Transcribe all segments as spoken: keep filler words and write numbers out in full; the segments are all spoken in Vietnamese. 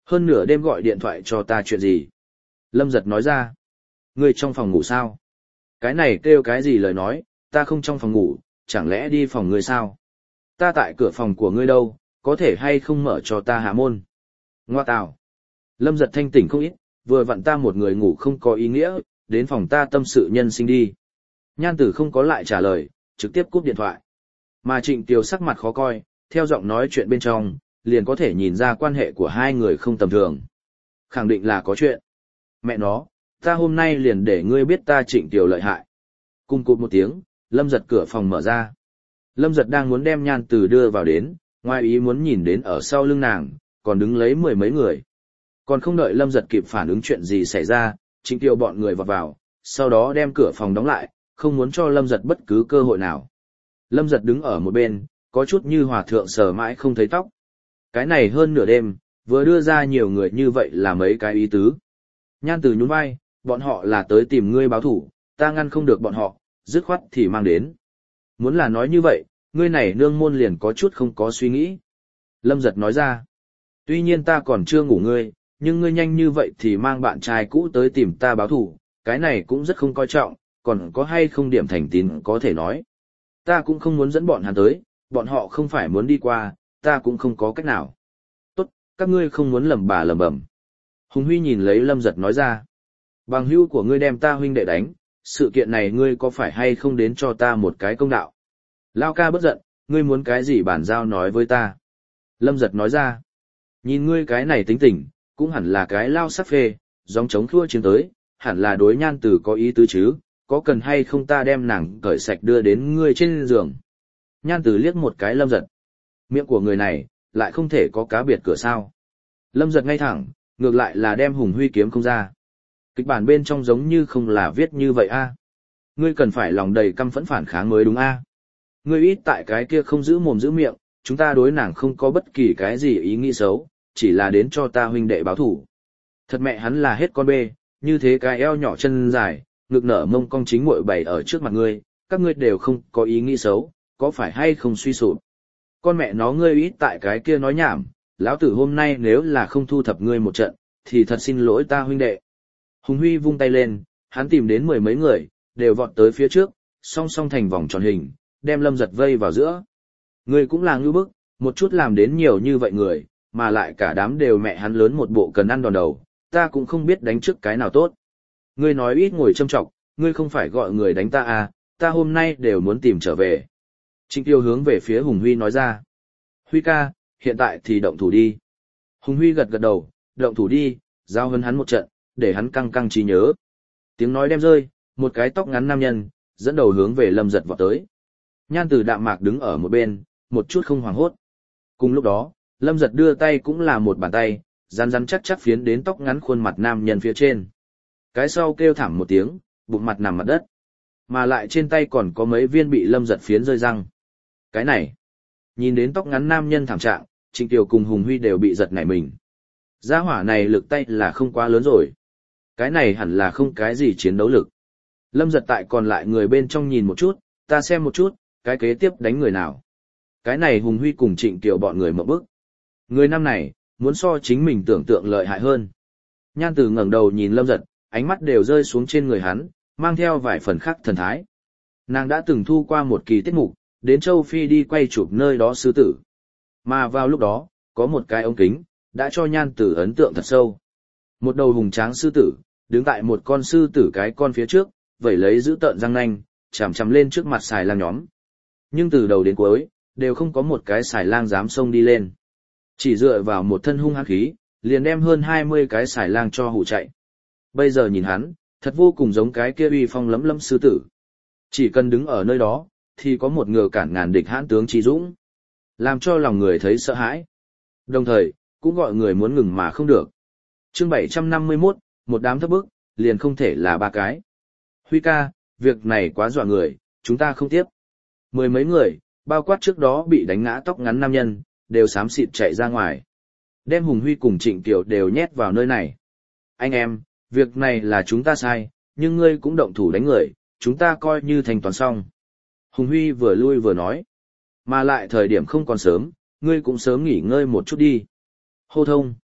Hơn nửa đêm gọi điện thoại cho ta chuyện gì? Lâm Giật nói ra. Ngươi trong phòng ngủ sao? Cái này kêu cái gì lời nói, ta không trong phòng ngủ, chẳng lẽ đi phòng ngươi sao? Ta tại cửa phòng của ngươi đâu, có thể hay không mở cho ta hạ môn? Ngoa tào. Lâm Giật thanh tỉnh không ít, vừa vặn ta một người ngủ không có ý nghĩa, đến phòng ta tâm sự nhân sinh đi. Nhan Tử không có lại trả lời, trực tiếp cúp điện thoại. Mà Trịnh Kiều sắc mặt khó coi, theo giọng nói chuyện bên trong, liền có thể nhìn ra quan hệ của hai người không tầm thường. Khẳng định là có chuyện. Mẹ nó, ta hôm nay liền để ngươi biết ta Trịnh Kiều lợi hại. Cùng cụt một tiếng, Lâm Giật cửa phòng mở ra. Lâm Giật đang muốn đem Nhan Tử đưa vào đến, ngoài ý muốn nhìn đến ở sau lưng nàng, còn đứng lấy mười mấy người. Còn không đợi Lâm Giật kịp phản ứng chuyện gì xảy ra, Trịnh Kiều bọn người vọt vào, sau đó đem cửa phòng đóng lại, không muốn cho Lâm Giật bất cứ cơ hội nào. Lâm Giật đứng ở một bên, có chút như hòa thượng sờ mãi không thấy tóc. Cái này hơn nửa đêm, vừa đưa ra nhiều người như vậy là mấy cái ý tứ. Nhan Tử nhún vai, bọn họ là tới tìm ngươi báo thủ, ta ngăn không được bọn họ, dứt khoát thì mang đến. Muốn là nói như vậy, ngươi này nương môn liền có chút không có suy nghĩ. Lâm Giật nói ra, tuy nhiên ta còn chưa ngủ ngươi, nhưng ngươi nhanh như vậy thì mang bạn trai cũ tới tìm ta báo thủ, cái này cũng rất không coi trọng, còn có hay không điểm thành tín có thể nói. Ta cũng không muốn dẫn bọn hắn tới, bọn họ không phải muốn đi qua, ta cũng không có cách nào. Tốt, các ngươi không muốn lầm bà lầm bầm. Hùng Huy nhìn lấy Lâm Giật nói ra, bằng hữu của ngươi đem ta huynh đệ đánh, sự kiện này ngươi có phải hay không đến cho ta một cái công đạo. Lao ca bất giận, ngươi muốn cái gì bản giao nói với ta. Lâm Giật nói ra, nhìn ngươi cái này tính tình, cũng hẳn là cái lao sắc phê, gióng chống thua chiến tới, hẳn là đối Nhan Tử có ý tứ chứ, có cần hay không ta đem nàng cởi sạch đưa đến ngươi trên giường. Nhan Tử liếc một cái Lâm Giật. Miệng của người này, lại không thể có cá biệt cửa sao. Lâm Giật ngay thẳng, ngược lại là đem Hùng Huy kiếm không ra. Kịch bản bên trong giống như không là viết như vậy a. Ngươi cần phải lòng đầy căm phẫn phản kháng mới đúng a. Ngươi ít tại cái kia không giữ mồm giữ miệng, chúng ta đối nàng không có bất kỳ cái gì ý nghĩ xấu, chỉ là đến cho ta huynh đệ báo thủ. Thật mẹ hắn là hết con bê, như thế cái eo nhỏ chân dài, ngực nở mông cong chính muội bày ở trước mặt ngươi, các ngươi đều không có ý nghĩ xấu, có phải hay không suy sụp. Con mẹ nó ngươi ít tại cái kia nói nhảm, lão tử hôm nay nếu là không thu thập ngươi một trận, thì thật xin lỗi ta huynh đệ. Hùng Huy vung tay lên, hắn tìm đến mười mấy người, đều vọt tới phía trước, song song thành vòng tròn hình, đem Lâm Giật vây vào giữa. Ngươi cũng là ngưu bức, một chút làm đến nhiều như vậy người, mà lại cả đám đều mẹ hắn lớn một bộ cần ăn đòn đầu, ta cũng không biết đánh trước cái nào tốt. Ngươi nói ít ngồi châm trọng, ngươi không phải gọi người đánh ta à, ta hôm nay đều muốn tìm trở về. Trịnh Tiêu hướng về phía Hùng Huy nói ra. Huy ca, hiện tại thì động thủ đi. Hùng Huy gật gật đầu, động thủ đi, giao hấn hắn một trận, để hắn căng căng trí nhớ. Tiếng nói đem rơi, một cái tóc ngắn nam nhân, dẫn đầu hướng về Lâm Giật vọt tới. Nhan Tử đạm mạc đứng ở một bên, một chút không hoảng hốt. Cùng lúc đó, Lâm Giật đưa tay cũng là một bàn tay, rắn rắn chắc chắc phiến đến tóc ngắn khuôn mặt nam nhân phía trên. Cái sau kêu thảm một tiếng, bụng mặt nằm mặt đất. Mà lại trên tay còn có mấy viên bị Lâm Giật phiến rơi răng. Cái này, nhìn đến tóc ngắn nam nhân thảm trạng, Trịnh Kiều cùng Hùng Huy đều bị giật nảy mình. Gia hỏa này lực tay là không quá lớn rồi. Cái này hẳn là không cái gì chiến đấu lực. Lâm Giật tại còn lại người bên trong nhìn một chút, ta xem một chút, cái kế tiếp đánh người nào. Cái này Hùng Huy cùng Trịnh Kiều bọn người mở bức. Người năm này, muốn so chính mình tưởng tượng lợi hại hơn. Nhan Tử ngẩng đầu nhìn Lâm Giật, ánh mắt đều rơi xuống trên người hắn, mang theo vài phần khác thần thái. Nàng đã từng thu qua một kỳ tiết mục, đến châu Phi đi quay chụp nơi đó sư tử. Mà vào lúc đó, có một cái ống kính, đã cho Nhan Tử ấn tượng thật sâu. Một đầu hùng tráng sư tử, đứng tại một con sư tử cái con phía trước, vẩy lấy giữ tợn răng nanh, chằm chằm lên trước mặt xài lang nhóm. Nhưng từ đầu đến cuối, đều không có một cái xài lang dám xông đi lên. Chỉ dựa vào một thân hung hăng khí, liền đem hơn hai mươi cái xài lang cho hù chạy. Bây giờ nhìn hắn, thật vô cùng giống cái kia uy phong lẫm lẫm sư tử. Chỉ cần đứng ở nơi đó, thì có một ngựa cản ngàn địch hãn tướng trí dũng, làm cho lòng người thấy sợ hãi. Đồng thời, cũng gọi người muốn ngừng mà không được. Chương bảy trăm năm mươi mốt, một đám thấp bức, liền không thể là ba cái. Huy ca, việc này quá dọa người, chúng ta không tiếp. Mười mấy người, bao quát trước đó bị đánh ngã tóc ngắn nam nhân, đều xám xịt chạy ra ngoài. Đem Hùng Huy cùng Trịnh Kiều đều nhét vào nơi này. Anh em, việc này là chúng ta sai, nhưng ngươi cũng động thủ đánh người, chúng ta coi như thành toàn xong. Hùng Huy vừa lui vừa nói. Mà lại thời điểm không còn sớm, ngươi cũng sớm nghỉ ngơi một chút đi. Hô thông.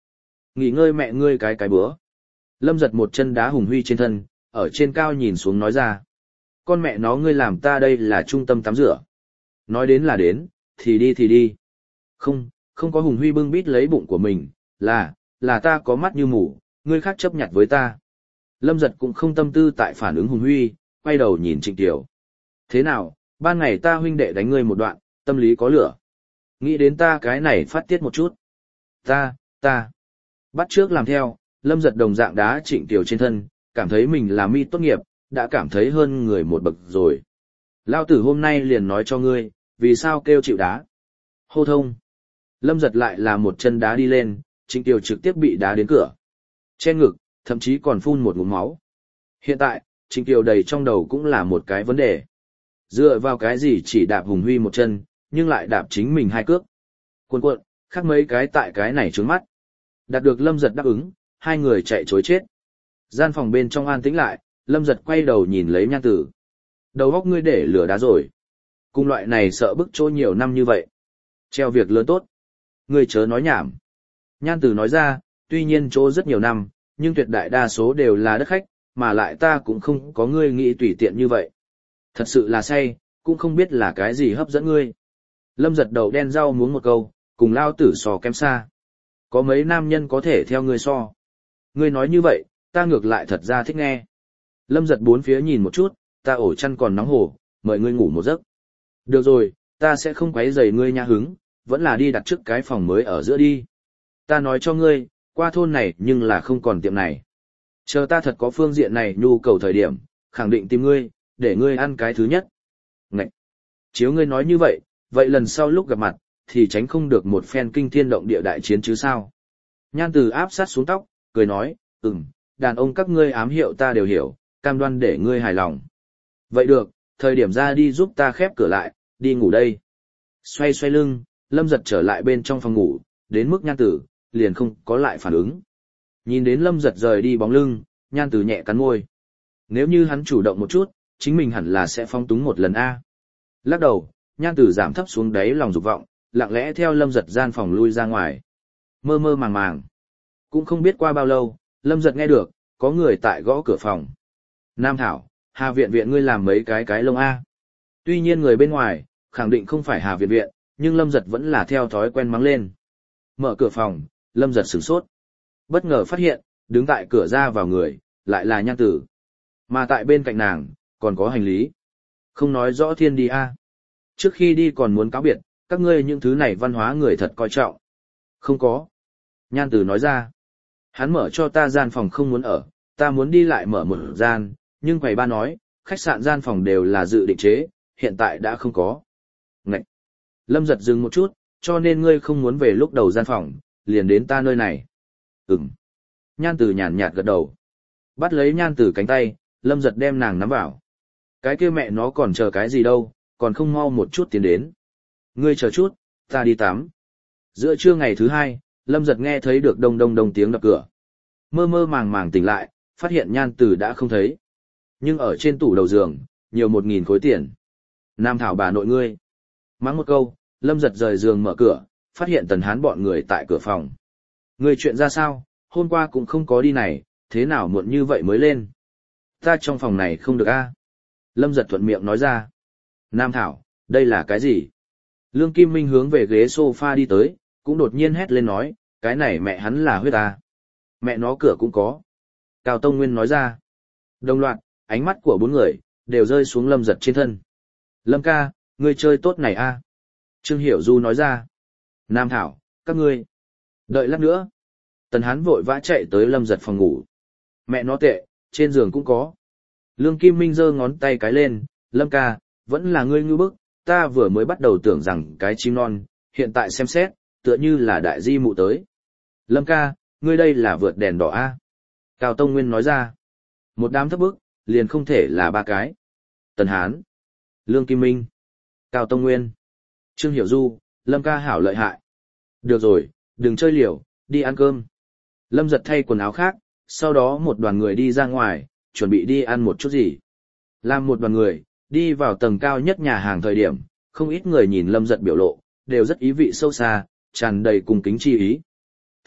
Nghỉ ngơi mẹ ngươi cái cái bữa. Lâm giật một chân đá Hùng Huy trên thân, ở trên cao nhìn xuống nói ra. Con mẹ nó ngươi làm ta đây là trung tâm tắm rửa. Nói đến là đến, thì đi thì đi. Không, không có Hùng Huy bưng bít lấy bụng của mình, là, là ta có mắt như mù, ngươi khác chấp nhặt với ta. Lâm giật cũng không tâm tư tại phản ứng Hùng Huy, quay đầu nhìn Trịnh Kiều. Thế nào, ban ngày ta huynh đệ đánh ngươi một đoạn, tâm lý có lửa. Nghĩ đến ta cái này phát tiết một chút. Ta, ta. Bắt trước làm theo, Lâm giật đồng dạng đá Trịnh Kiều trên thân, cảm thấy mình là mi tốt nghiệp, đã cảm thấy hơn người một bậc rồi. Lao tử hôm nay liền nói cho ngươi, vì sao kêu chịu đá. Hô thông. Lâm giật lại là một chân đá đi lên, Trịnh Kiều trực tiếp bị đá đến cửa. Trên ngực, thậm chí còn phun một ngụm máu. Hiện tại, Trịnh Kiều đầy trong đầu cũng là một cái vấn đề. Dựa vào cái gì chỉ đạp Hùng Huy một chân, nhưng lại đạp chính mình hai cước. Cuộn cuộn, khác mấy cái tại cái này trướng mắt. Đạt được Lâm giật đáp ứng, hai người chạy chối chết. Gian phòng bên trong an tĩnh lại, Lâm giật quay đầu nhìn lấy Nhan Tử. Đầu óc ngươi để lửa đá rồi. Cùng loại này sợ bức chỗ nhiều năm như vậy. Treo việc lớn tốt. Ngươi chớ nói nhảm. Nhan Tử nói ra, tuy nhiên chỗ rất nhiều năm, nhưng tuyệt đại đa số đều là đất khách, mà lại ta cũng không có ngươi nghĩ tùy tiện như vậy. Thật sự là say, cũng không biết là cái gì hấp dẫn ngươi. Lâm giật đầu đen rau muống một câu, cùng lao tử so kém xa. Có mấy nam nhân có thể theo ngươi so. Ngươi nói như vậy, ta ngược lại thật ra thích nghe. Lâm giật bốn phía nhìn một chút, ta ổ chăn còn nóng hổ, mời ngươi ngủ một giấc. Được rồi, ta sẽ không quấy rầy ngươi nha hứng, vẫn là đi đặt trước cái phòng mới ở giữa đi. Ta nói cho ngươi, qua thôn này nhưng là không còn tiệm này. Chờ ta thật có phương diện này nhu cầu thời điểm, khẳng định tìm ngươi, để ngươi ăn cái thứ nhất. Ngậy! Chiếu ngươi nói như vậy, vậy lần sau lúc gặp mặt, thì tránh không được một phen kinh thiên động địa đại chiến chứ sao. Nhan Từ áp sát xuống tóc, cười nói, ừm, đàn ông các ngươi ám hiệu ta đều hiểu, cam đoan để ngươi hài lòng. Vậy được, thời điểm ra đi giúp ta khép cửa lại, đi ngủ đây. Xoay xoay lưng, Lâm giật trở lại bên trong phòng ngủ, đến mức Nhan Tử, liền không có lại phản ứng. Nhìn đến Lâm giật rời đi bóng lưng, Nhan Tử nhẹ cắn môi. Nếu như hắn chủ động một chút, chính mình hẳn là sẽ phong túng một lần A. Lắc đầu, Nhan Tử giảm thấp xuống đáy lòng dục vọng, lặng lẽ theo Lâm giật gian phòng lui ra ngoài. Mơ mơ màng màng. Cũng không biết qua bao lâu, Lâm giật nghe được, có người tại gõ cửa phòng. Nam Thảo, Hà Viện Viện ngươi làm mấy cái cái lông A. Tuy nhiên người bên ngoài, khẳng định không phải Hà Viện Viện, nhưng Lâm giật vẫn là theo thói quen mắng lên. Mở cửa phòng, Lâm giật sửng sốt. Bất ngờ phát hiện, đứng tại cửa ra vào người, lại là Nhan Tử. Mà tại bên cạnh nàng, còn có hành lý. Không nói rõ thiên đi A. Trước khi đi còn muốn cáo biệt, các ngươi những thứ này văn hóa người thật coi trọng. Không có. Nhan Tử nói ra. Hắn mở cho ta gian phòng không muốn ở, ta muốn đi lại mở một gian, nhưng quầy ba nói, khách sạn gian phòng đều là dự định chế, hiện tại đã không có. Ngậy! Lâm giật dừng một chút, cho nên ngươi không muốn về lúc đầu gian phòng, liền đến ta nơi này. Ừm. Nhan Tử nhàn nhạt gật đầu. Bắt lấy Nhan Tử cánh tay, Lâm giật đem nàng nắm vào. Cái kia mẹ nó còn chờ cái gì đâu, còn không mau một chút tiến đến. Ngươi chờ chút, ta đi tắm. Giữa trưa ngày thứ hai, Lâm giật nghe thấy được đông đông đông tiếng đập cửa. Mơ mơ màng màng tỉnh lại, phát hiện Nhan Tử đã không thấy. Nhưng ở trên tủ đầu giường, nhiều một nghìn khối tiền. Nam Thảo bà nội ngươi. Mắng một câu, Lâm giật rời giường mở cửa, phát hiện Tần Hán bọn người tại cửa phòng. Người chuyện ra sao, hôm qua cũng không có đi này, thế nào muộn như vậy mới lên. Ta trong phòng này không được a. Lâm giật thuận miệng nói ra. Nam Thảo, đây là cái gì? Lương Kim Minh hướng về ghế sofa đi tới, cũng đột nhiên hét lên nói, cái này mẹ hắn là huyết ta. Mẹ nó cửa cũng có. Cao Tông Nguyên nói ra. Đồng loạt, ánh mắt của bốn người, đều rơi xuống Lâm giật trên thân. Lâm ca, ngươi chơi tốt này a. Trương Hiểu Du nói ra. Nam Thảo, các ngươi. Đợi lát nữa. Tần Hán vội vã chạy tới Lâm giật phòng ngủ. Mẹ nó tệ, trên giường cũng có. Lương Kim Minh giơ ngón tay cái lên, Lâm ca, vẫn là ngươi ngư bức, ta vừa mới bắt đầu tưởng rằng cái chim non, hiện tại xem xét, tựa như là đại di mụ tới. Lâm ca, ngươi đây là vượt đèn đỏ a. Cao Tông Nguyên nói ra. Một đám thấp bức, liền không thể là ba cái. Tần Hán, Lương Kim Minh, Cao Tông Nguyên, Trương Hiểu Du, Lâm ca hảo lợi hại. Được rồi, đừng chơi liều, đi ăn cơm. Lâm giật thay quần áo khác, sau đó một đoàn người đi ra ngoài, chuẩn bị đi ăn một chút gì. Làm một đoàn người, đi vào tầng cao nhất nhà hàng thời điểm, không ít người nhìn Lâm giật biểu lộ, đều rất ý vị sâu xa, tràn đầy cung kính chi ý.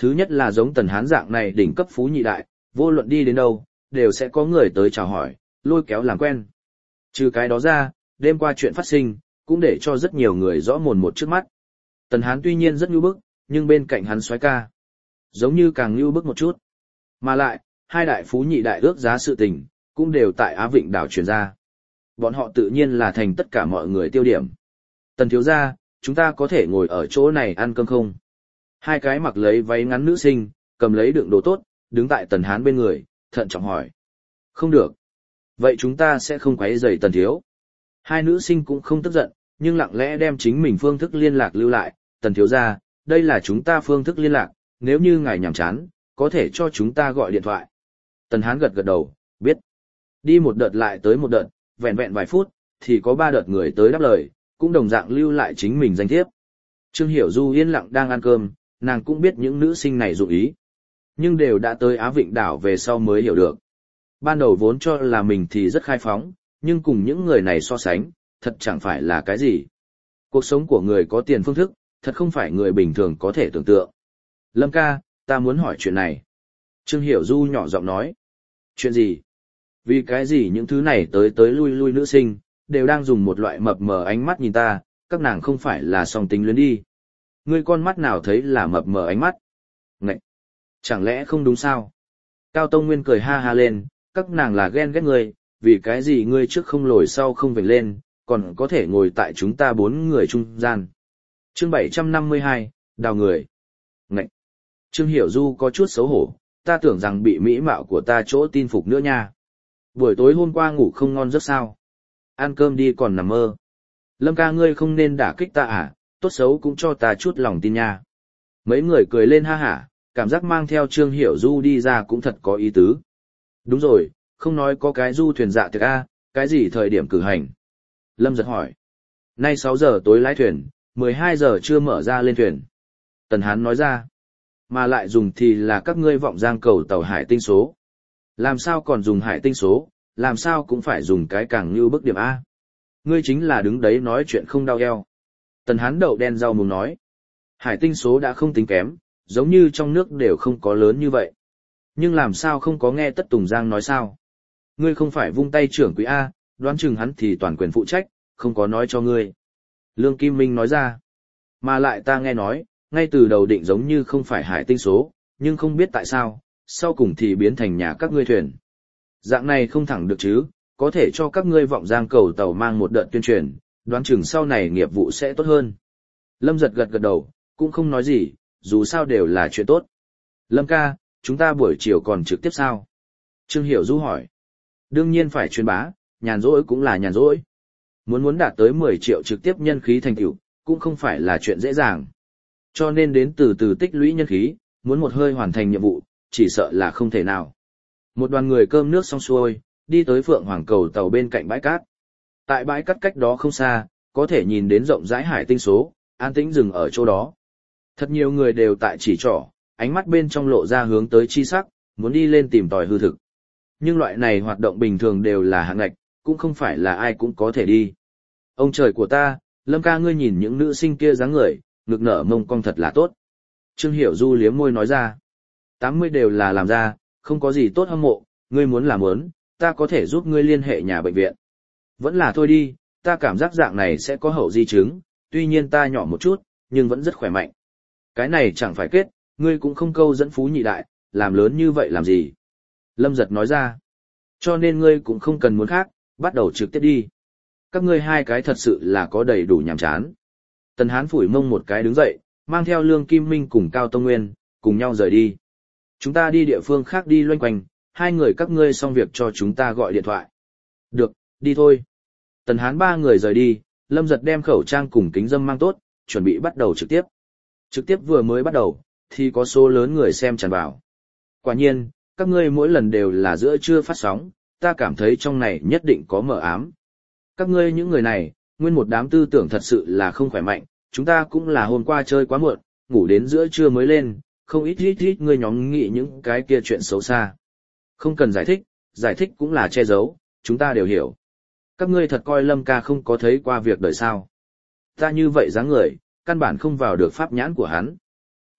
Thứ nhất là giống Tần Hán dạng này đỉnh cấp phú nhị đại, vô luận đi đến đâu, đều sẽ có người tới chào hỏi, lôi kéo làm quen. Trừ cái đó ra, đêm qua chuyện phát sinh, cũng để cho rất nhiều người rõ mồn một trước mắt. Tần Hán tuy nhiên rất nhu bức, nhưng bên cạnh hắn soái ca, giống như càng nhu bức một chút. Mà lại, hai đại phú nhị đại ước giá sự tình, cũng đều tại Á Vịnh đảo truyền ra. Bọn họ tự nhiên là thành tất cả mọi người tiêu điểm. Tần thiếu gia, chúng ta có thể ngồi ở chỗ này ăn cơm không? Hai cái mặc lấy váy ngắn nữ sinh, cầm lấy đựng đồ tốt, đứng tại Tần Hán bên người, thận trọng hỏi. Không được. Vậy chúng ta sẽ không quấy rầy Tần thiếu. Hai nữ sinh cũng không tức giận, nhưng lặng lẽ đem chính mình phương thức liên lạc lưu lại. Tần thiếu gia, đây là chúng ta phương thức liên lạc, nếu như ngài nhàm chán, có thể cho chúng ta gọi điện thoại. Tần Hán gật gật đầu, biết. Đi một đợt lại tới một đợt, vẹn vẹn vài phút, thì có ba đợt người tới đáp lời, cũng đồng dạng lưu lại chính mình danh thiếp. Trương Hiểu Du yên lặng đang ăn cơm, nàng cũng biết những nữ sinh này dụng ý. Nhưng đều đã tới Á Vịnh đảo về sau mới hiểu được. Ban đầu vốn cho là mình thì rất khai phóng, nhưng cùng những người này so sánh, thật chẳng phải là cái gì. Cuộc sống của người có tiền phương thức, thật không phải người bình thường có thể tưởng tượng. Lâm ca, ta muốn hỏi chuyện này. Trương Hiểu Du nhỏ giọng nói. Chuyện gì? Vì cái gì những thứ này tới tới lui lui nữ sinh, đều đang dùng một loại mập mờ ánh mắt nhìn ta, các nàng không phải là song tính luyến đi. Ngươi con mắt nào thấy là mập mờ ánh mắt? Ngậy! Chẳng lẽ không đúng sao? Cao Tông Nguyên cười ha ha lên, các nàng là ghen ghét ngươi, vì cái gì ngươi trước không lồi sau không vểnh lên, còn có thể ngồi tại chúng ta bốn người trung gian. Chương bảy trăm năm mươi hai, đào người. Ngậy! Trương Hiểu Du có chút xấu hổ, ta tưởng rằng bị mỹ mạo của ta chỗ tin phục nữa nha. Buổi tối hôm qua ngủ không ngon giấc sao? Ăn cơm đi còn nằm mơ. Lâm ca ngươi không nên đả kích ta à, tốt xấu cũng cho ta chút lòng tin nha. Mấy người cười lên ha hả, cảm giác mang theo Trương Hiểu Du đi ra cũng thật có ý tứ. Đúng rồi, không nói có cái du thuyền dạ tiệc a, cái gì thời điểm cử hành? Lâm giật hỏi. Nay sáu giờ tối lái thuyền, mười hai giờ chưa mở ra lên thuyền. Tần Hán nói ra. Mà lại dùng thì là các ngươi vọng giang cầu tàu hải tinh số. Làm sao còn dùng hải tinh số, làm sao cũng phải dùng cái càng như bức điểm A. Ngươi chính là đứng đấy nói chuyện không đau eo. Tần Hán đậu đen rau muống nói. Hải tinh số đã không tính kém, giống như trong nước đều không có lớn như vậy. Nhưng làm sao không có nghe Tất Tùng Giang nói sao? Ngươi không phải vung tay trưởng quỹ A, đoán chừng hắn thì toàn quyền phụ trách, không có nói cho ngươi. Lương Kim Minh nói ra. Mà lại ta nghe nói, ngay từ đầu định giống như không phải hải tinh số, nhưng không biết tại sao, sau cùng thì biến thành nhà các ngươi thuyền. Dạng này không thẳng được chứ, có thể cho các ngươi vọng giang cầu tàu mang một đợt tuyên truyền, đoán chừng sau này nghiệp vụ sẽ tốt hơn. Lâm giật gật gật đầu, cũng không nói gì, dù sao đều là chuyện tốt. Lâm ca, chúng ta buổi chiều còn trực tiếp sao? Trương Hiểu Du hỏi. Đương nhiên phải truyền bá, nhàn rỗi cũng là nhàn rỗi. Muốn muốn đạt tới mười triệu trực tiếp nhân khí thành tựu, cũng không phải là chuyện dễ dàng. Cho nên đến từ từ tích lũy nhân khí, muốn một hơi hoàn thành nhiệm vụ, chỉ sợ là không thể nào. Một đoàn người cơm nước xong xuôi, đi tới Phượng Hoàng cầu tàu bên cạnh bãi cát. Tại bãi cát cách đó không xa, có thể nhìn đến rộng rãi hải tinh số, an tĩnh dừng ở chỗ đó. Thật nhiều người đều tại chỉ trỏ, ánh mắt bên trong lộ ra hướng tới chi sắc, muốn đi lên tìm tòi hư thực. Nhưng loại này hoạt động bình thường đều là hạng ngạch, cũng không phải là ai cũng có thể đi. Ông trời của ta, Lâm ca ngươi nhìn những nữ sinh kia dáng người, ngực nở mông cong thật là tốt. Trương Hiểu Du liếm môi nói ra. tám mươi đều là làm ra, không có gì tốt hâm mộ, ngươi muốn làm ớn, ta có thể giúp ngươi liên hệ nhà bệnh viện. Vẫn là thôi đi, ta cảm giác dạng này sẽ có hậu di chứng, tuy nhiên ta nhỏ một chút, nhưng vẫn rất khỏe mạnh. Cái này chẳng phải kết, ngươi cũng không câu dẫn phú nhị đại, làm lớn như vậy làm gì. Lâm giật nói ra. Cho nên ngươi cũng không cần muốn khác, bắt đầu trực tiếp đi. Các ngươi hai cái thật sự là có đầy đủ nhàm chán. Tần Hán phủi mông một cái đứng dậy, mang theo Lương Kim Minh cùng Cao Tông Nguyên, cùng nhau rời đi. Chúng ta đi địa phương khác đi loanh quanh, hai người các ngươi xong việc cho chúng ta gọi điện thoại. Được, đi thôi. Tần Hán ba người rời đi, Lâm giật đem khẩu trang cùng kính dâm mang tốt, chuẩn bị bắt đầu trực tiếp. Trực tiếp vừa mới bắt đầu, thì có số lớn người xem tràn vào. Quả nhiên, các ngươi mỗi lần đều là giữa trưa phát sóng, ta cảm thấy trong này nhất định có mờ ám. Các ngươi những người này, nguyên một đám tư tưởng thật sự là không khỏe mạnh, chúng ta cũng là hôm qua chơi quá muộn, ngủ đến giữa trưa mới lên, không ít ít ít ngươi nhóm nghĩ những cái kia chuyện xấu xa. Không cần giải thích, giải thích cũng là che giấu, chúng ta đều hiểu. Các ngươi thật coi Lâm ca không có thấy qua việc đời sao. Ta như vậy dáng người, căn bản không vào được pháp nhãn của hắn.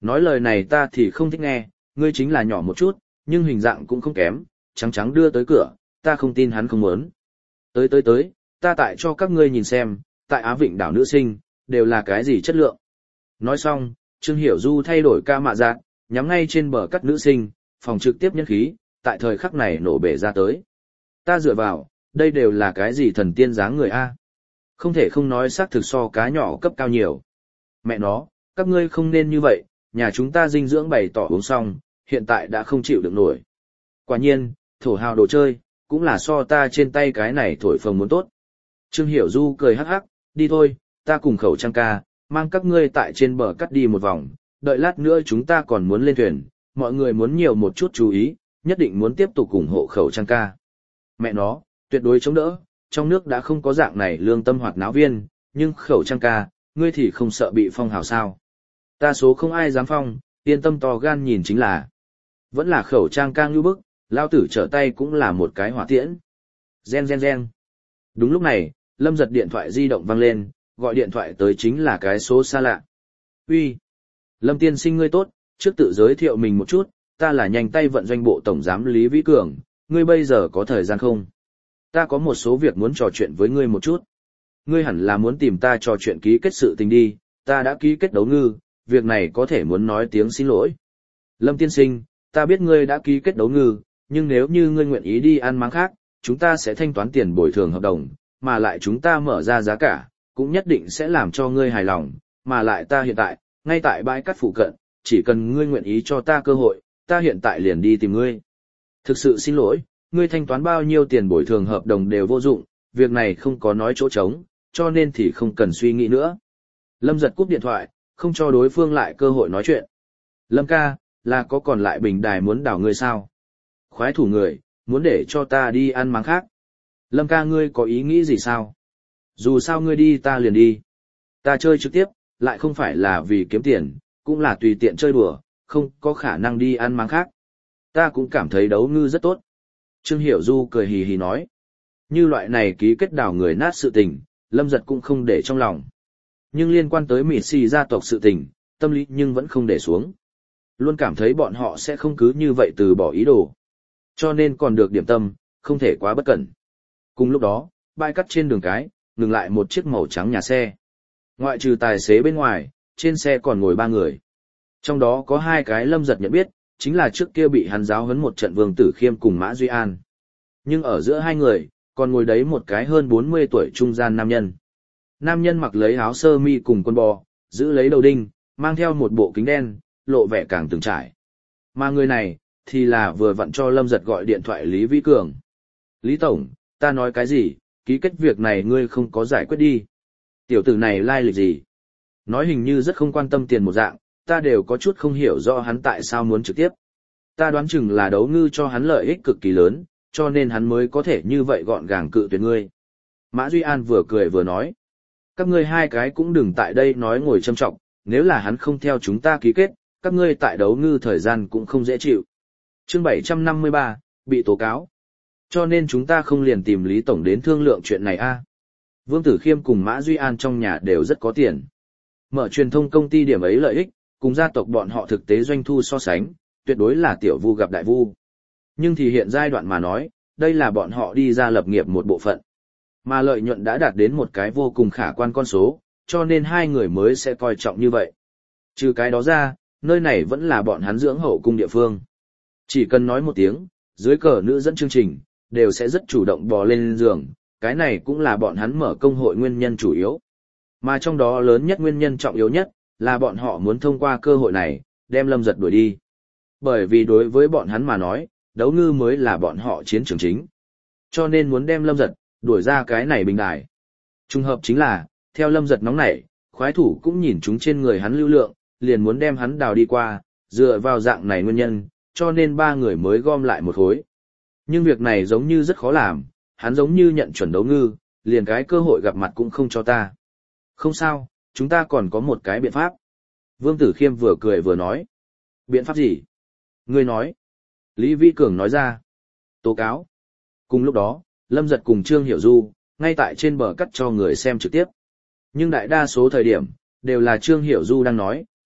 Nói lời này ta thì không thích nghe, ngươi chính là nhỏ một chút, nhưng hình dạng cũng không kém, trắng trắng đưa tới cửa, ta không tin hắn không muốn. Tới tới tới, ta tại cho các ngươi nhìn xem, tại Á Vịnh đảo nữ sinh, đều là cái gì chất lượng. Nói xong, Trương Hiểu Du thay đổi ca mạ giác, nhắm ngay trên bờ cắt nữ sinh, phòng trực tiếp nhân khí, tại thời khắc này nổ bể ra tới. Ta dựa vào, đây đều là cái gì thần tiên dáng người a? Không thể không nói xác thực so cá nhỏ cấp cao nhiều. Mẹ nó, các ngươi không nên như vậy, nhà chúng ta dinh dưỡng bày tỏ uống xong, hiện tại đã không chịu được nổi. Quả nhiên, thổ hào đồ chơi, cũng là so ta trên tay cái này thổi phồng muốn tốt. Trương Hiểu Du cười hắc hắc, đi thôi, ta cùng khẩu trang ca, mang các ngươi tại trên bờ cắt đi một vòng, đợi lát nữa chúng ta còn muốn lên thuyền, mọi người muốn nhiều một chút chú ý, nhất định muốn tiếp tục ủng hộ khẩu trang ca. Mẹ nó, tuyệt đối chống đỡ, trong nước đã không có dạng này lương tâm hoạt náo viên, nhưng khẩu trang ca, ngươi thì không sợ bị phong hào sao. Ta số không ai dám phong, yên tâm to gan nhìn chính là. Vẫn là khẩu trang ca ngưu bức, lao tử trở tay cũng là một cái hỏa tiễn. Gen gen gen. Đúng lúc này, Lâm Giật điện thoại di động vang lên, gọi điện thoại tới chính là cái số xa lạ. Uy, Lâm tiên sinh ngươi tốt, trước tự giới thiệu mình một chút, ta là nhanh tay vận doanh bộ tổng giám Lý Vĩ Cường, ngươi bây giờ có thời gian không? Ta có một số việc muốn trò chuyện với ngươi một chút. Ngươi hẳn là muốn tìm ta trò chuyện ký kết sự tình đi, ta đã ký kết đấu ngư, việc này có thể muốn nói tiếng xin lỗi. Lâm tiên sinh, ta biết ngươi đã ký kết đấu ngư, nhưng nếu như ngươi nguyện ý đi ăn máng khác, chúng ta sẽ thanh toán tiền bồi thường hợp đồng, mà lại chúng ta mở ra giá cả, cũng nhất định sẽ làm cho ngươi hài lòng, mà lại ta hiện tại, ngay tại bãi cát phụ cận, chỉ cần ngươi nguyện ý cho ta cơ hội, ta hiện tại liền đi tìm ngươi. Thực sự xin lỗi, ngươi thanh toán bao nhiêu tiền bồi thường hợp đồng đều vô dụng, việc này không có nói chỗ trống, cho nên thì không cần suy nghĩ nữa. Lâm Giật cúp điện thoại, không cho đối phương lại cơ hội nói chuyện. Lâm ca, là có còn lại bình đài muốn đảo ngươi sao? Khoái thủ người, muốn để cho ta đi ăn máng khác. Lâm ca ngươi có ý nghĩ gì sao? Dù sao ngươi đi ta liền đi. Ta chơi trực tiếp, lại không phải là vì kiếm tiền, cũng là tùy tiện chơi đùa, không có khả năng đi ăn máng khác. Ta cũng cảm thấy đấu ngư rất tốt. Trương Hiểu Du cười hì hì nói. Như loại này ký kết đảo người nát sự tình, Lâm Giật cũng không để trong lòng. Nhưng liên quan tới Mỹ Xì gia tộc sự tình, tâm lý nhưng vẫn không để xuống. Luôn cảm thấy bọn họ sẽ không cứ như vậy từ bỏ ý đồ. Cho nên còn được điểm tâm, không thể quá bất cẩn. Cùng lúc đó, bãi cắt trên đường cái, ngừng lại một chiếc màu trắng nhà xe. Ngoại trừ tài xế bên ngoài, trên xe còn ngồi ba người. Trong đó có hai cái Lâm Giật nhận biết, chính là trước kia bị hắn giáo huấn một trận Vương Tử Khiêm cùng Mã Duy An. Nhưng ở giữa hai người, còn ngồi đấy một cái hơn bốn mươi tuổi trung gian nam nhân. Nam nhân mặc lấy áo sơ mi cùng quần bò, giữ lấy đầu đinh, mang theo một bộ kính đen, lộ vẻ càng từng trải. Mà người này, thì là vừa vặn cho Lâm Giật gọi điện thoại Lý Vĩ Cường. Lý Tổng, ta nói cái gì, ký kết việc này ngươi không có giải quyết đi. Tiểu tử này lai lịch gì? Nói hình như rất không quan tâm tiền một dạng, ta đều có chút không hiểu rõ hắn tại sao muốn trực tiếp. Ta đoán chừng là đấu ngư cho hắn lợi ích cực kỳ lớn, cho nên hắn mới có thể như vậy gọn gàng cự tuyệt ngươi. Mã Duy An vừa cười vừa nói. Các ngươi hai cái cũng đừng tại đây nói ngồi châm trọng, nếu là hắn không theo chúng ta ký kết, các ngươi tại đấu ngư thời gian cũng không dễ chịu. Chương bảy trăm năm mươi ba, bị tố cáo. Cho nên chúng ta không liền tìm Lý Tổng đến thương lượng chuyện này a. Vương Tử Khiêm cùng Mã Duy An trong nhà đều rất có tiền. Mở truyền thông công ty điểm ấy lợi ích, cùng gia tộc bọn họ thực tế doanh thu so sánh, tuyệt đối là tiểu vu gặp đại vu. Nhưng thì hiện giai đoạn mà nói, đây là bọn họ đi ra lập nghiệp một bộ phận. Mà lợi nhuận đã đạt đến một cái vô cùng khả quan con số, cho nên hai người mới sẽ coi trọng như vậy. Trừ cái đó ra, nơi này vẫn là bọn hắn dưỡng hậu cung địa phương. Chỉ cần nói một tiếng, dưới cờ nữ dẫn chương trình, đều sẽ rất chủ động bò lên giường, cái này cũng là bọn hắn mở công hội nguyên nhân chủ yếu. Mà trong đó lớn nhất nguyên nhân trọng yếu nhất, là bọn họ muốn thông qua cơ hội này, đem Lâm Giật đuổi đi. Bởi vì đối với bọn hắn mà nói, đấu ngư mới là bọn họ chiến trường chính. Cho nên muốn đem Lâm Giật, đuổi ra cái này bình đài. Trùng hợp chính là, theo Lâm Giật nóng nảy, khoái thủ cũng nhìn chúng trên người hắn lưu lượng, liền muốn đem hắn đào đi qua, dựa vào dạng này nguyên nhân, cho nên ba người mới gom lại một khối. Nhưng việc này giống như rất khó làm, hắn giống như nhận chuẩn đấu ngư, liền cái cơ hội gặp mặt cũng không cho ta. Không sao, chúng ta còn có một cái biện pháp. Vương Tử Khiêm vừa cười vừa nói. Biện pháp gì? Ngươi nói. Lý Vĩ Cường nói ra. Tố cáo. Cùng lúc đó, Lâm Giật cùng Trương Hiểu Du, ngay tại trên bờ cắt cho người xem trực tiếp. Nhưng đại đa số thời điểm, đều là Trương Hiểu Du đang nói,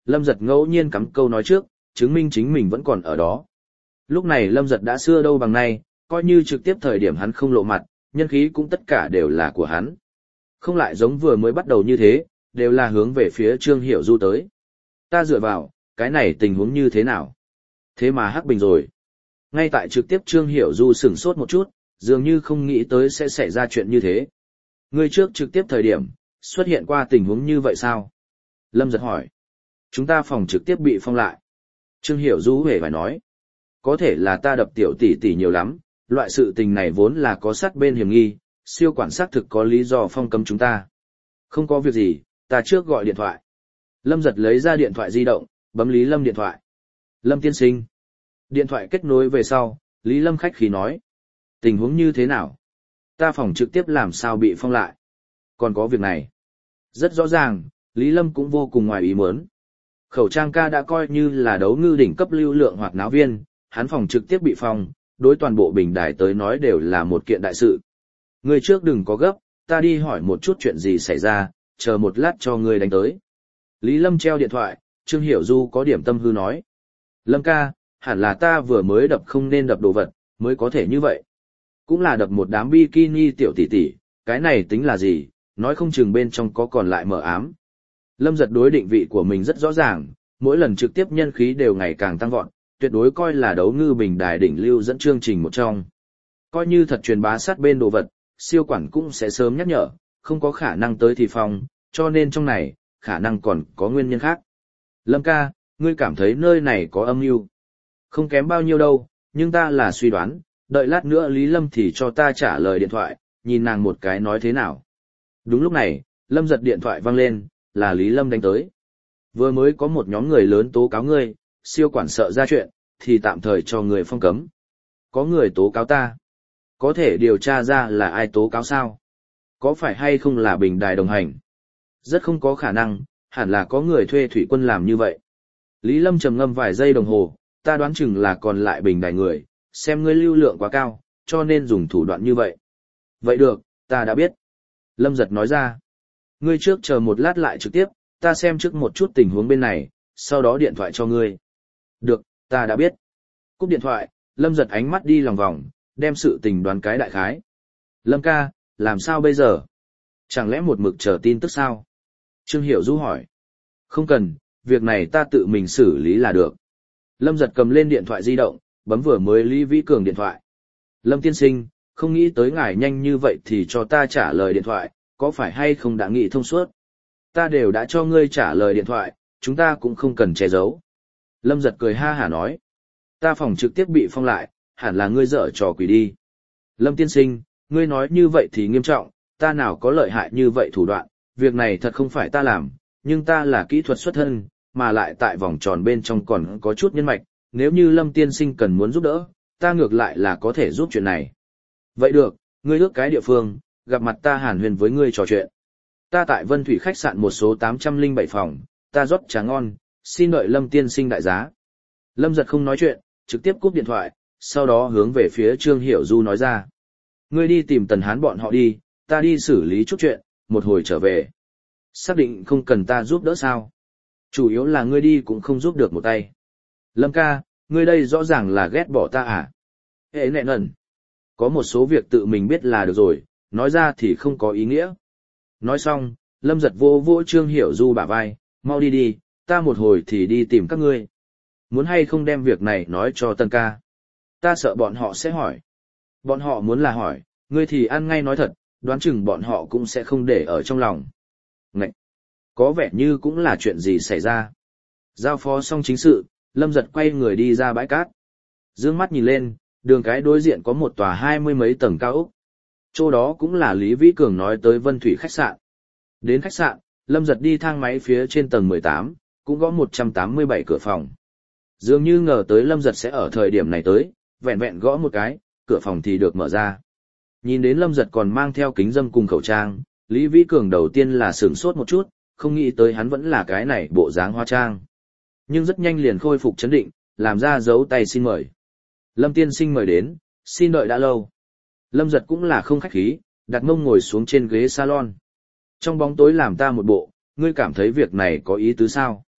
Lâm Giật ngẫu nhiên cắm câu nói trước, chứng minh chính mình vẫn còn ở đó. Lúc này Lâm Giật đã xưa đâu bằng nay, coi như trực tiếp thời điểm hắn không lộ mặt, nhân khí cũng tất cả đều là của hắn. Không lại giống vừa mới bắt đầu như thế, đều là hướng về phía Trương Hiểu Du tới. Ta dựa vào, cái này tình huống như thế nào? Thế mà hắc bình rồi. Ngay tại trực tiếp Trương Hiểu Du sửng sốt một chút, dường như không nghĩ tới sẽ xảy ra chuyện như thế. Ngươi trước trực tiếp thời điểm, xuất hiện qua tình huống như vậy sao? Lâm Giật hỏi. Chúng ta phòng trực tiếp bị phong lại. Trương Hiểu Du hề phải nói. Có thể là ta đập tiểu tỷ tỷ nhiều lắm, loại sự tình này vốn là có sát bên hiểm nghi, siêu quản xác thực có lý do phong cấm chúng ta. Không có việc gì, ta trước gọi điện thoại. Lâm Giật lấy ra điện thoại di động, bấm Lý Lâm điện thoại. Lâm tiên sinh. Điện thoại kết nối về sau, Lý Lâm khách khí nói. Tình huống như thế nào? Ta phòng trực tiếp làm sao bị phong lại? Còn có việc này. Rất rõ ràng, Lý Lâm cũng vô cùng ngoài ý muốn. Khẩu trang ca đã coi như là đấu ngư đỉnh cấp lưu lượng hoặc náo viên, hắn phòng trực tiếp bị phong, đối toàn bộ bình đài tới nói đều là một kiện đại sự. Ngươi trước đừng có gấp, ta đi hỏi một chút chuyện gì xảy ra, chờ một lát cho ngươi đánh tới. Lý Lâm treo điện thoại, Trương Hiểu Du có điểm tâm hư nói. Lâm ca, hẳn là ta vừa mới đập không nên đập đồ vật, mới có thể như vậy. Cũng là đập một đám bikini tiểu tỷ tỷ, cái này tính là gì, nói không chừng bên trong có còn lại mờ ám. Lâm Giật đối định vị của mình rất rõ ràng, mỗi lần trực tiếp nhân khí đều ngày càng tăng vọt, tuyệt đối coi là đấu ngư bình đài đỉnh lưu dẫn chương trình một trong. Coi như thật truyền bá sát bên đồ vật, siêu quản cũng sẽ sớm nhắc nhở, không có khả năng tới thì phòng, cho nên trong này, khả năng còn có nguyên nhân khác. Lâm ca, ngươi cảm thấy nơi này có âm mưu? Không kém bao nhiêu đâu, nhưng ta là suy đoán, đợi lát nữa Lý Lâm thì cho ta trả lời điện thoại, nhìn nàng một cái nói thế nào. Đúng lúc này, Lâm Giật điện thoại vang lên, là Lý Lâm đánh tới. Vừa mới có một nhóm người lớn tố cáo ngươi, siêu quản sợ ra chuyện, thì tạm thời cho người phong cấm. Có người tố cáo ta. Có thể điều tra ra là ai tố cáo sao? Có phải hay không là bình đài đồng hành? Rất không có khả năng, hẳn là có người thuê thủy quân làm như vậy. Lý Lâm trầm ngâm vài giây đồng hồ, ta đoán chừng là còn lại bình đài người, xem ngươi lưu lượng quá cao, cho nên dùng thủ đoạn như vậy. Vậy được, ta đã biết. Lâm Giật nói ra. Ngươi trước chờ một lát lại trực tiếp, ta xem trước một chút tình huống bên này, sau đó điện thoại cho ngươi. Được, ta đã biết. Cúp điện thoại, Lâm Giật ánh mắt đi lòng vòng, đem sự tình đoán cái đại khái. Lâm ca, làm sao bây giờ? Chẳng lẽ một mực chờ tin tức sao? Trương Hiểu Du hỏi. Không cần, việc này ta tự mình xử lý là được. Lâm Giật cầm lên điện thoại di động, bấm vừa mới Lý Vĩ Cường điện thoại. Lâm tiên sinh, không nghĩ tới ngài nhanh như vậy thì cho ta trả lời điện thoại, có phải hay không đã nghĩ thông suốt? Ta đều đã cho ngươi trả lời điện thoại, chúng ta cũng không cần che giấu. Lâm Giật cười ha hả nói. Ta phòng trực tiếp bị phong lại, hẳn là ngươi dở trò quỷ đi. Lâm tiên sinh, ngươi nói như vậy thì nghiêm trọng, ta nào có lợi hại như vậy thủ đoạn, việc này thật không phải ta làm, nhưng ta là kỹ thuật xuất thân, mà lại tại vòng tròn bên trong còn có chút nhân mạch, nếu như Lâm tiên sinh cần muốn giúp đỡ, ta ngược lại là có thể giúp chuyện này. Vậy được, ngươi ước cái địa phương, gặp mặt ta hàn huyền với ngươi trò chuyện. Ta tại Vân Thủy khách sạn một số tám trăm lẻ bảy phòng, ta rót trà ngon, xin đợi Lâm tiên sinh đại giá. Lâm Giật không nói chuyện, trực tiếp cúp điện thoại, sau đó hướng về phía Trương Hiểu Du nói ra. Ngươi đi tìm Tần Hán bọn họ đi, ta đi xử lý chút chuyện, một hồi trở về. Xác định không cần ta giúp đỡ sao? Chủ yếu là ngươi đi cũng không giúp được một tay. Lâm ca, ngươi đây rõ ràng là ghét bỏ ta à? Hệ nệ nần. Có một số việc tự mình biết là được rồi, nói ra thì không có ý nghĩa. Nói xong, Lâm Giật vô vô Trương Hiểu Du bả vai, mau đi đi, ta một hồi thì đi tìm các ngươi. Muốn hay không đem việc này nói cho Tân ca? Ta sợ bọn họ sẽ hỏi. Bọn họ muốn là hỏi, ngươi thì ăn ngay nói thật, đoán chừng bọn họ cũng sẽ không để ở trong lòng. Ngậy! Có vẻ như cũng là chuyện gì xảy ra. Giao phó xong chính sự, Lâm Giật quay người đi ra bãi cát. Dương mắt nhìn lên, đường cái đối diện có một tòa hai mươi mấy tầng cao ốc. Chỗ đó cũng là Lý Vĩ Cường nói tới Vân Thủy khách sạn. Đến khách sạn, Lâm Giật đi thang máy phía trên tầng mười tám, cũng có một trăm tám mươi bảy cửa phòng. Dường như ngờ tới Lâm Giật sẽ ở thời điểm này tới, vẹn vẹn gõ một cái, cửa phòng thì được mở ra. Nhìn đến Lâm Giật còn mang theo kính dâm cùng khẩu trang, Lý Vĩ Cường đầu tiên là sửng sốt một chút, không nghĩ tới hắn vẫn là cái này bộ dáng hoa trang. Nhưng rất nhanh liền khôi phục chấn định, làm ra dấu tay xin mời. Lâm tiên sinh mời đến, xin đợi đã lâu. Lâm Giật cũng là không khách khí, đặt mông ngồi xuống trên ghế salon. Trong bóng tối làm ta một bộ, ngươi cảm thấy việc này có ý tứ sao?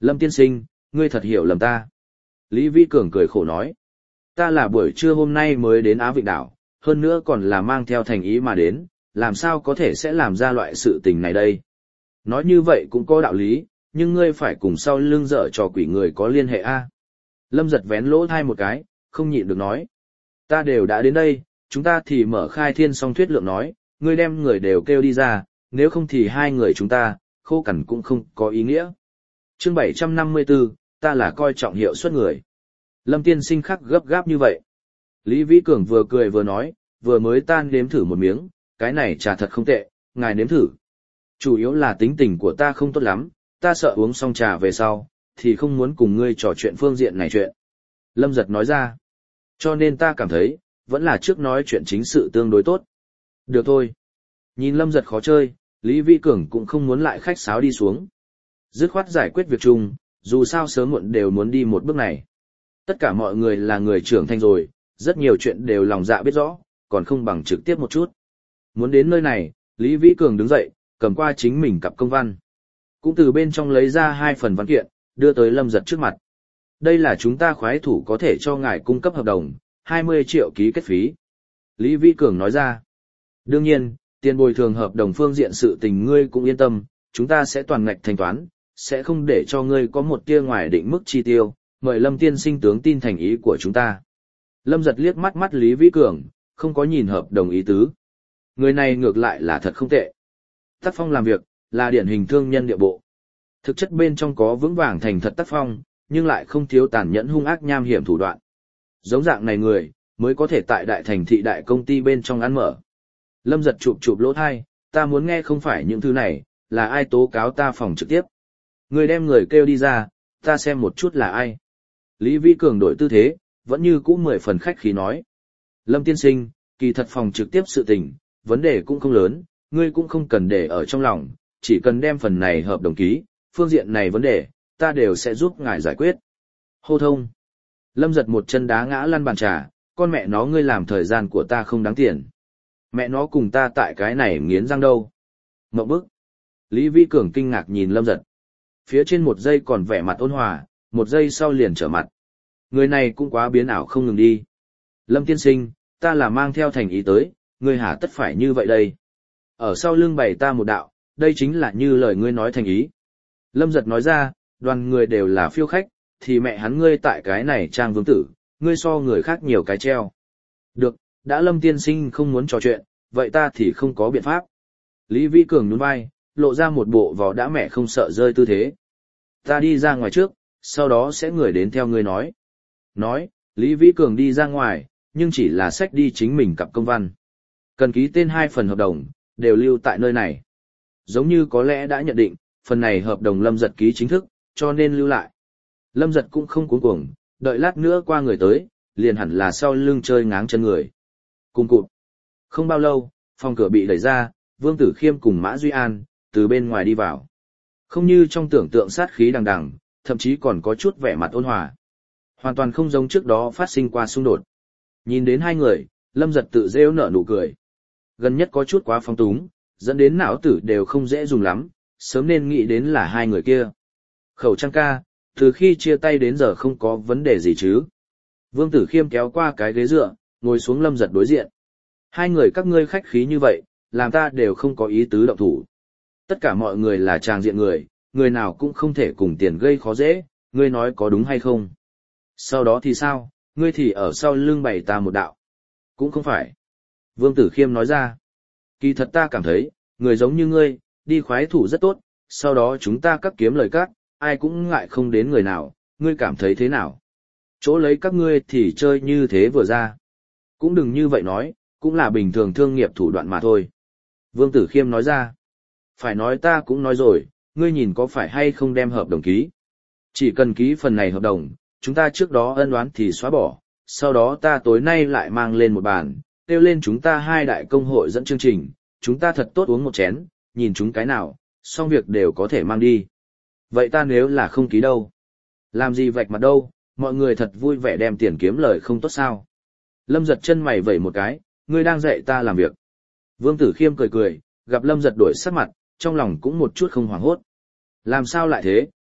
Lâm tiên sinh, ngươi thật hiểu lầm ta. Lý Vĩ Cường cười khổ nói. Ta là buổi trưa hôm nay mới đến Á Vịnh Đảo, hơn nữa còn là mang theo thành ý mà đến, làm sao có thể sẽ làm ra loại sự tình này đây. Nói như vậy cũng có đạo lý, nhưng ngươi phải cùng sau lưng dở trò quỷ người có liên hệ a. Lâm giật vén lỗ thai một cái, không nhịn được nói. Ta đều đã đến đây, chúng ta thì mở khai thiên song thuyết lượng nói, ngươi đem người đều kêu đi ra, nếu không thì hai người chúng ta, khô cằn cũng không có ý nghĩa. Chương bảy trăm năm mươi tư, ta là coi trọng hiệu suất người. Lâm tiên sinh khắc gấp gáp như vậy. Lý Vĩ Cường vừa cười vừa nói, vừa mới tan nếm thử một miếng, cái này trà thật không tệ, ngài nếm thử. Chủ yếu là tính tình của ta không tốt lắm, ta sợ uống xong trà về sau, thì không muốn cùng ngươi trò chuyện phương diện này chuyện. Lâm giật nói ra. Cho nên ta cảm thấy, vẫn là trước nói chuyện chính sự tương đối tốt. Được thôi. Nhìn Lâm giật khó chơi, Lý Vĩ Cường cũng không muốn lại khách sáo đi xuống. Dứt khoát giải quyết việc chung, dù sao sớm muộn đều muốn đi một bước này. Tất cả mọi người là người trưởng thành rồi, rất nhiều chuyện đều lòng dạ biết rõ, còn không bằng trực tiếp một chút. Muốn đến nơi này, Lý Vĩ Cường đứng dậy, cầm qua chính mình cặp công văn. Cũng từ bên trong lấy ra hai phần văn kiện, đưa tới Lâm giật trước mặt. Đây là chúng ta khoái thủ có thể cho ngài cung cấp hợp đồng, hai mươi triệu ký kết phí. Lý Vĩ Cường nói ra. Đương nhiên, tiền bồi thường hợp đồng phương diện sự tình ngươi cũng yên tâm, chúng ta sẽ toàn ngạch thanh toán, sẽ không để cho ngươi có một tia ngoài định mức chi tiêu, mời Lâm tiên sinh tướng tin thành ý của chúng ta. Lâm giật liếc mắt mắt Lý Vĩ Cường, không có nhìn hợp đồng ý tứ. Người này ngược lại là thật không tệ. Tác phong làm việc, là điển hình thương nhân địa bộ. Thực chất bên trong có vững vàng thành thật tác phong, nhưng lại không thiếu tàn nhẫn hung ác nham hiểm thủ đoạn. Giống dạng này người, mới có thể tại đại thành thị đại công ty bên trong ăn mở. Lâm giật chụp chụp lỗ thai, ta muốn nghe không phải những thứ này, là ai tố cáo ta phòng trực tiếp. Người đem người kêu đi ra, ta xem một chút là ai. Lý Vĩ Cường đổi tư thế, vẫn như cũ mười phần khách khí nói. Lâm tiên sinh, kỳ thật phòng trực tiếp sự tình, vấn đề cũng không lớn, ngươi cũng không cần để ở trong lòng, chỉ cần đem phần này hợp đồng ký, phương diện này vấn đề, ta đều sẽ giúp ngài giải quyết. Hô thông. Lâm giật một chân đá ngã lăn bàn trà, con mẹ nó ngươi làm thời gian của ta không đáng tiền. Mẹ nó cùng ta tại cái này nghiến răng đâu. Ngậm bức. Lý Vĩ Cường kinh ngạc nhìn Lâm giật. Phía trên một giây còn vẻ mặt ôn hòa, một giây sau liền trở mặt. Người này cũng quá biến ảo không ngừng đi. Lâm tiên sinh, ta là mang theo thành ý tới, ngươi hả tất phải như vậy đây. Ở sau lưng bày ta một đạo, đây chính là như lời ngươi nói thành ý. Lâm giật nói ra, đoàn người đều là phiêu khách, thì mẹ hắn ngươi tại cái này trang vương tử, ngươi so người khác nhiều cái treo. Được, đã Lâm tiên sinh không muốn trò chuyện, vậy ta thì không có biện pháp. Lý Vĩ Cường nhún vai, lộ ra một bộ vò đã mẹ không sợ rơi tư thế. Ta đi ra ngoài trước, sau đó sẽ người đến theo ngươi nói. Nói, Lý Vĩ Cường đi ra ngoài, nhưng chỉ là xách đi chính mình cặp công văn. Cần ký tên hai phần hợp đồng, đều lưu tại nơi này. Giống như có lẽ đã nhận định, phần này hợp đồng Lâm giật ký chính thức, cho nên lưu lại. Lâm giật cũng không cuống cuồng, đợi lát nữa qua người tới, liền hẳn là sau lưng chơi ngáng chân người. Cùng cụt. Không bao lâu, phòng cửa bị đẩy ra, Vương Tử Khiêm cùng Mã Duy An, từ bên ngoài đi vào. Không như trong tưởng tượng sát khí đằng đằng, thậm chí còn có chút vẻ mặt ôn hòa. Hoàn toàn không giống trước đó phát sinh qua xung đột. Nhìn đến hai người, Lâm giật tự rêu nở nụ cười. Gần nhất có chút quá phóng túng, dẫn đến não tử đều không dễ dùng lắm, sớm nên nghĩ đến là hai người kia. Khẩu Trang ca, từ khi chia tay đến giờ không có vấn đề gì chứ. Vương Tử Khiêm kéo qua cái ghế dựa, ngồi xuống Lâm giật đối diện. Hai người các ngươi khách khí như vậy, làm ta đều không có ý tứ động thủ. Tất cả mọi người là tràng diện người, người nào cũng không thể cùng tiền gây khó dễ, ngươi nói có đúng hay không. Sau đó thì sao, ngươi thì ở sau lưng bày ta một đạo. Cũng không phải. Vương Tử Khiêm nói ra. Kỳ thật ta cảm thấy, người giống như ngươi, đi khoái thủ rất tốt, sau đó chúng ta cắt kiếm lời cắt, ai cũng ngại không đến người nào, ngươi cảm thấy thế nào. Chỗ lấy các ngươi thì chơi như thế vừa ra. Cũng đừng như vậy nói, cũng là bình thường thương nghiệp thủ đoạn mà thôi. Vương Tử Khiêm nói ra. Phải nói ta cũng nói rồi, ngươi nhìn có phải hay không đem hợp đồng ký. Chỉ cần ký phần này hợp đồng, chúng ta trước đó ân oán thì xóa bỏ, sau đó ta tối nay lại mang lên một bàn, kêu lên chúng ta hai đại công hội dẫn chương trình, chúng ta thật tốt uống một chén, nhìn chúng cái nào, xong việc đều có thể mang đi. Vậy ta nếu là không ký đâu? Làm gì vạch mặt đâu, mọi người thật vui vẻ đem tiền kiếm lời không tốt sao? Lâm giật chân mày vẩy một cái, ngươi đang dạy ta làm việc. Vương Tử Khiêm cười cười, gặp Lâm giật đổi sắc mặt, trong lòng cũng một chút không hoảng hốt. Làm sao lại thế,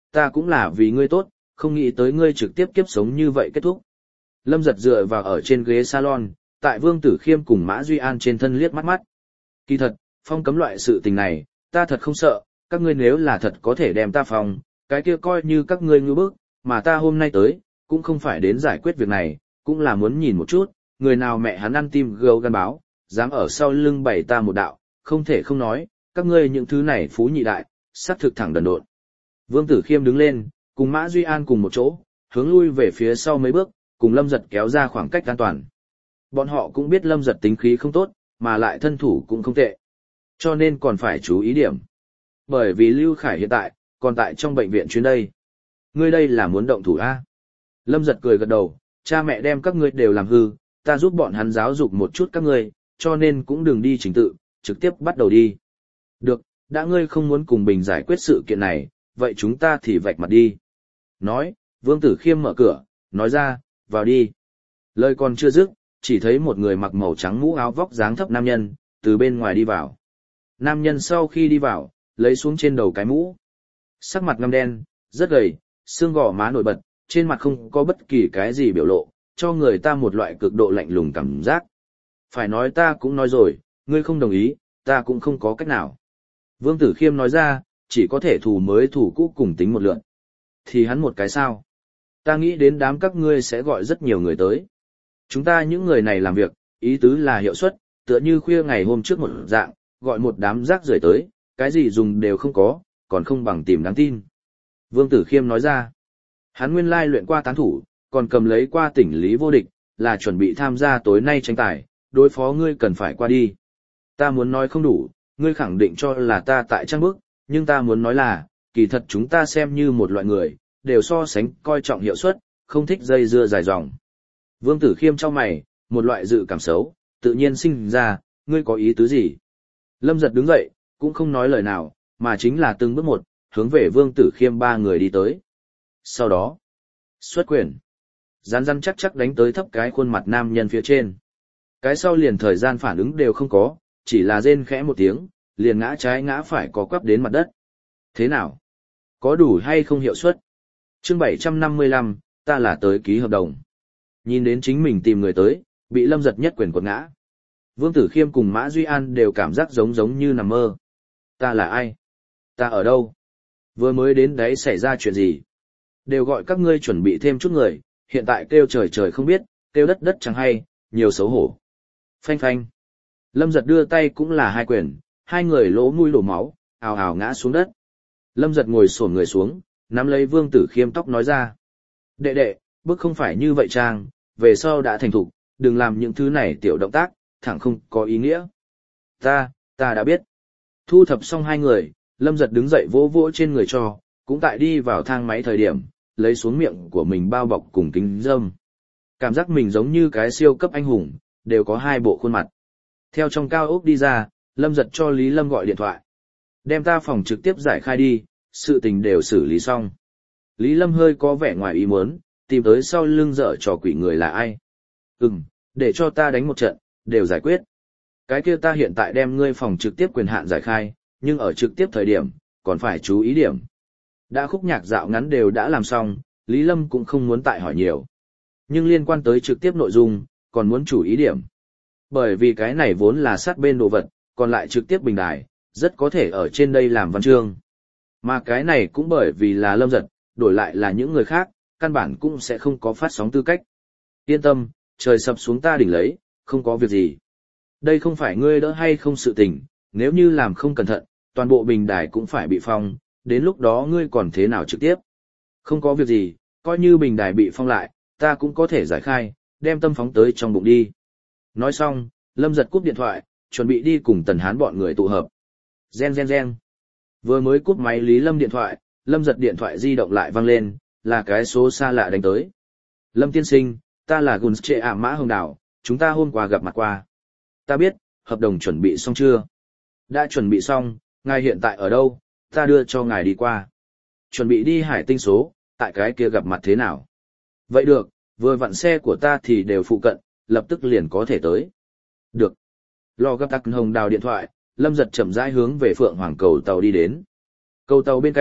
ta cũng là vì ngươi tốt, không nghĩ tới ngươi trực tiếp kiếp sống như vậy kết thúc. Lâm giật dựa vào ở trên ghế salon, tại Vương Tử Khiêm cùng Mã Duy An trên thân liếc mắt mắt. Kỳ thật, phong cấm loại sự tình này, ta thật không sợ, các ngươi nếu là thật có thể đem ta phong, cái kia coi như các ngươi ngư bức, mà ta hôm nay tới, cũng không phải đến giải quyết việc này, cũng là muốn nhìn một chút, người nào mẹ hắn ăn tim gâu gan báo, dám ở sau lưng bày ta một đạo, không thể không nói, các ngươi những thứ này phú nhị đại, sát thực thẳng đần độn. Vương Tử Khiêm đứng lên, cùng Mã Duy An cùng một chỗ, hướng lui về phía sau mấy bước, cùng Lâm Giật kéo ra khoảng cách an toàn. Bọn họ cũng biết Lâm Giật tính khí không tốt, mà lại thân thủ cũng không tệ. Cho nên còn phải chú ý điểm. Bởi vì Lưu Khải hiện tại, còn tại trong bệnh viện chuyến đây. Ngươi đây là muốn động thủ A. Lâm Giật cười gật đầu, cha mẹ đem các ngươi đều làm hư, ta giúp bọn hắn giáo dục một chút các ngươi, cho nên cũng đừng đi trình tự, trực tiếp bắt đầu đi. Được, đã ngươi không muốn cùng Bình giải quyết sự kiện này, vậy chúng ta thì vạch mặt đi. Nói, Vương Tử Khiêm mở cửa, nói ra, vào đi. Lời còn chưa dứt, chỉ thấy một người mặc màu trắng mũ áo vóc dáng thấp nam nhân, từ bên ngoài đi vào. Nam nhân sau khi đi vào, lấy xuống trên đầu cái mũ. Sắc mặt ngăm đen, rất gầy, xương gò má nổi bật, trên mặt không có bất kỳ cái gì biểu lộ, cho người ta một loại cực độ lạnh lùng cảm giác. Phải nói ta cũng nói rồi, ngươi không đồng ý, ta cũng không có cách nào. Vương Tử Khiêm nói ra, chỉ có thể thủ mới thủ cũ cùng tính một lượt. Thì hắn một cái sao? Ta nghĩ đến đám các ngươi sẽ gọi rất nhiều người tới. Chúng ta những người này làm việc, ý tứ là hiệu suất, tựa như khuya ngày hôm trước một dạng, gọi một đám rác rưởi tới, cái gì dùng đều không có, còn không bằng tìm đáng tin. Vương Tử Khiêm nói ra, hắn nguyên lai luyện qua tán thủ, còn cầm lấy qua tỉnh lý vô địch, là chuẩn bị tham gia tối nay tranh tài, đối phó ngươi cần phải qua đi. Ta muốn nói không đủ, ngươi khẳng định cho là ta tại trang bức, nhưng ta muốn nói là, kỳ thật chúng ta xem như một loại người, đều so sánh coi trọng hiệu suất, không thích dây dưa dài dòng. Vương Tử Khiêm trong mày, một loại dự cảm xấu, tự nhiên sinh ra, ngươi có ý tứ gì? Lâm Giật đứng dậy, cũng không nói lời nào, mà chính là từng bước một, hướng về Vương Tử Khiêm ba người đi tới. Sau đó, xuất quyền, rắn rắn chắc chắc đánh tới thấp cái khuôn mặt nam nhân phía trên. Cái sau liền thời gian phản ứng đều không có, chỉ là rên khẽ một tiếng, liền ngã trái ngã phải có quắp đến mặt đất. Thế nào? Có đủ hay không hiệu suất? Chương bảy trăm năm mươi lăm, ta là tới ký hợp đồng. Nhìn đến chính mình tìm người tới, bị Lâm Giật nhất quyền quật ngã. Vương Tử Khiêm cùng Mã Duy An đều cảm giác giống giống như nằm mơ. Ta là ai? Ta ở đâu? Vừa mới đến đấy xảy ra chuyện gì? Đều gọi các ngươi chuẩn bị thêm chút người, hiện tại kêu trời trời không biết, kêu đất đất chẳng hay, nhiều xấu hổ. Phanh phanh. Lâm Giật đưa tay cũng là hai quyền, hai người lỗ mũi đổ máu, ào ào ngã xuống đất. Lâm Giật ngồi xổm người xuống, nắm lấy Vương Tử Khiêm tóc nói ra. Đệ đệ, bước không phải như vậy Trang, về sau đã thành thục, đừng làm những thứ này tiểu động tác, thẳng không có ý nghĩa. Ta, ta đã biết. Thu thập xong hai người, Lâm Giật đứng dậy vỗ vỗ trên người cho, cũng tại đi vào thang máy thời điểm, lấy xuống miệng của mình bao bọc cùng kính râm. Cảm giác mình giống như cái siêu cấp anh hùng, đều có hai bộ khuôn mặt. Theo trong cao ốc đi ra, Lâm Giật cho Lý Lâm gọi điện thoại. Đem ta phòng trực tiếp giải khai đi, sự tình đều xử lý xong. Lý Lâm hơi có vẻ ngoài ý muốn, tìm tới sau lưng dở trò quỷ người là ai. Ừm, để cho ta đánh một trận, đều giải quyết. Cái kia ta hiện tại đem ngươi phòng trực tiếp quyền hạn giải khai, nhưng ở trực tiếp thời điểm, còn phải chú ý điểm. Đã khúc nhạc dạo ngắn đều đã làm xong, Lý Lâm cũng không muốn tại hỏi nhiều. Nhưng liên quan tới trực tiếp nội dung, còn muốn chú ý điểm. Bởi vì cái này vốn là sát bên đồ vật, còn lại trực tiếp bình đài, rất có thể ở trên đây làm văn chương. Mà cái này cũng bởi vì là Lâm Giật, đổi lại là những người khác, căn bản cũng sẽ không có phát sóng tư cách. Yên tâm, trời sập xuống ta đỉnh lấy, không có việc gì. Đây không phải ngươi đỡ hay không sự tình, nếu như làm không cẩn thận, toàn bộ bình đài cũng phải bị phong, đến lúc đó ngươi còn thế nào trực tiếp. Không có việc gì, coi như bình đài bị phong lại, ta cũng có thể giải khai, đem tâm phóng tới trong bụng đi. Nói xong, Lâm Giật cúp điện thoại, chuẩn bị đi cùng Tần Hán bọn người tụ hợp. Gen gen gen. Vừa mới cúp máy Lý Lâm điện thoại, Lâm Giật điện thoại di động lại vang lên, là cái số xa lạ đánh tới. Lâm tiên sinh, ta là Guns Trệ ả Mã Hồng Đào, chúng ta hôm qua gặp mặt qua. Ta biết, hợp đồng chuẩn bị xong chưa? Đã chuẩn bị xong, ngài hiện tại ở đâu, ta đưa cho ngài đi qua. Chuẩn bị đi Hải Tinh số, tại cái kia gặp mặt thế nào? Vậy được, vừa vặn xe của ta thì đều phụ cận, lập tức liền có thể tới. Được. Lò gấp tắc Hồng Đào điện thoại, Lâm Giật chậm rãi hướng về Phượng Hoàng cầu tàu đi đến. Cầu tàu bên cạnh,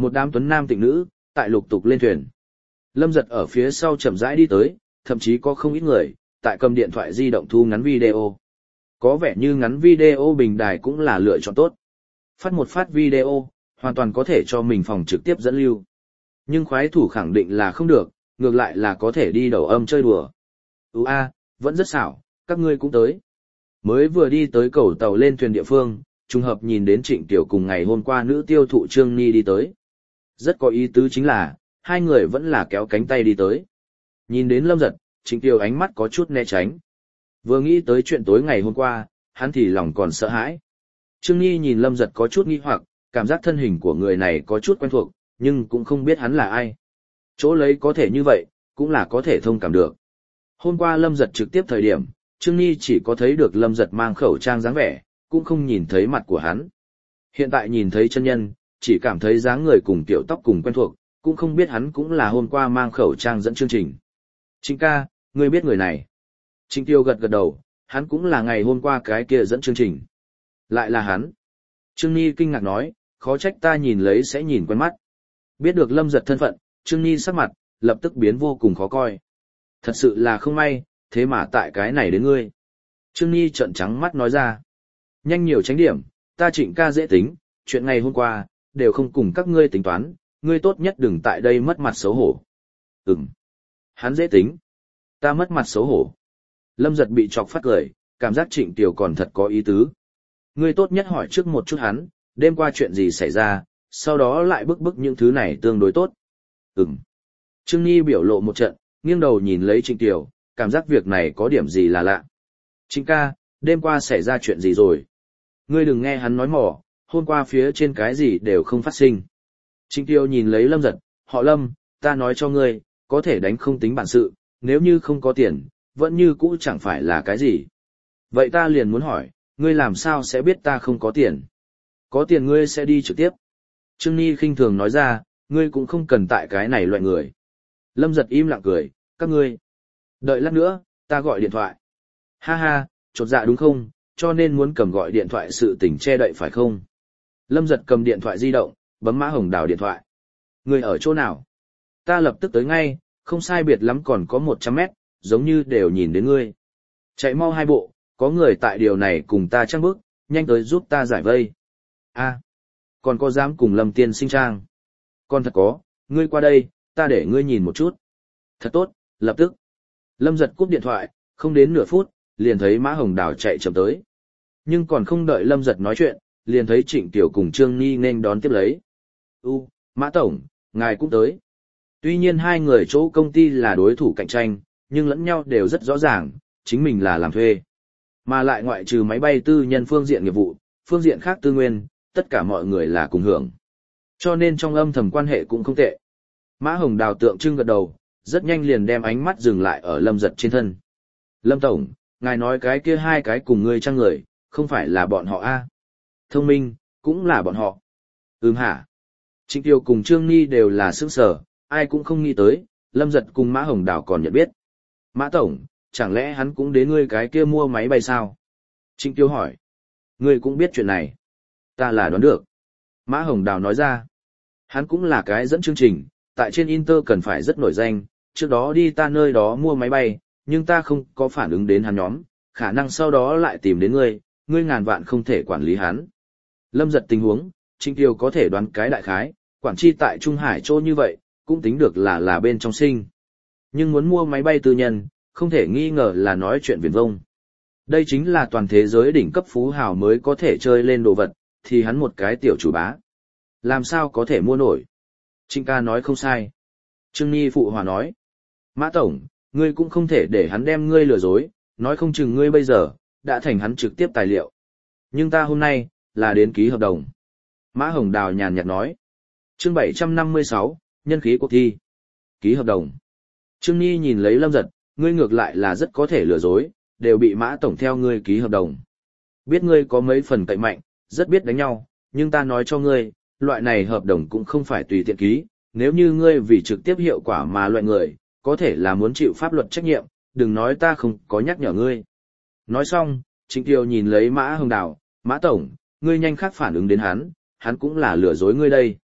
Một đám tuấn nam tịnh nữ, tại lục tục lên thuyền. Lâm Giật ở phía sau chậm rãi đi tới, thậm chí có không ít người, tại cầm điện thoại di động thu ngắn video. Có vẻ như ngắn video bình đài cũng là lựa chọn tốt. Phát một phát video, hoàn toàn có thể cho mình phòng trực tiếp dẫn lưu. Nhưng khoái thủ khẳng định là không được, ngược lại là có thể đi đầu âm chơi đùa. Ú a, vẫn rất xảo, các ngươi cũng tới. Mới vừa đi tới cầu tàu lên thuyền địa phương, trùng hợp nhìn đến Trịnh Tiểu cùng ngày hôm qua nữ tiêu thụ Trương Ni đi tới. Rất có ý tứ chính là, hai người vẫn là kéo cánh tay đi tới. Nhìn đến Lâm Giật, Trịnh Tiểu ánh mắt có chút né tránh. Vừa nghĩ tới chuyện tối ngày hôm qua, hắn thì lòng còn sợ hãi. Trương Ni nhìn Lâm Giật có chút nghi hoặc, cảm giác thân hình của người này có chút quen thuộc, nhưng cũng không biết hắn là ai. Chỗ lấy có thể như vậy, cũng là có thể thông cảm được. Hôm qua Lâm Giật trực tiếp thời điểm, Trương Ni chỉ có thấy được Lâm Giật mang khẩu trang dáng vẻ, cũng không nhìn thấy mặt của hắn. Hiện tại nhìn thấy chân nhân, chỉ cảm thấy dáng người cùng tiểu tóc cùng quen thuộc, cũng không biết hắn cũng là hôm qua mang khẩu trang dẫn chương trình. Trịnh ca, ngươi biết người này. Trịnh Tiêu gật gật đầu, hắn cũng là ngày hôm qua cái kia dẫn chương trình. Lại là hắn. Trương Ni kinh ngạc nói, khó trách ta nhìn lấy sẽ nhìn quen mắt. Biết được Lâm Giật thân phận, Trương Ni sắc mặt, lập tức biến vô cùng khó coi. Thật sự là không may, thế mà tại cái này đến ngươi. Trương Ni trợn trắng mắt nói ra. Nhanh nhiều tránh điểm, ta Trịnh ca dễ tính, chuyện ngày hôm qua, đều không cùng các ngươi tính toán, ngươi tốt nhất đừng tại đây mất mặt xấu hổ. Ừm. Hắn dễ tính. Ta mất mặt xấu hổ. Lâm Giật bị chọc phát cười, cảm giác Trịnh Tiểu còn thật có ý tứ. Ngươi tốt nhất hỏi trước một chút hắn, đêm qua chuyện gì xảy ra, sau đó lại bức bức những thứ này tương đối tốt. Ừm. Trương Nhi biểu lộ một trận, nghiêng đầu nhìn lấy Trịnh Tiểu, cảm giác việc này có điểm gì là lạ. Trịnh ca, đêm qua xảy ra chuyện gì rồi? Ngươi đừng nghe hắn nói mỏ, hôm qua phía trên cái gì đều không phát sinh. Trịnh Tiểu nhìn lấy Lâm Giật, họ Lâm, ta nói cho ngươi, có thể đánh không tính bản sự, nếu như không có tiền, vẫn như cũ chẳng phải là cái gì. Vậy ta liền muốn hỏi, ngươi làm sao sẽ biết ta không có tiền? Có tiền ngươi sẽ đi trực tiếp. Trương Nhi khinh thường nói ra, ngươi cũng không cần tại cái này loại người. Lâm Giật im lặng cười, các ngươi. Đợi lát nữa, ta gọi điện thoại. Ha ha, chột dạ đúng không, cho nên muốn cầm gọi điện thoại sự tình che đậy phải không? Lâm Giật cầm điện thoại di động, bấm Mã Hồng Đào điện thoại. Ngươi ở chỗ nào? Ta lập tức tới ngay, không sai biệt lắm còn có một trăm mét, giống như đều nhìn đến ngươi. Chạy mau hai bộ, có người tại điều này cùng ta trăng bước, nhanh tới giúp ta giải vây. A, còn có dám cùng Lâm Tiên Sinh trang? Còn thật có, ngươi qua đây, ta để ngươi nhìn một chút. Thật tốt, lập tức. Lâm Giật cúp điện thoại, không đến nửa phút, liền thấy Mã Hồng Đào chạy chậm tới. Nhưng còn không đợi Lâm Giật nói chuyện, liền thấy Trịnh Tiểu cùng Trương Ni nên đón tiếp lấy. U, Mã Tổng, ngài cũng tới. Tuy nhiên hai người chỗ công ty là đối thủ cạnh tranh, nhưng lẫn nhau đều rất rõ ràng, chính mình là làm thuê. Mà lại ngoại trừ máy bay tư nhân phương diện nghiệp vụ, phương diện khác tư nguyên, tất cả mọi người là cùng hưởng. Cho nên trong âm thầm quan hệ cũng không tệ. Mã Hồng Đào tượng trưng gật đầu, rất nhanh liền đem ánh mắt dừng lại ở Lâm Giật trên thân. Lâm Tổng, ngài nói cái kia hai cái cùng ngươi chăng người, không phải là bọn họ a? Thông minh, cũng là bọn họ. Ừm hả? Trịnh Tiêu cùng Trương Ni đều là sững sở, ai cũng không nghĩ tới, Lâm Giật cùng Mã Hồng Đào còn nhận biết. Mã Tổng, chẳng lẽ hắn cũng đến ngươi cái kia mua máy bay sao? Trịnh Tiêu hỏi. Ngươi cũng biết chuyện này. Ta là đoán được. Mã Hồng Đào nói ra. Hắn cũng là cái dẫn chương trình, tại trên Inter cần phải rất nổi danh, trước đó đi ta nơi đó mua máy bay, nhưng ta không có phản ứng đến hắn nhóm, khả năng sau đó lại tìm đến ngươi, ngươi ngàn vạn không thể quản lý hắn. Lâm Giật tình huống, Trịnh Tiêu có thể đoán cái đại khái, quản tri tại Trung Hải chỗ như vậy, cũng tính được là là bên trong sinh. Nhưng muốn mua máy bay tư nhân, không thể nghi ngờ là nói chuyện viển vông. Đây chính là toàn thế giới đỉnh cấp phú hào mới có thể chơi lên đồ vật, thì hắn một cái tiểu chủ bá. Làm sao có thể mua nổi? Trịnh ca nói không sai. Trương Nhi phụ hòa nói. Mã Tổng, ngươi cũng không thể để hắn đem ngươi lừa dối, nói không chừng ngươi bây giờ, đã thành hắn trực tiếp tài liệu. Nhưng ta hôm nay, là đến ký hợp đồng. Mã Hồng Đào nhàn nhạt nói. Chương bảy trăm năm mươi sáu, nhân khí cuộc thi. Ký hợp đồng. Trương Nhi nhìn lấy Lâm Giật, ngươi ngược lại là rất có thể lừa dối, đều bị Mã Tổng theo ngươi ký hợp đồng. Biết ngươi có mấy phần cậy mạnh, rất biết đánh nhau, nhưng ta nói cho ngươi, loại này hợp đồng cũng không phải tùy tiện ký, nếu như ngươi vì trực tiếp hiệu quả mà loại người, có thể là muốn chịu pháp luật trách nhiệm, đừng nói ta không có nhắc nhở ngươi. Nói xong, Trịnh Tiêu nhìn lấy Mã Hồng Đào, Mã Tổng, ngươi nhanh khắc phản ứng đến hắn, hắn cũng là lừa dối ngươi đây.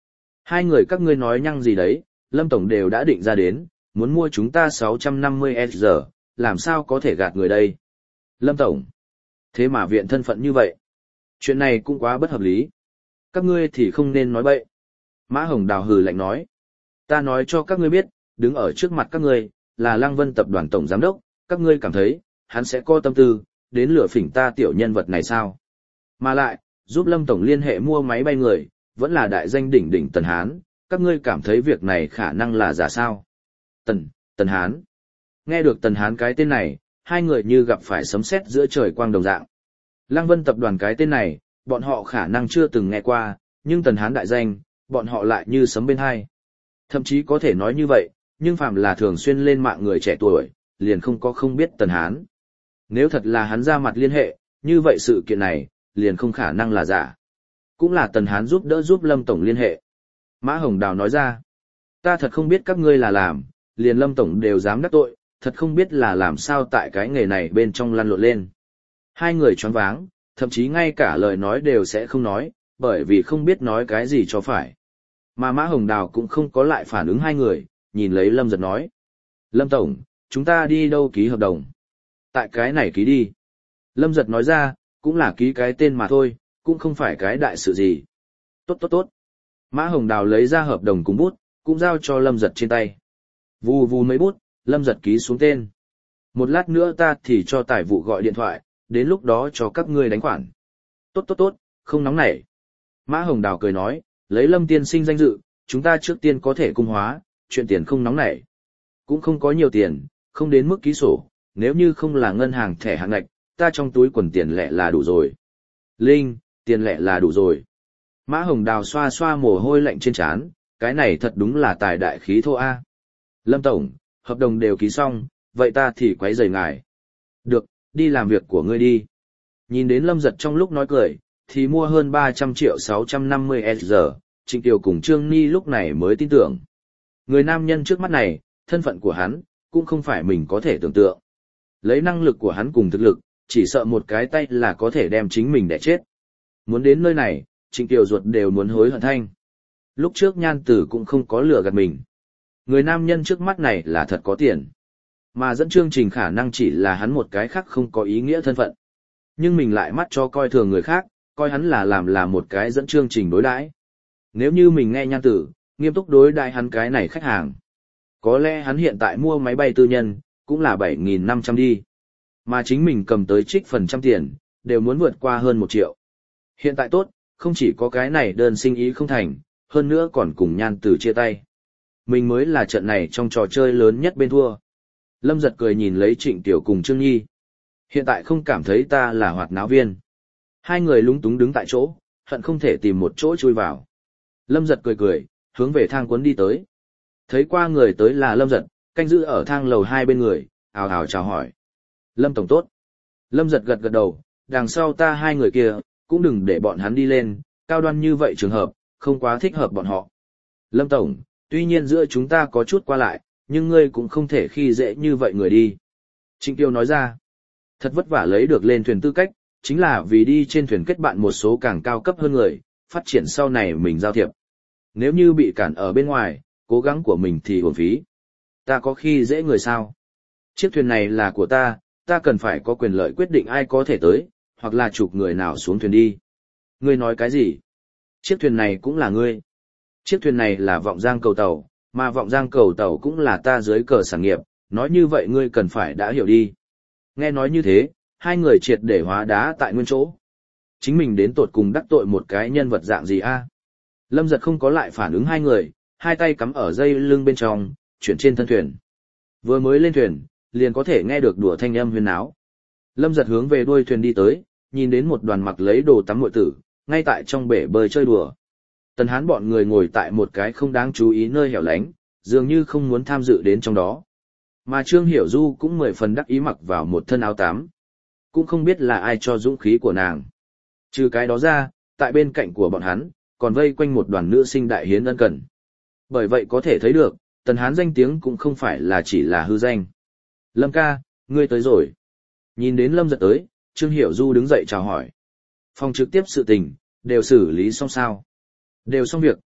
Hai người các ngươi nói nhăng gì đấy, Lâm Tổng đều đã định ra đến, muốn mua chúng ta sáu trăm năm mươi S R, làm sao có thể gạt người đây? Lâm Tổng, thế mà viện thân phận như vậy. Chuyện này cũng quá bất hợp lý. Các ngươi thì không nên nói bậy. Mã Hồng Đào hừ lạnh nói. Ta nói cho các ngươi biết, đứng ở trước mặt các ngươi, là Lăng Vân tập đoàn tổng giám đốc, các ngươi cảm thấy, hắn sẽ có tâm tư, đến lừa phỉnh ta tiểu nhân vật này sao? Mà lại, giúp Lâm Tổng liên hệ mua máy bay người, vẫn là đại danh đỉnh đỉnh Tần Hán, các ngươi cảm thấy việc này khả năng là giả sao? Tần, Tần Hán. Nghe được Tần Hán cái tên này, hai người như gặp phải sấm sét giữa trời quang đồng dạng. Lăng Vân tập đoàn cái tên này, bọn họ khả năng chưa từng nghe qua, nhưng Tần Hán đại danh, bọn họ lại như sấm bên hai. Thậm chí có thể nói như vậy, nhưng phạm là thường xuyên lên mạng người trẻ tuổi, liền không có không biết Tần Hán. Nếu thật là hắn ra mặt liên hệ, như vậy sự kiện này, liền không khả năng là giả. Cũng là Tần Hán giúp đỡ giúp Lâm Tổng liên hệ. Mã Hồng Đào nói ra, ta thật không biết các ngươi là làm, liền Lâm Tổng đều dám đắc tội, thật không biết là làm sao tại cái nghề này bên trong lăn lộn lên. Hai người choáng váng, thậm chí ngay cả lời nói đều sẽ không nói, bởi vì không biết nói cái gì cho phải. Mà Mã Hồng Đào cũng không có lại phản ứng hai người, nhìn lấy Lâm Giật nói. Lâm Tổng, chúng ta đi đâu ký hợp đồng? Tại cái này ký đi. Lâm Giật nói ra, cũng là ký cái tên mà thôi, cũng không phải cái đại sự gì. Tốt tốt tốt. Mã Hồng Đào lấy ra hợp đồng cùng bút, cũng giao cho Lâm Giật trên tay. Vù vù mấy bút, Lâm Giật ký xuống tên. Một lát nữa ta thì cho tài vụ gọi điện thoại, đến lúc đó cho các ngươi đánh khoản. Tốt tốt tốt, không nóng nảy. Mã Hồng Đào cười nói, lấy Lâm tiên sinh danh dự, chúng ta trước tiên có thể cung hóa, chuyện tiền không nóng nảy. Cũng không có nhiều tiền, không đến mức ký sổ, nếu như không là ngân hàng thẻ hạng ngạch, ta trong túi quần tiền lẻ là đủ rồi. Linh, tiền lẻ là đủ rồi. Mã Hồng Đào xoa xoa mồ hôi lạnh trên trán, cái này thật đúng là tài đại khí thô a. Lâm Tổng, hợp đồng đều ký xong, vậy ta thì quấy rầy ngài. Được, đi làm việc của ngươi đi. Nhìn đến Lâm Giật trong lúc nói cười, thì mua hơn ba trăm triệu sáu trăm năm mươi S R, Trịnh Kiều cùng Trương Ni lúc này mới tin tưởng. Người nam nhân trước mắt này, thân phận của hắn, cũng không phải mình có thể tưởng tượng. Lấy năng lực của hắn cùng thực lực, chỉ sợ một cái tay là có thể đem chính mình đẻ chết. Muốn đến nơi này, Trịnh Kiều ruột đều muốn hối hận thanh. Lúc trước Nhan Tử cũng không có lừa gạt mình. Người nam nhân trước mắt này là thật có tiền. Mà dẫn chương trình khả năng chỉ là hắn một cái khác không có ý nghĩa thân phận. Nhưng mình lại mắt cho coi thường người khác, coi hắn là làm là một cái dẫn chương trình đối đãi. Nếu như mình nghe Nhan Tử, nghiêm túc đối đãi hắn cái này khách hàng. Có lẽ hắn hiện tại mua máy bay tư nhân, cũng là bảy nghìn năm trăm đi. Mà chính mình cầm tới trích phần trăm tiền, đều muốn vượt qua hơn một triệu. Hiện tại tốt, không chỉ có cái này đơn sinh ý không thành, hơn nữa còn cùng Nhan Tử chia tay. Mình mới là trận này trong trò chơi lớn nhất bên thua. Lâm Giật cười nhìn lấy Trịnh Tiểu cùng Trương Nhi. Hiện tại không cảm thấy ta là hoạt náo viên. Hai người lúng túng đứng tại chỗ, hận không thể tìm một chỗ chui vào. Lâm Giật cười cười, hướng về thang cuốn đi tới. Thấy qua người tới là Lâm Giật, canh giữ ở thang lầu hai bên người, ào ào chào hỏi. Lâm Tổng tốt. Lâm Giật gật gật đầu, đằng sau ta hai người kia, cũng đừng để bọn hắn đi lên, cao đoan như vậy trường hợp, không quá thích hợp bọn họ. Lâm Tổng, tuy nhiên giữa chúng ta có chút qua lại, nhưng ngươi cũng không thể khi dễ như vậy người đi. Trịnh Kiều nói ra, thật vất vả lấy được lên thuyền tư cách, chính là vì đi trên thuyền kết bạn một số càng cao cấp hơn người, phát triển sau này mình giao thiệp. Nếu như bị cản ở bên ngoài, cố gắng của mình thì uổng phí. Ta có khi dễ người sao? Chiếc thuyền này là của ta, ta cần phải có quyền lợi quyết định ai có thể tới, hoặc là chụp người nào xuống thuyền đi. Ngươi nói cái gì? Chiếc thuyền này cũng là ngươi. Chiếc thuyền này là Vọng Giang cầu tàu, mà Vọng Giang cầu tàu cũng là ta dưới cờ sản nghiệp, nói như vậy ngươi cần phải đã hiểu đi. Nghe nói như thế, hai người triệt để hóa đá tại nguyên chỗ. Chính mình đến tột cùng đắc tội một cái nhân vật dạng gì a? Lâm Giật không có lại phản ứng hai người, hai tay cắm ở dây lưng bên trong, chuyển trên thân thuyền. Vừa mới lên thuyền, liền có thể nghe được đùa thanh âm huyên náo. Lâm Giật hướng về đuôi thuyền đi tới, nhìn đến một đoàn mặc lấy đồ tắm muội tử, ngay tại trong bể bơi chơi đùa. Tần Hán bọn người ngồi tại một cái không đáng chú ý nơi hẻo lánh, dường như không muốn tham dự đến trong đó. Mà Trương Hiểu Du cũng mười phần đắc ý mặc vào một thân áo tắm. Cũng không biết là ai cho dũng khí của nàng. Trừ cái đó ra, tại bên cạnh của bọn hắn, còn vây quanh một đoàn nữ sinh đại hiến ân cần. Bởi vậy có thể thấy được, Tần Hán danh tiếng cũng không phải là chỉ là hư danh. Lâm ca, ngươi tới rồi. Nhìn đến Lâm Giật tới, Trương Hiểu Du đứng dậy chào hỏi. Phòng trực tiếp sự tình, đều xử lý xong sao? Đều xong việc,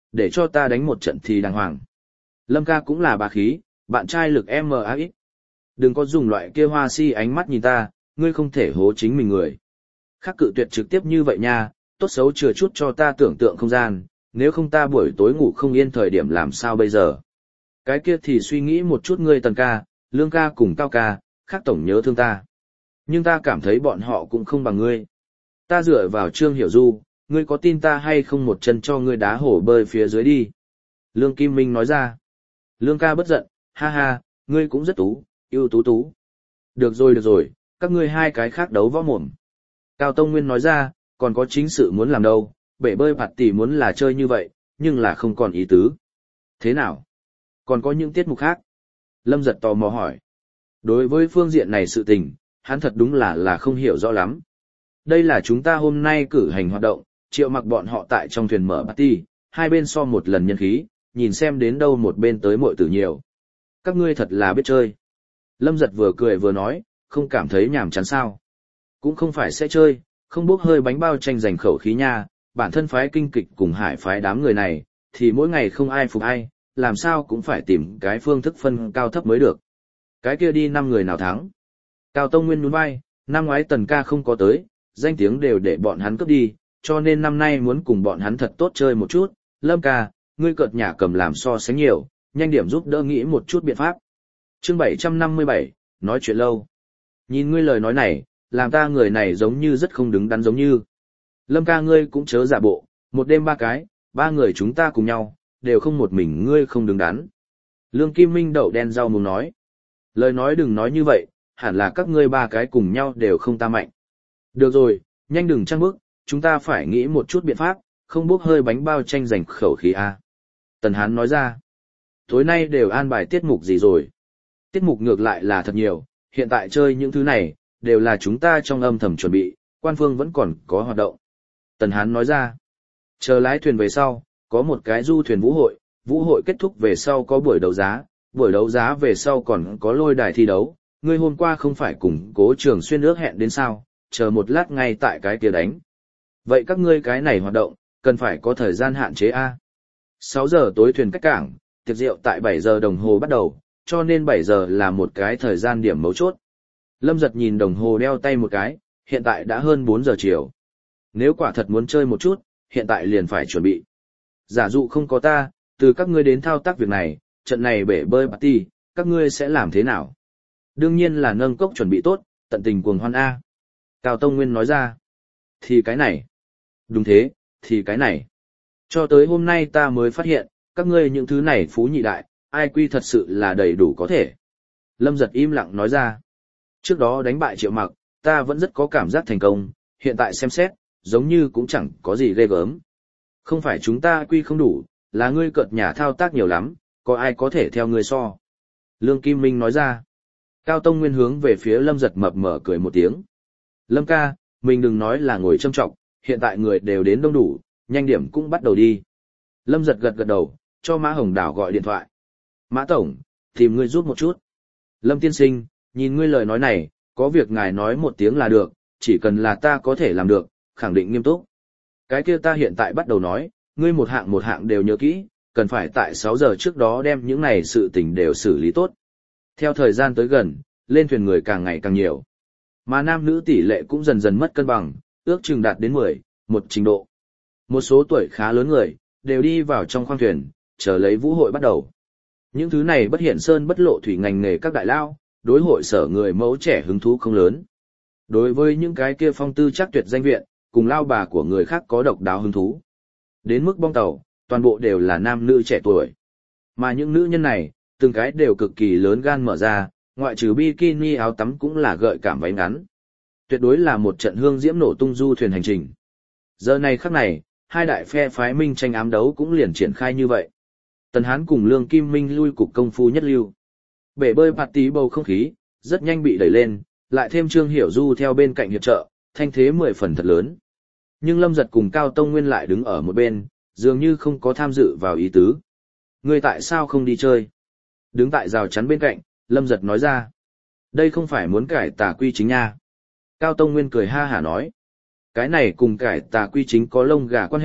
để cho ta đánh một trận thì đàng hoàng. Lâm ca cũng là bà khí, bạn trai lực em a ích. Đừng có dùng loại kia hoa si ánh mắt nhìn ta, ngươi không thể hố chính mình người. Khác cự tuyệt trực tiếp như vậy nha, tốt xấu chừa chút cho ta tưởng tượng không gian, nếu không ta buổi tối ngủ không yên thời điểm làm sao bây giờ. Cái kia thì suy nghĩ một chút ngươi Tần ca, Lương ca cùng Cao ca, khác tổng nhớ thương ta. Nhưng ta cảm thấy bọn họ cũng không bằng ngươi. Ta dựa vào Trương Hiểu Du, ngươi có tin ta hay không một chân cho ngươi đá hổ bơi phía dưới đi. Lương Kim Minh nói ra. Lương ca bất giận, ha ha, ngươi cũng rất tú, yêu tú tú. Được rồi được rồi, các ngươi hai cái khác đấu võ mồm. Cao Tông Nguyên nói ra, còn có chính sự muốn làm đâu, bể bơi bạt tỷ muốn là chơi như vậy, nhưng là không còn ý tứ. Thế nào? Còn có những tiết mục khác? Lâm Giật tò mò hỏi. Đối với phương diện này sự tình, hắn thật đúng là là không hiểu rõ lắm. Đây là chúng ta hôm nay cử hành hoạt động, Triệu Mặc bọn họ tại trong thuyền mở party, hai bên so một lần nhân khí, nhìn xem đến đâu một bên tới muội tử nhiều. Các ngươi thật là biết chơi. Lâm Giật vừa cười vừa nói, không cảm thấy nhàm chán sao. Cũng không phải sẽ chơi, không bốc hơi bánh bao tranh giành khẩu khí nha, bản thân phái kinh kịch cùng hải phái đám người này, thì mỗi ngày không ai phục ai, làm sao cũng phải tìm cái phương thức phân cao thấp mới được. Cái kia đi năm người nào thắng. Cao Tông Nguyên nhún vai, năm ngoái Tần ca không có tới, danh tiếng đều để bọn hắn cướp đi, cho nên năm nay muốn cùng bọn hắn thật tốt chơi một chút. Lâm ca, ngươi cợt nhả cầm làm so sánh nhiều, nhanh điểm giúp đỡ nghĩ một chút biện pháp. Chương bảy trăm năm mươi bảy, nói chuyện lâu. Nhìn ngươi lời nói này, làm ta người này giống như rất không đứng đắn giống như. Lâm ca ngươi cũng chớ giả bộ, một đêm ba cái, ba người chúng ta cùng nhau, đều không một mình ngươi không đứng đắn. Lương Kim Minh đậu đen rau muống nói. Lời nói đừng nói như vậy, hẳn là các ngươi ba cái cùng nhau đều không ta mạnh. Được rồi, nhanh đừng trăng bức, chúng ta phải nghĩ một chút biện pháp, không bốc hơi bánh bao tranh giành khẩu khí a. Tần Hán nói ra. Tối nay đều an bài tiết mục gì rồi? Tiết mục ngược lại là thật nhiều, hiện tại chơi những thứ này, đều là chúng ta trong âm thầm chuẩn bị, quan phương vẫn còn có hoạt động. Tần Hán nói ra. Chờ lái thuyền về sau, có một cái du thuyền vũ hội, vũ hội kết thúc về sau có buổi đấu giá, buổi đấu giá về sau còn có lôi đài thi đấu. Ngươi hôm qua không phải cùng Cố Trường Xuyên ước hẹn đến sao, chờ một lát ngay tại cái kia đánh. Vậy các ngươi cái này hoạt động, cần phải có thời gian hạn chế a. sáu giờ tối thuyền cách cảng, tiệc rượu tại bảy giờ đồng hồ bắt đầu, cho nên bảy giờ là một cái thời gian điểm mấu chốt. Lâm Giật nhìn đồng hồ đeo tay một cái, hiện tại đã hơn bốn giờ chiều. Nếu quả thật muốn chơi một chút, hiện tại liền phải chuẩn bị. Giả dụ không có ta, từ các ngươi đến thao tác việc này, trận này bể bơi party, các ngươi sẽ làm thế nào? Đương nhiên là nâng cốc chuẩn bị tốt, tận tình cuồng hoan A. Cao Tông Nguyên nói ra. Thì cái này. Đúng thế, thì cái này. Cho tới hôm nay ta mới phát hiện, các ngươi những thứ này phú nhị đại, ai quy thật sự là đầy đủ có thể. Lâm Giật im lặng nói ra. Trước đó đánh bại Triệu Mặc, ta vẫn rất có cảm giác thành công, hiện tại xem xét, giống như cũng chẳng có gì ghê gớm. Không phải chúng ta quy không đủ, là ngươi cợt nhả thao tác nhiều lắm, có ai có thể theo ngươi so. Lương Kim Minh nói ra. Cao Tông Nguyên hướng về phía Lâm Giật mập mở cười một tiếng. Lâm ca, mình đừng nói là ngồi châm trọng, hiện tại người đều đến đông đủ, nhanh điểm cũng bắt đầu đi. Lâm Giật gật gật đầu, cho Mã Hồng Đào gọi điện thoại. Mã Tổng, tìm ngươi giúp một chút. Lâm Tiên Sinh, nhìn ngươi lời nói này, có việc ngài nói một tiếng là được, chỉ cần là ta có thể làm được, khẳng định nghiêm túc. Cái kia ta hiện tại bắt đầu nói, ngươi một hạng một hạng đều nhớ kỹ, cần phải tại sáu giờ trước đó đem những này sự tình đều xử lý tốt. Theo thời gian tới gần, lên thuyền người càng ngày càng nhiều. Mà nam nữ tỷ lệ cũng dần dần mất cân bằng, ước chừng đạt đến mười, một trình độ. Một số tuổi khá lớn người, đều đi vào trong khoang thuyền, chờ lấy vũ hội bắt đầu. Những thứ này bất hiện sơn bất lộ thủy ngành nghề các đại lao, đối hội sở người mẫu trẻ hứng thú không lớn. Đối với những cái kia phong tư chắc tuyệt danh viện, cùng lao bà của người khác có độc đáo hứng thú. Đến mức bong tàu, toàn bộ đều là nam nữ trẻ tuổi. Mà những nữ nhân này, từng cái đều cực kỳ lớn gan mở ra, ngoại trừ bikini áo tắm cũng là gợi cảm váy ngắn. Tuyệt đối là một trận hương diễm nổ tung du thuyền hành trình. Giờ này khắc này, hai đại phe phái minh tranh ám đấu cũng liền triển khai như vậy. Tần Hán cùng Lương Kim Minh lui cục công phu nhất lưu. Bể bơi party bầu không khí, rất nhanh bị đẩy lên, lại thêm Trương Hiểu Du theo bên cạnh hiệp trợ, thanh thế mười phần thật lớn. Nhưng Lâm Giật cùng Cao Tông Nguyên lại đứng ở một bên, dường như không có tham dự vào ý tứ. Ngươi tại sao không đi chơi? Đứng tại rào chắn bên cạnh, Lâm Giật nói ra. Đây không phải muốn cải tà quy chính nha. Cao Tông Nguyên cười ha hả nói. Cái này cùng cải tà quy chính có lông gà quan hệ,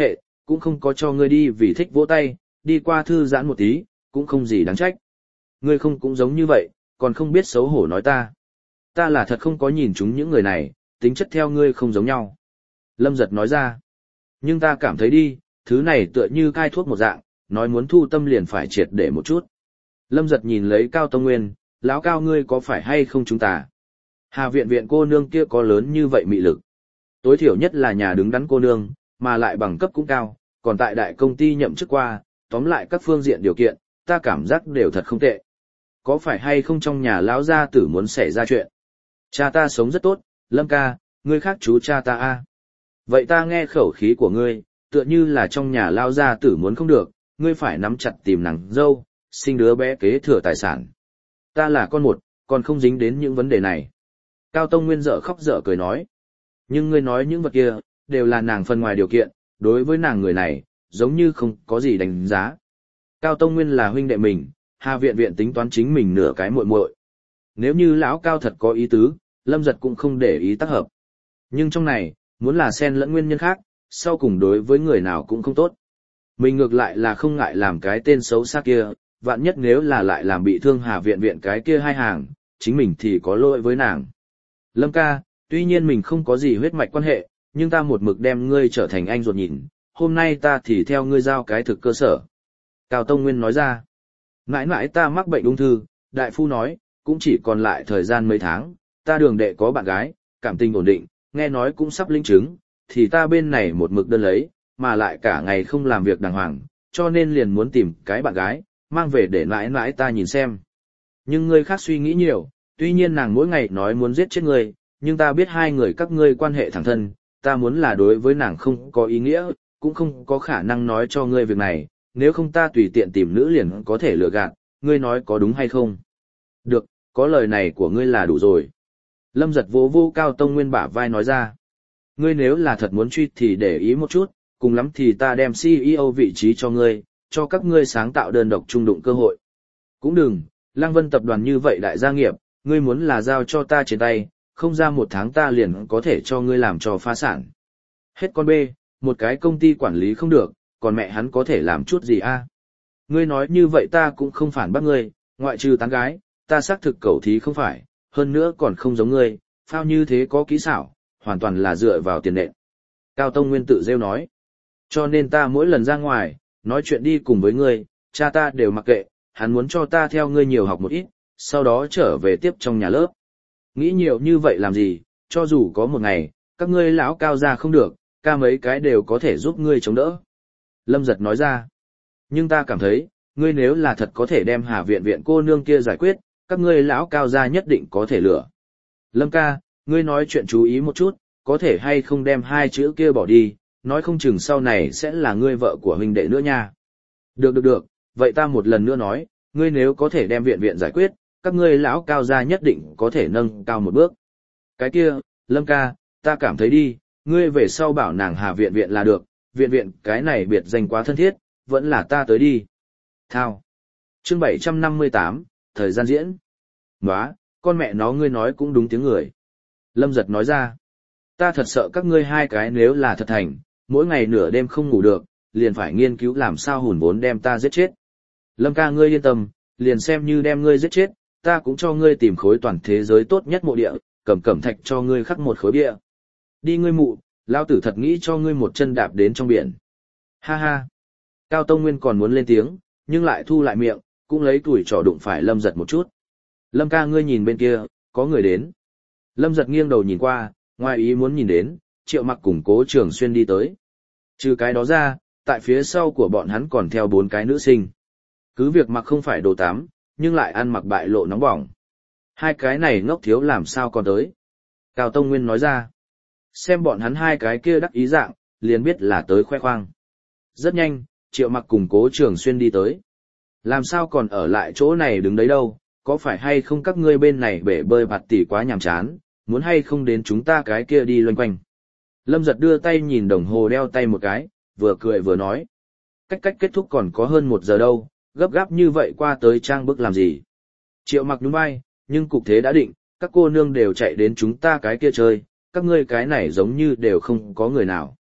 cũng không có cho ngươi đi vì thích vỗ tay, đi qua thư giãn một tí, cũng không gì đáng trách. Ngươi không cũng giống như vậy, còn không biết xấu hổ nói ta. Ta là thật không có nhìn chúng những người này, tính chất theo ngươi không giống nhau. Lâm Giật nói ra. Nhưng ta cảm thấy đi, thứ này tựa như cai thuốc một dạng, nói muốn thu tâm liền phải triệt để một chút. Lâm Giật nhìn lấy Cao Tông Nguyên, lão Cao ngươi có phải hay không chúng ta? Hà viện viện cô nương kia có lớn như vậy mị lực. Tối thiểu nhất là nhà đứng đắn cô nương, mà lại bằng cấp cũng cao, còn tại đại công ty nhậm chức qua, tóm lại các phương diện điều kiện, ta cảm giác đều thật không tệ. Có phải hay không trong nhà lão gia tử muốn xảy ra chuyện? Cha ta sống rất tốt, Lâm ca, ngươi khác chú cha ta a. Vậy ta nghe khẩu khí của ngươi, tựa như là trong nhà lão gia tử muốn không được, ngươi phải nắm chặt tìm nàng dâu, sinh đứa bé kế thừa tài sản. Ta là con một, còn không dính đến những vấn đề này. Cao Tông Nguyên dở khóc dở cười nói. Nhưng ngươi nói những vật kia, đều là nàng phần ngoài điều kiện, đối với nàng người này, giống như không có gì đánh giá. Cao Tông Nguyên là huynh đệ mình, Hà viện viện tính toán chính mình nửa cái muội muội. Nếu như lão Cao thật có ý tứ, Lâm Giật cũng không để ý tác hợp. Nhưng trong này, muốn là xen lẫn nguyên nhân khác, sau cùng đối với người nào cũng không tốt. Mình ngược lại là không ngại làm cái tên xấu xa kia, vạn nhất nếu là lại làm bị thương Hà viện viện cái kia hai hàng, chính mình thì có lỗi với nàng. Lâm ca, tuy nhiên mình không có gì huyết mạch quan hệ, nhưng ta một mực đem ngươi trở thành anh ruột nhìn, hôm nay ta thì theo ngươi giao cái thực cơ sở. Cao Tông Nguyên nói ra, mãi mãi ta mắc bệnh ung thư, đại phu nói, cũng chỉ còn lại thời gian mấy tháng, ta đường đệ có bạn gái, cảm tình ổn định, nghe nói cũng sắp linh chứng, thì ta bên này một mực đơn lấy, mà lại cả ngày không làm việc đàng hoàng, cho nên liền muốn tìm cái bạn gái, mang về để mãi mãi ta nhìn xem. Nhưng ngươi khác suy nghĩ nhiều, tuy nhiên nàng mỗi ngày nói muốn giết chết ngươi, nhưng ta biết hai người các ngươi quan hệ thẳng thân, ta muốn là đối với nàng không có ý nghĩa, cũng không có khả năng nói cho ngươi việc này, nếu không ta tùy tiện tìm nữ liền có thể lừa gạt, ngươi nói có đúng hay không? Được, có lời này của ngươi là đủ rồi. Lâm Giật vỗ vô Cao Tông Nguyên bả vai nói ra. Ngươi nếu là thật muốn truy thì để ý một chút, cùng lắm thì ta đem xê e ô vị trí cho ngươi, cho các ngươi sáng tạo đơn độc trung đụng cơ hội. Cũng đừng, Lăng Vân tập đoàn như vậy đại gia nghiệp, ngươi muốn là giao cho ta trên tay, không ra một tháng ta liền có thể cho ngươi làm cho phá sản. Hết con bê, một cái công ty quản lý không được, còn mẹ hắn có thể làm chút gì a? Ngươi nói như vậy ta cũng không phản bác ngươi, ngoại trừ tán gái, ta xác thực cầu thí không phải, hơn nữa còn không giống ngươi, phao như thế có kỹ xảo, hoàn toàn là dựa vào tiền nện. Cao Tông Nguyên tự rêu nói, cho nên ta mỗi lần ra ngoài, nói chuyện đi cùng với ngươi, cha ta đều mặc kệ, hắn muốn cho ta theo ngươi nhiều học một ít, sau đó trở về tiếp trong nhà lớp. Nghĩ nhiều như vậy làm gì, cho dù có một ngày, các ngươi lão Cao ra không được, ca mấy cái đều có thể giúp ngươi chống đỡ. Lâm Giật nói ra, nhưng ta cảm thấy, ngươi nếu là thật có thể đem Hà viện viện cô nương kia giải quyết, các ngươi lão Cao ra nhất định có thể lửa. Lâm ca, ngươi nói chuyện chú ý một chút, có thể hay không đem hai chữ kia bỏ đi, nói không chừng sau này sẽ là ngươi vợ của huynh đệ nữa nha. Được được được, vậy ta một lần nữa nói, ngươi nếu có thể đem viện viện giải quyết, các ngươi lão Cao gia nhất định có thể nâng cao một bước. Cái kia, Lâm ca, ta cảm thấy đi, ngươi về sau bảo nàng Hà viện viện là được, viện viện cái này biệt danh quá thân thiết, vẫn là ta tới đi. Thao. Chương bảy trăm năm mươi tám, thời gian diễn. Nóa, con mẹ nó ngươi nói cũng đúng tiếng người. Lâm Giật nói ra, ta thật sợ các ngươi hai cái nếu là thật thành, mỗi ngày nửa đêm không ngủ được, liền phải nghiên cứu làm sao hùn vốn đem ta giết chết. Lâm ca ngươi yên tâm, liền xem như đem ngươi giết chết, ta cũng cho ngươi tìm khối toàn thế giới tốt nhất mộ địa, cầm cẩm thạch cho ngươi khắc một khối bia. Đi ngươi mụ, lao tử thật nghĩ cho ngươi một chân đạp đến trong biển. Ha ha. Cao Tông Nguyên còn muốn lên tiếng, nhưng lại thu lại miệng, cũng lấy tuổi trò đụng phải Lâm Giật một chút. Lâm ca ngươi nhìn bên kia, có người đến. Lâm Giật nghiêng đầu nhìn qua, ngoài ý muốn nhìn đến, Triệu Mặc cùng Cố Trường Xuyên đi tới. Trừ cái đó ra, tại phía sau của bọn hắn còn theo bốn cái nữ sinh. Cứ việc mặc không phải đồ tắm, nhưng lại ăn mặc bại lộ nóng bỏng. Hai cái này ngốc thiếu làm sao còn tới. Cao Tông Nguyên nói ra. Xem bọn hắn hai cái kia đắc ý dạng, liền biết là tới khoe khoang. Rất nhanh, Triệu Mặc cùng Cố Trường Xuyên đi tới. Làm sao còn ở lại chỗ này đứng đấy đâu, có phải hay không các ngươi bên này bể bơi bạt tỉ quá nhàm chán, muốn hay không đến chúng ta cái kia đi loanh quanh. Lâm Giật đưa tay nhìn đồng hồ đeo tay một cái, vừa cười vừa nói. Cách cách kết thúc còn có hơn một giờ đâu, gấp gáp như vậy qua tới trang bức làm gì. Triệu Mặc nhún vai, nhưng cục thế đã định, các cô nương đều chạy đến chúng ta cái kia chơi, các ngươi cái này giống như đều không có người nào.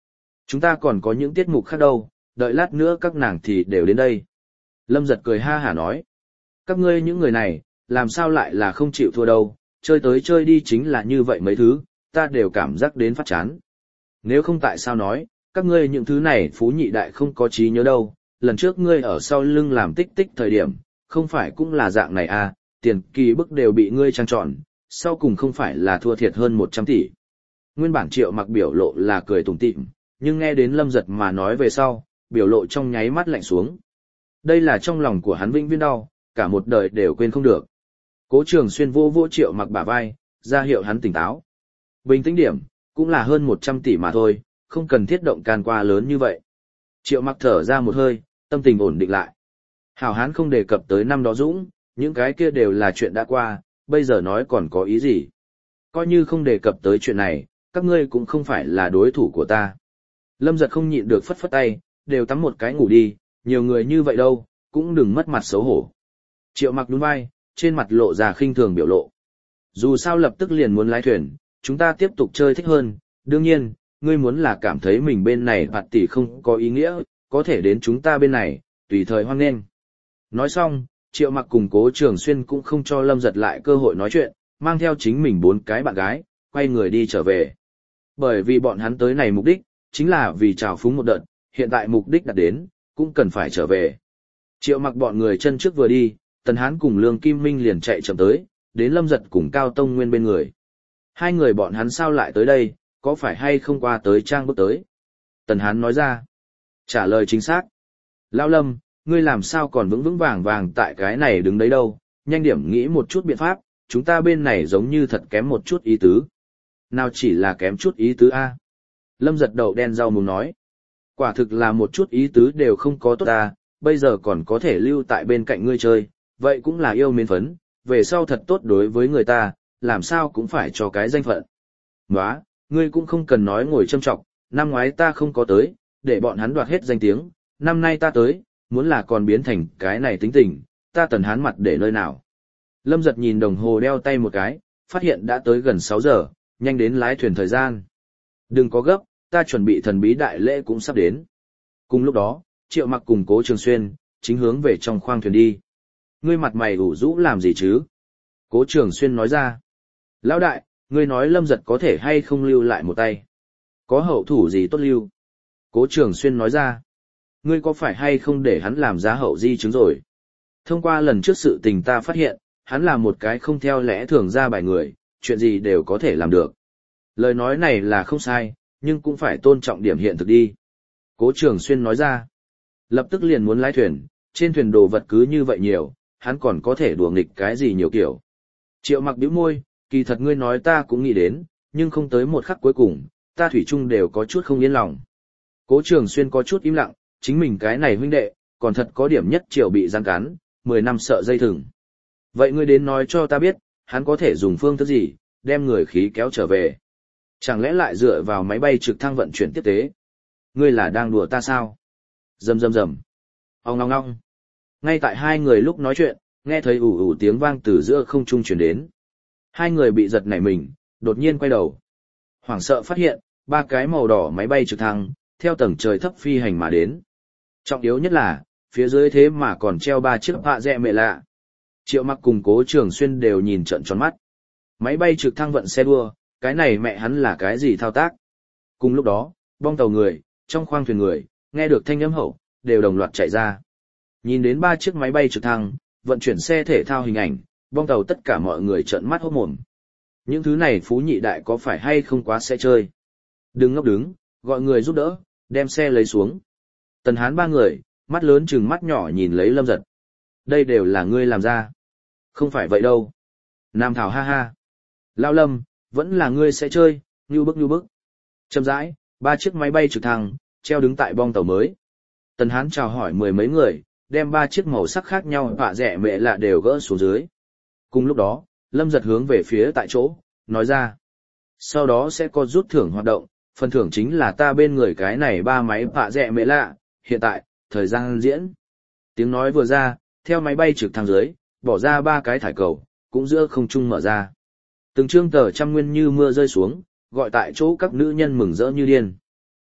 Chúng ta còn có những tiết mục khác đâu, đợi lát nữa các nàng thì đều đến đây. Lâm Giật cười ha hả nói. Các ngươi những người này, làm sao lại là không chịu thua đâu, chơi tới chơi đi chính là như vậy mấy thứ, ta đều cảm giác đến phát chán. Nếu không tại sao nói, các ngươi những thứ này phú nhị đại không có trí nhớ đâu, lần trước ngươi ở sau lưng làm tích tích thời điểm, không phải cũng là dạng này à, tiền kỳ bức đều bị ngươi trang trọn, sau cùng không phải là thua thiệt hơn một trăm tỷ. Nguyên bản Triệu Mặc biểu lộ là cười tủm tỉm, nhưng nghe đến Lâm Giật mà nói về sau, biểu lộ trong nháy mắt lạnh xuống. Đây là trong lòng của hắn vĩnh viễn đau, cả một đời đều quên không được. Cố Trường Xuyên vô vô Triệu Mặc bả vai, ra hiệu hắn tỉnh táo. Bình tĩnh điểm, cũng là hơn một trăm tỷ mà thôi, không cần thiết động can qua lớn như vậy. Triệu Mặc thở ra một hơi, tâm tình ổn định lại. Hảo hán không đề cập tới năm đó Dũng, những cái kia đều là chuyện đã qua, bây giờ nói còn có ý gì. Coi như không đề cập tới chuyện này, các ngươi cũng không phải là đối thủ của ta. Lâm Giật không nhịn được phất phất tay, đều tắm một cái ngủ đi, nhiều người như vậy đâu, cũng đừng mất mặt xấu hổ. Triệu Mặc nhún vai, trên mặt lộ ra khinh thường biểu lộ. Dù sao lập tức liền muốn lái thuyền, chúng ta tiếp tục chơi thích hơn, đương nhiên, ngươi muốn là cảm thấy mình bên này hoạt tỷ không có ý nghĩa, có thể đến chúng ta bên này, tùy thời hoan nghênh. Nói xong, Triệu Mặc cùng Cố Trường Xuyên cũng không cho Lâm Giật lại cơ hội nói chuyện, mang theo chính mình bốn cái bạn gái, quay người đi trở về. Bởi vì bọn hắn tới này mục đích, chính là vì trào phúng một đợt, hiện tại mục đích đạt đến, cũng cần phải trở về. Triệu Mặc bọn người chân trước vừa đi, Tần Hán cùng Lương Kim Minh liền chạy chậm tới, đến Lâm Giật cùng Cao Tông Nguyên bên người. Hai người bọn hắn sao lại tới đây, có phải hay không qua tới trang bước tới? Tần Hán nói ra. Trả lời chính xác. Lão Lâm, ngươi làm sao còn vững vững vàng vàng tại cái này đứng đấy đâu, nhanh điểm nghĩ một chút biện pháp, chúng ta bên này giống như thật kém một chút ý tứ. Nào chỉ là kém chút ý tứ a. Lâm Giật đầu đen rau mùng nói. Quả thực là một chút ý tứ đều không có tốt ta, bây giờ còn có thể lưu tại bên cạnh ngươi chơi, vậy cũng là yêu mến phấn, về sau thật tốt đối với người ta, làm sao cũng phải cho cái danh phận. Nóa, ngươi cũng không cần nói ngồi châm trọng, năm ngoái ta không có tới, để bọn hắn đoạt hết danh tiếng, năm nay ta tới, muốn là còn biến thành cái này tính tình, ta Tần Hán mặt để nơi nào. Lâm Giật nhìn đồng hồ đeo tay một cái, phát hiện đã tới gần sáu giờ, nhanh đến lái thuyền thời gian. Đừng có gấp, ta chuẩn bị thần bí đại lễ cũng sắp đến. Cùng lúc đó, Triệu Mặc cùng Cố Trường Xuyên, chính hướng về trong khoang thuyền đi. Ngươi mặt mày ủ rũ làm gì chứ? Cố Trường Xuyên nói ra. Lão đại, ngươi nói Lâm Giật có thể hay không lưu lại một tay? Có hậu thủ gì tốt lưu? Cố Trường Xuyên nói ra. Ngươi có phải hay không để hắn làm giá hậu di chứng rồi? Thông qua lần trước sự tình ta phát hiện, hắn là một cái không theo lẽ thường ra bài người, chuyện gì đều có thể làm được. Lời nói này là không sai, nhưng cũng phải tôn trọng điểm hiện thực đi. Cố Trường Xuyên nói ra. Lập tức liền muốn lái thuyền, trên thuyền đồ vật cứ như vậy nhiều, hắn còn có thể đùa nghịch cái gì nhiều kiểu. Triệu Mặc bĩu môi, kỳ thật ngươi nói ta cũng nghĩ đến, nhưng không tới một khắc cuối cùng, ta thủy chung đều có chút không yên lòng. Cố Trường Xuyên có chút im lặng, chính mình cái này huynh đệ, còn thật có điểm nhất Triệu bị gian cắn, mười năm sợ dây thừng. Vậy ngươi đến nói cho ta biết, hắn có thể dùng phương thức gì, đem người khí kéo trở về. Chẳng lẽ lại dựa vào máy bay trực thăng vận chuyển tiếp tế? Ngươi là đang đùa ta sao? Rầm rầm rầm. Ong ong ong. Ngay tại hai người lúc nói chuyện, nghe thấy ủ ủ tiếng vang từ giữa không trung truyền đến. Hai người bị giật nảy mình, đột nhiên quay đầu. Hoảng sợ phát hiện, ba cái màu đỏ máy bay trực thăng, theo tầng trời thấp phi hành mà đến. Trọng yếu nhất là, phía dưới thế mà còn treo ba chiếc bạ rẹ mẹ lạ. Triệu Mặc cùng Cố Trường Xuyên đều nhìn trợn tròn mắt. Máy bay trực thăng vận xe đua, cái này mẹ hắn là cái gì thao tác? Cùng lúc đó, bong tàu người, trong khoang thuyền người, nghe được thanh âm hậu, đều đồng loạt chạy ra. Nhìn đến ba chiếc máy bay trực thăng, vận chuyển xe thể thao hình ảnh, bong tàu tất cả mọi người trợn mắt hốt mồm. Những thứ này phú nhị đại có phải hay không quá sẽ chơi? Đừng ngốc đứng, gọi người giúp đỡ, đem xe lấy xuống. Tần Hán ba người, mắt lớn chừng mắt nhỏ nhìn lấy Lâm Giật. Đây đều là ngươi làm ra. Không phải vậy đâu. Nam Thảo ha ha. Lao Lâm, vẫn là ngươi sẽ chơi, như bức như bức. Chậm rãi, ba chiếc máy bay trực thăng, treo đứng tại bong tàu mới. Tần Hán chào hỏi mười mấy người, đem ba chiếc màu sắc khác nhau vạ rẻ mẹ lạ đều gỡ xuống dưới. Cùng lúc đó, Lâm Giật hướng về phía tại chỗ, nói ra. Sau đó sẽ có rút thưởng hoạt động, phần thưởng chính là ta bên người cái này ba máy vạ rẻ mẹ lạ, hiện tại, thời gian diễn. Tiếng nói vừa ra, theo máy bay trực thăng dưới, bỏ ra ba cái thải cầu, cũng giữa không trung mở ra. Từng chương tờ trăm nguyên như mưa rơi xuống, gọi tại chỗ các nữ nhân mừng rỡ như điên.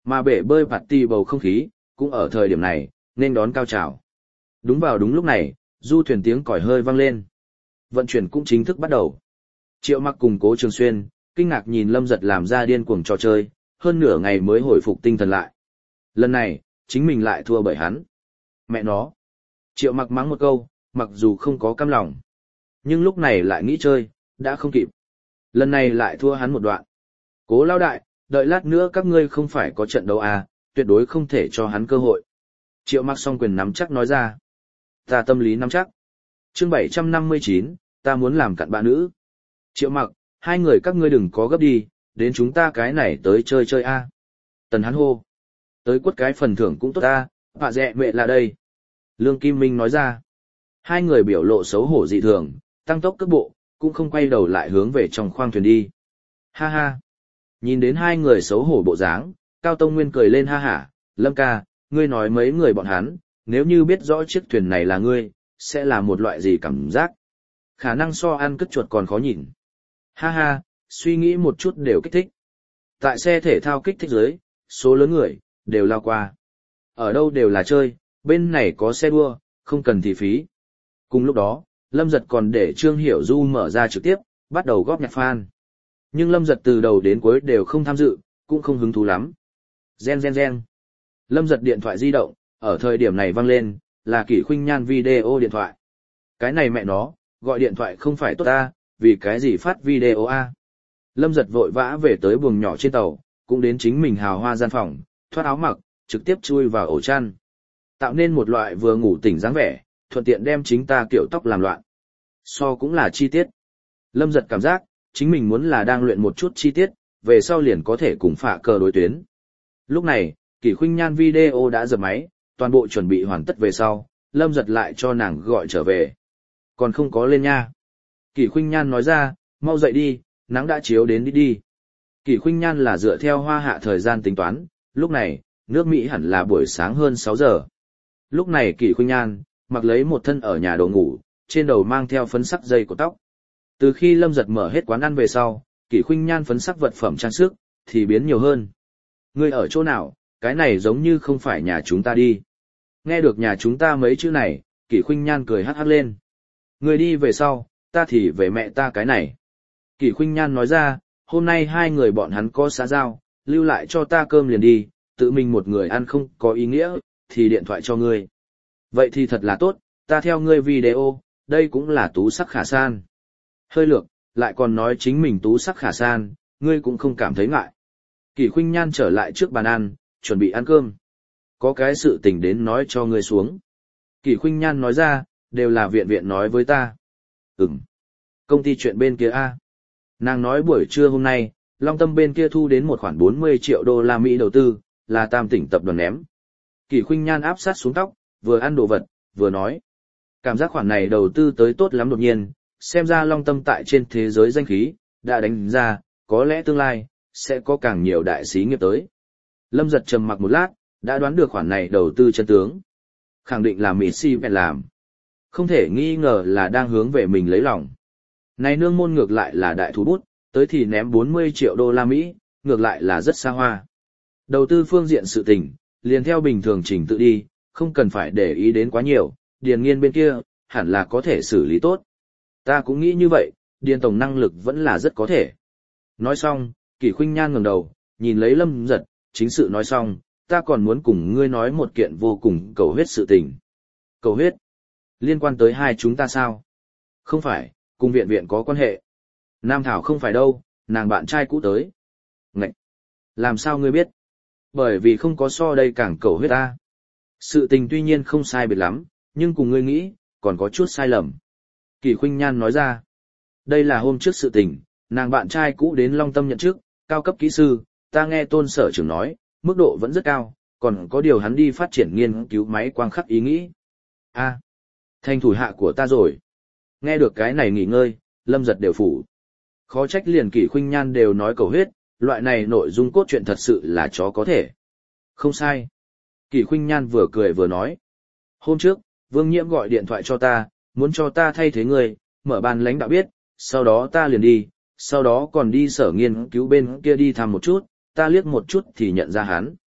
Mà bể bơi party bầu không khí, cũng ở thời điểm này, nên đón cao trào. Đúng vào đúng lúc này, du thuyền tiếng còi hơi vang lên. Vận chuyển cũng chính thức bắt đầu. Triệu Mặc cùng Cố Trường Xuyên, kinh ngạc nhìn Lâm Giật làm ra điên cuồng trò chơi, hơn nửa ngày mới hồi phục tinh thần lại. Lần này, chính mình lại thua bởi hắn. Mẹ nó. Triệu Mặc mắng một câu, mặc dù không có cam lòng. Nhưng lúc này lại nghĩ chơi, đã không kịp. Lần này lại thua hắn một đoạn. Cố lao đại, đợi lát nữa các ngươi không phải có trận đấu à, tuyệt đối không thể cho hắn cơ hội. Triệu Mặc song quyền nắm chắc nói ra. Ta tâm lý nắm chắc. Chương bảy trăm năm mươi chín, ta muốn làm cặn bã nữ. Triệu Mặc, hai người các ngươi đừng có gấp đi, đến chúng ta cái này tới chơi chơi a. Tần hắn hô. Tới quất cái phần thưởng cũng tốt ta, hạ dẹ mẹ là đây. Lương Kim Minh nói ra. Hai người biểu lộ xấu hổ dị thường, tăng tốc cước bộ, cũng không quay đầu lại hướng về trong khoang thuyền đi. Ha ha. Nhìn đến hai người xấu hổ bộ dáng, Cao Tông Nguyên cười lên ha hả, Lâm ca, ngươi nói mấy người bọn hắn, nếu như biết rõ chiếc thuyền này là ngươi, sẽ là một loại gì cảm giác? Khả năng so ăn cất chuột còn khó nhìn. Ha ha, suy nghĩ một chút đều kích thích. Tại xe thể thao kích thích dưới, số lớn người, đều lao qua. Ở đâu đều là chơi, bên này có xe đua, không cần thì phí. Cùng lúc đó, Lâm Giật còn để Trương Hiểu Du mở ra trực tiếp, bắt đầu góp nhặt fan. Nhưng Lâm Giật từ đầu đến cuối đều không tham dự, cũng không hứng thú lắm. Gen gen gen. Lâm Giật điện thoại di động, ở thời điểm này vang lên, là Kỷ Khuynh Nhan video điện thoại. Cái này mẹ nó, gọi điện thoại không phải tốt ta, vì cái gì phát video a? Lâm Giật vội vã về tới buồng nhỏ trên tàu, cũng đến chính mình hào hoa gian phòng, thoát áo mặc, trực tiếp chui vào ổ chăn. Tạo nên một loại vừa ngủ tỉnh dáng vẻ, thuận tiện đem chính ta kiểu tóc làm loạn. So cũng là chi tiết. Lâm Giật cảm giác, chính mình muốn là đang luyện một chút chi tiết, về sau liền có thể cùng phạ cờ đối tuyến. Lúc này, Kỷ Khuynh Nhan video đã dập máy, toàn bộ chuẩn bị hoàn tất về sau, Lâm Giật lại cho nàng gọi trở về. Còn không có lên nha. Kỷ Khuynh Nhan nói ra, mau dậy đi, nắng đã chiếu đến đi đi. Kỷ Khuynh Nhan là dựa theo hoa hạ thời gian tính toán, lúc này, nước Mỹ hẳn là buổi sáng hơn sáu giờ. Lúc này Kỷ Khuynh Nhan, mặc lấy một thân ở nhà đồ ngủ, trên đầu mang theo phấn sắc dây của tóc. Từ khi Lâm Giật mở hết quán ăn về sau, Kỷ Khuynh Nhan phấn sắc vật phẩm trang sức, thì biến nhiều hơn. Ngươi ở chỗ nào, cái này giống như không phải nhà chúng ta đi. Nghe được nhà chúng ta mấy chữ này, Kỷ Khuynh Nhan cười hắc hắc lên. Ngươi đi về sau, ta thì về mẹ ta cái này. Kỷ Khuynh Nhan nói ra, hôm nay hai người bọn hắn có xã giao, lưu lại cho ta cơm liền đi, tự mình một người ăn không có ý nghĩa, thì điện thoại cho ngươi. Vậy thì thật là tốt, ta theo ngươi video, đây cũng là tú sắc khả san. Hơi lược, lại còn nói chính mình tú sắc khả san, ngươi cũng không cảm thấy ngại. Kỷ Khuynh Nhan trở lại trước bàn ăn, chuẩn bị ăn cơm. Có cái sự tình đến nói cho ngươi xuống. Kỷ Khuynh Nhan nói ra, đều là viện viện nói với ta. Ừm. Công ty chuyện bên kia a. Nàng nói buổi trưa hôm nay, Long Tâm bên kia thu đến một khoản bốn mươi triệu đô la Mỹ đầu tư, là Tam Tỉnh tập đoàn ném. Kỷ Khuynh Nhan áp sát xuống tóc, vừa ăn đồ vật, vừa nói. Cảm giác khoản này đầu tư tới tốt lắm đột nhiên, xem ra Long Tâm tại trên thế giới danh khí, đã đánh ra, có lẽ tương lai, sẽ có càng nhiều đại sĩ nghiệp tới. Lâm Giật trầm mặc một lát, đã đoán được khoản này đầu tư chân tướng. Khẳng định là Mỹ Si bèn làm. Không thể nghi ngờ là đang hướng về mình lấy lòng. Này nương môn ngược lại là đại thú bút, tới thì ném bốn mươi triệu đô la Mỹ, ngược lại là rất xa hoa. Đầu tư phương diện sự tình, liền theo bình thường trình tự đi, không cần phải để ý đến quá nhiều, Điền Nghiên bên kia, hẳn là có thể xử lý tốt. Ta cũng nghĩ như vậy, Điền tổng năng lực vẫn là rất có thể. Nói xong, Kỷ Khuynh Nhan ngẩng đầu, nhìn lấy Lâm Giật, chính sự nói xong, ta còn muốn cùng ngươi nói một kiện vô cùng cầu huyết sự tình. Cầu huyết? Liên quan tới hai chúng ta sao? Không phải, cùng viện viện có quan hệ. Nam Thảo không phải đâu, nàng bạn trai cũ tới. Ngậy! Làm sao ngươi biết? Bởi vì không có so đây càng cầu huyết ta. Sự tình tuy nhiên không sai biệt lắm, nhưng cùng ngươi nghĩ, còn có chút sai lầm. Kỷ Khuynh Nhan nói ra. Đây là hôm trước sự tình, nàng bạn trai cũ đến Long Tâm nhận chức, cao cấp kỹ sư, ta nghe Tôn sở trưởng nói, mức độ vẫn rất cao, còn có điều hắn đi phát triển nghiên cứu máy quang khắc ý nghĩ. A, thành thủ hạ của ta rồi. Nghe được cái này nghỉ ngơi, Lâm Giật đều phủ. Khó trách liền Kỷ Khuynh Nhan đều nói cầu huyết, loại này nội dung cốt truyện thật sự là chó có thể. Không sai. Kỷ Khuynh Nhan vừa cười vừa nói. Hôm trước, Vương Nhiễm gọi điện thoại cho ta, muốn cho ta thay thế người, mở ban lãnh đạo biết, sau đó ta liền đi, sau đó còn đi sở nghiên cứu bên kia đi thăm một chút, ta liếc một chút thì nhận ra hắn.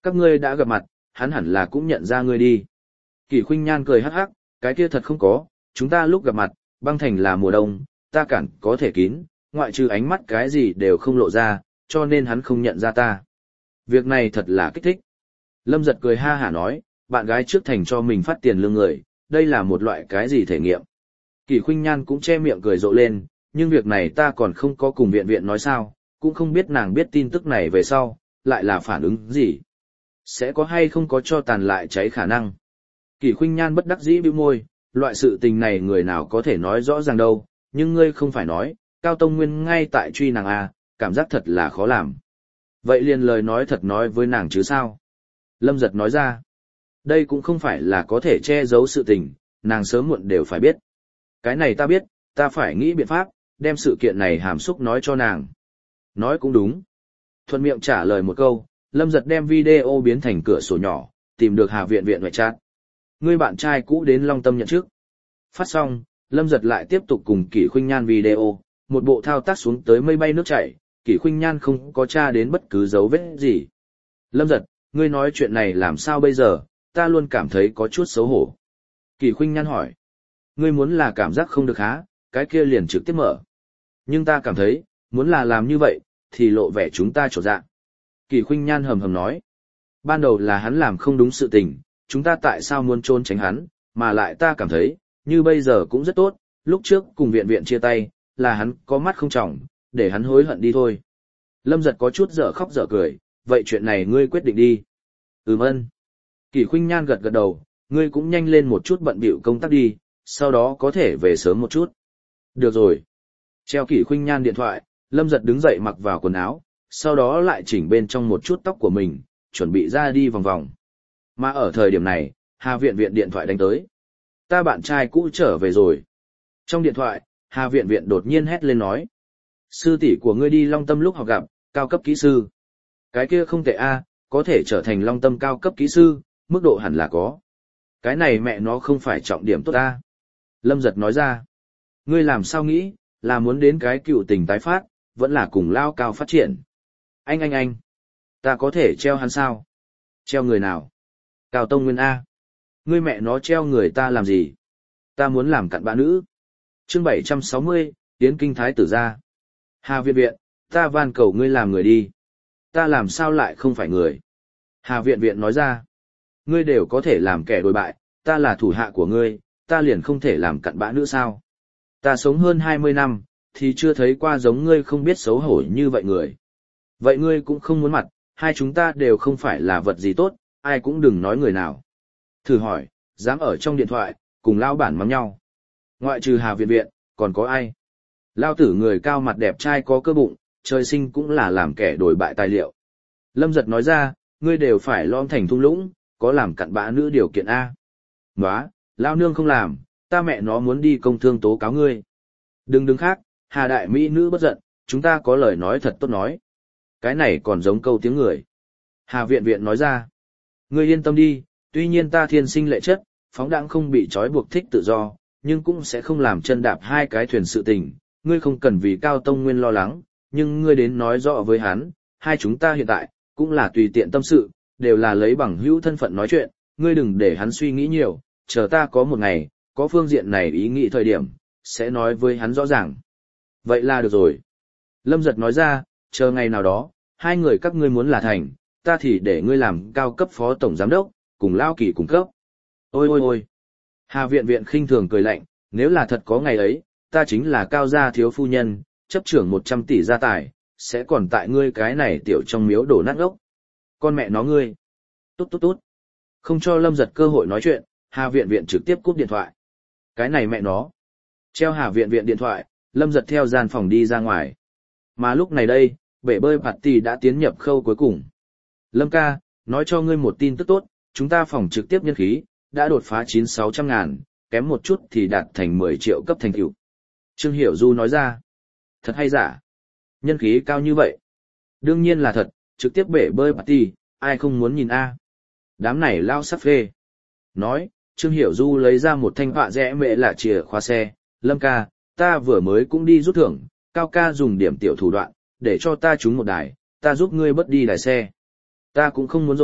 Các ngươi đã gặp mặt, hắn hẳn là cũng nhận ra ngươi đi. Kỷ Khuynh Nhan cười hắc hắc, cái kia thật không có, chúng ta lúc gặp mặt, băng thành là mùa đông, ta cản có thể kín, ngoại trừ ánh mắt cái gì đều không lộ ra, cho nên hắn không nhận ra ta. Việc này thật là kích thích. Lâm Giật cười ha hả nói, bạn gái trước thành cho mình phát tiền lương người, đây là một loại cái gì thể nghiệm. Kỷ Khuynh Nhan cũng che miệng cười rộ lên, nhưng việc này ta còn không có cùng viện viện nói sao, cũng không biết nàng biết tin tức này về sau, lại là phản ứng gì. Sẽ có hay không có cho tàn lại cháy khả năng. Kỷ Khuynh Nhan bất đắc dĩ bĩu môi, loại sự tình này người nào có thể nói rõ ràng đâu, nhưng ngươi không phải nói, Cao Tông Nguyên ngay tại truy nàng à, cảm giác thật là khó làm. Vậy liền lời nói thật nói với nàng chứ sao? Lâm Giật nói ra, đây cũng không phải là có thể che giấu sự tình, nàng sớm muộn đều phải biết. Cái này ta biết, ta phải nghĩ biện pháp, đem sự kiện này hàm xúc nói cho nàng. Nói cũng đúng. Thuận miệng trả lời một câu, Lâm Giật đem video biến thành cửa sổ nhỏ, tìm được Hà Viện Viện ngoại chat. Ngươi bạn trai cũ đến Long Tâm nhận trước. Phát xong, Lâm Giật lại tiếp tục cùng Kỷ Khuynh Nhan video, một bộ thao tác xuống tới mây bay nước chảy, Kỷ Khuynh Nhan không có tra đến bất cứ dấu vết gì. Lâm Giật, ngươi nói chuyện này làm sao bây giờ, ta luôn cảm thấy có chút xấu hổ. Kỷ Khuynh Nhan hỏi, ngươi muốn là cảm giác không được há, cái kia liền trực tiếp mở. Nhưng ta cảm thấy, muốn là làm như vậy, thì lộ vẻ chúng ta trột dạ. Kỷ Khuynh Nhan hầm hầm nói, ban đầu là hắn làm không đúng sự tình, chúng ta tại sao muốn trốn tránh hắn, mà lại ta cảm thấy, như bây giờ cũng rất tốt, lúc trước cùng viện viện chia tay, là hắn có mắt không trọng, để hắn hối hận đi thôi. Lâm Giật có chút dở khóc dở cười, vậy chuyện này ngươi quyết định đi. Ừm ân. Kỷ Khuynh Nhan gật gật đầu, ngươi cũng nhanh lên một chút bận bịu công tác đi, sau đó có thể về sớm một chút. Được rồi. Treo Kỷ Khuynh Nhan điện thoại, Lâm Giật đứng dậy mặc vào quần áo, sau đó lại chỉnh bên trong một chút tóc của mình, chuẩn bị ra đi vòng vòng. Mà ở thời điểm này, Hà Viện Viện điện thoại đánh tới. Ta bạn trai cũ trở về rồi. Trong điện thoại, Hà Viện Viện đột nhiên hét lên nói. Sư tỷ của ngươi đi Long Tâm lúc học gặp, cao cấp kỹ sư. Cái kia không tệ a, có thể trở thành Long Tâm cao cấp kỹ sư, mức độ hẳn là có. Cái này mẹ nó không phải trọng điểm tốt a. Lâm Giật nói ra. Ngươi làm sao nghĩ, là muốn đến cái cựu tình tái phát, vẫn là cùng lao cao phát triển. Anh anh anh, ta có thể treo hắn sao? Treo người nào? Cao Tông Nguyên A. Ngươi mẹ nó treo người ta làm gì? Ta muốn làm cặn bã nữ. Chương bảy trăm sáu mươi, Tiến Kinh Thái Tử ra. Hà Viện Viện, ta van cầu ngươi làm người đi. Ta làm sao lại không phải người? Hà Viện Viện nói ra. Ngươi đều có thể làm kẻ đồi bại, ta là thủ hạ của ngươi, ta liền không thể làm cặn bã nữ sao? Ta sống hơn hai mươi năm, thì chưa thấy qua giống ngươi không biết xấu hổ như vậy người. Vậy ngươi cũng không muốn mặt, hai chúng ta đều không phải là vật gì tốt, ai cũng đừng nói người nào. Thử hỏi, dám ở trong điện thoại, cùng lao bản mắng nhau. Ngoại trừ Hà Viện Viện, còn có ai? Lao tử người cao mặt đẹp trai có cơ bụng, trời sinh cũng là làm kẻ đổi bại tài liệu. Lâm Giật nói ra, ngươi đều phải lom thành thung lũng, có làm cặn bã nữ điều kiện A. Nóa, lao nương không làm, ta mẹ nó muốn đi công thương tố cáo ngươi. Đừng đứng khác, Hà đại mỹ nữ bất giận, chúng ta có lời nói thật tốt nói. Cái này còn giống câu tiếng người. Hà Viện Viện nói ra, ngươi yên tâm đi, tuy nhiên ta thiên sinh lệ chất, phóng đãng không bị trói buộc thích tự do, nhưng cũng sẽ không làm chân đạp hai cái thuyền sự tình. Ngươi không cần vì Cao Tông Nguyên lo lắng, nhưng ngươi đến nói rõ với hắn, hai chúng ta hiện tại, cũng là tùy tiện tâm sự, đều là lấy bằng hữu thân phận nói chuyện, ngươi đừng để hắn suy nghĩ nhiều, chờ ta có một ngày, có phương diện này ý nghĩ thời điểm, sẽ nói với hắn rõ ràng. Vậy là được rồi. Lâm Giật nói ra, chờ ngày nào đó, hai người các ngươi muốn là thành, ta thì để ngươi làm cao cấp phó tổng giám đốc, cùng Lao Kỳ cùng cấp. Ôi ôi ôi. Hà Viện Viện khinh thường cười lạnh, nếu là thật có ngày ấy, ta chính là cao gia thiếu phu nhân, chấp trưởng một trăm tỷ gia tài, sẽ còn tại ngươi cái này tiểu trong miếu đổ nát ốc. Con mẹ nó ngươi. Tốt tốt tốt. Không cho Lâm Giật cơ hội nói chuyện, Hà Viện Viện trực tiếp cúp điện thoại. Cái này mẹ nó. Treo Hà Viện Viện điện thoại, Lâm Giật theo gian phòng đi ra ngoài. Mà lúc này đây, bể bơi party đã tiến nhập khâu cuối cùng. Lâm ca, nói cho ngươi một tin tức tốt, chúng ta phòng trực tiếp nhân khí, đã đột phá chín sáu trăm ngàn, kém một chút thì đạt thành mười triệu cấp thành tựu. Trương Hiểu Du nói ra, thật hay giả? Nhân khí cao như vậy? Đương nhiên là thật, trực tiếp bể bơi party, ai không muốn nhìn a? Đám này lao sắp phê. Nói, Trương Hiểu Du lấy ra một thanh họa rẽ mẹ là chìa khóa xe, Lâm ca, ta vừa mới cũng đi rút thưởng, Cao ca dùng điểm tiểu thủ đoạn, để cho ta trúng một đài, ta giúp ngươi bớt đi đài xe. Ta cũng không muốn rồi,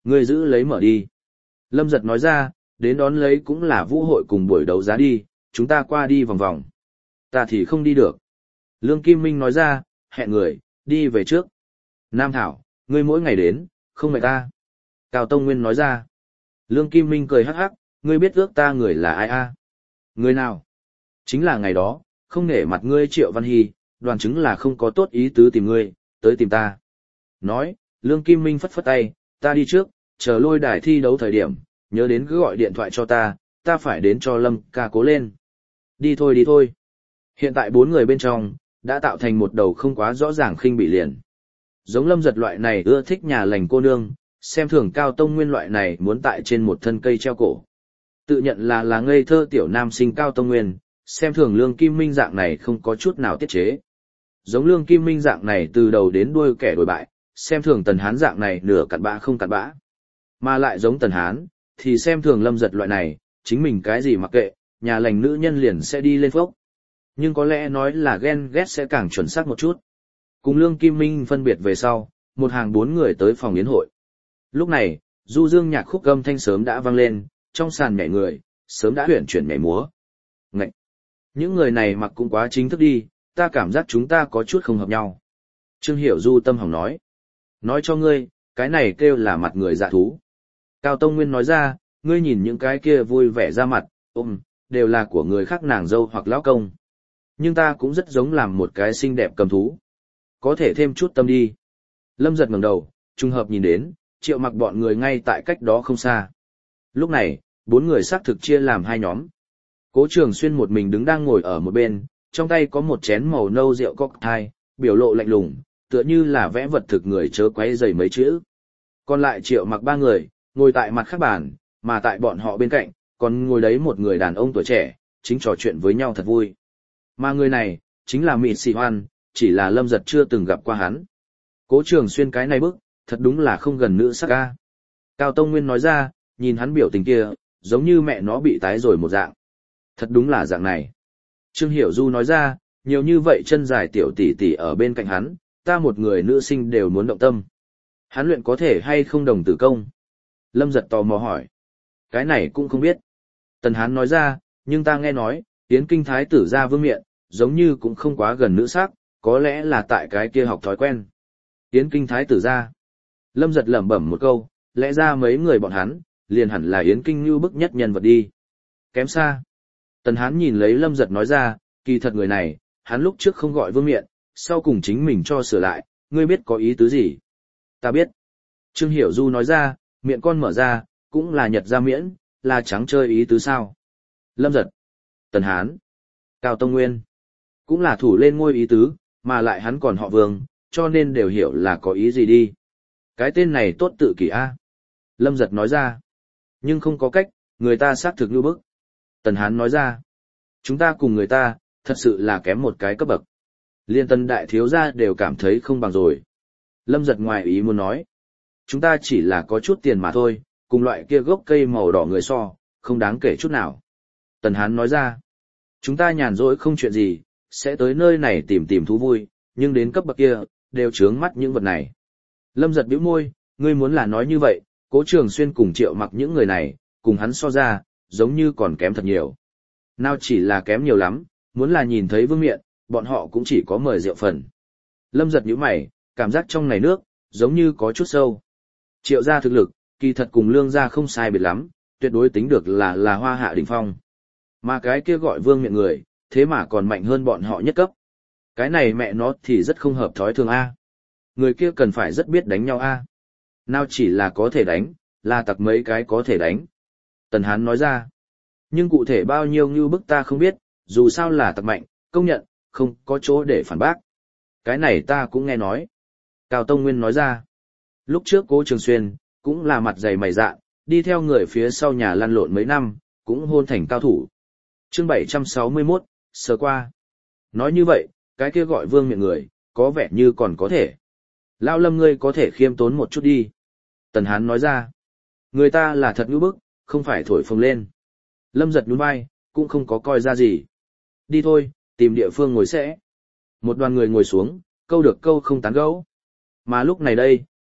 Ngươi giữ lấy mở đi. Lâm giật nói ra, đến đón lấy cũng là vũ hội cùng buổi đấu giá đi, chúng ta qua đi vòng vòng. Ta thì không đi được. Lương Kim Minh nói ra, hẹn người, đi về trước. Nam Thảo, ngươi mỗi ngày đến, không mệt ta. Cao Tông Nguyên nói ra. Lương Kim Minh cười hắc hắc, ngươi biết ước ta người là ai a? Người nào? Chính là ngày đó, không nể mặt ngươi Triệu Văn Hy, đoàn chứng là không có tốt ý tứ tìm ngươi, tới tìm ta. Nói, Lương Kim Minh phất phất tay, ta đi trước, chờ lôi đài thi đấu thời điểm, nhớ đến cứ gọi điện thoại cho ta, ta phải đến cho Lâm ca cố lên. Đi thôi đi thôi. Hiện tại bốn người bên trong, đã tạo thành một đầu không quá rõ ràng khinh bị liền. Giống Lâm Giật loại này ưa thích nhà lành cô nương, xem thường Cao Tông Nguyên loại này muốn tại trên một thân cây treo cổ. Tự nhận là là ngây thơ tiểu nam sinh Cao Tông Nguyên, xem thường Lương Kim Minh dạng này không có chút nào tiết chế. Giống Lương Kim Minh dạng này từ đầu đến đuôi kẻ đổi bại, xem thường Tần Hán dạng này nửa cặn bã không cặn bã. Mà lại giống Tần Hán, thì xem thường Lâm Giật loại này, chính mình cái gì mặc kệ, nhà lành nữ nhân liền sẽ đi lên phốc. Nhưng có lẽ nói là ghen ghét sẽ càng chuẩn xác một chút. Cùng Lương Kim Minh phân biệt về sau, một hàng bốn người tới phòng yến hội. Lúc này, du dương nhạc khúc âm thanh sớm đã vang lên, trong sàn nhảy người, sớm đã huyển chuyển nhảy múa. Ngậy! Những người này mặc cũng quá chính thức đi, ta cảm giác chúng ta có chút không hợp nhau. Trương Hiểu Du tâm hỏng nói. Nói cho ngươi, cái này kêu là mặt người dạ thú. Cao Tông Nguyên nói ra, ngươi nhìn những cái kia vui vẻ ra mặt, ôm, đều là của người khác nàng dâu hoặc lão công. Nhưng ta cũng rất giống làm một cái xinh đẹp cầm thú. Có thể thêm chút tâm đi. Lâm giật ngẩng đầu, trùng hợp nhìn đến, Triệu Mặc bọn người ngay tại cách đó không xa. Lúc này, bốn người xác thực chia làm hai nhóm. Cố Trường Xuyên một mình đứng đang ngồi ở một bên, trong tay có một chén màu nâu rượu cocktail, biểu lộ lạnh lùng, tựa như là vẽ vật thực người chớ quấy rầy mấy chữ. Còn lại Triệu Mặc ba người, ngồi tại mặt khác bàn, mà tại bọn họ bên cạnh, còn ngồi đấy một người đàn ông tuổi trẻ, chính trò chuyện với nhau thật vui. Mà người này, chính là Mị Sĩ Hoan, chỉ là Lâm Giật chưa từng gặp qua hắn. Cố Trường Xuyên cái này bức, thật đúng là không gần nữ sắc ca. Cao Tông Nguyên nói ra, nhìn hắn biểu tình kia, giống như mẹ nó bị tái rồi một dạng. Thật đúng là dạng này. Trương Hiểu Du nói ra, nhiều như vậy chân dài tiểu tỷ tỷ ở bên cạnh hắn, ta một người nữ sinh đều muốn động tâm. Hắn luyện có thể hay không đồng tử công? Lâm Giật tò mò hỏi. Cái này cũng không biết. Tần Hán nói ra, nhưng ta nghe nói, Yến Kinh Thái tử ra vương miện, giống như cũng không quá gần nữ sắc, có lẽ là tại cái kia học thói quen. Yến Kinh Thái tử ra. Lâm Giật lẩm bẩm một câu, lẽ ra mấy người bọn hắn, liền hẳn là Yến Kinh như bức nhất nhân vật đi. Kém xa. Tần Hán nhìn lấy Lâm Giật nói ra, kỳ thật người này, hắn lúc trước không gọi vương miện, sau cùng chính mình cho sửa lại, ngươi biết có ý tứ gì? Ta biết. Trương Hiểu Du nói ra, miệng con mở ra, cũng là nhật ra miễn, là trắng chơi ý tứ sao? Lâm Giật. Tần Hán. Cao Tông Nguyên. Cũng là thủ lên ngôi ý tứ, mà lại hắn còn họ Vương, cho nên đều hiểu là có ý gì đi. Cái tên này tốt tự kỷ a. Lâm Giật nói ra. Nhưng không có cách, người ta xác thực như bức. Tần Hán nói ra. Chúng ta cùng người ta, thật sự là kém một cái cấp bậc. Liên Tân đại thiếu gia đều cảm thấy không bằng rồi. Lâm Giật ngoài ý muốn nói. Chúng ta chỉ là có chút tiền mà thôi, cùng loại kia gốc cây màu đỏ người so, không đáng kể chút nào. Tần Hán nói ra. Chúng ta nhàn rỗi không chuyện gì, sẽ tới nơi này tìm tìm thú vui, nhưng đến cấp bậc kia, đều trướng mắt những vật này. Lâm Giật bĩu môi, ngươi muốn là nói như vậy, Cố Trường Xuyên cùng Triệu Mặc những người này, cùng hắn so ra, giống như còn kém thật nhiều. Nào chỉ là kém nhiều lắm, muốn là nhìn thấy vương miện, bọn họ cũng chỉ có mời rượu phần. Lâm Giật nhíu mày, cảm giác trong này nước, giống như có chút sâu. Triệu gia thực lực, kỳ thật cùng Lương gia không sai biệt lắm, tuyệt đối tính được là là hoa hạ đỉnh phong. Mà cái kia gọi vương miện người, thế mà còn mạnh hơn bọn họ nhất cấp. Cái này mẹ nó thì rất không hợp thói thường A. Người kia cần phải rất biết đánh nhau A. Nào chỉ là có thể đánh, là tặc mấy cái có thể đánh. Tần Hán nói ra. Nhưng cụ thể bao nhiêu như bức ta không biết, dù sao là tặc mạnh, công nhận, không có chỗ để phản bác. Cái này ta cũng nghe nói. Cao Tông Nguyên nói ra. Lúc trước Cố Trường Xuyên, cũng là mặt dày mày dạ, đi theo người phía sau nhà lăn lộn mấy năm, cũng hôn thành cao thủ. Chương bảy trăm sáu mươi mốt, sơ qua. Nói như vậy, cái kia gọi vương miệng người, có vẻ như còn có thể. Lão Lâm ngươi có thể khiêm tốn một chút đi. Tần Hán nói ra. Người ta là thật ngữ bức, không phải thổi phồng lên. Lâm giật nhún vai, cũng không có coi ra gì. Đi thôi, tìm địa phương ngồi sẽ. Một đoàn người ngồi xuống, câu được câu không tán gẫu. Mà lúc này đây,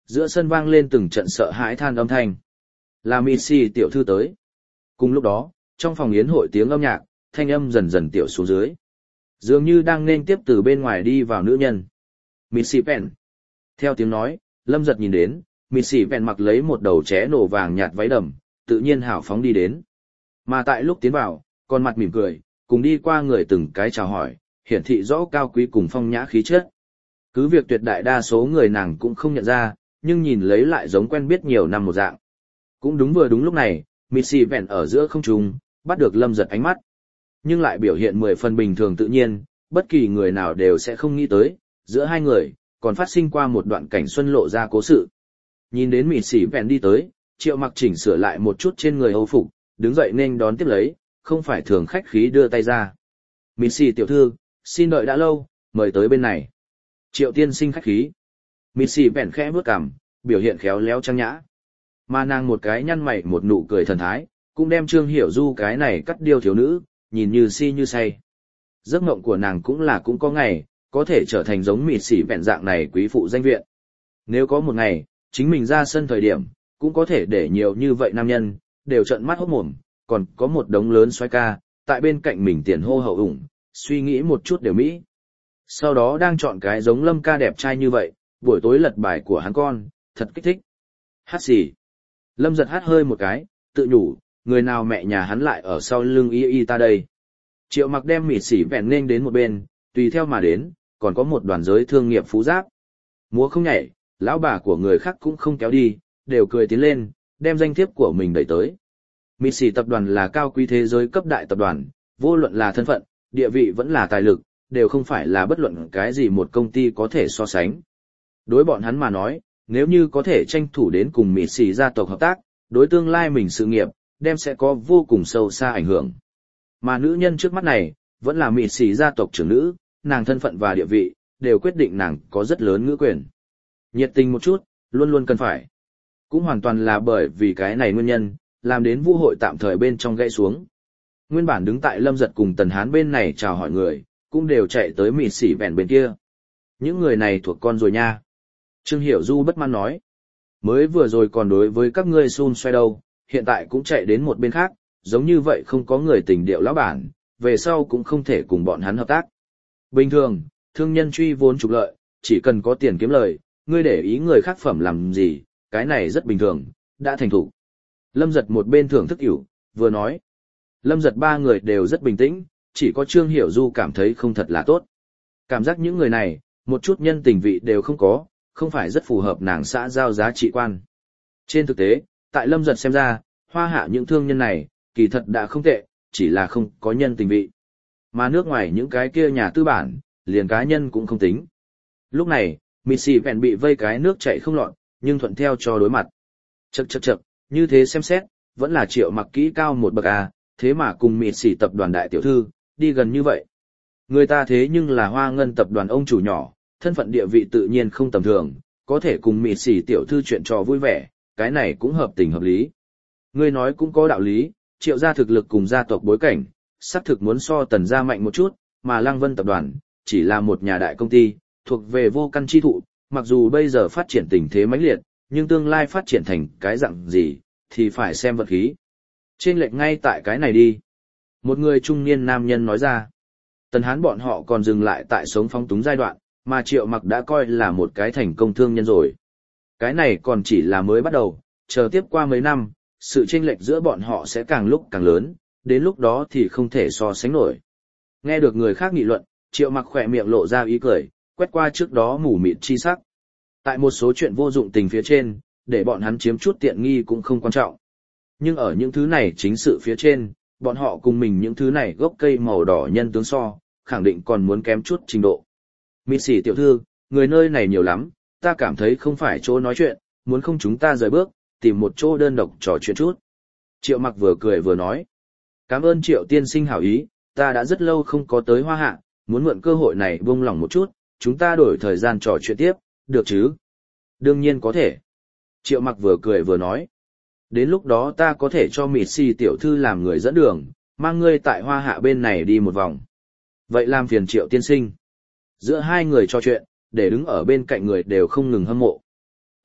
Giữa sân vang lên từng trận sợ hãi than âm thanh. Là Missy tiểu thư tới. Cùng lúc đó, trong phòng yến hội tiếng âm nhạc, thanh âm dần dần tiểu xuống dưới. Dường như đang nên tiếp từ bên ngoài đi vào nữ nhân. Missy Pen. Theo tiếng nói, Lâm Giật nhìn đến, Missy Pen mặc lấy một đầu ché nổ vàng nhạt váy đầm, tự nhiên hào phóng đi đến. Mà tại lúc tiến vào, còn mặt mỉm cười, cùng đi qua người từng cái chào hỏi, hiển thị rõ cao quý cùng phong nhã khí chất. Cứ việc tuyệt đại đa số người nàng cũng không nhận ra, nhưng nhìn lấy lại giống quen biết nhiều năm một dạng. Cũng đúng vừa đúng lúc này, Missy Pen ở giữa không trung, bắt được Lâm Giật ánh mắt. Nhưng lại biểu hiện mười phần bình thường tự nhiên, bất kỳ người nào đều sẽ không nghĩ tới, giữa hai người, còn phát sinh qua một đoạn cảnh xuân lộ ra cố sự. Nhìn đến Missy Pen đi tới, Triệu Mặc chỉnh sửa lại một chút trên người Âu phục, đứng dậy nên đón tiếp lấy, không phải thường khách khí đưa tay ra. Missy tiểu thư, xin đợi đã lâu, mời tới bên này. Triệu tiên sinh khách khí. Missy Pen khẽ bước cằm, biểu hiện khéo léo trang nhã. Mà nàng một cái nhăn mày một nụ cười thần thái, cũng đem Trương Hiểu Du cái này cắt điêu thiếu nữ, nhìn như si như say. Giấc mộng của nàng cũng là cũng có ngày, có thể trở thành giống Missy Pen dạng này quý phụ danh viện. Nếu có một ngày, chính mình ra sân thời điểm, cũng có thể để nhiều như vậy nam nhân, đều trợn mắt hốt mồm, còn có một đống lớn xoay ca, tại bên cạnh mình tiền hô hậu ủng, suy nghĩ một chút đều mỹ. Sau đó đang chọn cái giống Lâm ca đẹp trai như vậy, buổi tối lật bài của hắn con, thật kích thích. Hát xì. Lâm giật hát hơi một cái, tự nhủ, người nào mẹ nhà hắn lại ở sau lưng y y ta đây. Triệu Mặc đem mịt xỉ vẹn nên đến một bên, tùy theo mà đến, còn có một đoàn giới thương nghiệp phú giáp. Múa không nhảy, lão bà của người khác cũng không kéo đi, đều cười tiến lên, đem danh thiếp của mình đẩy tới. Mịt xỉ tập đoàn là cao quý thế giới cấp đại tập đoàn, vô luận là thân phận, địa vị vẫn là tài lực, đều không phải là bất luận cái gì một công ty có thể so sánh. Đối bọn hắn mà nói, nếu như có thể tranh thủ đến cùng Mịt xỉ gia tộc hợp tác, đối tương lai mình sự nghiệp, đem sẽ có vô cùng sâu xa ảnh hưởng. Mà nữ nhân trước mắt này, vẫn là Mịt xỉ gia tộc trưởng nữ, nàng thân phận và địa vị, đều quyết định nàng có rất lớn ngữ quyền. Nhiệt tình một chút, luôn luôn cần phải. Cũng hoàn toàn là bởi vì cái này nguyên nhân, làm đến vũ hội tạm thời bên trong gãy xuống. Nguyên bản đứng tại Lâm Giật cùng Tần Hán bên này chào hỏi người, cũng đều chạy tới Mịt xỉ vẹn bên kia. Những người này thuộc con rồi nha. Trương Hiểu Du bất mãn nói. Mới vừa rồi còn đối với các ngươi xun xoay đâu, hiện tại cũng chạy đến một bên khác, giống như vậy không có người tình điệu lão bản, về sau cũng không thể cùng bọn hắn hợp tác. Bình thường, thương nhân truy vốn trục lợi, chỉ cần có tiền kiếm lời, ngươi để ý người khác phẩm làm gì, cái này rất bình thường, đã thành thủ. Lâm Giật một bên thưởng thức ỉu, vừa nói. Lâm Giật ba người đều rất bình tĩnh, chỉ có Trương Hiểu Du cảm thấy không thật là tốt. Cảm giác những người này, một chút nhân tình vị đều không có, không phải rất phù hợp nàng xã giao giá trị quan. Trên thực tế, tại Lâm Giật xem ra, hoa hạ những thương nhân này, kỳ thật đã không tệ, chỉ là không có nhân tình vị. Mà nước ngoài những cái kia nhà tư bản, liền cá nhân cũng không tính. Lúc này, Missy vẹn bị vây cái nước chảy không lọt, nhưng thuận theo cho đối mặt. Chậc chậc chậc, như thế xem xét, vẫn là Triệu Mặc kỹ cao một bậc à, thế mà cùng Missy tập đoàn đại tiểu thư, đi gần như vậy. Người ta thế nhưng là Hoa Ngân tập đoàn ông chủ nhỏ, thân phận địa vị tự nhiên không tầm thường, có thể cùng Missy tiểu thư chuyện trò vui vẻ, cái này cũng hợp tình hợp lý. Ngươi nói cũng có đạo lý, Triệu gia thực lực cùng gia tộc bối cảnh, xác thực muốn so Tần gia mạnh một chút, mà Lăng Vân tập đoàn chỉ là một nhà đại công ty, thuộc về vô căn chi thụ, mặc dù bây giờ phát triển tình thế mãnh liệt, nhưng tương lai phát triển thành cái dạng gì thì phải xem vật khí. Trên lệch ngay tại cái này đi. Một người trung niên nam nhân nói ra. Tần Hán bọn họ còn dừng lại tại sống phóng túng giai đoạn, mà Triệu Mặc đã coi là một cái thành công thương nhân rồi. Cái này còn chỉ là mới bắt đầu, chờ tiếp qua mấy năm, sự chênh lệch giữa bọn họ sẽ càng lúc càng lớn, đến lúc đó thì không thể so sánh nổi. Nghe được người khác nghị luận, Triệu Mặc khỏe miệng lộ ra ý cười, quét qua trước đó mù mịt chi sắc. Tại một số chuyện vô dụng tình phía trên, để bọn hắn chiếm chút tiện nghi cũng không quan trọng. Nhưng ở những thứ này chính sự phía trên, bọn họ cùng mình những thứ này gốc cây màu đỏ nhân tướng so, khẳng định còn muốn kém chút trình độ. Missy tiểu thư, người nơi này nhiều lắm, ta cảm thấy không phải chỗ nói chuyện, muốn không chúng ta rời bước, tìm một chỗ đơn độc trò chuyện chút. Triệu Mặc vừa cười vừa nói. Cảm ơn Triệu tiên sinh hảo ý, ta đã rất lâu không có tới Hoa Hạ, muốn mượn cơ hội này buông lỏng một chút, chúng ta đổi thời gian trò chuyện tiếp, được chứ? Đương nhiên có thể. Triệu Mặc vừa cười vừa nói. Đến lúc đó ta có thể cho Missy tiểu thư làm người dẫn đường, mang ngươi tại Hoa Hạ bên này đi một vòng. Vậy làm phiền Triệu tiên sinh. Giữa hai người trò chuyện, để đứng ở bên cạnh người đều không ngừng hâm mộ.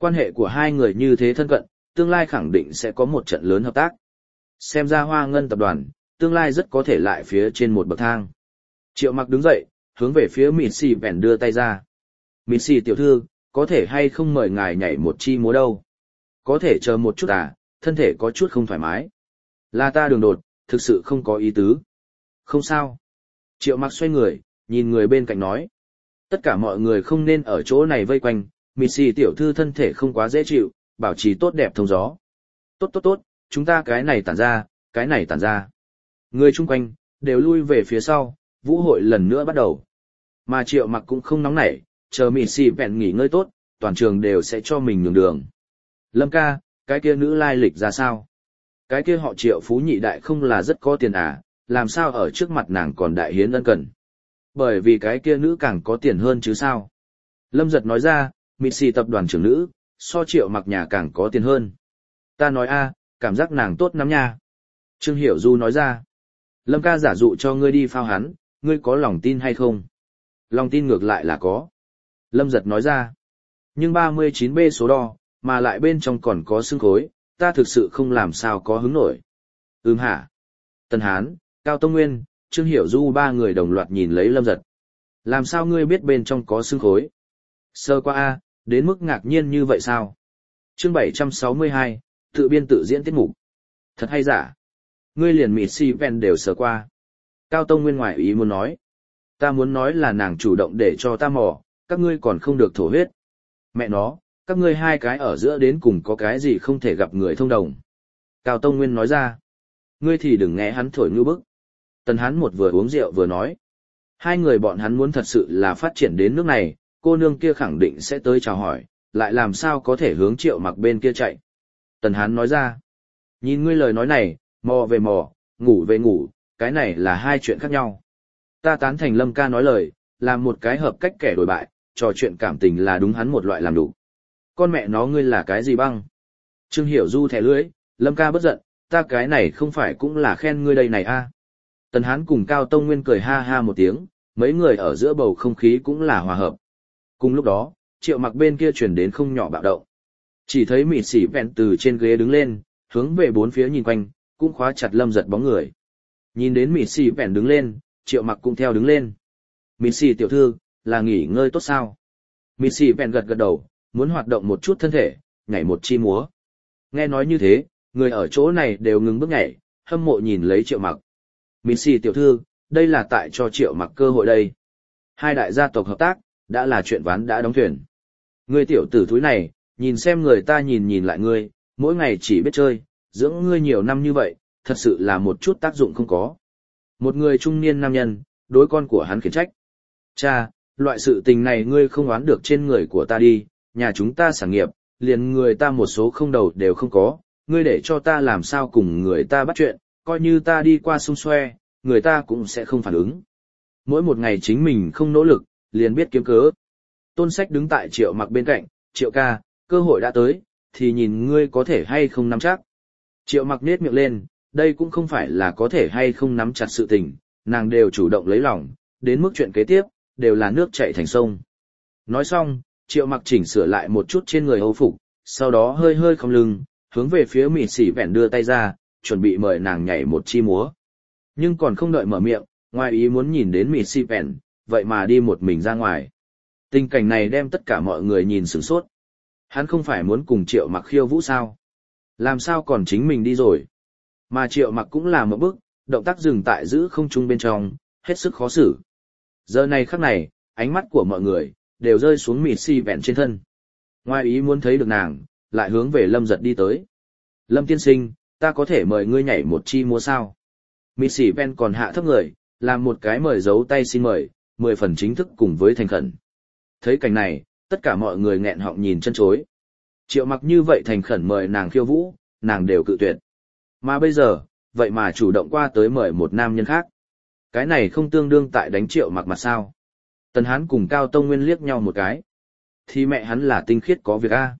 Quan hệ của hai người như thế thân cận, tương lai khẳng định sẽ có một trận lớn hợp tác. Xem ra Hoa Ngân tập đoàn, tương lai rất có thể lại phía trên một bậc thang. Triệu Mặc đứng dậy, hướng về phía Mị Xì Vẹn đưa tay ra. Mị Xì tiểu thư, có thể hay không mời ngài nhảy một chi múa đâu? Có thể chờ một chút à, thân thể có chút không thoải mái. Là ta đường đột, thực sự không có ý tứ. Không sao. Triệu Mặc xoay người, nhìn người bên cạnh nói. Tất cả mọi người không nên ở chỗ này vây quanh, Mị Xì tiểu thư thân thể không quá dễ chịu, bảo trì tốt đẹp thông gió. Tốt tốt tốt, chúng ta cái này tản ra, cái này tản ra. Người chung quanh, đều lui về phía sau, vũ hội lần nữa bắt đầu. Mà Triệu Mặc cũng không nóng nảy, chờ Mị Xì Vẹn nghỉ ngơi tốt, toàn trường đều sẽ cho mình nhường đường. Lâm ca, cái kia nữ lai lịch ra sao? Cái kia họ Triệu phú nhị đại không là rất có tiền à, làm sao ở trước mặt nàng còn đại hiến ân cần? Bởi vì cái kia nữ càng có tiền hơn chứ sao? Lâm giật nói ra, Mị Xì tập đoàn trưởng nữ, so Triệu Mặc nhà càng có tiền hơn. Ta nói a, cảm giác nàng tốt lắm nha. Trương Hiểu Du nói ra. Lâm ca giả dụ cho ngươi đi phao hắn, ngươi có lòng tin hay không? Lòng tin ngược lại là có. Lâm giật nói ra. Nhưng ba mươi chín B số đo, mà lại bên trong còn có xương khối, ta thực sự không làm sao có hứng nổi. Ừm hả? Tần Hán, Cao Tông Nguyên, Trương Hiểu Du ba người đồng loạt nhìn lấy Lâm giật. Làm sao ngươi biết bên trong có xương khối? Sơ qua a, đến mức ngạc nhiên như vậy sao? Chương bảy trăm sáu mươi hai, tự biên tự diễn tiết mục. Thật hay giả? Ngươi liền Mị Xì Vẹn đều sờ qua. Cao Tông Nguyên ngoài ý muốn nói. Ta muốn nói là nàng chủ động để cho ta mò, các ngươi còn không được thổ huyết. Mẹ nó, các ngươi hai cái ở giữa đến cùng có cái gì không thể gặp người thông đồng. Cao Tông Nguyên nói ra. Ngươi thì đừng nghe hắn thổi ngư bức. Tần Hán một vừa uống rượu vừa nói. Hai người bọn hắn muốn thật sự là phát triển đến nước này, cô nương kia khẳng định sẽ tới chào hỏi, lại làm sao có thể hướng Triệu Mặc bên kia chạy. Tần Hán nói ra. Nhìn ngươi lời nói này, mò về mò, ngủ về ngủ, cái này là hai chuyện khác nhau. Ta tán thành Lâm ca nói lời, làm một cái hợp cách kẻ đổi bại, trò chuyện cảm tình là đúng hắn một loại làm đủ. Con mẹ nó ngươi là cái gì băng? Trương Hiểu Du thẻ lưỡi, Lâm ca bất giận, ta cái này không phải cũng là khen ngươi đây này a. À. Tần Hán cùng Cao Tông Nguyên cười ha ha một tiếng, mấy người ở giữa bầu không khí cũng là hòa hợp. Cùng lúc đó, Triệu Mặc bên kia chuyển đến không nhỏ bạo động. Chỉ thấy Mị Xì Vẹn từ trên ghế đứng lên, hướng về bốn phía nhìn quanh, cũng khóa chặt Lâm giật bóng người. Nhìn đến Mị Xì Vẹn đứng lên, Triệu Mặc cũng theo đứng lên. Mị Xì tiểu thư, là nghỉ ngơi tốt sao? Mị Xì Vẹn gật gật đầu, muốn hoạt động một chút thân thể, nhảy một chi múa. Nghe nói như thế, người ở chỗ này đều ngừng bước nhảy, hâm mộ nhìn lấy Triệu Mặc. Mị Xì tiểu thư, đây là tại cho Triệu Mặc cơ hội đây. Hai đại gia tộc hợp tác, đã là chuyện ván đã đóng thuyền. Ngươi tiểu tử thúi này, nhìn xem người ta nhìn nhìn lại ngươi, mỗi ngày chỉ biết chơi, dưỡng ngươi nhiều năm như vậy, thật sự là một chút tác dụng không có. Một người trung niên nam nhân, đối con của hắn khiển trách. Cha, loại sự tình này ngươi không oán được trên người của ta đi, nhà chúng ta sản nghiệp, liền người ta một số không đầu đều không có, ngươi để cho ta làm sao cùng người ta bắt chuyện, coi như ta đi qua xung xoe, người ta cũng sẽ không phản ứng. Mỗi một ngày chính mình không nỗ lực, liền biết kiếm cớ. Tôn Sách đứng tại Triệu Mặc bên cạnh, Triệu ca, cơ hội đã tới, thì nhìn ngươi có thể hay không nắm chắc. Triệu Mặc nết miệng lên, đây cũng không phải là có thể hay không nắm chặt sự tình, nàng đều chủ động lấy lòng, đến mức chuyện kế tiếp, đều là nước chảy thành sông. Nói xong, Triệu Mặc chỉnh sửa lại một chút trên người Âu phục, sau đó hơi hơi không lưng, hướng về phía Mị Xì Vẹn đưa tay ra, chuẩn bị mời nàng nhảy một chi múa. Nhưng còn không đợi mở miệng, ngoài ý muốn nhìn đến Mị Xì Vẹn, vậy mà đi một mình ra ngoài. Tình cảnh này đem tất cả mọi người nhìn sửng sốt. Hắn không phải muốn cùng Triệu Mặc khiêu vũ sao? Làm sao còn chính mình đi rồi? Mà Triệu Mặc cũng là một bước, động tác dừng tại giữ không trung bên trong, hết sức khó xử. Giờ này khắc này, ánh mắt của mọi người, đều rơi xuống Mị Xì Vẹn trên thân. Ngoài ý muốn thấy được nàng, lại hướng về Lâm giật đi tới. Lâm tiên sinh, ta có thể mời ngươi nhảy một chi múa sao? Mị Xì Vẹn còn hạ thấp người, làm một cái mời dấu tay xin mời, mười phần chính thức cùng với thành khẩn. Thấy cảnh này, tất cả mọi người nghẹn họng nhìn chân chối. Triệu Mặc như vậy thành khẩn mời nàng khiêu vũ, nàng đều cự tuyệt. Mà bây giờ, vậy mà chủ động qua tới mời một nam nhân khác. Cái này không tương đương tại đánh Triệu Mặc mặt sao? Tần Hán cùng Cao Tông Nguyên liếc nhau một cái. Thì mẹ hắn là tinh khiết có việc a.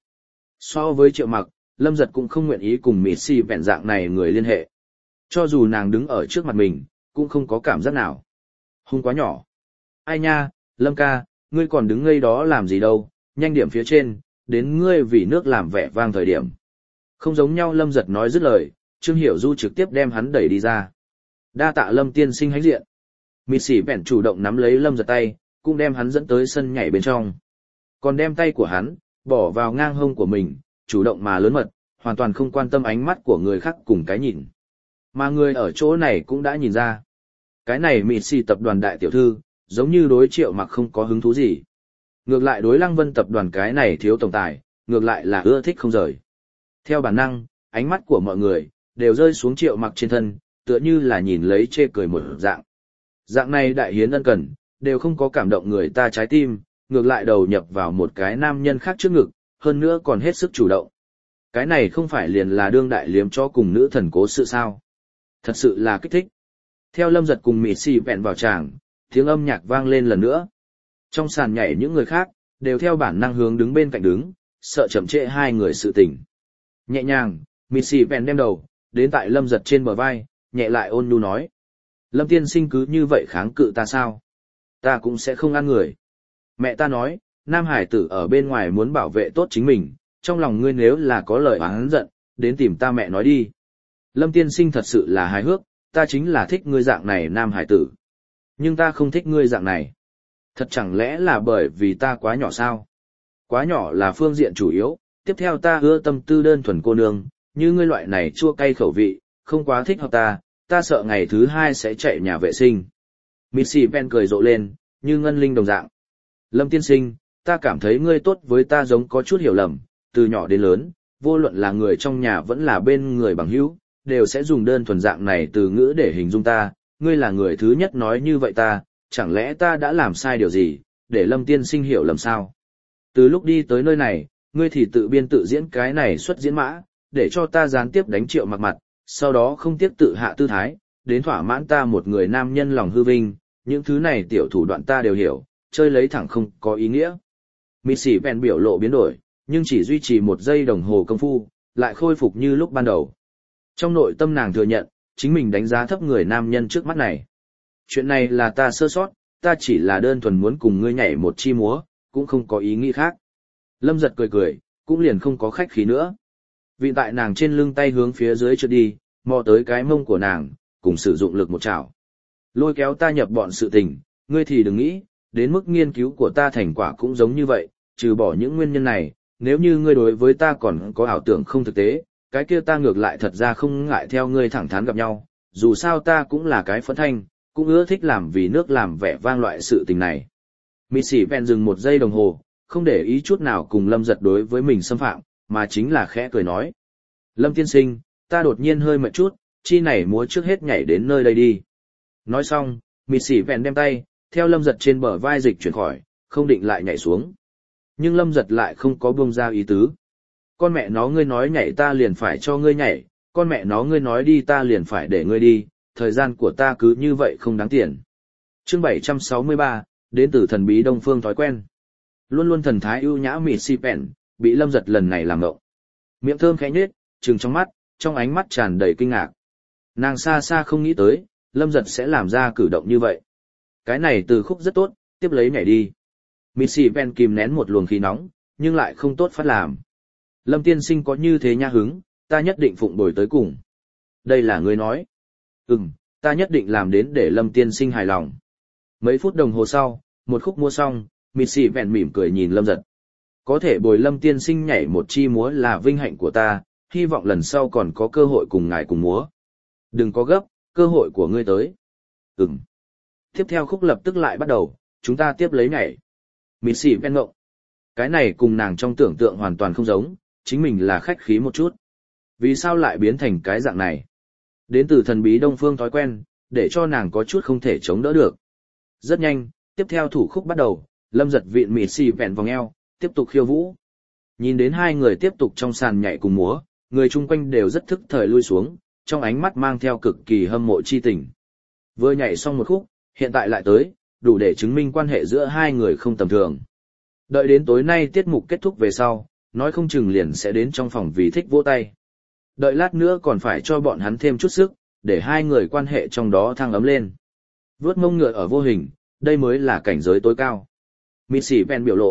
So với Triệu Mặc, Lâm giật cũng không nguyện ý cùng Mị Xì Vẹn dạng này người liên hệ. Cho dù nàng đứng ở trước mặt mình, cũng không có cảm giác nào. Hung quá nhỏ. Ai nha, Lâm ca, ngươi còn đứng ngây đó làm gì đâu, nhanh điểm phía trên, đến ngươi vì nước làm vẻ vang thời điểm. Không giống nhau Lâm Giật nói dứt lời, Trương Hiểu Du trực tiếp đem hắn đẩy đi ra. Đa tạ Lâm tiên sinh hãnh diện. Mịt xỉ bèn chủ động nắm lấy Lâm Giật tay, cũng đem hắn dẫn tới sân nhảy bên trong. Còn đem tay của hắn, bỏ vào ngang hông của mình, chủ động mà lớn mật, hoàn toàn không quan tâm ánh mắt của người khác cùng cái nhìn. Mà người ở chỗ này cũng đã nhìn ra. Cái này mịt xỉ tập đoàn đại tiểu thư, giống như đối Triệu Mặc không có hứng thú gì. Ngược lại đối Lăng Vân tập đoàn cái này thiếu tổng tài, ngược lại là ưa thích không rời. Theo bản năng, ánh mắt của mọi người, đều rơi xuống Triệu Mặc trên thân, tựa như là nhìn lấy chê cười một dạng. Dạng này đại hiến ân cần, đều không có cảm động người ta trái tim, ngược lại đầu nhập vào một cái nam nhân khác trước ngực, hơn nữa còn hết sức chủ động. Cái này không phải liền là đương đại liếm cho cùng nữ thần cố sự sao. Thật sự là kích thích. Theo Lâm Giật cùng Mị Xì Vẹn vào tràng, tiếng âm nhạc vang lên lần nữa. Trong sàn nhảy những người khác, đều theo bản năng hướng đứng bên cạnh đứng, sợ chậm trễ hai người sự tình. Nhẹ nhàng, Mị Xì Vẹn đem đầu, đến tại Lâm Giật trên bờ vai, nhẹ lại ôn nhu nói. Lâm tiên sinh cứ như vậy kháng cự ta sao? Ta cũng sẽ không ăn người. Mẹ ta nói, nam hải tử ở bên ngoài muốn bảo vệ tốt chính mình, trong lòng ngươi nếu là có lời oán giận, đến tìm ta mẹ nói đi. Lâm tiên sinh thật sự là hài hước, ta chính là thích ngươi dạng này nam hải tử. Nhưng ta không thích ngươi dạng này. Thật chẳng lẽ là bởi vì ta quá nhỏ sao? Quá nhỏ là phương diện chủ yếu, tiếp theo ta ưa tâm tư đơn thuần cô nương, như ngươi loại này chua cay khẩu vị, không quá thích hợp ta, ta sợ ngày thứ hai sẽ chạy nhà vệ sinh. Missy Ben cười rộ lên, như ngân linh đồng dạng. Lâm tiên sinh, ta cảm thấy ngươi tốt với ta giống có chút hiểu lầm, từ nhỏ đến lớn, vô luận là người trong nhà vẫn là bên người bằng hữu, đều sẽ dùng đơn thuần dạng này từ ngữ để hình dung ta, ngươi là người thứ nhất nói như vậy ta, chẳng lẽ ta đã làm sai điều gì, để Lâm tiên sinh hiểu lầm sao? Từ lúc đi tới nơi này, ngươi thì tự biên tự diễn cái này xuất diễn mã, để cho ta gián tiếp đánh Triệu Mặc mặt, sau đó không tiếc tự hạ tư thái, đến thỏa mãn ta một người nam nhân lòng hư vinh, những thứ này tiểu thủ đoạn ta đều hiểu, chơi lấy thẳng không có ý nghĩa. Missy Ben biểu lộ biến đổi, nhưng chỉ duy trì một giây đồng hồ công phu, lại khôi phục như lúc ban đầu. Trong nội tâm nàng thừa nhận, chính mình đánh giá thấp người nam nhân trước mắt này. Chuyện này là ta sơ sót, ta chỉ là đơn thuần muốn cùng ngươi nhảy một chi múa, cũng không có ý nghĩ khác. Lâm Giật cười cười, cũng liền không có khách khí nữa. Vị tại nàng trên lưng tay hướng phía dưới trượt đi, mò tới cái mông của nàng, cùng sử dụng lực một chảo. Lôi kéo ta nhập bọn sự tình, ngươi thì đừng nghĩ, đến mức nghiên cứu của ta thành quả cũng giống như vậy, trừ bỏ những nguyên nhân này, nếu như ngươi đối với ta còn có ảo tưởng không thực tế, cái kia ta ngược lại thật ra không ngại theo ngươi thẳng thắn gặp nhau, dù sao ta cũng là cái phấn thanh, cũng ưa thích làm vì nước làm vẻ vang loại sự tình này. Missy Ben dừng một giây đồng hồ, không để ý chút nào cùng Lâm Giật đối với mình xâm phạm, mà chính là khẽ cười nói. Lâm tiên sinh, ta đột nhiên hơi mệt chút, chi này múa trước hết nhảy đến nơi đây đi. Nói xong, Missy Ben đem tay, theo Lâm Giật trên bờ vai dịch chuyển khỏi, không định lại nhảy xuống. Nhưng Lâm Giật lại không có buông ra ý tứ. Con mẹ nó ngươi nói nhảy ta liền phải cho ngươi nhảy, con mẹ nó ngươi nói đi ta liền phải để ngươi đi, thời gian của ta cứ như vậy không đáng tiền. Chương bảy trăm sáu mươi ba, đến từ thần bí Đông Phương thói quen. Luôn luôn thần thái ưu nhã Missy Ben, bị Lâm Giật lần này làm ngộng. Miệng thơm khẽ nhếch, trừng trong mắt, trong ánh mắt tràn đầy kinh ngạc. Nàng xa xa không nghĩ tới, Lâm Giật sẽ làm ra cử động như vậy. Cái này từ khúc rất tốt, tiếp lấy nhảy đi. Missy Ben kìm nén một luồng khí nóng, nhưng lại không tốt phát làm. Lâm tiên sinh có như thế nha hứng, ta nhất định phụng bồi tới cùng. Đây là ngươi nói. Ừm, ta nhất định làm đến để Lâm tiên sinh hài lòng. Mấy phút đồng hồ sau, một khúc mua xong, Missy Ben mỉm cười nhìn Lâm Giật. Có thể bồi Lâm tiên sinh nhảy một chi múa là vinh hạnh của ta, hy vọng lần sau còn có cơ hội cùng ngài cùng múa. Đừng có gấp, cơ hội của ngươi tới. Ừm. Tiếp theo khúc lập tức lại bắt đầu, chúng ta tiếp lấy nhảy. Missy Ben ngộng. Cái này cùng nàng trong tưởng tượng hoàn toàn không giống, chính mình là khách khí một chút. Vì sao lại biến thành cái dạng này? Đến từ thần bí Đông Phương thói quen, để cho nàng có chút không thể chống đỡ được. Rất nhanh, tiếp theo thủ khúc bắt đầu, Lâm Giật vịn Missy Ben vòng eo, tiếp tục khiêu vũ. Nhìn đến hai người tiếp tục trong sàn nhảy cùng múa, người chung quanh đều rất thức thời lui xuống, trong ánh mắt mang theo cực kỳ hâm mộ chi tình. Vừa nhảy xong một khúc, hiện tại lại tới, đủ để chứng minh quan hệ giữa hai người không tầm thường. Đợi đến tối nay tiết mục kết thúc về sau, nói không chừng liền sẽ đến trong phòng vì thích vỗ tay. Đợi lát nữa còn phải cho bọn hắn thêm chút sức, để hai người quan hệ trong đó thăng ấm lên. Vướt mông ngựa ở vô hình, đây mới là cảnh giới tối cao. Missy Ben biểu lộ,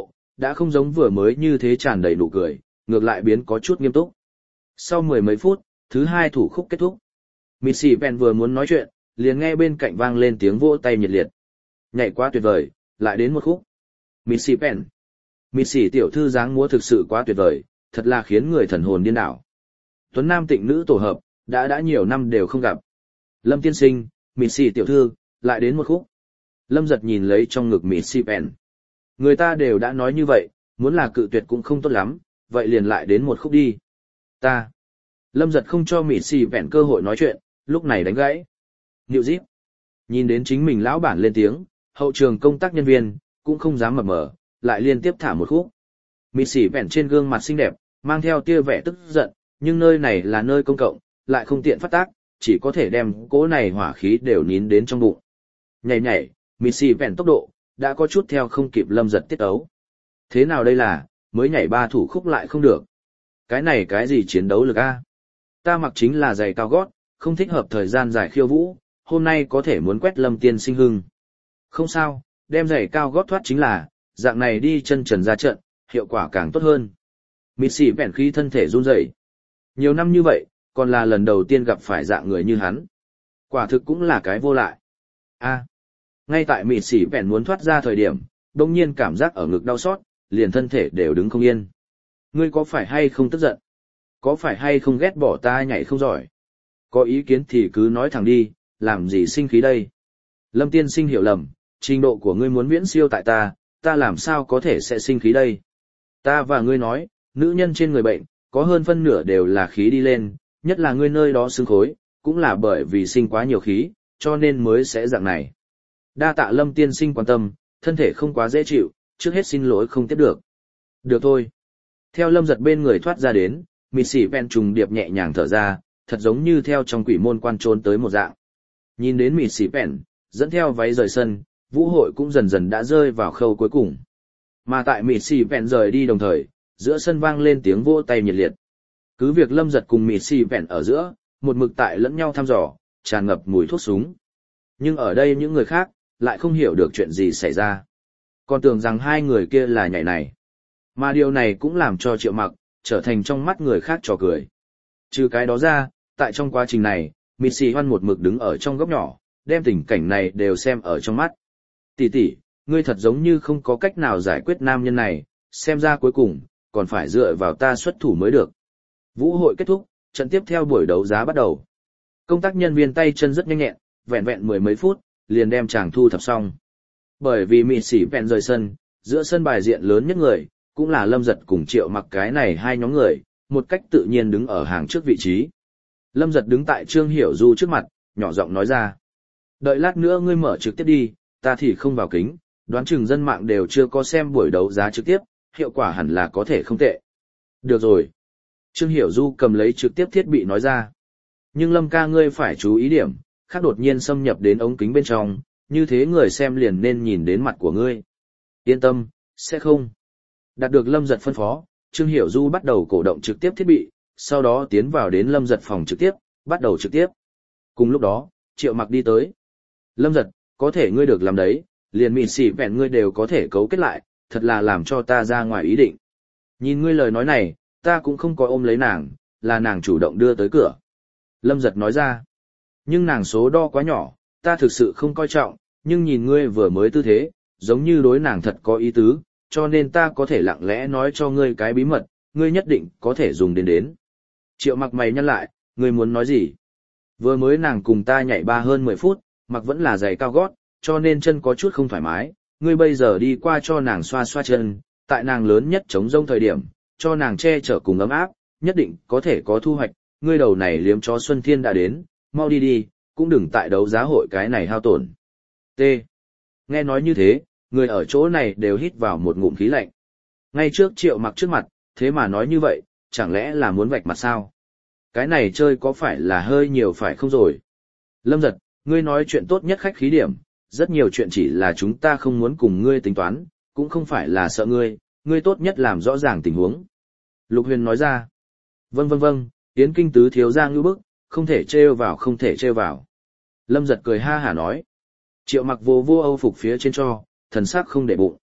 đã không giống vừa mới như thế tràn đầy nụ cười, ngược lại biến có chút nghiêm túc. Sau mười mấy phút, thứ hai thủ khúc kết thúc. Missy Pen vừa muốn nói chuyện, liền nghe bên cạnh vang lên tiếng vỗ tay nhiệt liệt. Nhảy quá tuyệt vời, lại đến một khúc. Missy Pen. Missy tiểu thư dáng múa thực sự quá tuyệt vời, thật là khiến người thần hồn điên đảo. Tuấn nam tịnh nữ tổ hợp, đã đã nhiều năm đều không gặp. Lâm tiên sinh, Missy tiểu thư, lại đến một khúc. Lâm giật nhìn lấy trong ngực Missy Pen. Người ta đều đã nói như vậy, muốn là cự tuyệt cũng không tốt lắm, vậy liền lại đến một khúc đi. Ta. Lâm giật không cho Missy Pen cơ hội nói chuyện, lúc này đánh gãy. Niệu díp. Nhìn đến chính mình lão bản lên tiếng, hậu trường công tác nhân viên, cũng không dám mập mờ, lại liên tiếp thả một khúc. Missy Pen trên gương mặt xinh đẹp, mang theo tia vẻ tức giận, nhưng nơi này là nơi công cộng, lại không tiện phát tác, chỉ có thể đem cỗ này hỏa khí đều nín đến trong bụng. Nhảy nhảy, Missy Pen tốc độ, đã có chút theo không kịp Lâm giật tiết ấu. Thế nào đây là, mới nhảy ba thủ khúc lại không được. Cái này cái gì chiến đấu lực a? Ta mặc chính là giày cao gót, không thích hợp thời gian dài khiêu vũ, hôm nay có thể muốn quét Lâm tiên sinh hưng. Không sao, đem giày cao gót thoát chính là, dạng này đi chân trần ra trận, hiệu quả càng tốt hơn. Missy Pen khí thân thể run rẩy. Nhiều năm như vậy, còn là lần đầu tiên gặp phải dạng người như hắn. Quả thực cũng là cái vô lại. A. Ngay tại Missy Pen muốn thoát ra thời điểm, đông nhiên cảm giác ở ngực đau xót, liền thân thể đều đứng không yên. Ngươi có phải hay không tức giận? Có phải hay không ghét bỏ ta nhảy không giỏi? Có ý kiến thì cứ nói thẳng đi, làm gì sinh khí đây? Lâm tiên sinh hiểu lầm, trình độ của ngươi muốn viễn siêu tại ta, ta làm sao có thể sẽ sinh khí đây? Ta và ngươi nói, nữ nhân trên người bệnh, có hơn phân nửa đều là khí đi lên, nhất là ngươi nơi đó xương khối, cũng là bởi vì sinh quá nhiều khí, cho nên mới sẽ dạng này. Đa tạ Lâm tiên sinh quan tâm, thân thể không quá dễ chịu, trước hết xin lỗi không tiếp được. Được thôi. Theo Lâm giật bên người thoát ra đến, Missy Pen trùng điệp nhẹ nhàng thở ra, thật giống như theo trong quỷ môn quan trốn tới một dạng. Nhìn đến Missy Pen, dẫn theo váy rời sân, vũ hội cũng dần dần đã rơi vào khâu cuối cùng. Mà tại Missy Pen rời đi đồng thời, giữa sân vang lên tiếng vỗ tay nhiệt liệt. Cứ việc Lâm giật cùng Missy Pen ở giữa, một mực tại lẫn nhau thăm dò, tràn ngập mùi thuốc súng. Nhưng ở đây những người khác, lại không hiểu được chuyện gì xảy ra. Còn tưởng rằng hai người kia là nhảy này. Mà điều này cũng làm cho Triệu Mặc, trở thành trong mắt người khác trò cười. Trừ cái đó ra, tại trong quá trình này, Missy Hoan một mực đứng ở trong góc nhỏ, đem tình cảnh này đều xem ở trong mắt. Tỷ tỷ, ngươi thật giống như không có cách nào giải quyết nam nhân này, xem ra cuối cùng, còn phải dựa vào ta xuất thủ mới được. Vũ hội kết thúc, trận tiếp theo buổi đấu giá bắt đầu. Công tác nhân viên tay chân rất nhanh nhẹn, vẹn vẹn mười mấy phút, liền đem chàng thu thập xong. Bởi vì Missy Pen rời sân, giữa sân bài diện lớn nhất người, cũng là Lâm giật cùng Triệu Mặc cái này hai nhóm người, một cách tự nhiên đứng ở hàng trước vị trí. Lâm giật đứng tại Trương Hiểu Du trước mặt, nhỏ giọng nói ra. Đợi lát nữa ngươi mở trực tiếp đi, ta thì không vào kính, đoán chừng dân mạng đều chưa có xem buổi đấu giá trực tiếp, hiệu quả hẳn là có thể không tệ. Được rồi. Trương Hiểu Du cầm lấy trực tiếp thiết bị nói ra. Nhưng Lâm ca ngươi phải chú ý điểm, khác đột nhiên xâm nhập đến ống kính bên trong, như thế người xem liền nên nhìn đến mặt của ngươi. Yên tâm, sẽ không. Đạt được Lâm giật phân phó, Trương Hiểu Du bắt đầu cổ động trực tiếp thiết bị, sau đó tiến vào đến Lâm giật phòng trực tiếp, bắt đầu trực tiếp. Cùng lúc đó, Triệu Mặc đi tới. Lâm giật, có thể ngươi được làm đấy, liền Missy Pen ngươi đều có thể cấu kết lại, thật là làm cho ta ra ngoài ý định. Nhìn ngươi lời nói này, ta cũng không có ôm lấy nàng, là nàng chủ động đưa tới cửa. Lâm giật nói ra. Nhưng nàng số đo quá nhỏ, ta thực sự không coi trọng, nhưng nhìn ngươi vừa mới tư thế, giống như đối nàng thật có ý tứ, cho nên ta có thể lặng lẽ nói cho ngươi cái bí mật, ngươi nhất định có thể dùng đến đến. Triệu Mặc mày nhăn lại, ngươi muốn nói gì? Vừa mới nàng cùng ta nhảy ba hơn mười phút, mặc vẫn là giày cao gót, cho nên chân có chút không thoải mái, ngươi bây giờ đi qua cho nàng xoa xoa chân, tại nàng lớn nhất chống rông thời điểm, cho nàng che chở cùng ấm áp, nhất định có thể có thu hoạch, ngươi đầu này liếm chó Xuân Thiên đã đến, mau đi đi, cũng đừng tại đấu giá hội cái này hao tổn. T. Nghe nói như thế, người ở chỗ này đều hít vào một ngụm khí lạnh. Ngay trước Triệu Mặc trước mặt, thế mà nói như vậy, chẳng lẽ là muốn vạch mặt sao? Cái này chơi có phải là hơi nhiều phải không rồi? Lâm giật, ngươi nói chuyện tốt nhất khách khí điểm, rất nhiều chuyện chỉ là chúng ta không muốn cùng ngươi tính toán, cũng không phải là sợ ngươi, ngươi tốt nhất làm rõ ràng tình huống. Lục Huyền nói ra. Vâng vâng vâng, Yến Kinh tứ thiếu ra ngư bức, không thể trêu vào không thể trêu vào. Lâm giật cười ha hả nói. Triệu Mặc vô vô âu phục phía trên cho, thần sắc không để bụng.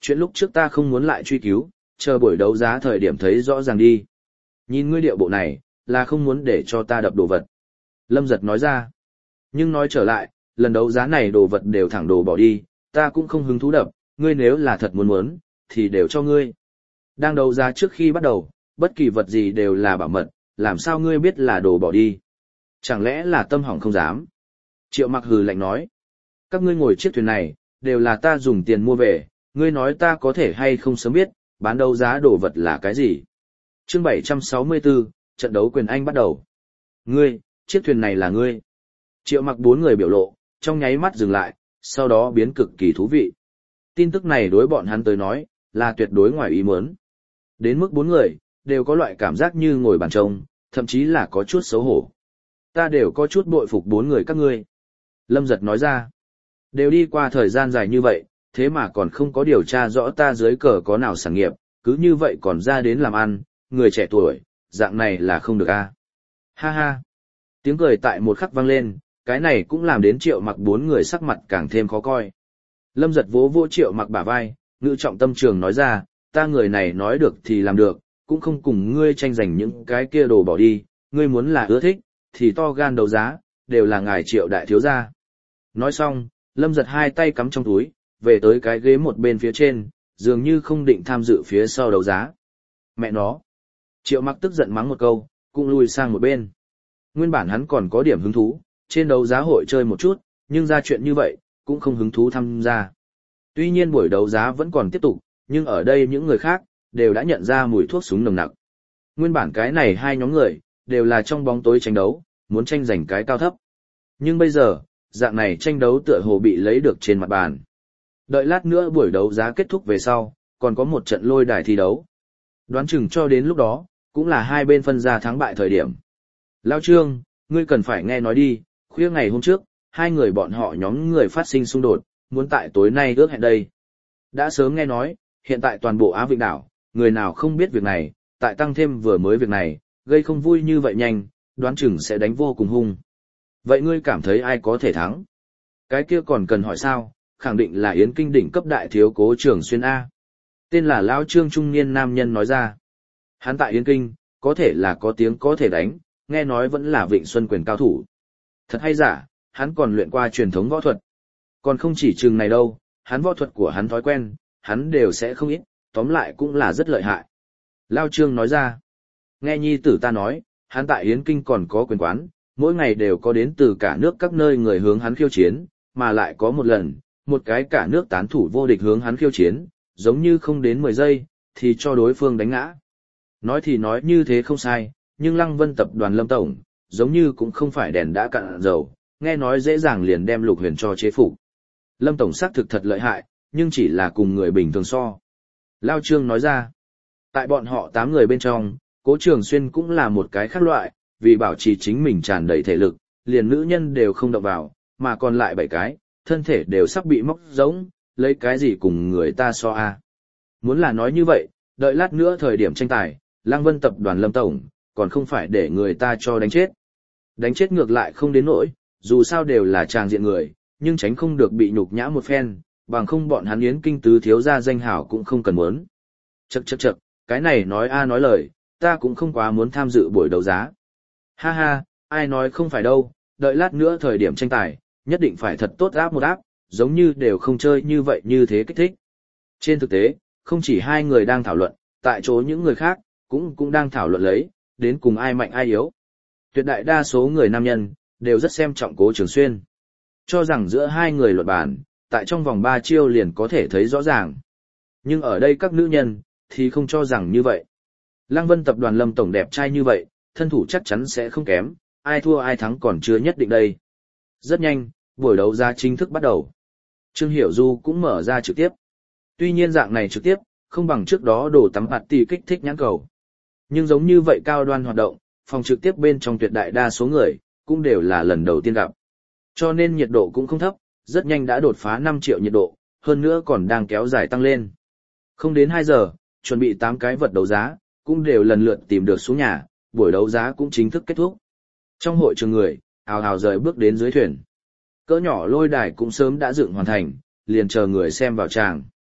Chuyện lúc trước ta không muốn lại truy cứu, chờ buổi đấu giá thời điểm thấy rõ ràng đi. Nhìn ngươi điệu bộ này, là không muốn để cho ta đập đồ vật. Lâm Giật nói ra. Nhưng nói trở lại, lần đấu giá này đồ vật đều thẳng đồ bỏ đi, ta cũng không hứng thú đập, ngươi nếu là thật muốn muốn, thì đều cho ngươi. Đang đấu giá trước khi bắt đầu, bất kỳ vật gì đều là bảo mật, làm sao ngươi biết là đồ bỏ đi? Chẳng lẽ là tâm hỏng không dám? Triệu Mặc hừ lạnh nói. Các ngươi ngồi chiếc thuyền này, đều là ta dùng tiền mua về, ngươi nói ta có thể hay không sớm biết, bán đấu giá đồ vật là cái gì? Chương bảy trăm sáu mươi tư, trận đấu quyền Anh bắt đầu. Ngươi, chiếc thuyền này là ngươi. Triệu Mặc bốn người biểu lộ, trong nháy mắt dừng lại, sau đó biến cực kỳ thú vị. Tin tức này đối bọn hắn tới nói, là tuyệt đối ngoài ý muốn. Đến mức bốn người, đều có loại cảm giác như ngồi bàn trông, thậm chí là có chút xấu hổ. Ta đều có chút bội phục bốn người các ngươi. Lâm Giật nói ra, đều đi qua thời gian dài như vậy, thế mà còn không có điều tra rõ ta dưới cờ có nào sản nghiệp, cứ như vậy còn ra đến làm ăn, người trẻ tuổi, dạng này là không được a. Ha ha. Tiếng cười tại một khắc vang lên, cái này cũng làm đến Triệu Mặc bốn người sắc mặt càng thêm khó coi. Lâm Giật vỗ vỗ Triệu Mặc bả vai, ngữ trọng tâm trường nói ra, ta người này nói được thì làm được, cũng không cùng ngươi tranh giành những cái kia đồ bỏ đi, ngươi muốn là ưa thích, thì to gan đấu giá, đều là ngài Triệu đại thiếu gia. Nói xong, Lâm Giật hai tay cắm trong túi, về tới cái ghế một bên phía trên, dường như không định tham dự phía sau đấu giá. Mẹ nó. Triệu Mặc tức giận mắng một câu, cũng lui sang một bên. Nguyên bản hắn còn có điểm hứng thú, trên đấu giá hội chơi một chút, nhưng ra chuyện như vậy, cũng không hứng thú tham gia. Tuy nhiên buổi đấu giá vẫn còn tiếp tục, nhưng ở đây những người khác, đều đã nhận ra mùi thuốc súng nồng nặc. Nguyên bản cái này hai nhóm người, đều là trong bóng tối tranh đấu, muốn tranh giành cái cao thấp. Nhưng bây giờ, dạng này tranh đấu tựa hồ bị lấy được trên mặt bàn. Đợi lát nữa buổi đấu giá kết thúc về sau, còn có một trận lôi đài thi đấu. Đoán chừng cho đến lúc đó, cũng là hai bên phân ra thắng bại thời điểm. Lao Trương, ngươi cần phải nghe nói đi, khuya ngày hôm trước, hai người bọn họ nhóm người phát sinh xung đột, muốn tại tối nay ước hẹn đây. Đã sớm nghe nói, hiện tại toàn bộ Á Vịnh đảo, người nào không biết việc này, tại tăng thêm vừa mới việc này, gây không vui như vậy nhanh, đoán chừng sẽ đánh vô cùng hung. Vậy ngươi cảm thấy ai có thể thắng? Cái kia còn cần hỏi sao, khẳng định là Yến Kinh đỉnh cấp đại thiếu Cố Trường Xuyên A. Tên là Lão Trương trung niên nam nhân nói ra. Hắn tại Yến Kinh, có thể là có tiếng có thể đánh, nghe nói vẫn là Vịnh Xuân quyền cao thủ. Thật hay giả, hắn còn luyện qua truyền thống võ thuật. Còn không chỉ chừng này đâu, hắn võ thuật của hắn thói quen, hắn đều sẽ không ít, tóm lại cũng là rất lợi hại. Lao Trương nói ra. Nghe nhi tử ta nói, hắn tại Yến Kinh còn có quyền quán, mỗi ngày đều có đến từ cả nước các nơi người hướng hắn khiêu chiến, mà lại có một lần, một cái cả nước tán thủ vô địch hướng hắn khiêu chiến, giống như không đến mười giây, thì cho đối phương đánh ngã. Nói thì nói như thế không sai, nhưng Lăng Vân tập đoàn Lâm Tổng, giống như cũng không phải đèn đã cạn dầu, nghe nói dễ dàng liền đem Lục Huyền cho chế phục. Lâm Tổng xác thực thật lợi hại, nhưng chỉ là cùng người bình thường so. Lao Trương nói ra, tại bọn họ tám người bên trong, Cố Trường Xuyên cũng là một cái khác loại, vì bảo trì chính mình tràn đầy thể lực, liền nữ nhân đều không động vào, mà còn lại bảy cái, thân thể đều sắp bị móc giống, lấy cái gì cùng người ta so a? Muốn là nói như vậy, đợi lát nữa thời điểm tranh tài, Lăng Vân tập đoàn Lâm Tổng, còn không phải để người ta cho đánh chết. Đánh chết ngược lại không đến nỗi, dù sao đều là tràng diện người, nhưng tránh không được bị nhục nhã một phen, bằng không bọn hắn Yến Kinh tứ thiếu gia danh hảo cũng không cần muốn. Chậc chậc chậc, cái này nói a nói lời, ta cũng không quá muốn tham dự buổi đấu giá. Ha ha, ai nói không phải đâu, đợi lát nữa thời điểm tranh tài, nhất định phải thật tốt áp một áp, giống như đều không chơi như vậy như thế kích thích. Trên thực tế, không chỉ hai người đang thảo luận, tại chỗ những người khác, cũng cũng đang thảo luận lấy, đến cùng ai mạnh ai yếu. Tuyệt đại đa số người nam nhân, đều rất xem trọng Cố Trường Xuyên. Cho rằng giữa hai người luận bàn, tại trong vòng ba chiêu liền có thể thấy rõ ràng. Nhưng ở đây các nữ nhân, thì không cho rằng như vậy. Lăng Vân tập đoàn Lâm Tổng đẹp trai như vậy, thân thủ chắc chắn sẽ không kém, ai thua ai thắng còn chưa nhất định đây. Rất nhanh, buổi đấu giá chính thức bắt đầu. Trương Hiểu Du cũng mở ra trực tiếp. Tuy nhiên dạng này trực tiếp, không bằng trước đó đồ tắm party kích thích nhãn cầu. Nhưng giống như vậy cao đoan hoạt động, phòng trực tiếp bên trong tuyệt đại đa số người, cũng đều là lần đầu tiên gặp. Cho nên nhiệt độ cũng không thấp, rất nhanh đã đột phá năm triệu nhiệt độ, hơn nữa còn đang kéo dài tăng lên. Không đến hai giờ, chuẩn bị tám cái vật đấu giá, cũng đều lần lượt tìm được xuống nhà, buổi đấu giá cũng chính thức kết thúc. Trong hội trường người, ào ào rời bước đến dưới thuyền. Cỡ nhỏ lôi đài cũng sớm đã dựng hoàn thành, liền chờ người xem vào tràng.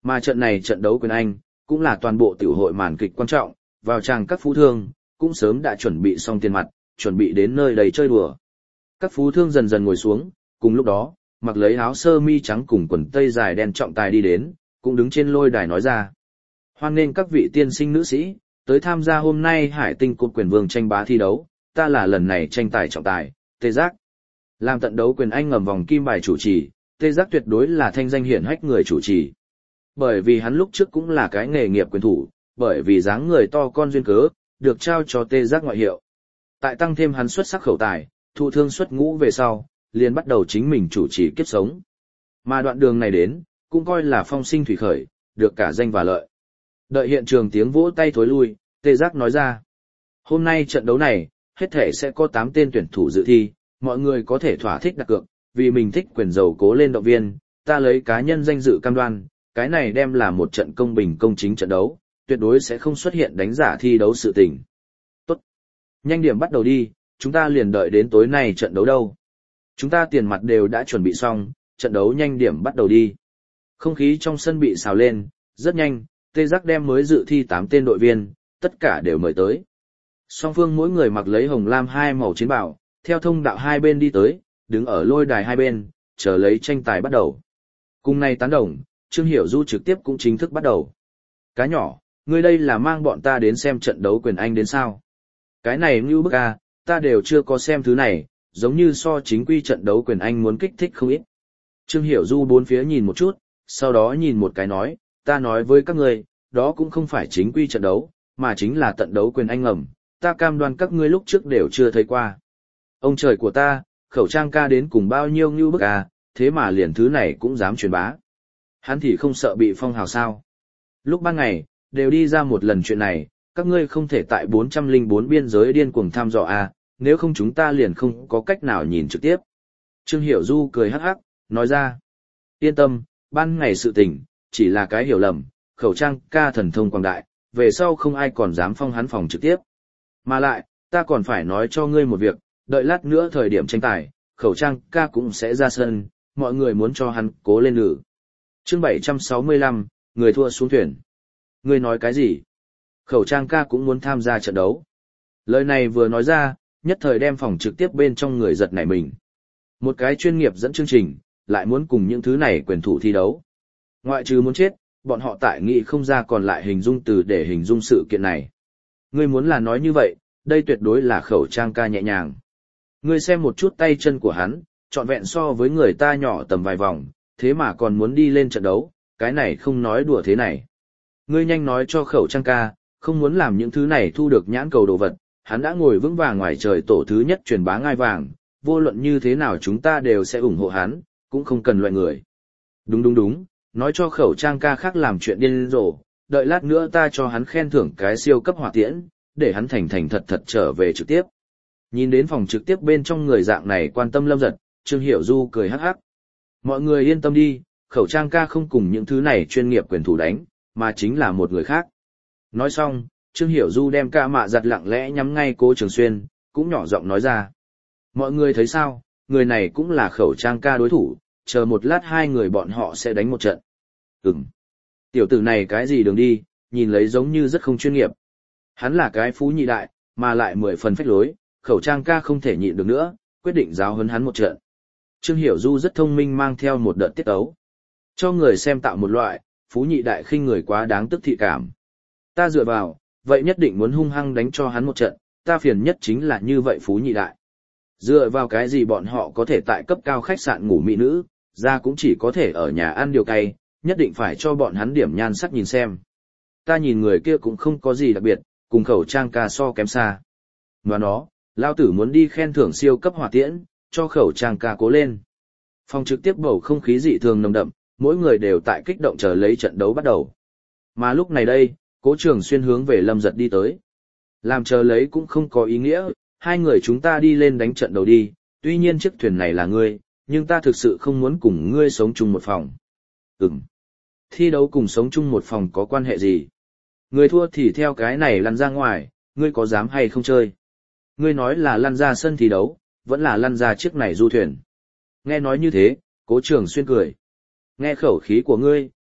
Mà trận này trận đấu quyền Anh, cũng là toàn bộ tiểu hội màn kịch quan trọng, vào tràng các phú thương, cũng sớm đã chuẩn bị xong tiền mặt, chuẩn bị đến nơi đầy chơi đùa. Các phú thương dần dần ngồi xuống, cùng lúc đó, mặc lấy áo sơ mi trắng cùng quần tây dài đen trọng tài đi đến, cũng đứng trên lôi đài nói ra. Hoan nghênh các vị tiên sinh nữ sĩ, tới tham gia hôm nay Hải Tinh Cột Quyền Vương tranh bá thi đấu, ta là lần này tranh tài trọng tài, Tê Giác. Làm tận đấu quyền Anh ngầm vòng kim bài chủ trì, Tê Giác tuyệt đối là thanh danh hiển hách người chủ trì. Bởi vì hắn lúc trước cũng là cái nghề nghiệp quyền thủ, bởi vì dáng người to con duyên cớ, được trao cho Tê Giác ngoại hiệu. Tại tăng thêm hắn xuất sắc khẩu tài, thụ thương xuất ngũ về sau, liền bắt đầu chính mình chủ trì kiếp sống. Mà đoạn đường này đến, cũng coi là phong sinh thủy khởi, được cả danh và lợi. Đợi hiện trường tiếng vỗ tay thối lui, Tê Giác nói ra. Hôm nay trận đấu này, hết thể sẽ có tám tên tuyển thủ dự thi, mọi người có thể thỏa thích đặt cược, vì mình thích quyền dầu cố lên động viên, ta lấy cá nhân danh dự cam đoan, cái này đem là một trận công bình công chính trận đấu, tuyệt đối sẽ không xuất hiện đánh giả thi đấu sự tình. Tốt. Nhanh điểm bắt đầu đi, chúng ta liền đợi đến tối nay trận đấu đâu. Chúng ta tiền mặt đều đã chuẩn bị xong, trận đấu nhanh điểm bắt đầu đi. Không khí trong sân bị xào lên, rất nhanh, Tê Giác đem mới dự thi tám tên đội viên, tất cả đều mời tới. Song phương mỗi người mặc lấy hồng lam hai màu chiến bào, theo thông đạo hai bên đi tới, đứng ở lôi đài hai bên, chờ lấy tranh tài bắt đầu. Cùng này tán đồng, Trương Hiểu Du trực tiếp cũng chính thức bắt đầu. Cá nhỏ, ngươi đây là mang bọn ta đến xem trận đấu quyền Anh đến sao? Cái này như bức à, ta đều chưa có xem thứ này, giống như so chính quy trận đấu quyền Anh muốn kích thích không ít. Trương Hiểu Du bốn phía nhìn một chút, sau đó nhìn một cái nói, ta nói với các ngươi, đó cũng không phải chính quy trận đấu, mà chính là tận đấu quyền Anh ngầm, ta cam đoan các ngươi lúc trước đều chưa thấy qua. Ông trời của ta, khẩu trang ca đến cùng bao nhiêu như bức à, thế mà liền thứ này cũng dám truyền bá. Hắn thì không sợ bị phong hào sao. Lúc ban ngày, đều đi ra một lần chuyện này, các ngươi không thể tại bốn trăm lẻ bốn biên giới điên cuồng tham dò à, nếu không chúng ta liền không có cách nào nhìn trực tiếp. Trương Hiểu Du cười hắc hắc, nói ra. Yên tâm, ban ngày sự tình, chỉ là cái hiểu lầm, khẩu trang ca thần thông quảng đại, về sau không ai còn dám phong hắn phòng trực tiếp. Mà lại, ta còn phải nói cho ngươi một việc, đợi lát nữa thời điểm tranh tài, khẩu trang ca cũng sẽ ra sân, mọi người muốn cho hắn cố lên lử. Chương bảy trăm sáu mươi lăm, người thua xuống thuyền. Ngươi nói cái gì? Khẩu trang ca cũng muốn tham gia trận đấu. Lời này vừa nói ra, nhất thời đem phòng trực tiếp bên trong người giật nảy mình. Một cái chuyên nghiệp dẫn chương trình, lại muốn cùng những thứ này quyền thủ thi đấu. Ngoại trừ muốn chết, bọn họ tại nghị không ra còn lại hình dung từ để hình dung sự kiện này. Ngươi muốn là nói như vậy, đây tuyệt đối là khẩu trang ca nhẹ nhàng. Ngươi xem một chút tay chân của hắn, trọn vẹn so với người ta nhỏ tầm vài vòng, thế mà còn muốn đi lên trận đấu, cái này không nói đùa thế này. Ngươi nhanh nói cho khẩu trang ca, không muốn làm những thứ này thu được nhãn cầu đồ vật, hắn đã ngồi vững vàng ngoài trời tổ thứ nhất truyền bá ngai vàng, vô luận như thế nào chúng ta đều sẽ ủng hộ hắn, cũng không cần loại người. Đúng đúng đúng, nói cho khẩu trang ca khác làm chuyện điên rồ, đợi lát nữa ta cho hắn khen thưởng cái siêu cấp hỏa tiễn, để hắn thành thành thật thật trở về trực tiếp. Nhìn đến phòng trực tiếp bên trong người dạng này quan tâm Lâm Giật, Trương Hiểu Du cười hắc hắc. Mọi người yên tâm đi, khẩu trang ca không cùng những thứ này chuyên nghiệp quyền thủ đánh, mà chính là một người khác. Nói xong, Trương Hiểu Du đem ca mạ giặt lặng lẽ nhắm ngay Cố Trường Xuyên, cũng nhỏ giọng nói ra. Mọi người thấy sao, người này cũng là khẩu trang ca đối thủ, chờ một lát hai người bọn họ sẽ đánh một trận. Ừm. Tiểu tử này cái gì đường đi, nhìn lấy giống như rất không chuyên nghiệp. Hắn là cái phú nhị đại, mà lại mười phần phách lối, khẩu trang ca không thể nhịn được nữa, quyết định giáo huấn hắn một trận. Trương Hiểu Du rất thông minh mang theo một đợt tiết ấu. Cho người xem tạo một loại, phú nhị đại khinh người quá đáng tức thị cảm. Ta dựa vào, vậy nhất định muốn hung hăng đánh cho hắn một trận, ta phiền nhất chính là như vậy phú nhị đại. Dựa vào cái gì bọn họ có thể tại cấp cao khách sạn ngủ mỹ nữ, ra cũng chỉ có thể ở nhà ăn điều cay, nhất định phải cho bọn hắn điểm nhan sắc nhìn xem. Ta nhìn người kia cũng không có gì đặc biệt, cùng khẩu trang ca so kém xa. Và nó, lao tử muốn đi khen thưởng siêu cấp hỏa tiễn, cho khẩu trang ca cố lên. Phòng trực tiếp bầu không khí dị thường nồng đậm, mỗi người đều tại kích động chờ lấy trận đấu bắt đầu. Mà lúc này đây, Cố Trường Xuyên hướng về Lâm Giật đi tới. Làm chờ lấy cũng không có ý nghĩa, hai người chúng ta đi lên đánh trận đầu đi, tuy nhiên chiếc thuyền này là ngươi, nhưng ta thực sự không muốn cùng ngươi sống chung một phòng. Ừm. Thi đấu cùng sống chung một phòng có quan hệ gì? Người thua thì theo cái này lăn ra ngoài, ngươi có dám hay không chơi? Ngươi nói là lăn ra sân thi đấu, vẫn là lăn ra chiếc này du thuyền. Nghe nói như thế, Cố Trường Xuyên cười. Nghe khẩu khí của ngươi,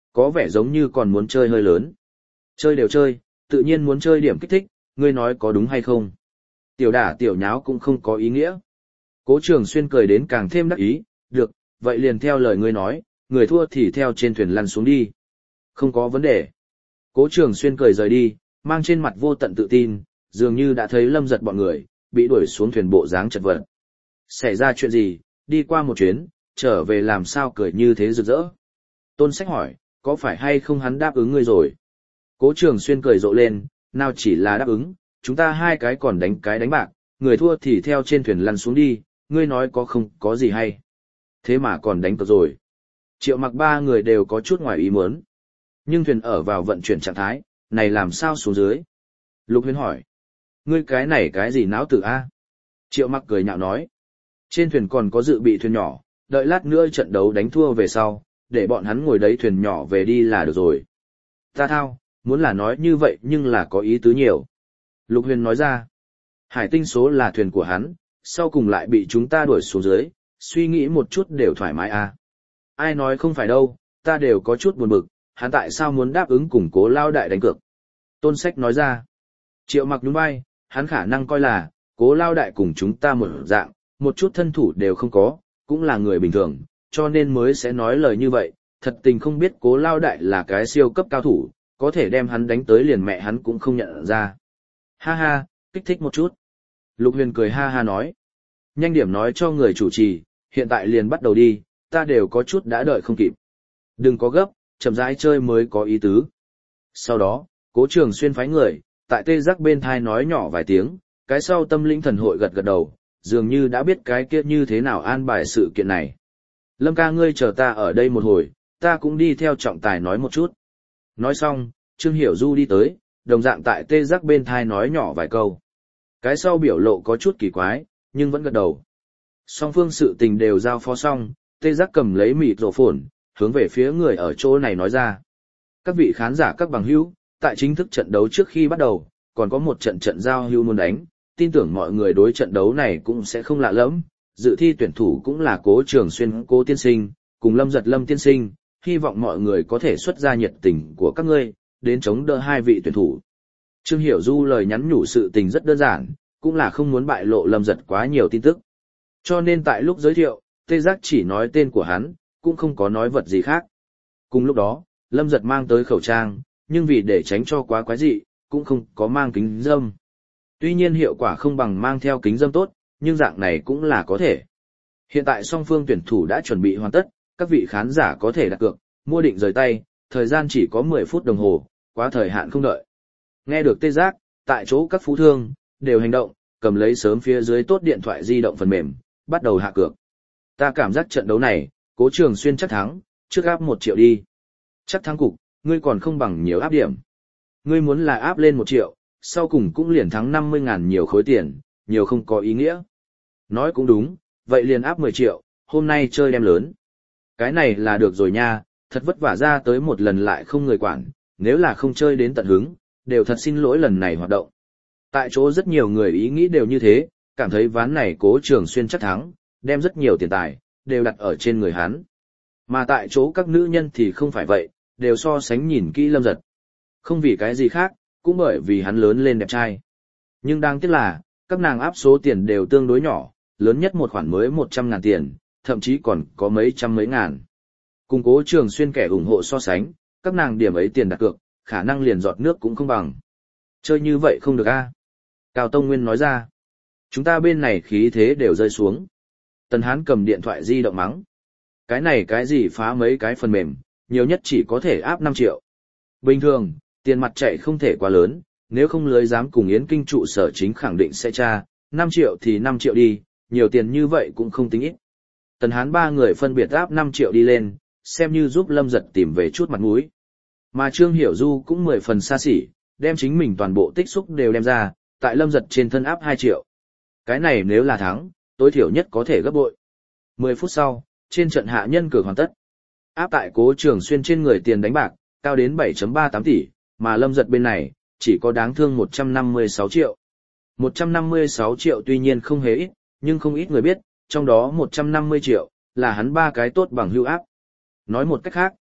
Có vẻ giống như còn muốn chơi hơi lớn. Chơi đều chơi, tự nhiên muốn chơi điểm kích thích, ngươi nói có đúng hay không? Tiểu đả tiểu nháo cũng không có ý nghĩa. Cố Trường Xuyên cười đến càng thêm đắc ý, được, vậy liền theo lời ngươi nói, người thua thì theo trên thuyền lăn xuống đi. Không có vấn đề. Cố Trường Xuyên cười rời đi, mang trên mặt vô tận tự tin, dường như đã thấy Lâm Giật bọn người, bị đuổi xuống thuyền bộ dáng chật vật. Xảy ra chuyện gì, đi qua một chuyến, trở về làm sao cười như thế rực rỡ. Tôn Sách hỏi, có phải hay không hắn đáp ứng ngươi rồi? Cố Trường Xuyên cười rộ lên, nào chỉ là đáp ứng, chúng ta hai cái còn đánh cái đánh bạc, người thua thì theo trên thuyền lăn xuống đi, ngươi nói có không có gì hay. Thế mà còn đánh cược rồi. Triệu Mặc ba người đều có chút ngoài ý muốn. Nhưng thuyền ở vào vận chuyển trạng thái, này làm sao xuống dưới? Lục Huyên hỏi. Ngươi cái này cái gì náo tử a? Triệu Mặc cười nhạo nói. Trên thuyền còn có dự bị thuyền nhỏ, đợi lát nữa trận đấu đánh thua về sau, để bọn hắn ngồi đấy thuyền nhỏ về đi là được rồi. Ta thao, muốn là nói như vậy nhưng là có ý tứ nhiều. Lục Huyền nói ra. Hải tinh số là thuyền của hắn, sau cùng lại bị chúng ta đuổi xuống dưới, suy nghĩ một chút đều thoải mái à. Ai nói không phải đâu, ta đều có chút buồn bực, hắn tại sao muốn đáp ứng cùng Cố Lao Đại đánh cược. Tôn Sách nói ra. Triệu Mặc nhún vai, hắn khả năng coi là, Cố Lao Đại cùng chúng ta một dạng, một chút thân thủ đều không có, cũng là người bình thường, cho nên mới sẽ nói lời như vậy, thật tình không biết Cố Lao Đại là cái siêu cấp cao thủ, có thể đem hắn đánh tới liền mẹ hắn cũng không nhận ra. Ha ha, kích thích một chút. Lục Huyền cười ha ha nói. Nhanh điểm nói cho người chủ trì, hiện tại liền bắt đầu đi, ta đều có chút đã đợi không kịp. Đừng có gấp, chậm rãi chơi mới có ý tứ. Sau đó, Cố Trường Xuyên phái người, tại tê giác bên thai nói nhỏ vài tiếng, cái sau tâm linh thần hội gật gật đầu, dường như đã biết cái kia như thế nào an bài sự kiện này. Lâm ca ngươi chờ ta ở đây một hồi, ta cũng đi theo trọng tài nói một chút. Nói xong, Trương Hiểu Du đi tới, đồng dạng tại tê giác bên thai nói nhỏ vài câu. Cái sau biểu lộ có chút kỳ quái, nhưng vẫn gật đầu. Song phương sự tình đều giao phó xong, tê giác cầm lấy mịt rổ phồn, hướng về phía người ở chỗ này nói ra. Các vị khán giả các bằng hữu, tại chính thức trận đấu trước khi bắt đầu, còn có một trận trận giao hữu muốn đánh, tin tưởng mọi người đối trận đấu này cũng sẽ không lạ lẫm. Dự thi tuyển thủ cũng là Cố Trường Xuyên Cố tiên sinh, cùng Lâm Giật Lâm tiên sinh, hy vọng mọi người có thể xuất ra nhiệt tình của các ngươi, đến chống đỡ hai vị tuyển thủ. Trương Hiểu Du lời nhắn nhủ sự tình rất đơn giản, cũng là không muốn bại lộ Lâm Giật quá nhiều tin tức. Cho nên tại lúc giới thiệu, tê giác chỉ nói tên của hắn, cũng không có nói vật gì khác. Cùng lúc đó, Lâm Giật mang tới khẩu trang, nhưng vì để tránh cho quá quái dị, cũng không có mang kính râm. Tuy nhiên hiệu quả không bằng mang theo kính râm tốt, nhưng dạng này cũng là có thể. Hiện tại song phương tuyển thủ đã chuẩn bị hoàn tất, các vị khán giả có thể đặt cược, mua định rời tay, thời gian chỉ có mười phút đồng hồ, quá thời hạn không đợi. Nghe được tê giác, tại chỗ các phú thương, đều hành động, cầm lấy sớm phía dưới tốt điện thoại di động phần mềm, bắt đầu hạ cược. Ta cảm giác trận đấu này, Cố Trường Xuyên chắc thắng, trước áp một triệu đi. Chắc thắng cục, ngươi còn không bằng nhiều áp điểm. Ngươi muốn là áp lên một triệu, sau cùng cũng liền thắng năm mươi ngàn nhiều khối tiền, nhiều không có ý nghĩa. Nói cũng đúng, vậy liền áp mười triệu, hôm nay chơi đem lớn. Cái này là được rồi nha, thật vất vả ra tới một lần lại không người quản, nếu là không chơi đến tận hứng, đều thật xin lỗi lần này hoạt động. Tại chỗ rất nhiều người ý nghĩ đều như thế, cảm thấy ván này Cố Trường Xuyên chắc thắng, đem rất nhiều tiền tài, đều đặt ở trên người hắn. Mà tại chỗ các nữ nhân thì không phải vậy, đều so sánh nhìn kỹ Lâm Giật. Không vì cái gì khác, cũng bởi vì hắn lớn lên đẹp trai. Nhưng đáng tiếc là, các nàng áp số tiền đều tương đối nhỏ, lớn nhất một khoản mới một trăm ngàn tiền, thậm chí còn có mấy trăm mấy ngàn. Cùng Cố Trường Xuyên kẻ ủng hộ so sánh, các nàng điểm ấy tiền đặt cược, khả năng liền giọt nước cũng không bằng. Chơi như vậy không được a. Cao Tông Nguyên nói ra. Chúng ta bên này khí thế đều rơi xuống. Tần Hán cầm điện thoại di động mắng. Cái này cái gì phá mấy cái phần mềm, nhiều nhất chỉ có thể áp năm triệu. Bình thường, tiền mặt chạy không thể quá lớn, nếu không lưới dám cùng Yến Kinh trụ sở chính khẳng định sẽ tra, năm triệu thì năm triệu đi, nhiều tiền như vậy cũng không tính ít. Tần Hán ba người phân biệt áp năm triệu đi lên, xem như giúp Lâm Giật tìm về chút mặt mũi. Mà Trương Hiểu Du cũng mười phần xa xỉ, đem chính mình toàn bộ tích xúc đều đem ra, tại Lâm Giật trên thân áp hai triệu. Cái này nếu là thắng, tối thiểu nhất có thể gấp bội. mười phút sau, trên trận hạ nhân cược hoàn tất. Áp tại Cố Trường Xuyên trên người tiền đánh bạc, cao đến bảy phẩy ba tám tỷ, mà Lâm Giật bên này, chỉ có đáng thương một trăm năm mươi sáu triệu. một trăm năm mươi sáu triệu tuy nhiên không hề ít, nhưng không ít người biết, trong đó một trăm năm mươi triệu, là hắn ba cái tốt bằng hưu áp. Nói một cách khác,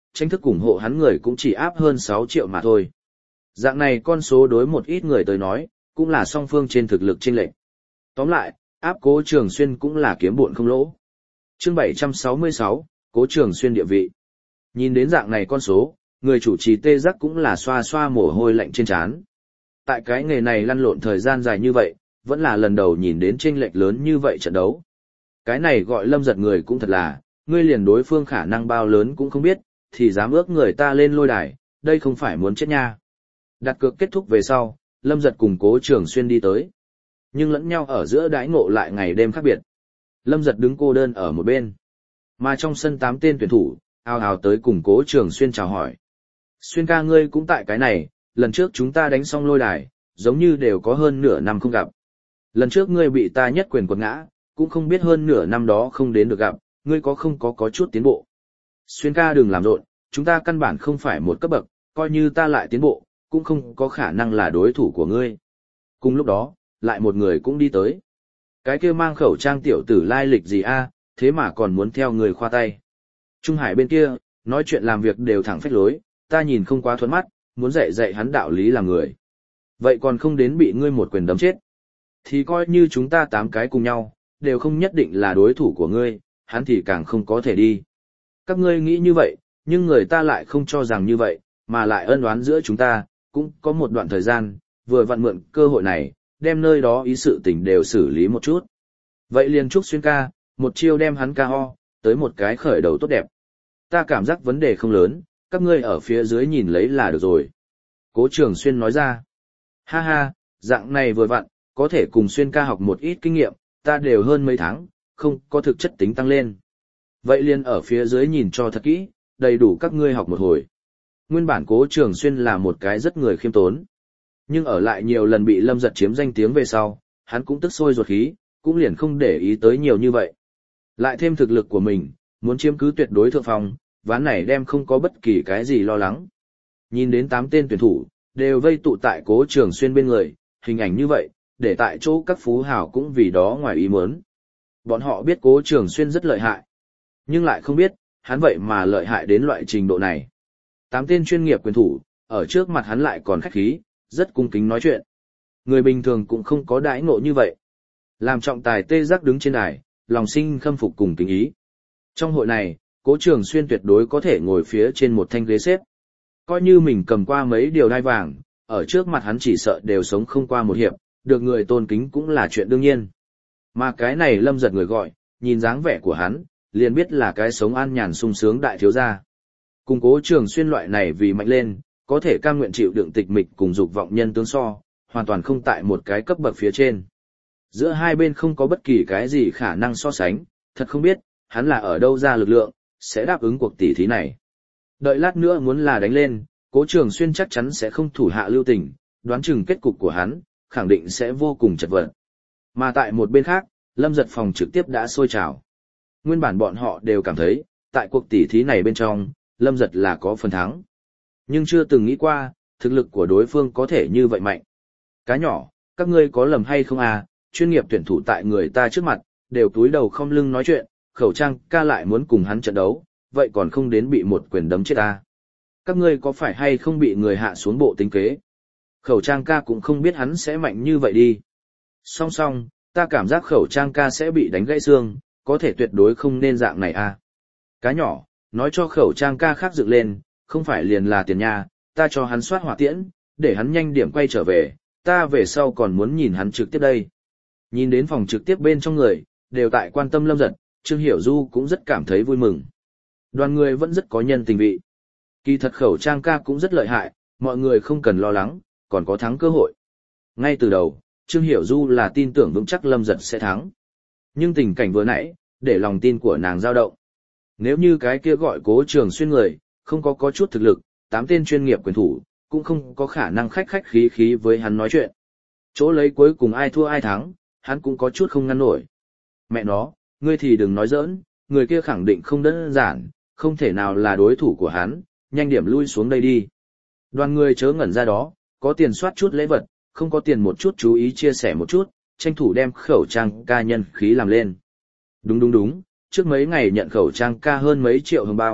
tranh thức ủng hộ hắn người cũng chỉ áp hơn sáu triệu mà thôi. Dạng này con số đối một ít người tới nói, cũng là song phương trên thực lực chênh lệch. Tóm lại, áp Cố Trường Xuyên cũng là kiếm bộn không lỗ. Chương bảy trăm sáu mươi sáu, Cố Trường Xuyên địa vị. Nhìn đến dạng này con số, người chủ trì tê giác cũng là xoa xoa mồ hôi lạnh trên trán. Tại cái nghề này lăn lộn thời gian dài như vậy, vẫn là lần đầu nhìn đến chênh lệch lớn như vậy trận đấu. Cái này gọi Lâm Giật người cũng thật là, ngươi liền đối phương khả năng bao lớn cũng không biết, thì dám ước người ta lên lôi đài, đây không phải muốn chết nha. Đặt cược kết thúc về sau, Lâm Giật cùng Cố Trường Xuyên đi tới. Nhưng lẫn nhau ở giữa đãi ngộ lại ngày đêm khác biệt. Lâm Giật đứng cô đơn ở một bên. Mà trong sân tám tên tuyển thủ, ào ào tới cùng Cố Trường Xuyên chào hỏi. Xuyên ca ngươi cũng tại cái này, lần trước chúng ta đánh xong lôi đài, giống như đều có hơn nửa năm không gặp. Lần trước ngươi bị ta nhất quyền quật ngã, cũng không biết hơn nửa năm đó không đến được gặp, ngươi có không có có chút tiến bộ. Xuyên ca đừng làm rộn, chúng ta căn bản không phải một cấp bậc, coi như ta lại tiến bộ, cũng không có khả năng là đối thủ của ngươi. Cùng lúc đó, lại một người cũng đi tới. Cái kia mang khẩu trang tiểu tử lai lịch gì a, thế mà còn muốn theo người khoa tay. Trung Hải bên kia, nói chuyện làm việc đều thẳng phách lối, ta nhìn không quá thuận mắt, muốn dạy dạy hắn đạo lý làm người. Vậy còn không đến bị ngươi một quyền đấm chết. Thì coi như chúng ta tám cái cùng nhau, đều không nhất định là đối thủ của ngươi, hắn thì càng không có thể đi. Các ngươi nghĩ như vậy, nhưng người ta lại không cho rằng như vậy, mà lại ân oán giữa chúng ta, cũng có một đoạn thời gian, vừa vặn mượn cơ hội này, đem nơi đó ý sự tình đều xử lý một chút. Vậy liền chúc Xuyên ca, một chiêu đem hắn ca ho, tới một cái khởi đầu tốt đẹp. Ta cảm giác vấn đề không lớn, các ngươi ở phía dưới nhìn lấy là được rồi. Cố Trường Xuyên nói ra. Ha ha, dạng này vừa vặn, có thể cùng Xuyên ca học một ít kinh nghiệm, ta đều hơn mấy tháng, không có thực chất tính tăng lên. Vậy liền ở phía dưới nhìn cho thật kỹ, đầy đủ các ngươi học một hồi. Nguyên bản Cố Trường Xuyên là một cái rất người khiêm tốn. Nhưng ở lại nhiều lần bị Lâm Giật chiếm danh tiếng về sau, hắn cũng tức sôi ruột khí, cũng liền không để ý tới nhiều như vậy. Lại thêm thực lực của mình, muốn chiếm cứ tuyệt đối thượng phong, ván này đem không có bất kỳ cái gì lo lắng. Nhìn đến tám tên tuyển thủ, đều vây tụ tại Cố Trường Xuyên bên người, hình ảnh như vậy, để tại chỗ các phú hào cũng vì đó ngoài ý muốn. Bọn họ biết Cố Trường Xuyên rất lợi hại, nhưng lại không biết, hắn vậy mà lợi hại đến loại trình độ này. Tám tên chuyên nghiệp quyền thủ, ở trước mặt hắn lại còn khách khí, rất cung kính nói chuyện. Người bình thường cũng không có đãi ngộ như vậy. Làm trọng tài tê giác đứng trên đài, lòng sinh khâm phục cùng kính ý. Trong hội này, Cố Trường Xuyên tuyệt đối có thể ngồi phía trên một thanh ghế xếp. Coi như mình cầm qua mấy điều đai vàng, ở trước mặt hắn chỉ sợ đều sống không qua một hiệp, được người tôn kính cũng là chuyện đương nhiên. Mà cái này Lâm Giật người gọi, nhìn dáng vẻ của hắn, liền biết là cái sống an nhàn sung sướng đại thiếu gia. Cùng Cố Trường Xuyên loại này vì mạnh lên, có thể cam nguyện chịu đựng tịch mịch cùng dục vọng nhân tướng so, hoàn toàn không tại một cái cấp bậc phía trên. Giữa hai bên không có bất kỳ cái gì khả năng so sánh, thật không biết, hắn là ở đâu ra lực lượng, sẽ đáp ứng cuộc tỷ thí này. Đợi lát nữa muốn là đánh lên, Cố Trường Xuyên chắc chắn sẽ không thủ hạ lưu tình, đoán chừng kết cục của hắn, khẳng định sẽ vô cùng chật vật. Mà tại một bên khác, Lâm Giật phòng trực tiếp đã sôi trào. Nguyên bản bọn họ đều cảm thấy, tại cuộc tỷ thí này bên trong, Lâm Giật là có phần thắng. Nhưng chưa từng nghĩ qua, thực lực của đối phương có thể như vậy mạnh. Cá nhỏ, các ngươi có lầm hay không à, chuyên nghiệp tuyển thủ tại người ta trước mặt, đều túi đầu không lưng nói chuyện, khẩu trang ca lại muốn cùng hắn trận đấu, vậy còn không đến bị một quyền đấm chết à. Các ngươi có phải hay không bị người hạ xuống bộ tính kế? Khẩu trang ca cũng không biết hắn sẽ mạnh như vậy đi. Song song, ta cảm giác khẩu trang ca sẽ bị đánh gãy xương, có thể tuyệt đối không nên dạng này à. Cá nhỏ, nói cho khẩu trang ca khác dựng lên, không phải liền là tiền nha, ta cho hắn soát hỏa tiễn, để hắn nhanh điểm quay trở về, ta về sau còn muốn nhìn hắn trực tiếp đây. Nhìn đến phòng trực tiếp bên trong người, đều tại quan tâm Lâm Giật, Trương Hiểu Du cũng rất cảm thấy vui mừng. Đoàn người vẫn rất có nhân tình vị. Kỳ thật khẩu trang ca cũng rất lợi hại, mọi người không cần lo lắng, còn có thắng cơ hội. Ngay từ đầu, Trương Hiểu Du là tin tưởng vững chắc Lâm Giật sẽ thắng. Nhưng tình cảnh vừa nãy, để lòng tin của nàng dao động. Nếu như cái kia gọi Cố Trường Xuyên người, không có có chút thực lực, tám tên chuyên nghiệp quyền thủ, cũng không có khả năng khách khách khí khí với hắn nói chuyện. Chỗ lấy cuối cùng ai thua ai thắng, hắn cũng có chút không ngăn nổi. Mẹ nó, ngươi thì đừng nói giỡn, người kia khẳng định không đơn giản, không thể nào là đối thủ của hắn, nhanh điểm lui xuống đây đi. Đoàn người chớ ngẩn ra đó, có tiền soát chút lễ vật, không có tiền một chút chú ý chia sẻ một chút, tranh thủ đem khẩu trang ca nhân khí làm lên. Đúng đúng đúng, trước mấy ngày nhận khẩu trang ca hơn mấy triệu hồng bao,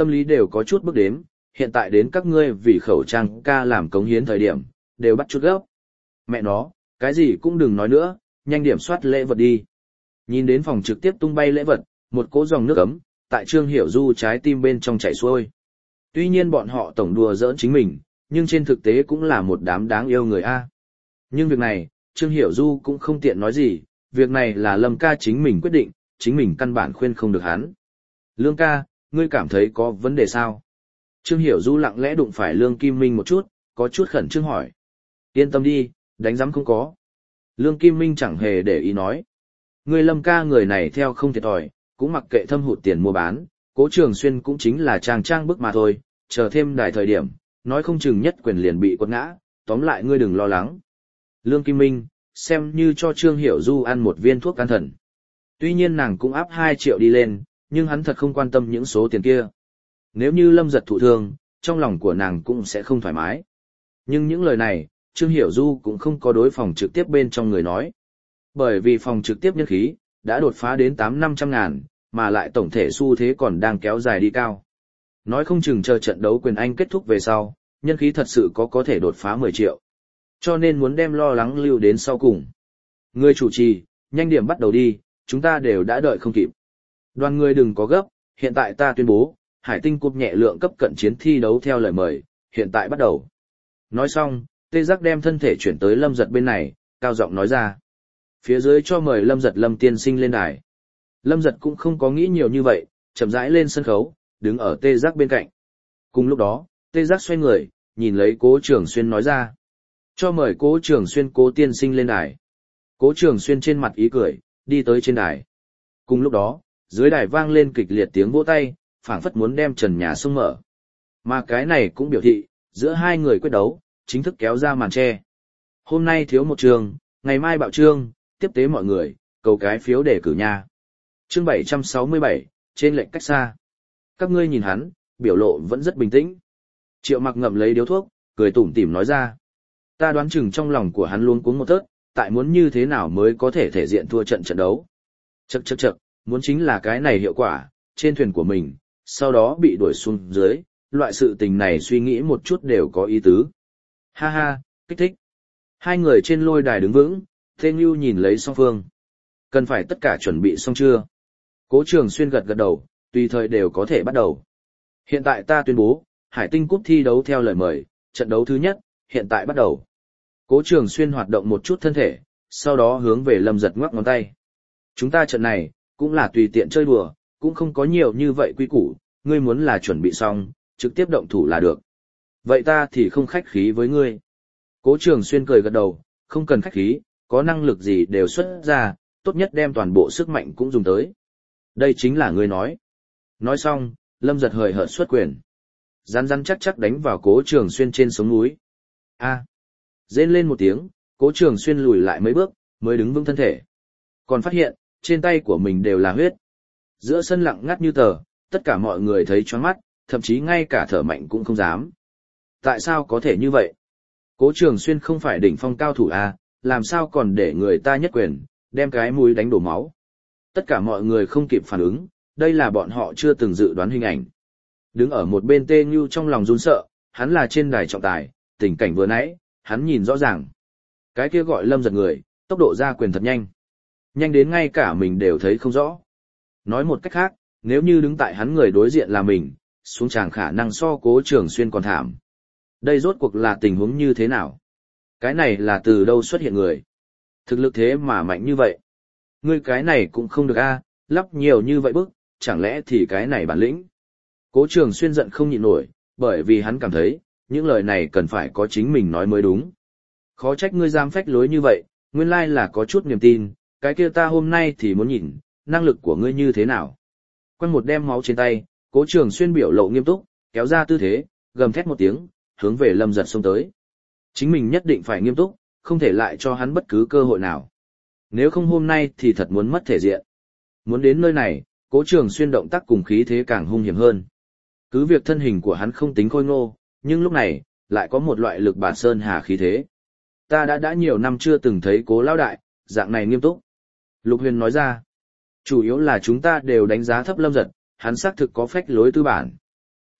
tâm lý đều có chút bước đếm, hiện tại đến các ngươi vì khẩu trang ca làm cống hiến thời điểm, đều bắt chút gấp. Mẹ nó, cái gì cũng đừng nói nữa, nhanh điểm soát lễ vật đi. Nhìn đến phòng trực tiếp tung bay lễ vật, một cỗ dòng nước ấm, tại Trương Hiểu Du trái tim bên trong chảy xuôi. Tuy nhiên bọn họ tổng đùa giỡn chính mình, nhưng trên thực tế cũng là một đám đáng yêu người A. Nhưng việc này, Trương Hiểu Du cũng không tiện nói gì, việc này là Lâm ca chính mình quyết định, chính mình căn bản khuyên không được hắn. Lương ca, ngươi cảm thấy có vấn đề sao? Trương Hiểu Du lặng lẽ đụng phải Lương Kim Minh một chút, có chút khẩn trương hỏi. Yên tâm đi, đánh giám không có. Lương Kim Minh chẳng hề để ý nói. Ngươi Lâm ca người này theo không thiệt thòi, cũng mặc kệ thâm hụt tiền mua bán, Cố Trường Xuyên cũng chính là trang trang bức mà thôi, chờ thêm đài thời điểm, nói không chừng nhất quyền liền bị quật ngã, tóm lại ngươi đừng lo lắng. Lương Kim Minh, xem như cho Trương Hiểu Du ăn một viên thuốc can thần. Tuy nhiên nàng cũng áp hai triệu đi lên, nhưng hắn thật không quan tâm những số tiền kia. Nếu như Lâm Giật thụ thương, trong lòng của nàng cũng sẽ không thoải mái. Nhưng những lời này, Trương Hiểu Du cũng không có đối phòng trực tiếp bên trong người nói. Bởi vì phòng trực tiếp nhân khí, đã đột phá đến tám năm trăm ngàn, mà lại tổng thể xu thế còn đang kéo dài đi cao. Nói không chừng chờ trận đấu quyền Anh kết thúc về sau, nhân khí thật sự có có thể đột phá mười triệu. Cho nên muốn đem lo lắng lưu đến sau cùng. Người chủ trì, nhanh điểm bắt đầu đi, chúng ta đều đã đợi không kịp. Đoàn người đừng có gấp, hiện tại ta tuyên bố, Hải Tinh Cúp nhẹ lượng cấp cận chiến thi đấu theo lời mời, hiện tại bắt đầu. Nói xong, Tê Giác đem thân thể chuyển tới Lâm Giật bên này, cao giọng nói ra. Phía dưới cho mời Lâm Giật Lâm tiên sinh lên đài. Lâm Giật cũng không có nghĩ nhiều như vậy, chậm rãi lên sân khấu, đứng ở Tê Giác bên cạnh. Cùng lúc đó, Tê Giác xoay người, nhìn lấy Cố Trường Xuyên nói ra. Cho mời Cố Trường Xuyên Cố tiên sinh lên đài. Cố Trường Xuyên trên mặt ý cười, đi tới trên đài. Cùng lúc đó, dưới đài vang lên kịch liệt tiếng vỗ tay, phảng phất muốn đem trần nhà sông mở. Mà cái này cũng biểu thị, giữa hai người quyết đấu, chính thức kéo ra màn che. Hôm nay thiếu một trường, ngày mai bạo trương, tiếp tế mọi người, cầu cái phiếu để cử nha. Chương bảy trăm sáu mươi bảy, trên lệnh cách xa. Các ngươi nhìn hắn, biểu lộ vẫn rất bình tĩnh. Triệu Mặc ngậm lấy điếu thuốc, cười tủm tỉm nói ra. Ta đoán chừng trong lòng của hắn luôn cuống một tớt, tại muốn như thế nào mới có thể thể diện thua trận trận đấu. Chậc chậc chậc, muốn chính là cái này hiệu quả, trên thuyền của mình, sau đó bị đuổi xuống dưới, loại sự tình này suy nghĩ một chút đều có ý tứ. Ha ha, kích thích. Hai người trên lôi đài đứng vững, Thê Ngưu nhìn lấy song phương. Cần phải tất cả chuẩn bị xong chưa? Cố Trường Xuyên gật gật đầu, tùy thời đều có thể bắt đầu. Hiện tại ta tuyên bố, Hải Tinh Cúp thi đấu theo lời mời, trận đấu thứ nhất, hiện tại bắt đầu. Cố Trường Xuyên hoạt động một chút thân thể, sau đó hướng về Lâm Giật ngoắc ngón tay. Chúng ta trận này, cũng là tùy tiện chơi đùa, cũng không có nhiều như vậy quy củ, ngươi muốn là chuẩn bị xong, trực tiếp động thủ là được. Vậy ta thì không khách khí với ngươi. Cố Trường Xuyên cười gật đầu, không cần khách khí, có năng lực gì đều xuất ra, tốt nhất đem toàn bộ sức mạnh cũng dùng tới. Đây chính là ngươi nói. Nói xong, Lâm Giật hời hợt xuất quyền. Rắn rắn chắc chắc đánh vào Cố Trường Xuyên trên sống núi. A. Rên lên một tiếng, Cố Trường Xuyên lùi lại mấy bước, mới đứng vững thân thể. Còn phát hiện, trên tay của mình đều là huyết. Giữa sân lặng ngắt như tờ, tất cả mọi người thấy choáng mắt, thậm chí ngay cả thở mạnh cũng không dám. Tại sao có thể như vậy? Cố Trường Xuyên không phải đỉnh phong cao thủ à, làm sao còn để người ta nhất quyền, đem cái mũi đánh đổ máu. Tất cả mọi người không kịp phản ứng, đây là bọn họ chưa từng dự đoán hình ảnh. Đứng ở một bên Tê Ngưu trong lòng run sợ, hắn là trên đài trọng tài, tình cảnh vừa nãy, hắn nhìn rõ ràng. Cái kia gọi Lâm Giật người, tốc độ ra quyền thật nhanh. Nhanh đến ngay cả mình đều thấy không rõ. Nói một cách khác, nếu như đứng tại hắn người đối diện là mình, xuống tràng khả năng so Cố Trường Xuyên còn thảm. Đây rốt cuộc là tình huống như thế nào? Cái này là từ đâu xuất hiện người? Thực lực thế mà mạnh như vậy. Ngươi cái này cũng không được a, lắp nhiều như vậy bức, chẳng lẽ thì cái này bản lĩnh? Cố Trường Xuyên giận không nhịn nổi, bởi vì hắn cảm thấy, những lời này cần phải có chính mình nói mới đúng. Khó trách ngươi dám phách lối như vậy, nguyên lai là có chút niềm tin, cái kia ta hôm nay thì muốn nhìn, năng lực của ngươi như thế nào. Quanh một đem máu trên tay, Cố Trường Xuyên biểu lộ nghiêm túc, kéo ra tư thế, gầm thét một tiếng, hướng về Lâm Giật xông tới. Chính mình nhất định phải nghiêm túc, không thể lại cho hắn bất cứ cơ hội nào. Nếu không hôm nay thì thật muốn mất thể diện. Muốn đến nơi này, Cố Trường Xuyên động tác cùng khí thế càng hung hiểm hơn. Cứ việc thân hình của hắn không tính khôi ngô, nhưng lúc này, lại có một loại lực bản sơn hà khí thế. Ta đã đã nhiều năm chưa từng thấy Cố lão đại, dạng này nghiêm túc. Lục Huyền nói ra, chủ yếu là chúng ta đều đánh giá thấp Lâm Giật, hắn xác thực có phách lối tư bản.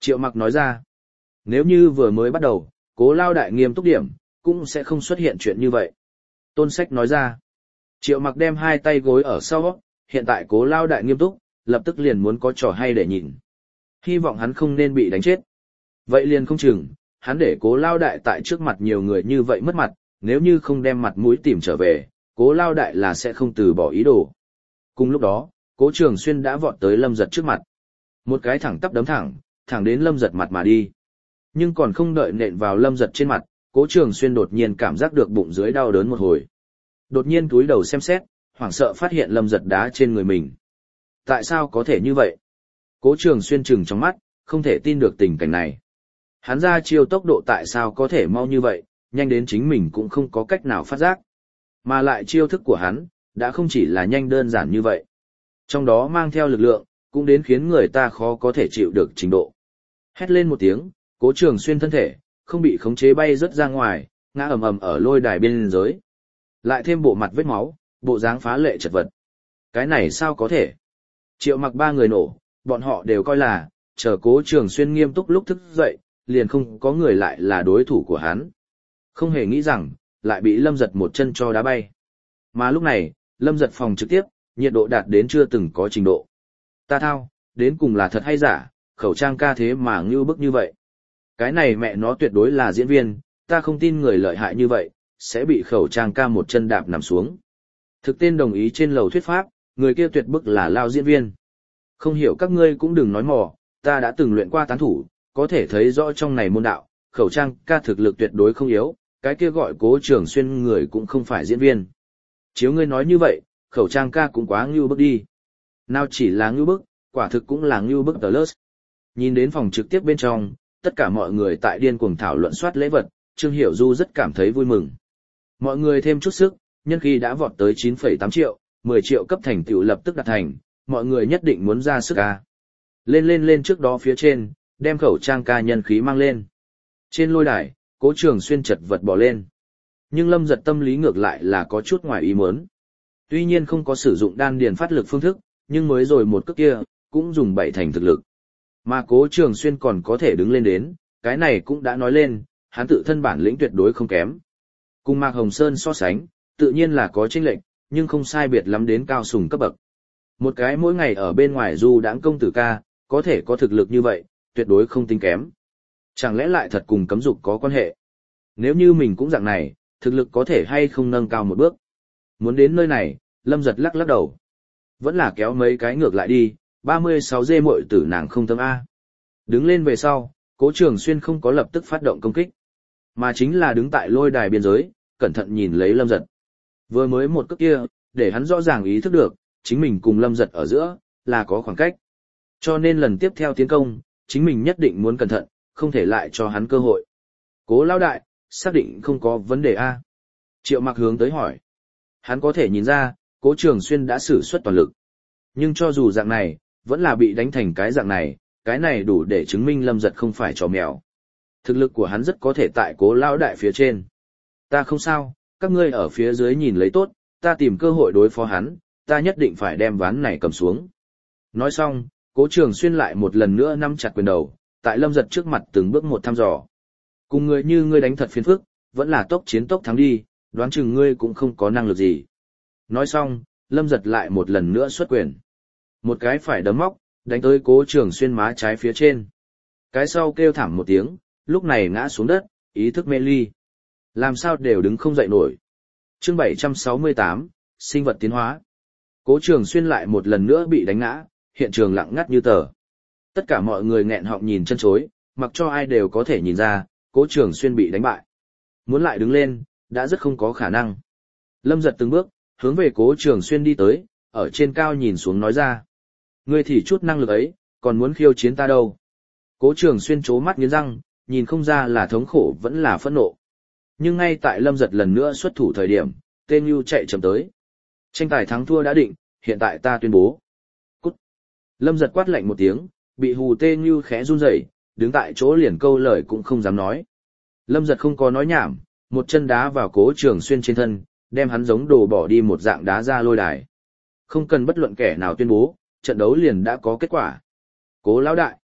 Triệu Mặc nói ra, nếu như vừa mới bắt đầu, Cố Lao đại nghiêm túc điểm, cũng sẽ không xuất hiện chuyện như vậy. Tôn Sách nói ra, Triệu Mặc đem hai tay gối ở sau, hiện tại Cố Lao đại nghiêm túc, lập tức liền muốn có trò hay để nhìn. Hy vọng hắn không nên bị đánh chết. Vậy liền không chừng, hắn để Cố Lao đại tại trước mặt nhiều người như vậy mất mặt, nếu như không đem mặt mũi tìm trở về, Cố Lao đại là sẽ không từ bỏ ý đồ. Cùng lúc đó, Cố Trường Xuyên đã vọt tới Lâm Giật trước mặt. Một cái thẳng tắp đấm thẳng, thẳng đến Lâm Giật mặt mà đi. Nhưng còn không đợi nện vào Lâm Giật trên mặt, Cố Trường Xuyên đột nhiên cảm giác được bụng dưới đau đớn một hồi. Đột nhiên túi đầu xem xét, hoảng sợ phát hiện Lâm Giật đá trên người mình. Tại sao có thể như vậy? Cố Trường Xuyên trừng trong mắt, không thể tin được tình cảnh này. Hắn ra chiêu tốc độ tại sao có thể mau như vậy, nhanh đến chính mình cũng không có cách nào phát giác. Mà lại chiêu thức của hắn, đã không chỉ là nhanh đơn giản như vậy. Trong đó mang theo lực lượng, cũng đến khiến người ta khó có thể chịu được trình độ. Hét lên một tiếng, Cố Trường Xuyên thân thể, không bị khống chế bay rớt ra ngoài, ngã ầm ầm ở lôi đài biên giới. Lại thêm bộ mặt vết máu, bộ dáng phá lệ chật vật. Cái này sao có thể? Triệu Mặc ba người nổ, bọn họ đều coi là, chờ Cố Trường Xuyên nghiêm túc lúc thức dậy, liền không có người lại là đối thủ của hắn. Không hề nghĩ rằng, lại bị Lâm Giật một chân cho đá bay. Mà lúc này, Lâm Giật phòng trực tiếp, nhiệt độ đạt đến chưa từng có trình độ. Ta thao, đến cùng là thật hay giả, khẩu trang ca thế mà ngưu bức như vậy. Cái này mẹ nó tuyệt đối là diễn viên, ta không tin người lợi hại như vậy, sẽ bị khẩu trang ca một chân đạp nằm xuống. Thực tên đồng ý trên lầu thuyết pháp, người kia tuyệt bức là lao diễn viên. Không hiểu các ngươi cũng đừng nói mò, ta đã từng luyện qua tán thủ, có thể thấy rõ trong này môn đạo, khẩu trang ca thực lực tuyệt đối không yếu, cái kia gọi Cố Trường Xuyên người cũng không phải diễn viên. Chiếu ngươi nói như vậy, khẩu trang ca cũng quá ngưu bức đi. Nào chỉ là ngưu bức, quả thực cũng là ngưu bức tờ lớt. Nhìn đến phòng trực tiếp bên trong, tất cả mọi người tại điên cuồng thảo luận soát lễ vật, Trương Hiểu Du rất cảm thấy vui mừng. Mọi người thêm chút sức, nhân khí đã vọt tới chín phẩy tám triệu, mười triệu cấp thành tựu lập tức đạt thành, mọi người nhất định muốn ra sức ca. Lên lên lên trước đó phía trên, đem khẩu trang ca nhân khí mang lên. Trên lôi đài, Cố Trường Xuyên chật vật bỏ lên. Nhưng Lâm Giật tâm lý ngược lại là có chút ngoài ý muốn. Tuy nhiên không có sử dụng đan điền phát lực phương thức, nhưng mới rồi một cước kia, cũng dùng bảy thành thực lực. Mà Cố Trường Xuyên còn có thể đứng lên đến, cái này cũng đã nói lên, hắn tự thân bản lĩnh tuyệt đối không kém. Cùng Mạc Hồng Sơn so sánh, tự nhiên là có chênh lệch, nhưng không sai biệt lắm đến cao sùng cấp bậc. Một cái mỗi ngày ở bên ngoài du đãng công tử ca, có thể có thực lực như vậy, tuyệt đối không tính kém. Chẳng lẽ lại thật cùng cấm dục có quan hệ? Nếu như mình cũng dạng này, thực lực có thể hay không nâng cao một bước? Muốn đến nơi này, Lâm Giật lắc lắc đầu. Vẫn là kéo mấy cái ngược lại đi, ba mươi sáu dê muội tử nàng không tâm A. Đứng lên về sau, Cố Trường Xuyên không có lập tức phát động công kích, mà chính là đứng tại lôi đài biên giới, cẩn thận nhìn lấy Lâm Giật. Vừa mới một cước kia, để hắn rõ ràng ý thức được, chính mình cùng Lâm Giật ở giữa, là có khoảng cách. Cho nên lần tiếp theo tiến công, chính mình nhất định muốn cẩn thận, không thể lại cho hắn cơ hội. Cố lão đại, xác định không có vấn đề A. Triệu Mặc hướng tới hỏi. Hắn có thể nhìn ra, Cố Trường Xuyên đã sử xuất toàn lực. Nhưng cho dù dạng này, vẫn là bị đánh thành cái dạng này, cái này đủ để chứng minh Lâm Giật không phải trò mèo. Thực lực của hắn rất có thể tại Cố lão đại phía trên. Ta không sao, các ngươi ở phía dưới nhìn lấy tốt, ta tìm cơ hội đối phó hắn, ta nhất định phải đem ván này cầm xuống. Nói xong, Cố Trường Xuyên lại một lần nữa nắm chặt quyền đầu, tại Lâm Giật trước mặt từng bước một thăm dò. Cùng người như ngươi đánh thật phiền phức, vẫn là tốc chiến tốc thắng đi, đoán chừng ngươi cũng không có năng lực gì. Nói xong, Lâm Giật lại một lần nữa xuất quyền. Một cái phải đấm móc, đánh tới Cố Trường Xuyên má trái phía trên. Cái sau kêu thảm một tiếng, lúc này ngã xuống đất, ý thức mê ly. Làm sao đều đứng không dậy nổi. Chương bảy trăm sáu mươi tám, sinh vật tiến hóa. Cố Trường Xuyên lại một lần nữa bị đánh ngã, hiện trường lặng ngắt như tờ. Tất cả mọi người nghẹn họng nhìn chân chối, mặc cho ai đều có thể nhìn ra, Cố Trường Xuyên bị đánh bại. Muốn lại đứng lên, đã rất không có khả năng. Lâm Giật từng bước, hướng về Cố Trường Xuyên đi tới, ở trên cao nhìn xuống nói ra. Ngươi thì chút năng lực ấy, còn muốn khiêu chiến ta đâu. Cố Trường Xuyên trố mắt nghiến răng, nhìn không ra là thống khổ vẫn là phẫn nộ. Nhưng ngay tại Lâm Giật lần nữa xuất thủ thời điểm, tên Nhu chạy chậm tới. Tranh tài thắng thua đã định, hiện tại ta tuyên bố. Cút. Lâm Giật quát lạnh một tiếng, bị hù tên Nhu khẽ run rẩy, đứng tại chỗ liền câu lời cũng không dám nói. Lâm Giật không có nói nhảm, một chân đá vào Cố Trường Xuyên trên thân, đem hắn giống đồ bỏ đi một dạng đá ra lôi đài. Không cần bất luận kẻ nào tuyên bố, trận đấu liền đã có kết quả. Cố lão đại.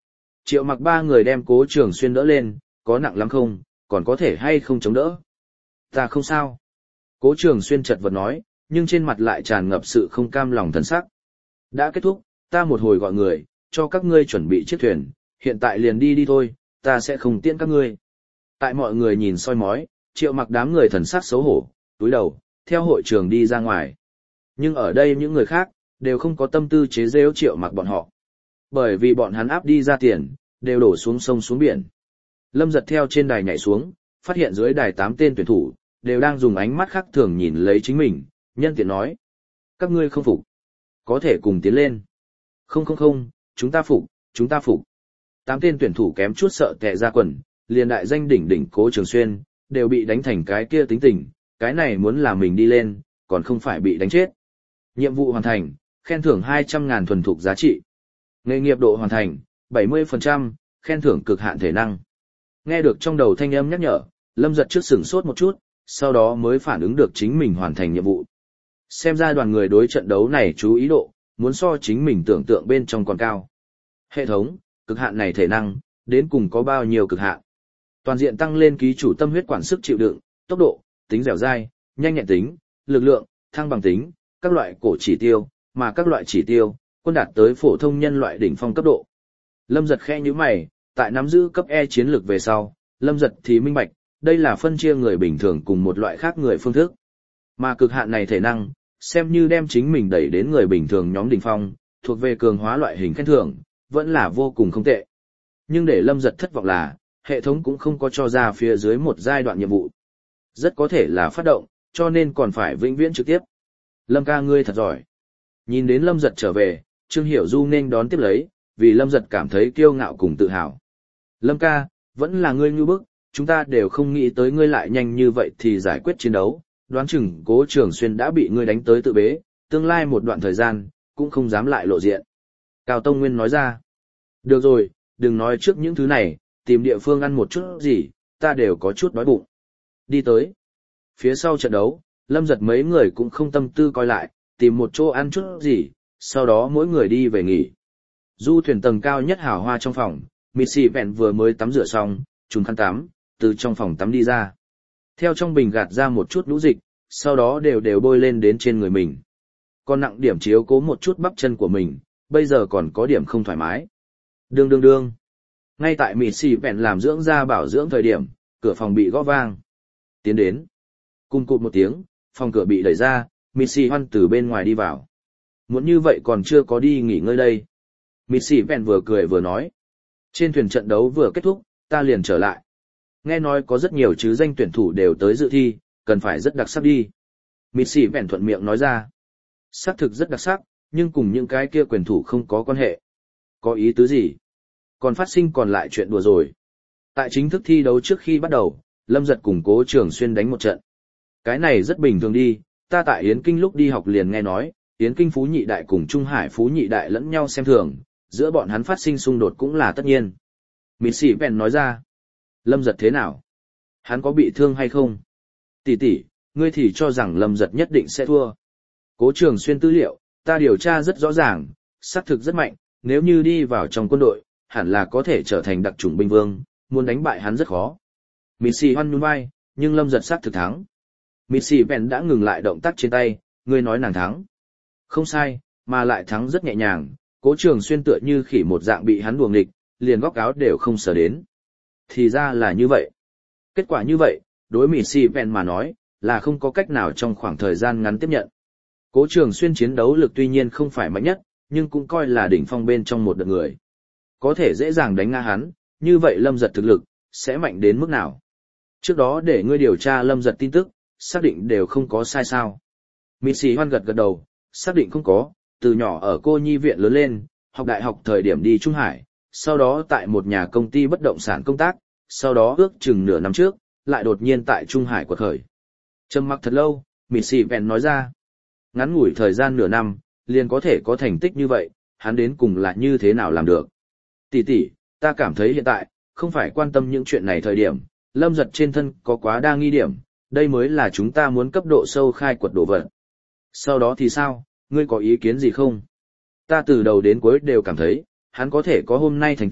Triệu Mặc ba người đem Cố Trường Xuyên đỡ lên, có nặng lắm không, còn có thể hay không chống đỡ? Ta không sao. Cố Trường Xuyên chật vật nói, nhưng trên mặt lại tràn ngập sự không cam lòng thần sắc. Đã kết thúc, ta một hồi gọi người, cho các ngươi chuẩn bị chiếc thuyền, hiện tại liền đi đi thôi, ta sẽ không tiễn các ngươi. Tại mọi người nhìn soi mói, Triệu Mặc đám người thần sắc xấu hổ, túi đầu, theo hội trường đi ra ngoài. Nhưng ở đây những người khác, đều không có tâm tư chế giễu Triệu Mặc bọn họ. Bởi vì bọn hắn áp đi ra tiền, đều đổ xuống sông xuống biển. Lâm Giật theo trên đài nhảy xuống, phát hiện dưới đài tám tên tuyển thủ, đều đang dùng ánh mắt khác thường nhìn lấy chính mình, nhân tiện nói. Các ngươi không phục. Có thể cùng tiến lên. Không không không, chúng ta phục, chúng ta phục. Tám tên tuyển thủ kém chút sợ tè ra quần, liền đại danh đỉnh đỉnh Cố Trường Xuyên, đều bị đánh thành cái kia tính tình, cái này muốn là mình đi lên, còn không phải bị đánh chết. Nhiệm vụ hoàn thành, khen thưởng hai trăm ngàn thuần thục giá trị. Nghề nghiệp độ hoàn thành, bảy mươi phần trăm, khen thưởng cực hạn thể năng. Nghe được trong đầu thanh âm nhắc nhở, Lâm Giật trước sửng sốt một chút, sau đó mới phản ứng được chính mình hoàn thành nhiệm vụ. Xem ra đoàn người đối trận đấu này chú ý độ, muốn so chính mình tưởng tượng bên trong còn cao. Hệ thống, cực hạn này thể năng, đến cùng có bao nhiêu cực hạn? Toàn diện tăng lên ký chủ tâm huyết quản sức chịu đựng, tốc độ, tính dẻo dai, nhanh nhẹn tính, lực lượng, thăng bằng tính, các loại cổ chỉ tiêu, mà các loại chỉ tiêu, quân đạt tới phổ thông nhân loại đỉnh phong cấp độ. Lâm Giật khẽ nhíu mày, tại nắm giữ cấp E chiến lược về sau, Lâm Giật thì minh bạch, đây là phân chia người bình thường cùng một loại khác người phương thức. Mà cực hạn này thể năng, xem như đem chính mình đẩy đến người bình thường nhóm đỉnh phong, thuộc về cường hóa loại hình khen thưởng, vẫn là vô cùng không tệ. Nhưng để Lâm Giật thất vọng là, hệ thống cũng không có cho ra phía dưới một giai đoạn nhiệm vụ. Rất có thể là phát động, cho nên còn phải vĩnh viễn trực tiếp. Lâm ca ngươi thật giỏi. Nhìn đến Lâm Giật trở về, Trương Hiểu Du nên đón tiếp lấy, vì Lâm Giật cảm thấy kiêu ngạo cùng tự hào. Lâm ca, vẫn là ngươi như bức, chúng ta đều không nghĩ tới ngươi lại nhanh như vậy thì giải quyết chiến đấu, đoán chừng Cố Trường Xuyên đã bị ngươi đánh tới tự bế, tương lai một đoạn thời gian, cũng không dám lại lộ diện. Cao Tông Nguyên nói ra. Được rồi, đừng nói trước những thứ này, tìm địa phương ăn một chút gì, ta đều có chút đói bụng. Đi tới. Phía sau trận đấu, Lâm Giật mấy người cũng không tâm tư coi lại, tìm một chỗ ăn chút gì, sau đó mỗi người đi về nghỉ. Du thuyền tầng cao nhất hào hoa trong phòng, Missy Vẹn vừa mới tắm rửa xong, trùm khăn tắm, từ trong phòng tắm đi ra. Theo trong bình gạt ra một chút lũ dịch, sau đó đều đều bôi lên đến trên người mình. Còn nặng điểm chiếu cố một chút bắp chân của mình, bây giờ còn có điểm không thoải mái. Đương đương đương. Ngay tại Missy Vẹn làm dưỡng da bảo dưỡng thời điểm, cửa phòng bị gõ vang. Tiến đến. Cung cụt một tiếng, phòng cửa bị đẩy ra, Missy Hoan từ bên ngoài đi vào. Muốn như vậy còn chưa có đi nghỉ ngơi đây. Missy Vẹn vừa cười vừa nói. Trên thuyền trận đấu vừa kết thúc, ta liền trở lại. Nghe nói có rất nhiều chứ danh tuyển thủ đều tới dự thi, cần phải rất đặc sắc đi. Missy Vẹn thuận miệng nói ra. Xác thực rất đặc sắc, nhưng cùng những cái kia quyền thủ không có quan hệ. Có ý tứ gì? Còn phát sinh còn lại chuyện đùa rồi. Tại chính thức thi đấu trước khi bắt đầu, Lâm Giật cùng Cố Trường Xuyên đánh một trận. Cái này rất bình thường đi, ta tại Yến Kinh lúc đi học liền nghe nói, Yến Kinh Phú Nhị Đại cùng Trung Hải Phú Nhị Đại lẫn nhau xem thường, giữa bọn hắn phát sinh xung đột cũng là tất nhiên. Missy Vẹn nói ra. Lâm Giật thế nào? Hắn có bị thương hay không? Tỷ tỷ, ngươi thì cho rằng Lâm Giật nhất định sẽ thua. Cố Trường Xuyên tư liệu, ta điều tra rất rõ ràng, xác thực rất mạnh, nếu như đi vào trong quân đội, hẳn là có thể trở thành đặc chủng binh vương, muốn đánh bại hắn rất khó. Missy Hoan nhún vai, nhưng Lâm Giật xác thực thắng. Missy Vẹn đã ngừng lại động tác trên tay, ngươi nói nàng thắng. Không sai, mà lại thắng rất nhẹ nhàng, Cố Trường Xuyên tựa như khỉ một dạng bị hắn đuồng nghịch, liền góc áo đều không sờ đến. Thì ra là như vậy. Kết quả như vậy, đối Missy Vẹn mà nói, là không có cách nào trong khoảng thời gian ngắn tiếp nhận. Cố Trường Xuyên chiến đấu lực tuy nhiên không phải mạnh nhất, nhưng cũng coi là đỉnh phong bên trong một đợt người. Có thể dễ dàng đánh ngã hắn, như vậy Lâm Giật thực lực, sẽ mạnh đến mức nào? Trước đó để ngươi điều tra Lâm Giật tin tức, xác định đều không có sai sao. Missy Hoan gật gật đầu, xác định không có, từ nhỏ ở cô nhi viện lớn lên, học đại học thời điểm đi Trung Hải, sau đó tại một nhà công ty bất động sản công tác, sau đó ước chừng nửa năm trước, lại đột nhiên tại Trung Hải quật khởi. Trầm mặc thật lâu, Missy Vẹn nói ra. Ngắn ngủi thời gian nửa năm, liền có thể có thành tích như vậy, hắn đến cùng là như thế nào làm được. Tỷ tỷ, ta cảm thấy hiện tại, không phải quan tâm những chuyện này thời điểm, Lâm Giật trên thân có quá đa nghi điểm, đây mới là chúng ta muốn cấp độ sâu khai quật đồ vật. Sau đó thì sao, ngươi có ý kiến gì không? Ta từ đầu đến cuối đều cảm thấy, hắn có thể có hôm nay thành tích,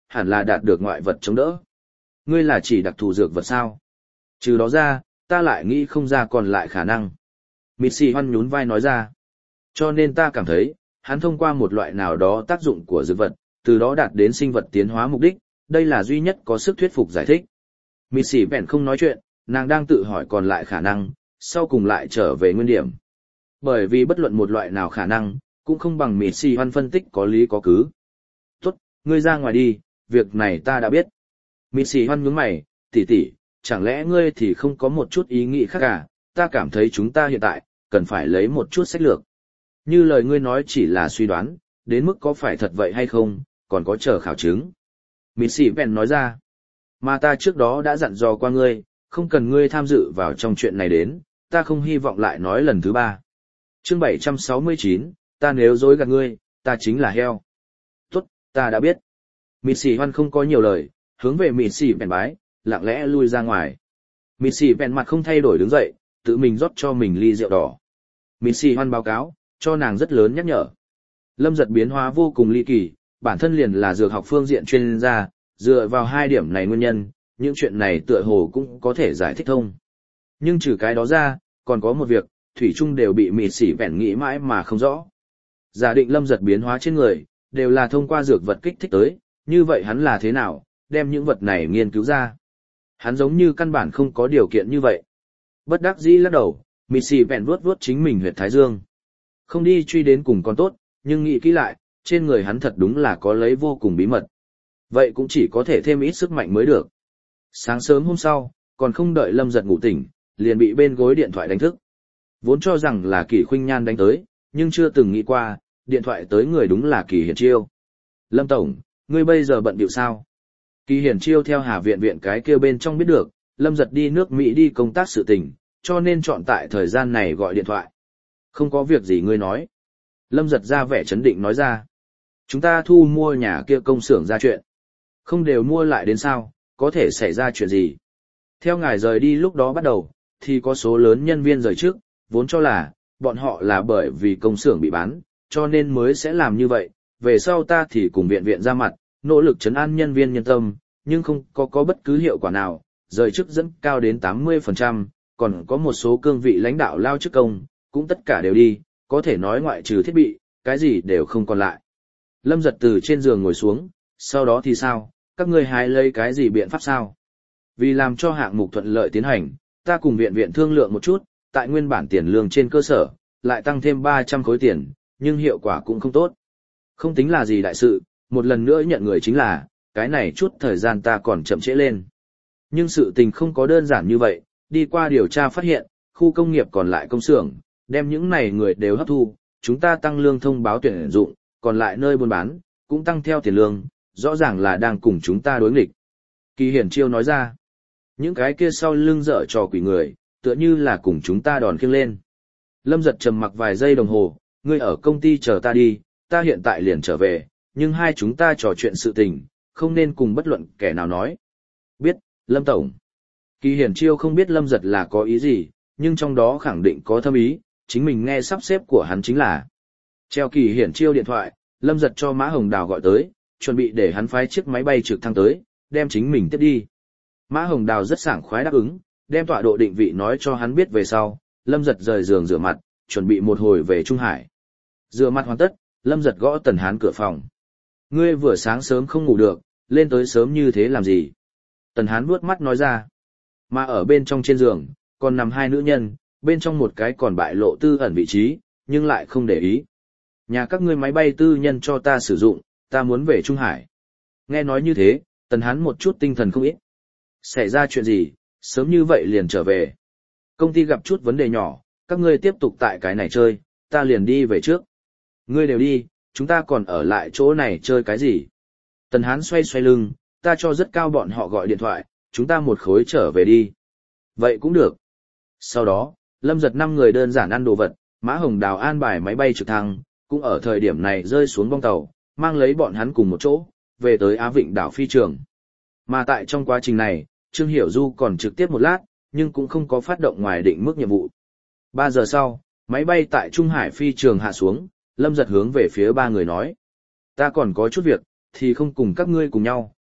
hẳn là đạt được ngoại vật chống đỡ. Ngươi là chỉ đặc thù dược vật sao? Trừ đó ra, ta lại nghĩ không ra còn lại khả năng. Missy Hoan nhún vai nói ra. Cho nên ta cảm thấy, hắn thông qua một loại nào đó tác dụng của dược vật, từ đó đạt đến sinh vật tiến hóa mục đích, đây là duy nhất có sức thuyết phục giải thích. Missy bèn không nói chuyện, nàng đang tự hỏi còn lại khả năng, sau cùng lại trở về nguyên điểm. Bởi vì bất luận một loại nào khả năng, cũng không bằng Missy Hoan phân tích có lý có cứ. Tốt, ngươi ra ngoài đi, việc này ta đã biết. Missy Hoan nhướng mày, tỷ tỷ, chẳng lẽ ngươi thì không có một chút ý nghĩ khác cả, ta cảm thấy chúng ta hiện tại, cần phải lấy một chút sách lược. Như lời ngươi nói chỉ là suy đoán, đến mức có phải thật vậy hay không, còn có chờ khảo chứng. Missy bèn nói ra, mà ta trước đó đã dặn dò qua ngươi, không cần ngươi tham dự vào trong chuyện này đến, ta không hy vọng lại nói lần thứ ba. Chương bảy trăm sáu mươi chín, ta nếu dối gạt ngươi, ta chính là heo. Tốt, ta đã biết. Missy Hoan không có nhiều lời, hướng về Missy bèn bái, lặng lẽ lui ra ngoài. Missy bèn mặt không thay đổi đứng dậy, tự mình rót cho mình ly rượu đỏ. Missy Hoan báo cáo, cho nàng rất lớn nhắc nhở. Lâm Giật biến hóa vô cùng ly kỳ, bản thân liền là dược học phương diện chuyên gia, dựa vào hai điểm này nguyên nhân, những chuyện này tựa hồ cũng có thể giải thích thông. Nhưng trừ cái đó ra, còn có một việc, thủy chung đều bị Missy bèn nghĩ mãi mà không rõ. Giả định Lâm Giật biến hóa trên người, đều là thông qua dược vật kích thích tới, như vậy hắn là thế nào, đem những vật này nghiên cứu ra. Hắn giống như căn bản không có điều kiện như vậy. Bất đắc dĩ lắc đầu, Missy bèn vuốt vuốt chính mình huyệt thái dương. Không đi truy đến cùng còn tốt, nhưng nghĩ kỹ lại, trên người hắn thật đúng là có lấy vô cùng bí mật. Vậy cũng chỉ có thể thêm ít sức mạnh mới được. Sáng sớm hôm sau, còn không đợi Lâm Giật ngủ tỉnh, liền bị bên gối điện thoại đánh thức. Vốn cho rằng là Kỳ Khuynh Nhan đánh tới, nhưng chưa từng nghĩ qua, điện thoại tới người đúng là Kỳ Hiển Chiêu. Lâm Tổng, ngươi bây giờ bận bịu sao? Kỳ Hiển Chiêu theo Hà Viện Viện cái kia bên trong biết được, Lâm Giật đi nước Mỹ đi công tác sự tình, cho nên chọn tại thời gian này gọi điện thoại. Không có việc gì ngươi nói. Lâm Giật ra vẻ chấn định nói ra. Chúng ta thu mua nhà kia công xưởng ra chuyện. Không đều mua lại đến sao, có thể xảy ra chuyện gì. Theo ngài rời đi lúc đó bắt đầu, thì có số lớn nhân viên rời trước, vốn cho là, bọn họ là bởi vì công xưởng bị bán, cho nên mới sẽ làm như vậy. Về sau ta thì cùng viện viện ra mặt, nỗ lực trấn an nhân viên nhân tâm, nhưng không có có bất cứ hiệu quả nào, rời chức dẫn cao đến tám mươi phần trăm, còn có một số cương vị lãnh đạo lao chức công, cũng tất cả đều đi, có thể nói ngoại trừ thiết bị, cái gì đều không còn lại. Lâm Giật từ trên giường ngồi xuống, sau đó thì sao, các ngươi hái lấy cái gì biện pháp sao? Vì làm cho hạng mục thuận lợi tiến hành, ta cùng viện viện thương lượng một chút, tại nguyên bản tiền lương trên cơ sở, lại tăng thêm ba trăm khối tiền, nhưng hiệu quả cũng không tốt. Không tính là gì đại sự, một lần nữa nhận người chính là, cái này chút thời gian ta còn chậm trễ lên. Nhưng sự tình không có đơn giản như vậy, đi qua điều tra phát hiện, khu công nghiệp còn lại công xưởng, đem những này người đều hấp thu, chúng ta tăng lương thông báo tuyển dụng, còn lại nơi buôn bán, cũng tăng theo tiền lương, rõ ràng là đang cùng chúng ta đối nghịch. Kỳ Hiển Chiêu nói ra, những cái kia sau lưng dở trò quỷ người, tựa như là cùng chúng ta đòn khiêng lên. Lâm Giật trầm mặc vài giây đồng hồ, ngươi ở công ty chờ ta đi, ta hiện tại liền trở về, nhưng hai chúng ta trò chuyện sự tình, không nên cùng bất luận kẻ nào nói. Biết, Lâm Tổng. Kỳ Hiển Chiêu không biết Lâm Giật là có ý gì, nhưng trong đó khẳng định có thâm ý, chính mình nghe sắp xếp của hắn chính là. Treo Kỳ Hiển Chiêu điện thoại, Lâm Giật cho Mã Hồng Đào gọi tới, chuẩn bị để hắn phái chiếc máy bay trực thăng tới, đem chính mình tiếp đi. Mã Hồng Đào rất sảng khoái đáp ứng, đem tọa độ định vị nói cho hắn biết về sau, Lâm Giật rời giường rửa mặt, chuẩn bị một hồi về Trung Hải. Rửa mặt hoàn tất, Lâm Giật gõ Tần Hán cửa phòng. Ngươi vừa sáng sớm không ngủ được, lên tới sớm như thế làm gì? Tần Hán vuốt mắt nói ra. Mà ở bên trong trên giường, còn nằm hai nữ nhân, bên trong một cái còn bại lộ tư ẩn vị trí, nhưng lại không để ý. Nhà các ngươi máy bay tư nhân cho ta sử dụng, ta muốn về Trung Hải. Nghe nói như thế, Tần Hán một chút tinh thần không ít. Xảy ra chuyện gì, sớm như vậy liền trở về. Công ty gặp chút vấn đề nhỏ, các ngươi tiếp tục tại cái này chơi, ta liền đi về trước. Ngươi đều đi, chúng ta còn ở lại chỗ này chơi cái gì? Tần Hán xoay xoay lưng, ta cho rất cao bọn họ gọi điện thoại, chúng ta một khối trở về đi. Vậy cũng được. Sau đó, Lâm Giật năm người đơn giản ăn đồ vật, Mã Hồng Đào an bài máy bay trực thăng, cũng ở thời điểm này rơi xuống bong tàu, mang lấy bọn hắn cùng một chỗ, về tới Á Vịnh đảo phi trường. Mà tại trong quá trình này, Trương Hiểu Du còn trực tiếp một lát, nhưng cũng không có phát động ngoài định mức nhiệm vụ. Ba giờ sau, máy bay tại Trung Hải phi trường hạ xuống, Lâm Giật hướng về phía ba người nói. Ta còn có chút việc, thì không cùng các ngươi cùng nhau,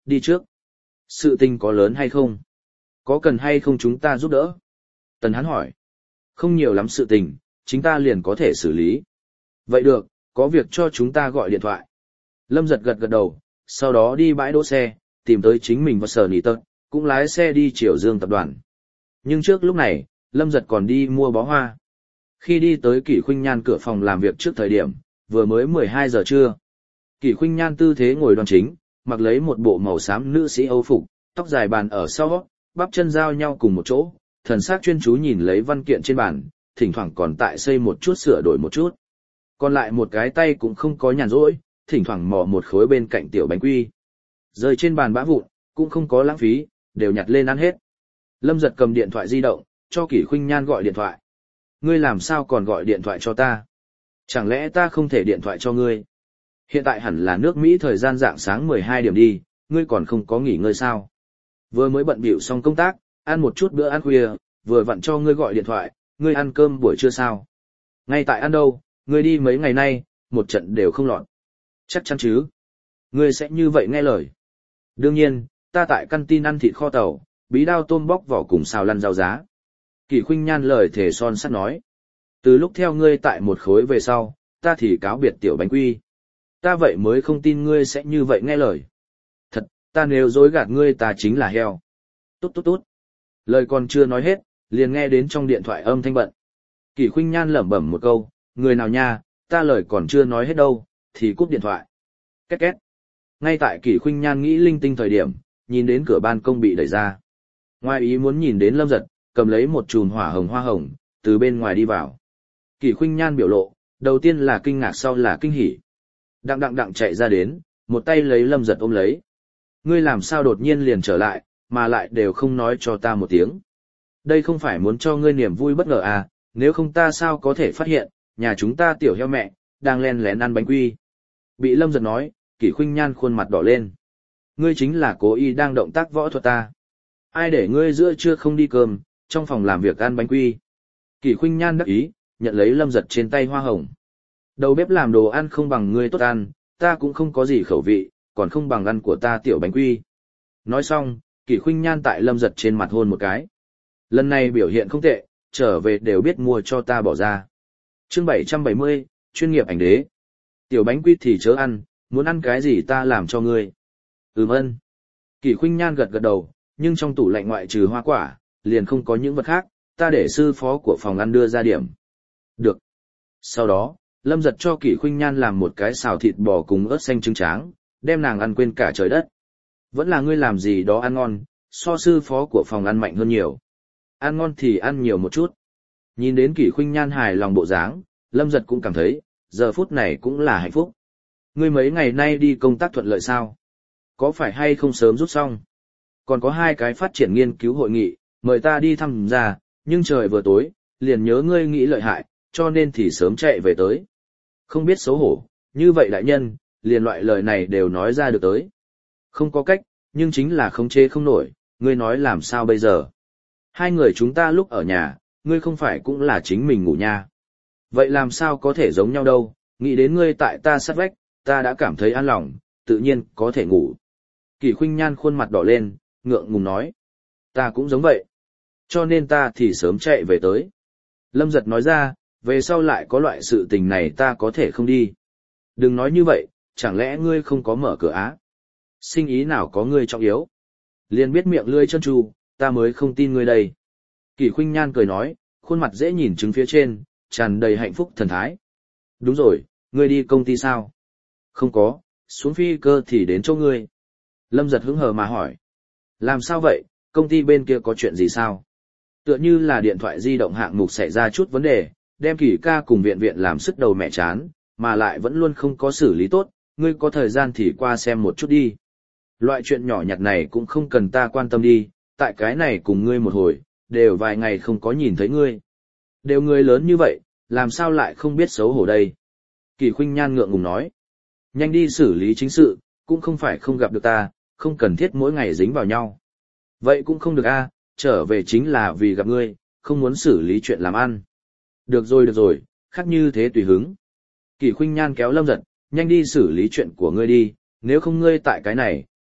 đi trước. Sự tình có lớn hay không? Có cần hay không chúng ta giúp đỡ? Tần Hán hỏi. Không nhiều lắm sự tình, chúng ta liền có thể xử lý. Vậy được, có việc cho chúng ta gọi điện thoại. Lâm Giật gật gật đầu, sau đó đi bãi đỗ xe, tìm tới chính mình và Sở Nỉ Tật, cũng lái xe đi Triều Dương tập đoàn. Nhưng trước lúc này, Lâm Giật còn đi mua bó hoa. Khi đi tới Kỷ Khuynh Nhan cửa phòng làm việc trước thời điểm, vừa mới mười hai giờ trưa. Kỷ Khuynh Nhan tư thế ngồi đoan chính, mặc lấy một bộ màu xám nữ sĩ Âu phục, tóc dài bàn ở sau, bắp chân giao nhau cùng một chỗ, thần sắc chuyên chú nhìn lấy văn kiện trên bàn, thỉnh thoảng còn tại xây một chút sửa đổi một chút. Còn lại một cái tay cũng không có nhàn rỗi, thỉnh thoảng mò một khối bên cạnh tiểu bánh quy. Rơi trên bàn bã vụn, cũng không có lãng phí, đều nhặt lên ăn hết. Lâm Giật cầm điện thoại di động, cho Kỷ Khuynh Nhan gọi điện thoại. Ngươi làm sao còn gọi điện thoại cho ta? Chẳng lẽ ta không thể điện thoại cho ngươi? Hiện tại hẳn là nước Mỹ thời gian rạng sáng mười hai điểm đi, ngươi còn không có nghỉ ngơi sao? Vừa mới bận bịu xong công tác, ăn một chút bữa ăn khuya, vừa vặn cho ngươi gọi điện thoại, ngươi ăn cơm buổi trưa sao? Ngay tại ăn đâu, ngươi đi mấy ngày nay, một trận đều không lọt. Chắc chắn chứ? Ngươi sẽ như vậy nghe lời. Đương nhiên, ta tại căn tin ăn thịt kho tàu, bí đao tôm bóc vỏ cùng xào lăn rau giá. Kỷ Khuynh Nhan lời thề son sắt nói. Từ lúc theo ngươi tại một khối về sau, ta thì cáo biệt tiểu bánh quy. Ta vậy mới không tin ngươi sẽ như vậy nghe lời. Thật, ta nếu dối gạt ngươi ta chính là heo. Tốt tốt tốt. Lời còn chưa nói hết, liền nghe đến trong điện thoại âm thanh bận. Kỷ Khuynh Nhan lẩm bẩm một câu, người nào nha, ta lời còn chưa nói hết đâu, thì cúp điện thoại. Két két. Ngay tại Kỷ Khuynh Nhan nghĩ linh tinh thời điểm, nhìn đến cửa ban công bị đẩy ra. Ngoài ý muốn nhìn đến Lâm Giật, cầm lấy một chùm hỏa hồng hoa hồng, từ bên ngoài đi vào. Kỷ Khuynh Nhan biểu lộ, đầu tiên là kinh ngạc sau là kinh hỉ. Đặng đặng đặng chạy ra đến, một tay lấy Lâm Giật ôm lấy. Ngươi làm sao đột nhiên liền trở lại, mà lại đều không nói cho ta một tiếng. Đây không phải muốn cho ngươi niềm vui bất ngờ à, nếu không ta sao có thể phát hiện, nhà chúng ta tiểu heo mẹ, đang len lén ăn bánh quy. Bị Lâm Giật nói, Kỷ Khuynh Nhan khuôn mặt đỏ lên. Ngươi chính là cố ý đang động tác võ thuật ta. Ai để ngươi giữa trưa không đi cơm, trong phòng làm việc ăn bánh quy. Kỷ Khuynh Nhan đắc ý, nhận lấy Lâm Giật trên tay hoa hồng. Đầu bếp làm đồ ăn không bằng ngươi tốt ăn, ta cũng không có gì khẩu vị, còn không bằng ăn của ta tiểu bánh quy. Nói xong, Kỷ Khuynh Nhan tại Lâm Giật trên mặt hôn một cái. Lần này biểu hiện không tệ, trở về đều biết mua cho ta bỏ ra. Chương bảy trăm bảy mươi, chuyên nghiệp ảnh đế. Tiểu bánh quy thì chớ ăn, muốn ăn cái gì ta làm cho ngươi. Ừm ân. Kỷ Khuynh Nhan gật gật đầu, nhưng trong tủ lạnh ngoại trừ hoa quả, liền không có những vật khác, ta để sư phó của phòng ăn đưa ra điểm. Được. Sau đó, Lâm Giật cho Kỷ Khuynh Nhan làm một cái xào thịt bò cùng ớt xanh trứng tráng, đem nàng ăn quên cả trời đất. Vẫn là ngươi làm gì đó ăn ngon, so sư phó của phòng ăn mạnh hơn nhiều. Ăn ngon thì ăn nhiều một chút. Nhìn đến Kỷ Khuynh Nhan hài lòng bộ dáng, Lâm Giật cũng cảm thấy, giờ phút này cũng là hạnh phúc. Ngươi mấy ngày nay đi công tác thuận lợi sao? Có phải hay không sớm rút xong? Còn có hai cái phát triển nghiên cứu hội nghị, mời ta đi thăm ra, nhưng trời vừa tối, liền nhớ ngươi nghĩ lợi hại, cho nên thì sớm chạy về tới. Không biết xấu hổ, như vậy đại nhân, liền loại lời này đều nói ra được tới. Không có cách, nhưng chính là không chê không nổi, ngươi nói làm sao bây giờ? Hai người chúng ta lúc ở nhà, ngươi không phải cũng là chính mình ngủ nha. Vậy làm sao có thể giống nhau đâu, nghĩ đến ngươi tại ta sát vách, ta đã cảm thấy an lòng, tự nhiên có thể ngủ. Kỷ Khuynh Nhan khuôn mặt đỏ lên, ngượng ngùng nói. Ta cũng giống vậy. Cho nên ta thì sớm chạy về tới. Lâm Giật nói ra, về sau lại có loại sự tình này ta có thể không đi. Đừng nói như vậy, chẳng lẽ ngươi không có mở cửa á? Sinh ý nào có ngươi trọng yếu? Liền biết miệng lươi chân tru, ta mới không tin ngươi đây. Kỷ Khuynh Nhan cười nói, khuôn mặt dễ nhìn trứng phía trên, tràn đầy hạnh phúc thần thái. Đúng rồi, ngươi đi công ty sao? Không có, xuống phi cơ thì đến chỗ ngươi. Lâm Giật hứng hờ mà hỏi. Làm sao vậy, công ty bên kia có chuyện gì sao? Tựa như là điện thoại di động hạng mục xảy ra chút vấn đề, đem Kỷ ca cùng viện viện làm sức đầu mẹ chán, mà lại vẫn luôn không có xử lý tốt, ngươi có thời gian thì qua xem một chút đi. Loại chuyện nhỏ nhặt này cũng không cần ta quan tâm đi, tại cái này cùng ngươi một hồi, đều vài ngày không có nhìn thấy ngươi. Đều người lớn như vậy, làm sao lại không biết xấu hổ đây? Kỷ Khuynh Nhan ngượng ngùng nói. Nhanh đi xử lý chính sự, cũng không phải không gặp được ta, không cần thiết mỗi ngày dính vào nhau. Vậy cũng không được a, trở về chính là vì gặp ngươi, không muốn xử lý chuyện làm ăn. Được rồi được rồi, khác như thế tùy hứng. Kỷ Khuynh Nhan kéo Lâm Giật, nhanh đi xử lý chuyện của ngươi đi, nếu không ngươi tại cái này,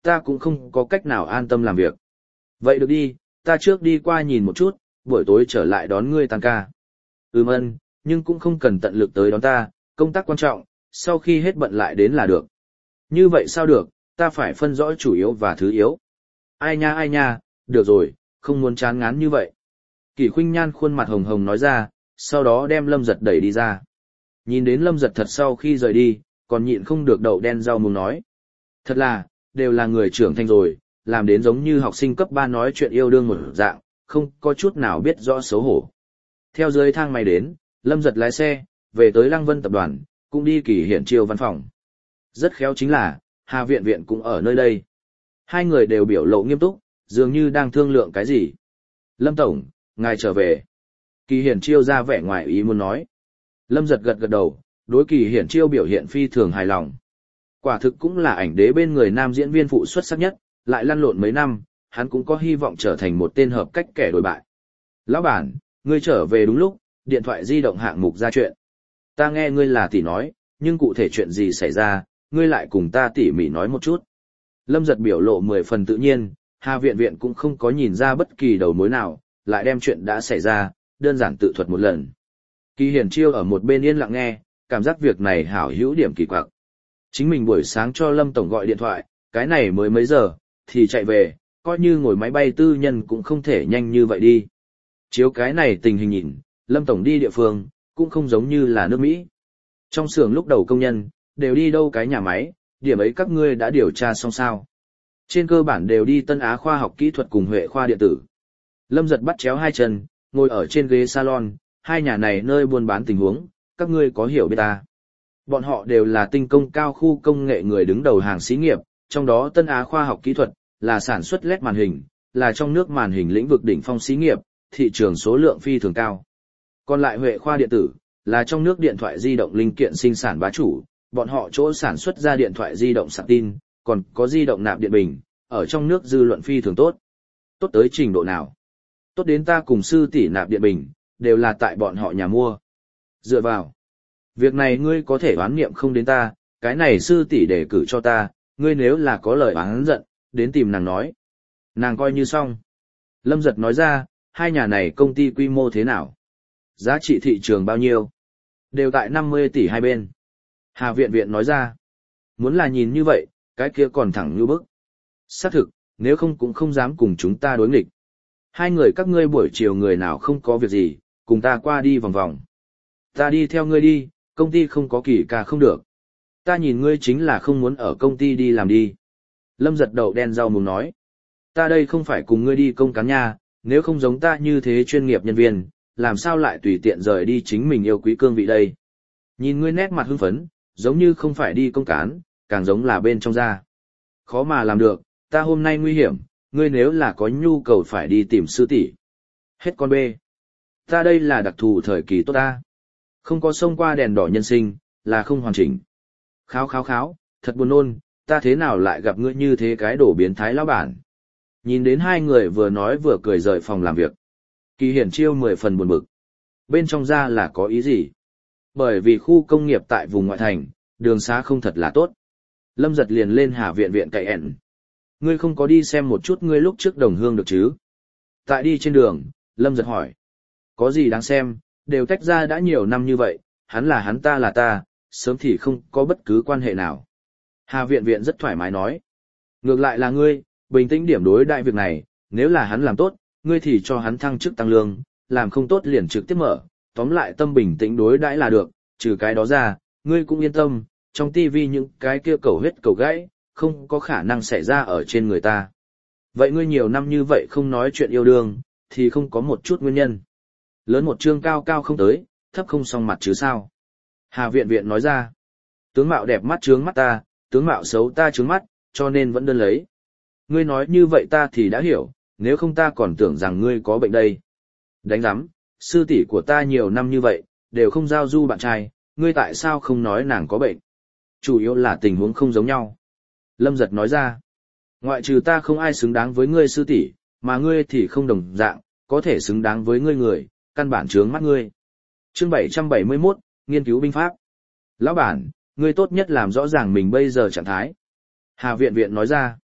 ta cũng không có cách nào an tâm làm việc. Vậy được đi, ta trước đi qua nhìn một chút, buổi tối trở lại đón ngươi tan ca. Ừm ân, nhưng cũng không cần tận lực tới đón ta, công tác quan trọng, sau khi hết bận lại đến là được. Như vậy sao được, ta phải phân rõ chủ yếu và thứ yếu. Ai nha ai nha, được rồi, không muốn chán ngán như vậy. Kỷ Khuynh Nhan khuôn mặt hồng hồng nói ra, sau đó đem Lâm Giật đẩy đi ra. Nhìn đến Lâm Giật thật sau khi rời đi, còn nhịn không được đậu đen rau muống nói. Thật là, đều là người trưởng thành rồi, làm đến giống như học sinh cấp ba nói chuyện yêu đương một dạng, không có chút nào biết rõ xấu hổ. Theo dưới thang máy đến, Lâm Giật lái xe, về tới Lăng Vân tập đoàn, cũng đi Kỳ Hiển Chiêu văn phòng. Rất khéo chính là, Hà Viện Viện cũng ở nơi đây. Hai người đều biểu lộ nghiêm túc, dường như đang thương lượng cái gì. Lâm Tổng, ngài trở về. Kỳ Hiển Chiêu ra vẻ ngoài ý muốn nói. Lâm Giật gật gật đầu, đối Kỳ Hiển Chiêu biểu hiện phi thường hài lòng. Quả thực cũng là ảnh đế bên người nam diễn viên phụ xuất sắc nhất, lại lăn lộn mấy năm, hắn cũng có hy vọng trở thành một tên hợp cách kẻ đổi bại. Lão bản, ngươi trở về đúng lúc, điện thoại di động hạng mục ra chuyện. Ta nghe ngươi là tỉ nói, nhưng cụ thể chuyện gì xảy ra, ngươi lại cùng ta tỉ mỉ nói một chút. Lâm Giật biểu lộ mười phần tự nhiên, Hà Viện Viện cũng không có nhìn ra bất kỳ đầu mối nào, lại đem chuyện đã xảy ra, đơn giản tự thuật một lần. Kỳ Hiển Chiêu ở một bên yên lặng nghe, cảm giác việc này hảo hữu điểm kỳ quặc. Chính mình buổi sáng cho Lâm Tổng gọi điện thoại, cái này mới mấy giờ, thì chạy về, coi như ngồi máy bay tư nhân cũng không thể nhanh như vậy đi. Chiếu cái này tình hình nhìn, Lâm Tổng đi địa phương, cũng không giống như là nước Mỹ. Trong xưởng lúc đầu công nhân, đều đi đâu cái nhà máy, điểm ấy các ngươi đã điều tra xong sao. Trên cơ bản đều đi Tân Á khoa học kỹ thuật cùng Huệ khoa điện tử. Lâm Giật bắt chéo hai chân, ngồi ở trên ghế salon, hai nhà này nơi buôn bán tình huống, các ngươi có hiểu biết ta. Bọn họ đều là tinh công cao khu công nghệ người đứng đầu hàng xí nghiệp, trong đó Tân Á khoa học kỹ thuật, là sản xuất led màn hình, là trong nước màn hình lĩnh vực đỉnh phong xí nghiệp, thị trường số lượng phi thường cao. Còn lại Huệ khoa điện tử, là trong nước điện thoại di động linh kiện sinh sản bá chủ, bọn họ chỗ sản xuất ra điện thoại di động sạc tin, còn có di động nạp điện bình, ở trong nước dư luận phi thường tốt. Tốt tới trình độ nào? Tốt đến ta cùng sư tỷ nạp điện bình, đều là tại bọn họ nhà mua. Dựa vào. Việc này ngươi có thể oán niệm không đến ta, cái này sư tỷ đề cử cho ta, ngươi nếu là có lời oán giận, đến tìm nàng nói. Nàng coi như xong. Lâm Giật nói ra, hai nhà này công ty quy mô thế nào? Giá trị thị trường bao nhiêu? Đều tại năm mươi tỷ hai bên. Hà Viện Viện nói ra, muốn là nhìn như vậy, cái kia còn thẳng như bức. Xác thực, nếu không cũng không dám cùng chúng ta đối nghịch. Hai người các ngươi buổi chiều người nào không có việc gì, cùng ta qua đi vòng vòng. Ta đi theo ngươi đi, công ty không có kỳ ca không được. Ta nhìn ngươi chính là không muốn ở công ty đi làm đi. Lâm Giật đầu đen rau muống nói. Ta đây không phải cùng ngươi đi công cán nha, nếu không giống ta như thế chuyên nghiệp nhân viên, làm sao lại tùy tiện rời đi chính mình yêu quý cương vị đây. Nhìn ngươi nét mặt hưng phấn, giống như không phải đi công cán, càng giống là bên trong da. Khó mà làm được, ta hôm nay nguy hiểm, ngươi nếu là có nhu cầu phải đi tìm sư tỷ. Hết con bê. Ta đây là đặc thù thời kỳ tốt ta. Không có xông qua đèn đỏ nhân sinh, là không hoàn chỉnh. Kháo kháo kháo, thật buồn nôn, ta thế nào lại gặp ngươi như thế cái đổ biến thái lão bản. Nhìn đến hai người vừa nói vừa cười rời phòng làm việc. Kỳ Hiển Chiêu mười phần buồn bực. Bên trong ra là có ý gì? Bởi vì khu công nghiệp tại vùng ngoại thành, đường xá không thật là tốt. Lâm Giật liền lên Hà Viện Viện cậy ẻn. Ngươi không có đi xem một chút ngươi lúc trước đồng hương được chứ? Tại đi trên đường, Lâm Giật hỏi. Có gì đáng xem, đều tách ra đã nhiều năm như vậy, hắn là hắn ta là ta, sớm thì không có bất cứ quan hệ nào. Hà Viện Viện rất thoải mái nói. Ngược lại là ngươi, bình tĩnh điểm đối đại việc này, nếu là hắn làm tốt, ngươi thì cho hắn thăng chức tăng lương, làm không tốt liền trực tiếp mở, tóm lại tâm bình tĩnh đối đãi là được, trừ cái đó ra, ngươi cũng yên tâm, trong tivi những cái kia cầu huyết cầu gãy, không có khả năng xảy ra ở trên người ta. Vậy ngươi nhiều năm như vậy không nói chuyện yêu đương, thì không có một chút nguyên nhân. Lớn một chương cao cao không tới, thấp không song mặt chứ sao. Hà Viện Viện nói ra, tướng mạo đẹp mắt trướng mắt ta, tướng mạo xấu ta trướng mắt, cho nên vẫn đơn lấy. Ngươi nói như vậy ta thì đã hiểu, nếu không ta còn tưởng rằng ngươi có bệnh đây. Đánh giám, sư tỷ của ta nhiều năm như vậy, đều không giao du bạn trai, ngươi tại sao không nói nàng có bệnh? Chủ yếu là tình huống không giống nhau. Lâm Giật nói ra, ngoại trừ ta không ai xứng đáng với ngươi sư tỷ, mà ngươi thì không đồng dạng, có thể xứng đáng với ngươi người, căn bản chướng mắt ngươi. Chương bảy trăm bảy mươi mốt, nghiên cứu binh pháp. Lão bản, ngươi tốt nhất làm rõ ràng mình bây giờ trạng thái. Hà Viện Viện nói ra,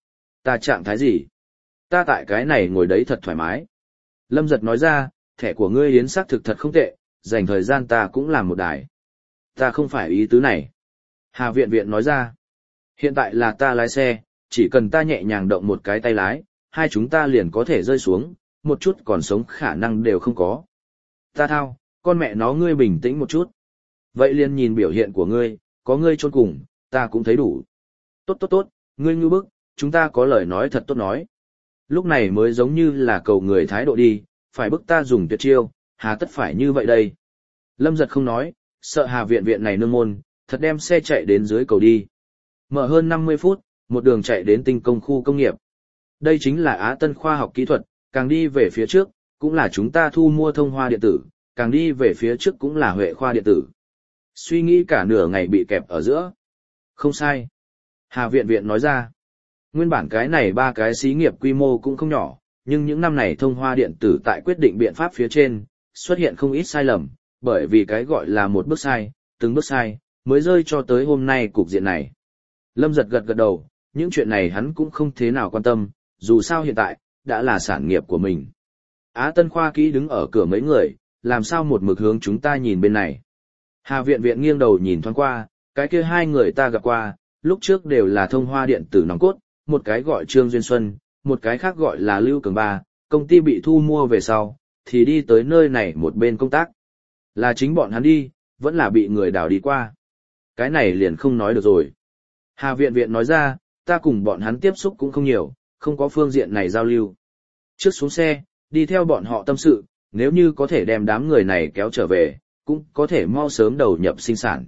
Ta trạng thái gì? Ta tại cái này ngồi đấy thật thoải mái. Lâm Giật nói ra, thẻ của ngươi yến xác thực thật không tệ, dành thời gian ta cũng làm một đài. Ta không phải ý tứ này. Hà Viện Viện nói ra, hiện tại là ta lái xe, chỉ cần ta nhẹ nhàng động một cái tay lái, hai chúng ta liền có thể rơi xuống, một chút còn sống khả năng đều không có. Ta thao, con mẹ nó ngươi bình tĩnh một chút. Vậy liền nhìn biểu hiện của ngươi, có ngươi chôn cùng, ta cũng thấy đủ. Tốt tốt tốt, ngươi ngư bức, chúng ta có lời nói thật tốt nói. Lúc này mới giống như là cầu người thái độ đi, phải bức ta dùng tuyệt chiêu, hà tất phải như vậy đây. Lâm Giật không nói, sợ Hà Viện Viện này nương môn, thật đem xe chạy đến dưới cầu đi. Mở hơn năm mươi phút, một đường chạy đến tinh công khu công nghiệp. Đây chính là Á Tân khoa học kỹ thuật, càng đi về phía trước, cũng là chúng ta thu mua thông hoa điện tử, càng đi về phía trước cũng là Huệ khoa điện tử. Suy nghĩ cả nửa ngày bị kẹp ở giữa. Không sai. Hà Viện Viện nói ra. Nguyên bản cái này ba cái xí nghiệp quy mô cũng không nhỏ, nhưng những năm này thông hoa điện tử tại quyết định biện pháp phía trên, xuất hiện không ít sai lầm, bởi vì cái gọi là một bước sai, từng bước sai, mới rơi cho tới hôm nay cục diện này. Lâm Giật gật gật đầu, những chuyện này hắn cũng không thế nào quan tâm, dù sao hiện tại, đã là sản nghiệp của mình. Á Tân khoa kỹ đứng ở cửa mấy người, làm sao một mực hướng chúng ta nhìn bên này. Hà Viện Viện nghiêng đầu nhìn thoáng qua, cái kia hai người ta gặp qua, lúc trước đều là thông hoa điện tử nòng cốt, một cái gọi Trương Duyên Xuân, một cái khác gọi là Lưu Cường Ba, công ty bị thu mua về sau, thì đi tới nơi này một bên công tác. Là chính bọn hắn đi, vẫn là bị người đào đi qua. Cái này liền không nói được rồi. Hà Viện Viện nói ra, ta cùng bọn hắn tiếp xúc cũng không nhiều, không có phương diện này giao lưu. Trước xuống xe, đi theo bọn họ tâm sự, nếu như có thể đem đám người này kéo trở về, cũng có thể mau sớm đầu nhập sinh sản.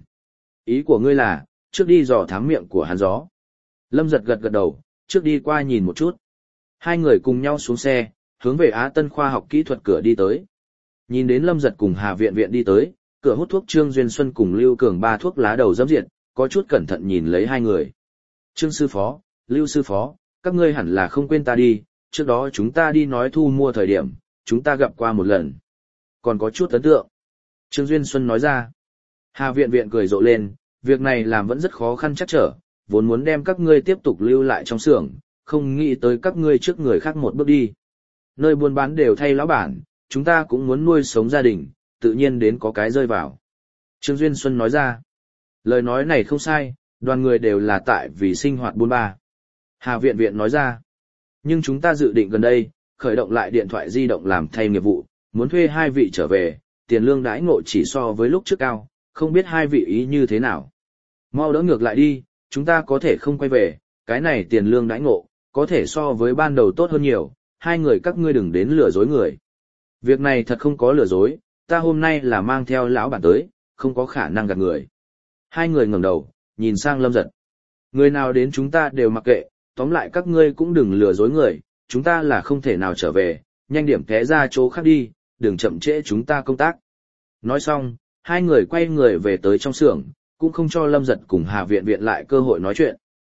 Ý của ngươi là, trước đi dò thám miệng của hắn gió. Lâm Giật gật gật đầu, trước đi qua nhìn một chút. Hai người cùng nhau xuống xe, hướng về Á Tân khoa học kỹ thuật cửa đi tới. Nhìn đến Lâm Giật cùng Hà Viện Viện đi tới, cửa hút thuốc Trương Duyên Xuân cùng Lưu Cường Ba thuốc lá đầu dẫm diệt, có chút cẩn thận nhìn lấy hai người. Trương sư phó, Lưu sư phó, các ngươi hẳn là không quên ta đi, trước đó chúng ta đi nói thu mua thời điểm, chúng ta gặp qua một lần. Còn có chút ấn tượng. Trương Duyên Xuân nói ra. Hà Viện Viện cười rộ lên, việc này làm vẫn rất khó khăn chắc trở, vốn muốn đem các ngươi tiếp tục lưu lại trong xưởng, không nghĩ tới các ngươi trước người khác một bước đi. Nơi buôn bán đều thay lão bản, chúng ta cũng muốn nuôi sống gia đình, tự nhiên đến có cái rơi vào. Trương Duyên Xuân nói ra. Lời nói này không sai, đoàn người đều là tại vì sinh hoạt buôn ba. Hà Viện Viện nói ra. Nhưng chúng ta dự định gần đây, khởi động lại điện thoại di động làm thay nghiệp vụ, muốn thuê hai vị trở về, tiền lương đãi ngộ chỉ so với lúc trước cao, không biết hai vị ý như thế nào. Mau đỡ ngược lại đi, chúng ta có thể không quay về, cái này tiền lương đãi ngộ, có thể so với ban đầu tốt hơn nhiều, hai người các ngươi đừng đến lừa dối người. Việc này thật không có lừa dối, ta hôm nay là mang theo lão bản tới, không có khả năng gạt người. Hai người ngẩng đầu, nhìn sang Lâm Giật. Người nào đến chúng ta đều mặc kệ, tóm lại các ngươi cũng đừng lừa dối người, chúng ta là không thể nào trở về, nhanh điểm té ra chỗ khác đi, đừng chậm trễ chúng ta công tác. Nói xong, hai người quay người về tới trong xưởng, cũng không cho Lâm Giật cùng Hà Viện Viện lại cơ hội nói chuyện.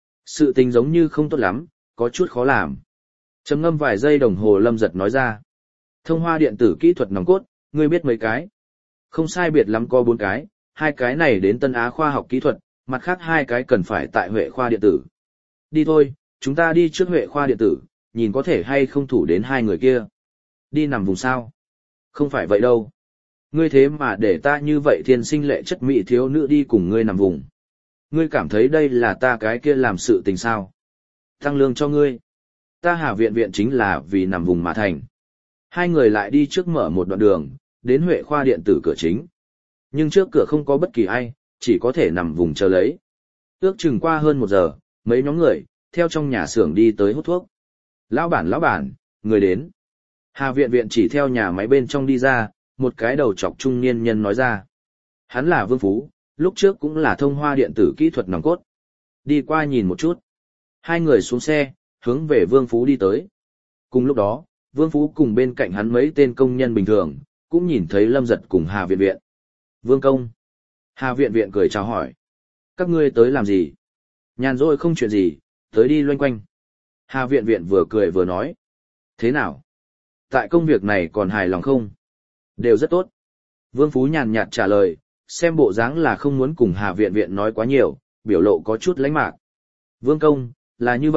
Sự tình giống như không tốt lắm, có chút khó làm. Trầm ngâm vài giây đồng hồ Lâm Giật nói ra. Thông hoa điện tử kỹ thuật nòng cốt, ngươi biết mấy cái? Không sai biệt lắm có bốn cái, hai cái này đến Tân Á khoa học kỹ thuật, mặt khác hai cái cần phải tại Huệ khoa điện tử. Đi thôi, chúng ta đi trước Huệ khoa điện tử, nhìn có thể hay không thủ đến hai người kia. Đi nằm vùng sao? Không phải vậy đâu. Ngươi thế mà để ta như vậy thiên sinh lệ chất mỹ thiếu nữ đi cùng ngươi nằm vùng. Ngươi cảm thấy đây là ta cái kia làm sự tình sao? Tăng lương cho ngươi. Ta Hà Viện Viện chính là vì nằm vùng mà thành. Hai người lại đi trước mở một đoạn đường, đến Huệ khoa điện tử cửa chính. Nhưng trước cửa không có bất kỳ ai, chỉ có thể nằm vùng chờ lấy. Ước chừng qua hơn một giờ, mấy nhóm người, theo trong nhà xưởng đi tới hút thuốc. Lão bản lão bản, người đến. Hà Viện Viện chỉ theo nhà máy bên trong đi ra, một cái đầu chọc trung niên nhân nói ra. Hắn là Vương Phú, lúc trước cũng là thông hoa điện tử kỹ thuật nòng cốt. Đi qua nhìn một chút. Hai người xuống xe, hướng về Vương Phú đi tới. Cùng lúc đó, Vương Phú cùng bên cạnh hắn mấy tên công nhân bình thường, cũng nhìn thấy Lâm Giật cùng Hà Viện Viện. Vương công. Hà Viện Viện cười chào hỏi. Các ngươi tới làm gì? Nhàn rỗi không chuyện gì, tới đi loanh quanh. Hà Viện Viện vừa cười vừa nói. Thế nào? Tại công việc này còn hài lòng không? Đều rất tốt. Vương Phú nhàn nhạt trả lời, xem bộ dáng là không muốn cùng Hà Viện Viện nói quá nhiều, biểu lộ có chút lánh mạc. Vương công, là như vậy,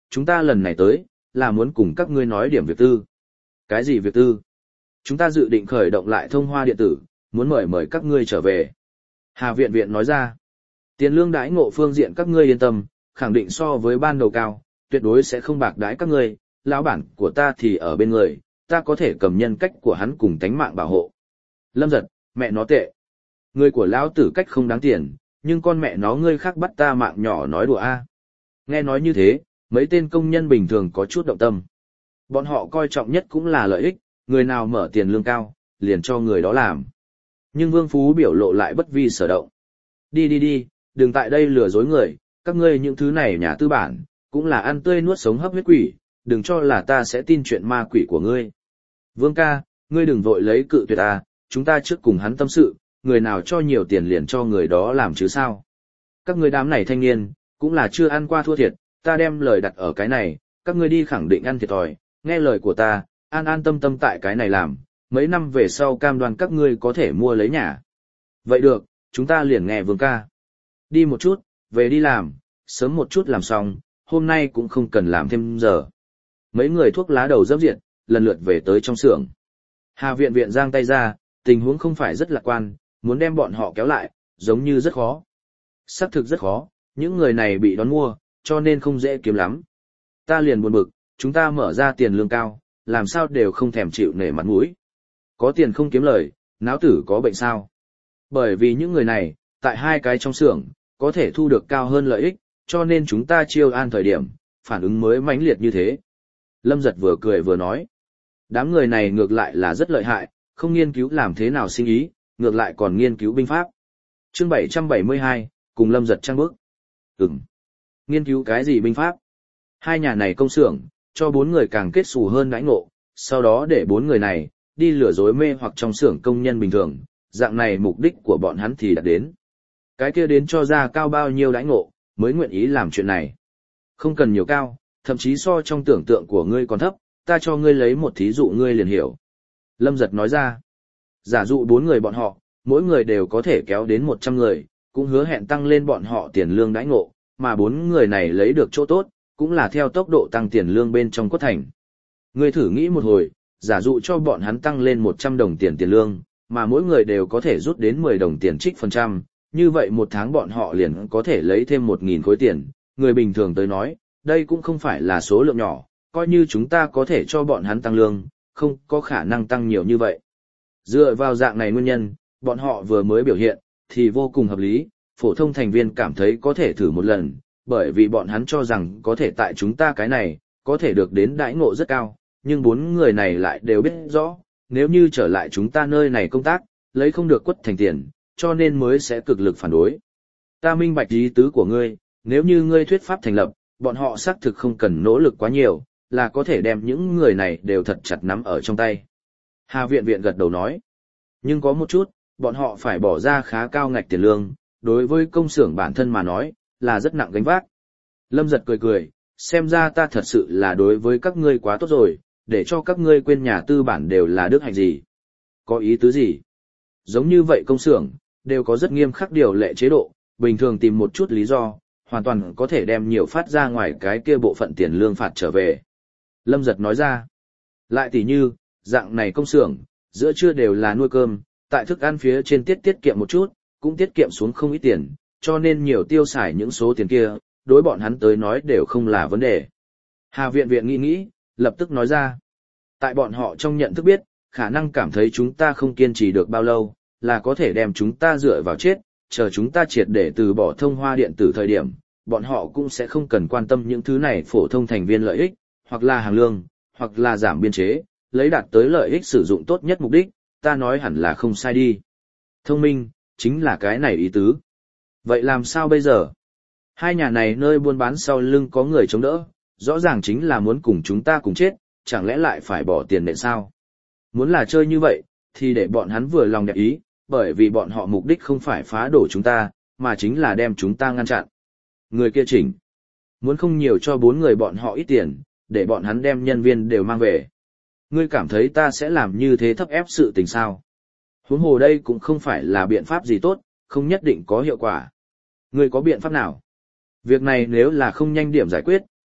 chúng ta lần này tới, là muốn cùng các ngươi nói điểm việc tư. Cái gì việc tư? Chúng ta dự định khởi động lại thông hoa điện tử, muốn mời mời các ngươi trở về. Hà Viện Viện nói ra, tiền lương đãi ngộ phương diện các ngươi yên tâm, khẳng định so với ban đầu cao, tuyệt đối sẽ không bạc đãi các ngươi, lão bản của ta thì ở bên người, ta có thể cầm nhân cách của hắn cùng tánh mạng bảo hộ. Lâm Giật, mẹ nó tệ. Người của lão tử cách không đáng tiền, nhưng con mẹ nó ngươi khác bắt ta mạng nhỏ nói đùa a. Nghe nói như thế, mấy tên công nhân bình thường có chút động tâm. Bọn họ coi trọng nhất cũng là lợi ích, người nào mở tiền lương cao, liền cho người đó làm. Nhưng Vương Phú biểu lộ lại bất vi sở động. Đi đi đi, đừng tại đây lừa dối người, các ngươi những thứ này nhà tư bản, cũng là ăn tươi nuốt sống hấp huyết quỷ, đừng cho là ta sẽ tin chuyện ma quỷ của ngươi. Vương ca, ngươi đừng vội lấy cự tuyệt ta, chúng ta trước cùng hắn tâm sự, người nào cho nhiều tiền liền cho người đó làm chứ sao. Các ngươi đám này thanh niên, cũng là chưa ăn qua thua thiệt, ta đem lời đặt ở cái này, các ngươi đi khẳng định ăn thiệt thòi, nghe lời của ta, an an tâm tâm tại cái này làm, mấy năm về sau cam đoan các ngươi có thể mua lấy nhà. Vậy được, chúng ta liền nghe Vương ca. Đi một chút, về đi làm, sớm một chút làm xong, hôm nay cũng không cần làm thêm giờ. Mấy người thuốc lá đầu dấp diện, lần lượt về tới trong xưởng. Hà Viện Viện giang tay ra, tình huống không phải rất lạc quan, muốn đem bọn họ kéo lại, giống như rất khó. Xác thực rất khó, những người này bị đón mua, cho nên không dễ kiếm lắm. Ta liền buồn bực, chúng ta mở ra tiền lương cao, làm sao đều không thèm chịu nể mặt mũi. Có tiền không kiếm lời, náo tử có bệnh sao? Bởi vì những người này, tại hai cái trong xưởng, có thể thu được cao hơn lợi ích, cho nên chúng ta chiêu an thời điểm, phản ứng mới mãnh liệt như thế. Lâm Giật vừa cười vừa nói. Đám người này ngược lại là rất lợi hại, không nghiên cứu làm thế nào sinh ý, ngược lại còn nghiên cứu binh pháp. Chương bảy trăm bảy mươi hai, cùng Lâm Giật trang bước. Ừm. Nghiên cứu cái gì binh pháp? Hai nhà này công xưởng, cho bốn người càng kết xù hơn đãi ngộ, sau đó để bốn người này, đi lừa dối mê hoặc trong xưởng công nhân bình thường, dạng này mục đích của bọn hắn thì đạt đến. Cái kia đến cho ra cao bao nhiêu đãi ngộ, mới nguyện ý làm chuyện này. Không cần nhiều cao, thậm chí so trong tưởng tượng của ngươi còn thấp, ta cho ngươi lấy một thí dụ ngươi liền hiểu. Lâm Giật nói ra, giả dụ bốn người bọn họ, mỗi người đều có thể kéo đến một trăm người, cũng hứa hẹn tăng lên bọn họ tiền lương đãi ngộ, mà bốn người này lấy được chỗ tốt, cũng là theo tốc độ tăng tiền lương bên trong quất thành. Ngươi thử nghĩ một hồi, giả dụ cho bọn hắn tăng lên một trăm đồng tiền tiền lương, mà mỗi người đều có thể rút đến mười đồng tiền trích phần trăm, như vậy một tháng bọn họ liền có thể lấy thêm một nghìn khối tiền. Người bình thường tới nói, đây cũng không phải là số lượng nhỏ, coi như chúng ta có thể cho bọn hắn tăng lương, không có khả năng tăng nhiều như vậy. Dựa vào dạng này nguyên nhân, bọn họ vừa mới biểu hiện, thì vô cùng hợp lý, phổ thông thành viên cảm thấy có thể thử một lần, bởi vì bọn hắn cho rằng có thể tại chúng ta cái này, có thể được đến đãi ngộ rất cao, nhưng bốn người này lại đều biết rõ, nếu như trở lại chúng ta nơi này công tác, lấy không được quất thành tiền, cho nên mới sẽ cực lực phản đối. Ta minh bạch ý tứ của ngươi, nếu như ngươi thuyết pháp thành lập, bọn họ xác thực không cần nỗ lực quá nhiều, là có thể đem những người này đều thật chặt nắm ở trong tay. Hà Viện Viện gật đầu nói, nhưng có một chút, bọn họ phải bỏ ra khá cao ngạch tiền lương, đối với công xưởng bản thân mà nói, là rất nặng gánh vác. Lâm Giật cười cười, xem ra ta thật sự là đối với các ngươi quá tốt rồi, để cho các ngươi quên nhà tư bản đều là đức hạnh gì. Có ý tứ gì? Giống như vậy công xưởng, đều có rất nghiêm khắc điều lệ chế độ, bình thường tìm một chút lý do, hoàn toàn có thể đem nhiều phát ra ngoài cái kia bộ phận tiền lương phạt trở về. Lâm Giật nói ra, lại tỉ như, dạng này công xưởng, giữa trưa đều là nuôi cơm, tại thức ăn phía trên tiết tiết kiệm một chút, cũng tiết kiệm xuống không ít tiền, cho nên nhiều tiêu xài những số tiền kia, đối bọn hắn tới nói đều không là vấn đề. Hà Viện Viện nghĩ nghĩ, lập tức nói ra, tại bọn họ trong nhận thức biết, khả năng cảm thấy chúng ta không kiên trì được bao lâu, là có thể đem chúng ta dựa vào chết, chờ chúng ta triệt để từ bỏ thông hoa điện tử thời điểm, bọn họ cũng sẽ không cần quan tâm những thứ này phổ thông thành viên lợi ích, hoặc là hàng lương, hoặc là giảm biên chế, lấy đạt tới lợi ích sử dụng tốt nhất mục đích, ta nói hẳn là không sai đi. Thông minh, chính là cái này ý tứ. Vậy làm sao bây giờ? Hai nhà này nơi buôn bán sau lưng có người chống đỡ, rõ ràng chính là muốn cùng chúng ta cùng chết, chẳng lẽ lại phải bỏ tiền nện sao? Muốn là chơi như vậy, thì để bọn hắn vừa lòng đẹp ý, bởi vì bọn họ mục đích không phải phá đổ chúng ta, mà chính là đem chúng ta ngăn chặn. Người kia chỉnh. Muốn không nhiều cho bốn người bọn họ ít tiền, để bọn hắn đem nhân viên đều mang về. Ngươi cảm thấy ta sẽ làm như thế thấp ép sự tình sao? Huống hồ đây cũng không phải là biện pháp gì tốt, không nhất định có hiệu quả. Ngươi có biện pháp nào? Việc này nếu là không nhanh điểm giải quyết,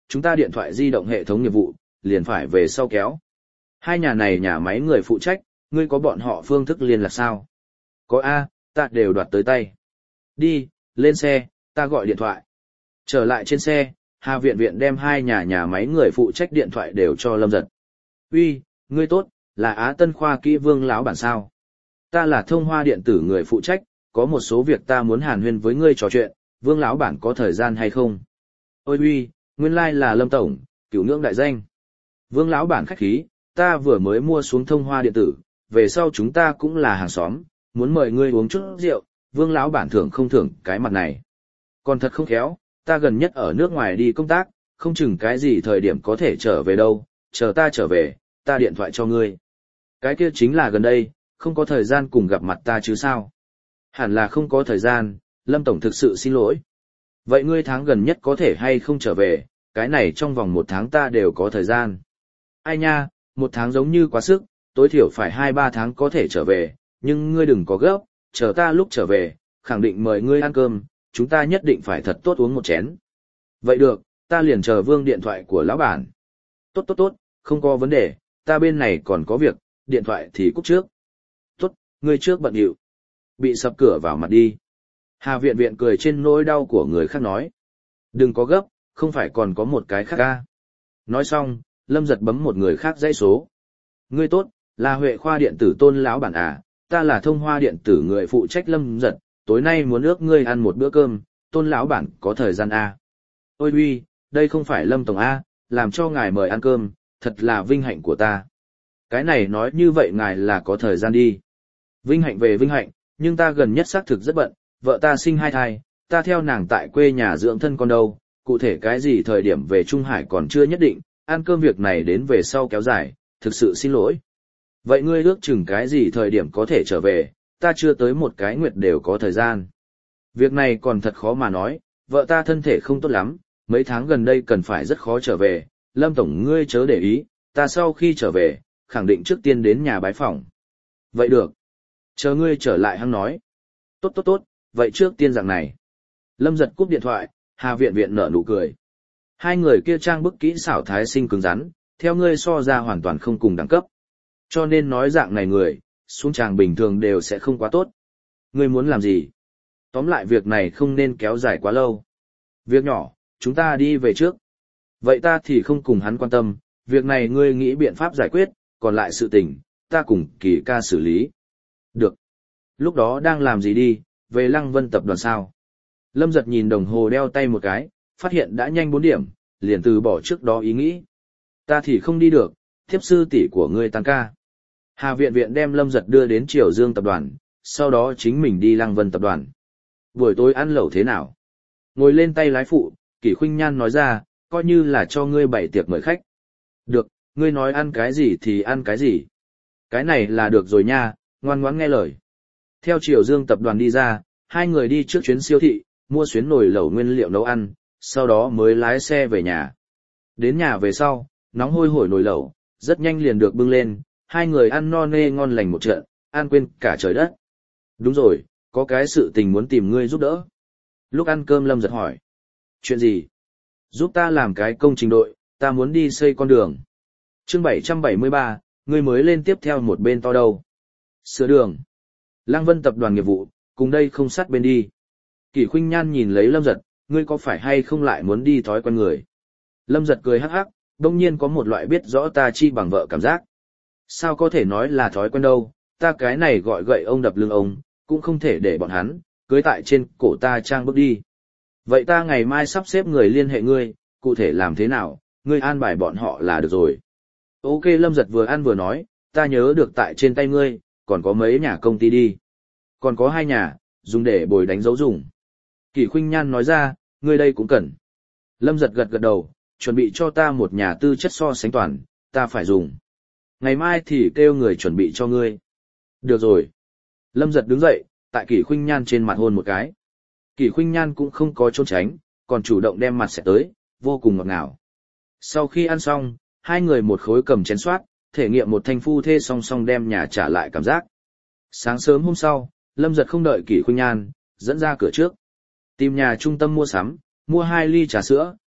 chúng ta điện thoại di động hệ thống nghiệp vụ, liền phải về sau kéo. Hai nhà này nhà máy người phụ trách, ngươi có bọn họ phương thức liên lạc sao? Có A, ta đều đoạt tới tay. Đi, lên xe, ta gọi điện thoại. Trở lại trên xe, Hà Viện Viện đem hai nhà nhà máy người phụ trách điện thoại đều cho Lâm Giật. Uy, ngươi tốt, là Á Tân Khoa Kỹ Vương lão bản sao? Ta là thông hoa điện tử người phụ trách, có một số việc ta muốn hàn huyên với ngươi trò chuyện, Vương lão bản có thời gian hay không? Ôi uy, nguyên lai like là Lâm tổng, cửu ngưỡng đại danh. Vương lão bản khách khí, ta vừa mới mua xuống thông hoa điện tử, về sau chúng ta cũng là hàng xóm, muốn mời ngươi uống chút rượu, Vương lão bản thưởng không thưởng cái mặt này. Còn thật không khéo, ta gần nhất ở nước ngoài đi công tác, không chừng cái gì thời điểm có thể trở về đâu, chờ ta trở về, ta điện thoại cho ngươi. Cái kia chính là gần đây, không có thời gian cùng gặp mặt ta chứ sao? Hẳn là không có thời gian, Lâm tổng thực sự xin lỗi. Vậy ngươi tháng gần nhất có thể hay không trở về, cái này trong vòng một tháng ta đều có thời gian. Ai nha, một tháng giống như quá sức, tối thiểu phải hai ba tháng có thể trở về, nhưng ngươi đừng có gấp, chờ ta lúc trở về, khẳng định mời ngươi ăn cơm, chúng ta nhất định phải thật tốt uống một chén. Vậy được, ta liền chờ Vương điện thoại của lão bản. Tốt tốt tốt, không có vấn đề, ta bên này còn có việc, điện thoại thì cúp trước. Tốt, ngươi trước bận điệu. Bị sập cửa vào mặt đi. Hà Viện Viện cười trên nỗi đau của người khác nói. Đừng có gấp, không phải còn có một cái khác ca. Nói xong, Lâm Giật bấm một người khác dãy số. Ngươi tốt, là Huệ Khoa điện tử Tôn lão bản à, ta là thông hoa điện tử người phụ trách Lâm Giật, tối nay muốn ước ngươi ăn một bữa cơm, Tôn lão bản có thời gian à. Ôi uy, đây không phải Lâm tổng A, làm cho ngài mời ăn cơm, thật là vinh hạnh của ta. Cái này nói như vậy ngài là có thời gian đi. Vinh hạnh về vinh hạnh, nhưng ta gần nhất xác thực rất bận, vợ ta sinh hai thai, ta theo nàng tại quê nhà dưỡng thân con đâu, cụ thể cái gì thời điểm về Trung Hải còn chưa nhất định, ăn cơm việc này đến về sau kéo dài, thực sự xin lỗi. Vậy ngươi ước chừng cái gì thời điểm có thể trở về, ta chưa tới một cái nguyệt đều có thời gian. Việc này còn thật khó mà nói, vợ ta thân thể không tốt lắm, mấy tháng gần đây cần phải rất khó trở về, Lâm tổng ngươi chớ để ý, ta sau khi trở về, khẳng định trước tiên đến nhà bái phỏng. Vậy được. Chờ ngươi trở lại hăng nói. Tốt tốt tốt, vậy trước tiên dạng này. Lâm Giật cúp điện thoại, Hà Viện Viện nở nụ cười. Hai người kia trang bức kỹ xảo thái sinh cứng rắn, theo ngươi so ra hoàn toàn không cùng đẳng cấp. Cho nên nói dạng này người, xuống tràng bình thường đều sẽ không quá tốt. Ngươi muốn làm gì? Tóm lại việc này không nên kéo dài quá lâu. Việc nhỏ, chúng ta đi về trước. Vậy ta thì không cùng hắn quan tâm, việc này ngươi nghĩ biện pháp giải quyết, còn lại sự tình, ta cùng Kỳ ca xử lý. Được. Lúc đó đang làm gì đi, về Lăng Vân tập đoàn sao? Lâm Giật nhìn đồng hồ đeo tay một cái, phát hiện đã nhanh bốn điểm, liền từ bỏ trước đó ý nghĩ. Ta thì không đi được, thiếp sư tỷ của ngươi tan ca. Hà Viện Viện đem Lâm Giật đưa đến Triều Dương tập đoàn, sau đó chính mình đi Lăng Vân tập đoàn. Buổi tối ăn lẩu thế nào? Ngồi lên tay lái phụ, Kỷ Khuynh Nhan nói ra, coi như là cho ngươi bày tiệc mời khách. Được, ngươi nói ăn cái gì thì ăn cái gì. Cái này là được rồi nha, ngoan ngoãn nghe lời. Theo Triều Dương tập đoàn đi ra, hai người đi trước chuyến siêu thị, mua xuyến nồi lẩu nguyên liệu nấu ăn, sau đó mới lái xe về nhà. Đến nhà về sau, nóng hôi hổi nồi lẩu, rất nhanh liền được bưng lên, hai người ăn no nê ngon lành một trận, ăn quên cả trời đất. Đúng rồi, có cái sự tình muốn tìm ngươi giúp đỡ. Lúc ăn cơm Lâm Giật hỏi. Chuyện gì? Giúp ta làm cái công trình đội, ta muốn đi xây con đường. Chương bảy trăm bảy mươi ba, ngươi mới lên tiếp theo một bên to đâu. Sửa đường. Lăng Vân tập đoàn nghiệp vụ, cùng đây không sát bên đi. Kỷ Khuynh Nhan nhìn lấy Lâm Giật, ngươi có phải hay không lại muốn đi thói quen người. Lâm Giật cười hắc hắc, đông nhiên có một loại biết rõ ta chi bằng vợ cảm giác. Sao có thể nói là thói quen đâu, ta cái này gọi gậy ông đập lưng ông, cũng không thể để bọn hắn, cưới tại trên cổ ta trang bước đi. Vậy ta ngày mai sắp xếp người liên hệ ngươi, cụ thể làm thế nào, ngươi an bài bọn họ là được rồi. Ok Lâm Giật vừa ăn vừa nói, ta nhớ được tại trên tay ngươi, còn có mấy nhà công ty đi. Còn có hai nhà, dùng để bồi đánh dấu dùng. Kỷ Khuynh Nhan nói ra, ngươi đây cũng cần. Lâm Giật gật gật đầu, chuẩn bị cho ta một nhà tư chất so sánh toàn, ta phải dùng. Ngày mai thì kêu người chuẩn bị cho ngươi. Được rồi. Lâm Giật đứng dậy, tại Kỷ Khuynh Nhan trên mặt hôn một cái. Kỷ Khuynh Nhan cũng không có trốn tránh, còn chủ động đem mặt sẽ tới, vô cùng ngọt ngào. Sau khi ăn xong, hai người một khối cầm chén xoát, thể nghiệm một thanh phu thê song song đem nhà trả lại cảm giác. Sáng sớm hôm sau, Lâm Giật không đợi Kỷ Khuynh Nhan, dẫn ra cửa trước. Tìm nhà trung tâm mua sắm, mua hai ly trà sữa,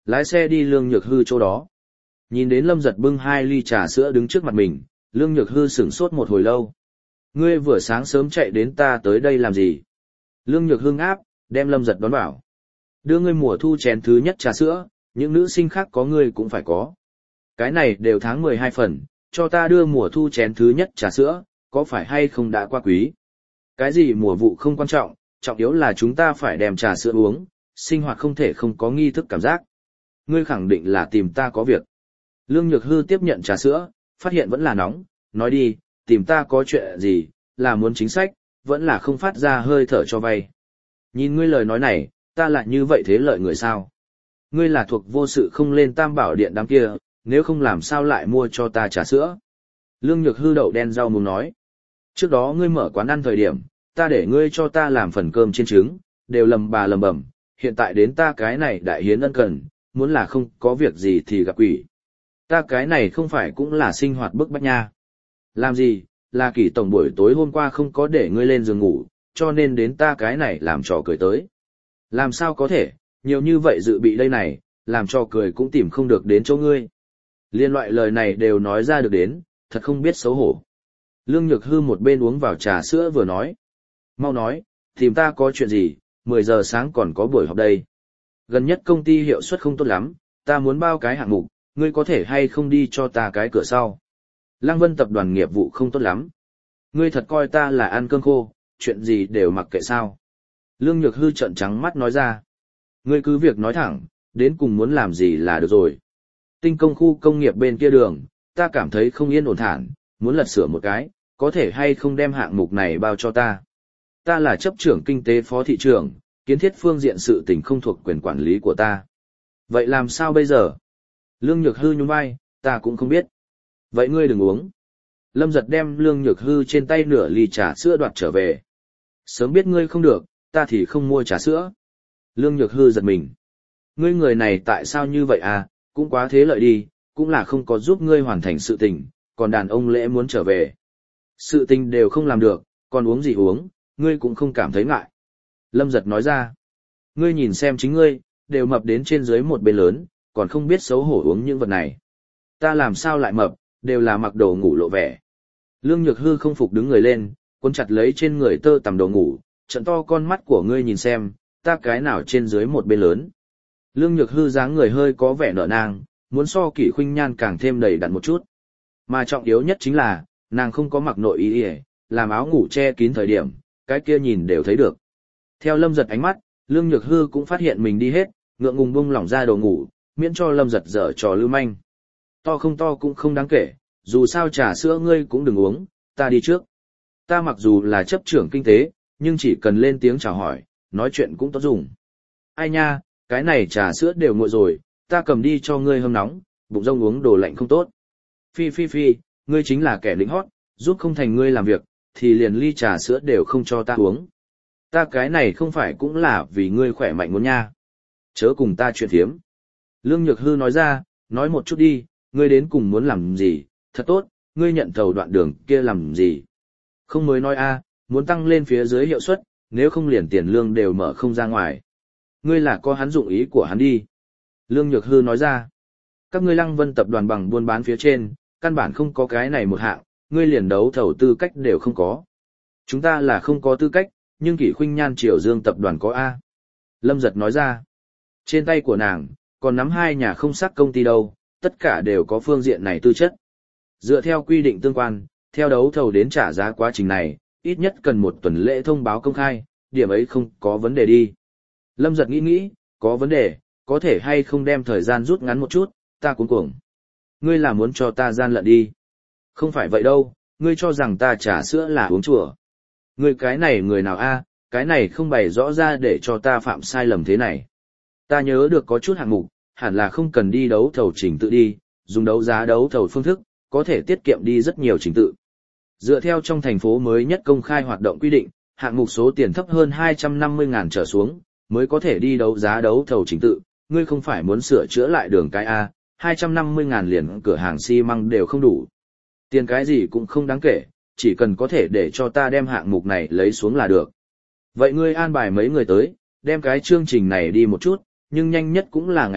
Lái xe đi Lương Nhược Hư chỗ đó. Nhìn đến Lâm Giật bưng hai ly trà sữa đứng trước mặt mình, Lương Nhược Hư sửng sốt một hồi lâu. Ngươi vừa sáng sớm chạy đến ta tới đây làm gì? Lương Nhược Hư áp, đem Lâm Giật đón vào. Đưa ngươi mùa thu chén thứ nhất trà sữa, những nữ sinh khác có ngươi cũng phải có. Cái này đều tháng mười hai phần, cho ta đưa mùa thu chén thứ nhất trà sữa, có phải hay không đã qua quý? Cái gì mùa vụ không quan trọng, trọng yếu là chúng ta phải đem trà sữa uống, sinh hoạt không thể không có nghi thức cảm giác. Ngươi khẳng định là tìm ta có việc. Lương Nhược Hư tiếp nhận trà sữa, phát hiện vẫn là nóng, nói đi, tìm ta có chuyện gì, là muốn chính sách, vẫn là không phát ra hơi thở cho vay. Nhìn ngươi lời nói này, ta lại như vậy thế lợi người sao? Ngươi là thuộc vô sự không lên Tam Bảo Điện đám kia, nếu không làm sao lại mua cho ta trà sữa? Lương Nhược Hư đậu đen rau muống nói. Trước đó ngươi mở quán ăn thời điểm, ta để ngươi cho ta làm phần cơm chiên trứng, đều lầm bà lầm bẩm, hiện tại đến ta cái này đại hiến ân cần, muốn là không có việc gì thì gặp quỷ. Ta cái này không phải cũng là sinh hoạt bức bách nha. Làm gì, là Kỷ tổng buổi tối hôm qua không có để ngươi lên giường ngủ, cho nên đến ta cái này làm trò cười tới. Làm sao có thể, nhiều như vậy dự bị đây này, làm trò cười cũng tìm không được đến chỗ ngươi. Liên loại lời này đều nói ra được đến, thật không biết xấu hổ. Lương Nhược Hư một bên uống vào trà sữa vừa nói. Mau nói, tìm ta có chuyện gì, mười giờ sáng còn có buổi họp đây. Gần nhất công ty hiệu suất không tốt lắm, ta muốn bao cái hạng mục, ngươi có thể hay không đi cho ta cái cửa sau. Lăng Vân tập đoàn nghiệp vụ không tốt lắm. Ngươi thật coi ta là ăn cơm khô, chuyện gì đều mặc kệ sao. Lương Nhược Hư trợn trắng mắt nói ra. Ngươi cứ việc nói thẳng, đến cùng muốn làm gì là được rồi. Tinh công khu công nghiệp bên kia đường, ta cảm thấy không yên ổn thản, muốn lật sửa một cái, có thể hay không đem hạng mục này bao cho ta. Ta là chấp trưởng kinh tế phó thị trưởng, kiến thiết phương diện sự tình không thuộc quyền quản lý của ta. Vậy làm sao bây giờ? Lương Nhược Hư nhún vai, ta cũng không biết. Vậy ngươi đừng uống. Lâm Giật đem Lương Nhược Hư trên tay nửa ly trà sữa đoạt trở về. Sớm biết ngươi không được, ta thì không mua trà sữa. Lương Nhược Hư giật mình. Ngươi người này tại sao như vậy à, cũng quá thế lợi đi, cũng là không có giúp ngươi hoàn thành sự tình, còn đàn ông lễ muốn trở về. Sự tình đều không làm được, còn uống gì uống, ngươi cũng không cảm thấy ngại. Lâm Giật nói ra. Ngươi nhìn xem chính ngươi, đều mập đến trên dưới một bên lớn, còn không biết xấu hổ uống những vật này. Ta làm sao lại mập, đều là mặc đồ ngủ lộ vẻ. Lương Nhược Hư không phục đứng người lên, cuốn chặt lấy trên người tơ tằm đồ ngủ, trận to con mắt của ngươi nhìn xem, ta cái nào trên dưới một bên lớn. Lương Nhược Hư dáng người hơi có vẻ nở nang, muốn so Kỷ Khuynh Nhan càng thêm đầy đặn một chút. Mà trọng yếu nhất chính là, nàng không có mặc nội y, làm áo ngủ che kín thời điểm, cái kia nhìn đều thấy được. Theo Lâm Giật ánh mắt, Lương Nhược Hư cũng phát hiện mình đi hết, ngượng ngùng bung lỏng ra đồ ngủ, miễn cho Lâm Giật dở trò lưu manh. To không to cũng không đáng kể, dù sao trà sữa ngươi cũng đừng uống, ta đi trước. Ta mặc dù là chấp trưởng kinh tế, nhưng chỉ cần lên tiếng chào hỏi, nói chuyện cũng tốt dùng. Ai nha, cái này trà sữa đều nguội rồi, ta cầm đi cho ngươi hâm nóng, bụng rông uống đồ lạnh không tốt. Phi phi phi, ngươi chính là kẻ lính hót, giúp không thành ngươi làm việc, thì liền ly trà sữa đều không cho ta uống. Ta cái này không phải cũng là vì ngươi khỏe mạnh muốn nha. Chớ cùng ta chuyện thiếm. Lương Nhược Hư nói ra, nói một chút đi, ngươi đến cùng muốn làm gì, thật tốt, ngươi nhận thầu đoạn đường kia làm gì. Không mới nói a, muốn tăng lên phía dưới hiệu suất, nếu không liền tiền lương đều mở không ra ngoài. Ngươi là có hắn dụng ý của hắn đi. Lương Nhược Hư nói ra, các ngươi Lăng Vân tập đoàn bằng buôn bán phía trên, căn bản không có cái này một hạng, ngươi liền đấu thầu tư cách đều không có. Chúng ta là không có tư cách, nhưng Kỷ Khuynh Nhan Triều Dương tập đoàn có A. Lâm Giật nói ra, trên tay của nàng, còn nắm hai nhà không sắc công ty đâu, tất cả đều có phương diện này tư chất. Dựa theo quy định tương quan, theo đấu thầu đến trả giá quá trình này, ít nhất cần một tuần lễ thông báo công khai, điểm ấy không có vấn đề đi. Lâm Giật nghĩ nghĩ, có vấn đề, có thể hay không đem thời gian rút ngắn một chút, ta cuống cuồng. Ngươi là muốn cho ta gian lận đi. Không phải vậy đâu, ngươi cho rằng ta trà sữa là uống chùa. Ngươi cái này người nào a, cái này không bày rõ ra để cho ta phạm sai lầm thế này. Ta nhớ được có chút hạng mục, hẳn là không cần đi đấu thầu trình tự đi, dùng đấu giá đấu thầu phương thức, có thể tiết kiệm đi rất nhiều trình tự. Dựa theo trong thành phố mới nhất công khai hoạt động quy định, hạng mục số tiền thấp hơn hai trăm năm mươi ngàn trở xuống, mới có thể đi đấu giá đấu thầu trình tự, ngươi không phải muốn sửa chữa lại đường cái A, hai trăm năm mươi ngàn liền cửa hàng xi măng đều không đủ. Tiền cái gì cũng không đáng kể, chỉ cần có thể để cho ta đem hạng mục này lấy xuống là được. Vậy ngươi an bài mấy người tới, đem cái chương trình này đi một chút, nhưng nhanh nhất cũng là ngày mốt,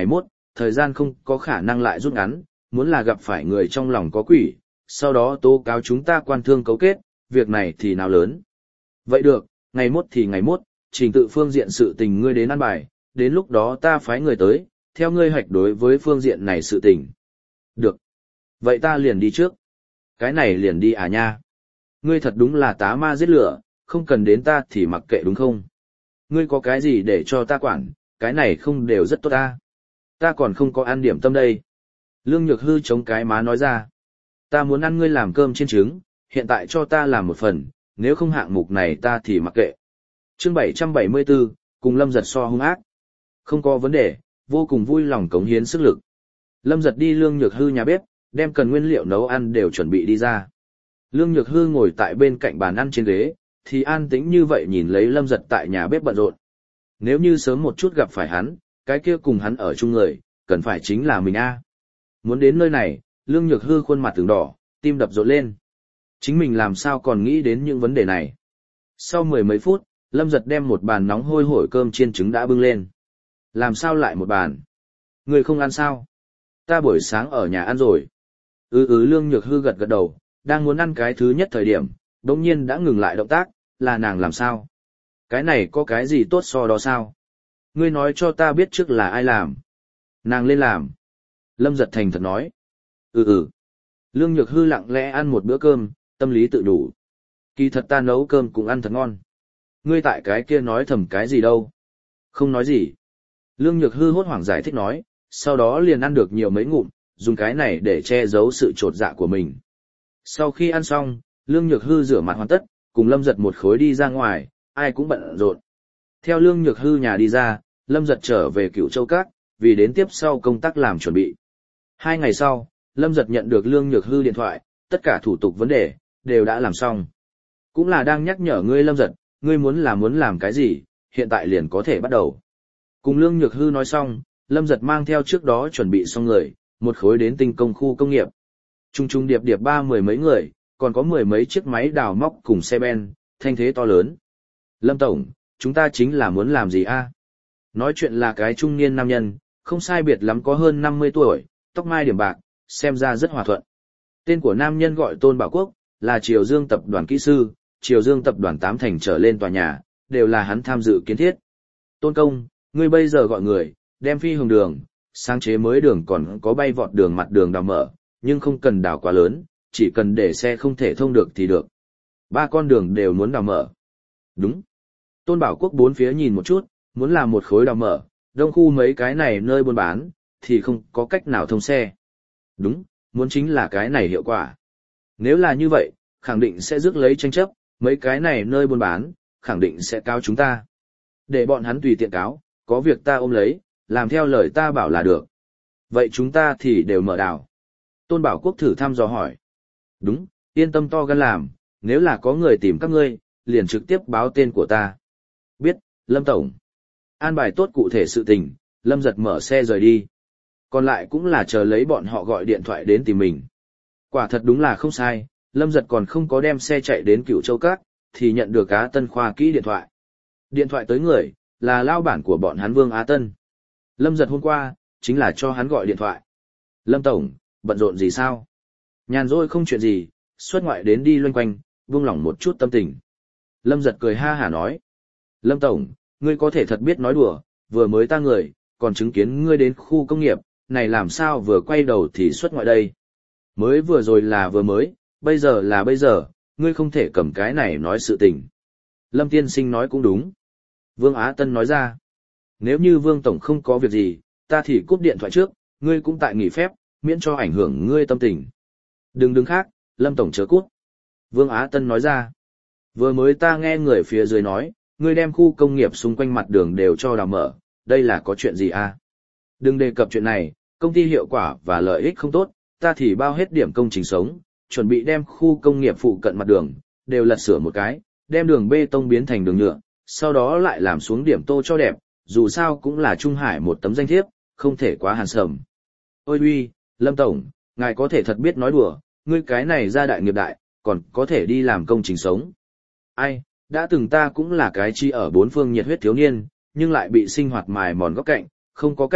thời gian không có khả năng lại rút ngắn, muốn là gặp phải người trong lòng có quỷ, sau đó tố cáo chúng ta quan thương cấu kết, việc này thì nào lớn. Vậy được, ngày mốt thì ngày mốt, trình tự phương diện sự tình ngươi đến ăn bài, đến lúc đó ta phái người tới, theo ngươi hoạch đối với phương diện này sự tình. Được. Vậy ta liền đi trước. Cái này liền đi à nha. Ngươi thật đúng là tá ma giết lửa, không cần đến ta thì mặc kệ đúng không? Ngươi có cái gì để cho ta quản, cái này không đều rất tốt ta. Ta còn không có ăn điểm tâm đây. Lương Nhược Hư chống cái má nói ra. Ta muốn ăn ngươi làm cơm chiên trứng, hiện tại cho ta làm một phần, nếu không hạng mục này ta thì mặc kệ. Chương bảy trăm bảy mươi tư, cùng Lâm Giật so hung ác. Không có vấn đề, vô cùng vui lòng cống hiến sức lực. Lâm Giật đi Lương Nhược Hư nhà bếp, đem cần nguyên liệu nấu ăn đều chuẩn bị đi ra. Lương Nhược Hư ngồi tại bên cạnh bàn ăn trên ghế, thì an tĩnh như vậy nhìn lấy Lâm Giật tại nhà bếp bận rộn. Nếu như sớm một chút gặp phải hắn, cái kia cùng hắn ở chung người, cần phải chính là mình a. Muốn đến nơi này, Lương Nhược Hư khuôn mặt từng đỏ, tim đập rộn lên. Chính mình làm sao còn nghĩ đến những vấn đề này. Sau mười mấy phút, Lâm Giật đem một bàn nóng hôi hổi cơm chiên trứng đã bưng lên. Làm sao lại một bàn? Người không ăn sao? Ta buổi sáng ở nhà ăn rồi. Ừ ừ Lương Nhược Hư gật gật đầu, đang muốn ăn cái thứ nhất thời điểm, đống nhiên đã ngừng lại động tác, là nàng làm sao? Cái này có cái gì tốt so đó sao? Ngươi nói cho ta biết trước là ai làm. Nàng lên làm. Lâm Giật thành thật nói. Ừ ừ. Lương Nhược Hư lặng lẽ ăn một bữa cơm, tâm lý tự đủ. Kỳ thật ta nấu cơm cũng ăn thật ngon. Ngươi tại cái kia nói thầm cái gì đâu? Không nói gì. Lương Nhược Hư hốt hoảng giải thích nói, sau đó liền ăn được nhiều mấy ngụm, dùng cái này để che giấu sự trột dạ của mình. Sau khi ăn xong, Lương Nhược Hư rửa mặt hoàn tất, cùng Lâm Giật một khối đi ra ngoài, ai cũng bận rộn. Theo Lương Nhược Hư nhà đi ra, Lâm Giật trở về Cửu Châu Các, vì đến tiếp sau công tác làm chuẩn bị. Hai ngày sau, Lâm Giật nhận được Lương Nhược Hư điện thoại, tất cả thủ tục vấn đề, đều đã làm xong. Cũng là đang nhắc nhở ngươi Lâm Giật, ngươi muốn là muốn làm cái gì, hiện tại liền có thể bắt đầu. Cùng Lương Nhược Hư nói xong, Lâm Giật mang theo trước đó chuẩn bị xong người, một khối đến tinh công khu công nghiệp. Trung trung điệp điệp ba mười mấy người, còn có mười mấy chiếc máy đào móc cùng xe ben, thanh thế to lớn. Lâm Tổng, chúng ta chính là muốn làm gì a? Nói chuyện là cái trung niên nam nhân, không sai biệt lắm có hơn năm mươi tuổi, tóc mai điểm bạc, xem ra rất hòa thuận. Tên của nam nhân gọi Tôn Bảo Quốc, là Triều Dương tập đoàn kỹ sư, Triều Dương tập đoàn tám thành trở lên tòa nhà, đều là hắn tham dự kiến thiết. Tôn công, ngươi bây giờ gọi người, đem phi hồng đường, sáng chế mới đường còn có bay vọt đường mặt đường đào mở, nhưng không cần đào quá lớn, chỉ cần để xe không thể thông được thì được. Ba con đường đều muốn đào mở. Đúng. Tôn Bảo Quốc bốn phía nhìn một chút, muốn làm một khối đào mở, đông khu mấy cái này nơi buôn bán, thì không có cách nào thông xe. Đúng, muốn chính là cái này hiệu quả. Nếu là như vậy, khẳng định sẽ rước lấy tranh chấp, mấy cái này nơi buôn bán, khẳng định sẽ cáo chúng ta. Để bọn hắn tùy tiện cáo, có việc ta ôm lấy, làm theo lời ta bảo là được. Vậy chúng ta thì đều mở đào. Tôn Bảo Quốc thử thăm dò hỏi. Đúng, yên tâm to gan làm, nếu là có người tìm các ngươi, liền trực tiếp báo tên của ta. Biết, Lâm Tổng. An bài tốt cụ thể sự tình, Lâm Giật mở xe rời đi. Còn lại cũng là chờ lấy bọn họ gọi điện thoại đến tìm mình. Quả thật đúng là không sai, Lâm Giật còn không có đem xe chạy đến Cửu Châu Các, thì nhận được Á Tân khoa kỹ điện thoại. Điện thoại tới người, là lao bản của bọn hắn Vương Á Tân. Lâm Giật hôm qua, chính là cho hắn gọi điện thoại. Lâm Tổng, bận rộn gì sao? Nhàn rỗi không chuyện gì, xuất ngoại đến đi loanh quanh, buông lỏng một chút tâm tình. Lâm Giật cười ha hả nói. Lâm Tổng, ngươi có thể thật biết nói đùa, vừa mới ta người, còn chứng kiến ngươi đến khu công nghiệp, này làm sao vừa quay đầu thì xuất ngoại đây. Mới vừa rồi là vừa mới, bây giờ là bây giờ, ngươi không thể cầm cái này nói sự tình. Lâm Tiên Sinh nói cũng đúng. Vương Á Tân nói ra. Nếu như Vương Tổng không có việc gì, ta thì cúp điện thoại trước, ngươi cũng tại nghỉ phép, miễn cho ảnh hưởng ngươi tâm tình. Đừng đứng khác, Lâm Tổng chớ cút. Vương Á Tân nói ra. Vừa mới ta nghe người phía dưới nói, ngươi đem khu công nghiệp xung quanh mặt đường đều cho đào mở, đây là có chuyện gì à? Đừng đề cập chuyện này, công ty hiệu quả và lợi ích không tốt, ta thì bao hết điểm công trình sống, chuẩn bị đem khu công nghiệp phụ cận mặt đường, đều lật sửa một cái, đem đường bê tông biến thành đường nhựa, sau đó lại làm xuống điểm tô cho đẹp, dù sao cũng là Trung Hải một tấm danh thiếp, không thể quá hàn sầm. Ôi uy, Lâm Tổng, ngài có thể thật biết nói đùa, ngươi cái này ra đại nghiệp đại, còn có thể đi làm công trình sống. Ai, đã từng ta cũng là cái chi ở bốn phương nhiệt huyết thiếu niên, nhưng lại bị sinh hoạt mài mòn góc cạnh, không có cách,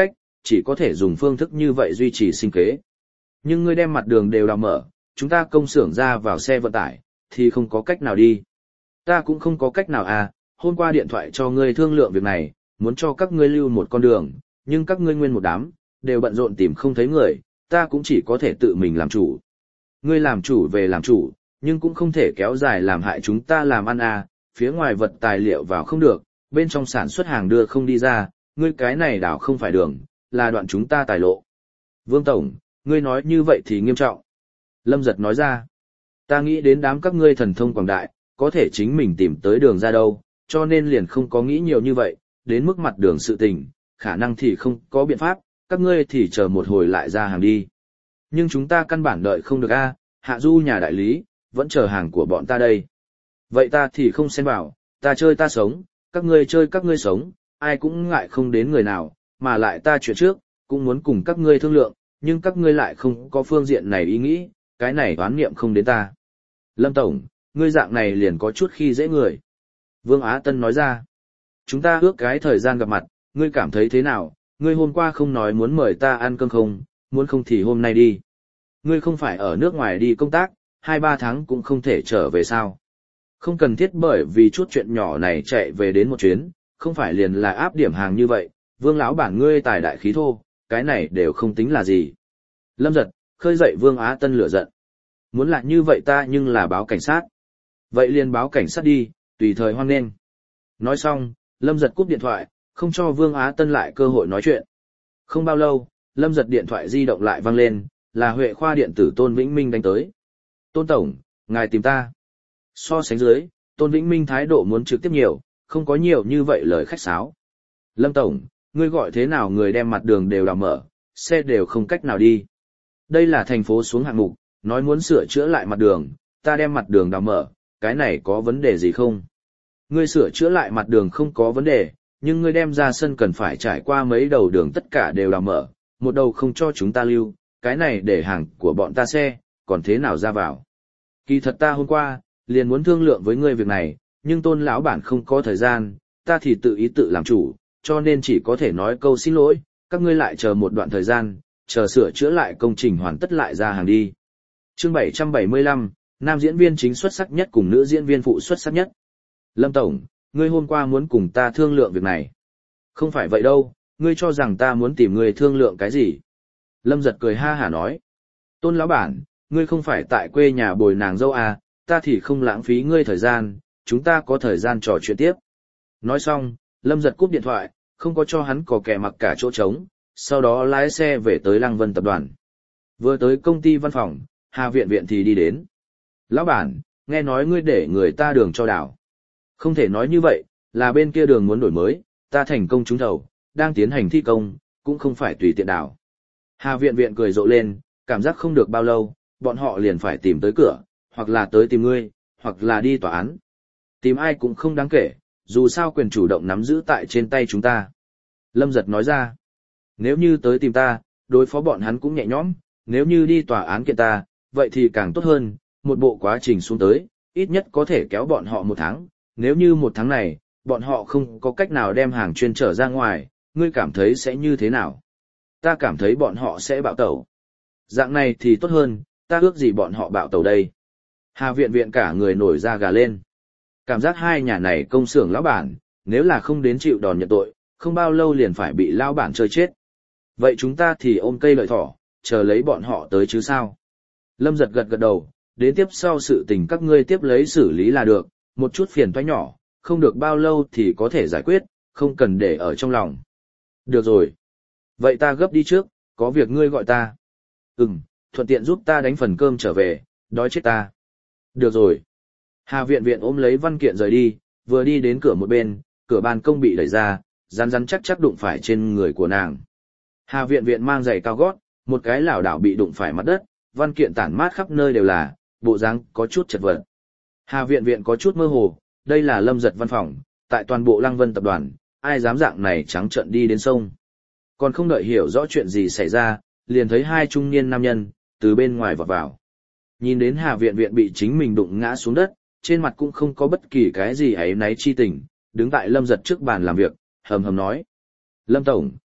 chỉ có thể dùng phương thức như vậy duy trì sinh kế. Nhưng ngươi đem mặt đường đều đào mở, chúng ta công xưởng ra vào xe vận tải, thì không có cách nào đi. Ta cũng không có cách nào à, hôm qua điện thoại cho ngươi thương lượng việc này, muốn cho các ngươi lưu một con đường, nhưng các ngươi nguyên một đám, đều bận rộn tìm không thấy người, ta cũng chỉ có thể tự mình làm chủ. Ngươi làm chủ về làm chủ, nhưng cũng không thể kéo dài làm hại chúng ta làm ăn à, phía ngoài vật tài liệu vào không được, bên trong sản xuất hàng đưa không đi ra, ngươi cái này đảo không phải đường, là đoạn chúng ta tài lộ. Vương Tổng, ngươi nói như vậy thì nghiêm trọng. Lâm Giật nói ra, ta nghĩ đến đám các ngươi thần thông quảng đại, có thể chính mình tìm tới đường ra đâu, cho nên liền không có nghĩ nhiều như vậy, đến mức mặt đường sự tình, khả năng thì không có biện pháp, các ngươi thì chờ một hồi lại ra hàng đi. Nhưng chúng ta căn bản đợi không được a, Hạ Du nhà đại lý, vẫn chờ hàng của bọn ta đây. Vậy ta thì không xen vào, ta chơi ta sống, các ngươi chơi các ngươi sống, ai cũng ngại không đến người nào, mà lại ta chuyện trước, cũng muốn cùng các ngươi thương lượng, nhưng các ngươi lại không có phương diện này ý nghĩ, cái này oán niệm không đến ta. Lâm Tổng, ngươi dạng này liền có chút khi dễ người. Vương Á Tân nói ra, chúng ta ước cái thời gian gặp mặt, ngươi cảm thấy thế nào, ngươi hôm qua không nói muốn mời ta ăn cơm không, muốn không thì hôm nay đi. Ngươi không phải ở nước ngoài đi công tác, hai ba tháng cũng không thể trở về sao. Không cần thiết bởi vì chút chuyện nhỏ này chạy về đến một chuyến, không phải liền là áp điểm hàng như vậy, Vương lão bản ngươi tài đại khí thô, cái này đều không tính là gì. Lâm Giật, khơi dậy Vương Á Tân lửa giận. Muốn là như vậy ta nhưng là báo cảnh sát. Vậy liền báo cảnh sát đi, tùy thời hoan nghênh. Nói xong, Lâm Giật cúp điện thoại, không cho Vương Á Tân lại cơ hội nói chuyện. Không bao lâu, Lâm Giật điện thoại di động lại vang lên, là Huệ khoa điện tử Tôn Vĩnh Minh đánh tới. Tôn Tổng, ngài tìm ta. So sánh dưới, Tôn Vĩnh Minh thái độ muốn trực tiếp nhiều, không có nhiều như vậy lời khách sáo. Lâm Tổng, ngươi gọi thế nào người đem mặt đường đều đào mở, xe đều không cách nào đi. Đây là thành phố xuống hạng mục, nói muốn sửa chữa lại mặt đường, ta đem mặt đường đào mở, cái này có vấn đề gì không? Ngươi sửa chữa lại mặt đường không có vấn đề, nhưng ngươi đem ra sân cần phải trải qua mấy đầu đường tất cả đều đào mở, một đầu không cho chúng ta lưu, cái này để hàng của bọn ta xe, còn thế nào ra vào. Kỳ thật ta hôm qua, liền muốn thương lượng với ngươi việc này, nhưng Tôn lão bản không có thời gian, ta thì tự ý tự làm chủ, cho nên chỉ có thể nói câu xin lỗi, các ngươi lại chờ một đoạn thời gian, chờ sửa chữa lại công trình hoàn tất lại ra hàng đi. Chương bảy trăm bảy mươi lăm, nam diễn viên chính xuất sắc nhất cùng nữ diễn viên phụ xuất sắc nhất. Lâm Tổng, ngươi hôm qua muốn cùng ta thương lượng việc này. Không phải vậy đâu, ngươi cho rằng ta muốn tìm ngươi thương lượng cái gì. Lâm Giật cười ha hả nói. Tôn lão bản, ngươi không phải tại quê nhà bồi nàng dâu à, ta thì không lãng phí ngươi thời gian, chúng ta có thời gian trò chuyện tiếp. Nói xong, Lâm Giật cúp điện thoại, không có cho hắn có kẻ mặc cả chỗ trống, sau đó lái xe về tới Lăng Vân tập đoàn. Vừa tới công ty văn phòng, Hà Viện Viện thì đi đến. Lão bản, nghe nói ngươi để người ta đường cho đảo. Không thể nói như vậy, là bên kia đường muốn đổi mới, ta thành công trúng thầu, đang tiến hành thi công, cũng không phải tùy tiện đảo. Hà Viện Viện cười rộ lên, cảm giác không được bao lâu, bọn họ liền phải tìm tới cửa, hoặc là tới tìm ngươi, hoặc là đi tòa án. Tìm ai cũng không đáng kể, dù sao quyền chủ động nắm giữ tại trên tay chúng ta. Lâm Giật nói ra, nếu như tới tìm ta, đối phó bọn hắn cũng nhẹ nhõm, nếu như đi tòa án kiện ta, vậy thì càng tốt hơn, một bộ quá trình xuống tới, ít nhất có thể kéo bọn họ một tháng, nếu như một tháng này, bọn họ không có cách nào đem hàng chuyên trở ra ngoài, ngươi cảm thấy sẽ như thế nào? Ta cảm thấy bọn họ sẽ bạo tẩu. Dạng này thì tốt hơn, ta ước gì bọn họ bạo tẩu đây. Hà Viện Viện cả người nổi da gà lên. Cảm giác hai nhà này công xưởng lão bản, nếu là không đến chịu đòn nhận tội, không bao lâu liền phải bị lão bản chơi chết. Vậy chúng ta thì ôm cây lợi thỏ, chờ lấy bọn họ tới chứ sao? Lâm Giật gật gật đầu, đến tiếp sau sự tình các ngươi tiếp lấy xử lý là được, một chút phiền toái nhỏ, không được bao lâu thì có thể giải quyết, không cần để ở trong lòng. Được rồi. Vậy ta gấp đi trước, có việc ngươi gọi ta. Ừm, thuận tiện giúp ta đánh phần cơm trở về, đói chết ta. Được rồi. Hà Viện Viện ôm lấy văn kiện rời đi, vừa đi đến cửa một bên, cửa ban công bị đẩy ra, rắn rắn chắc chắc đụng phải trên người của nàng. Hà Viện Viện mang giày cao gót, một cái lảo đảo bị đụng phải mặt đất, văn kiện tản mát khắp nơi đều là, bộ dáng có chút chật vật. Hà Viện Viện có chút mơ hồ, đây là Lâm Giật văn phòng, tại toàn bộ Lăng Vân tập đoàn, ai dám dạng này trắng trợn đi đến sông. Còn không đợi hiểu rõ chuyện gì xảy ra, liền thấy hai trung niên nam nhân, từ bên ngoài vọt vào. Nhìn đến Hà Viện Viện bị chính mình đụng ngã xuống đất, trên mặt cũng không có bất kỳ cái gì áy náy chi tình, đứng tại Lâm Giật trước bàn làm việc, hầm hầm nói. Lâm Tổng,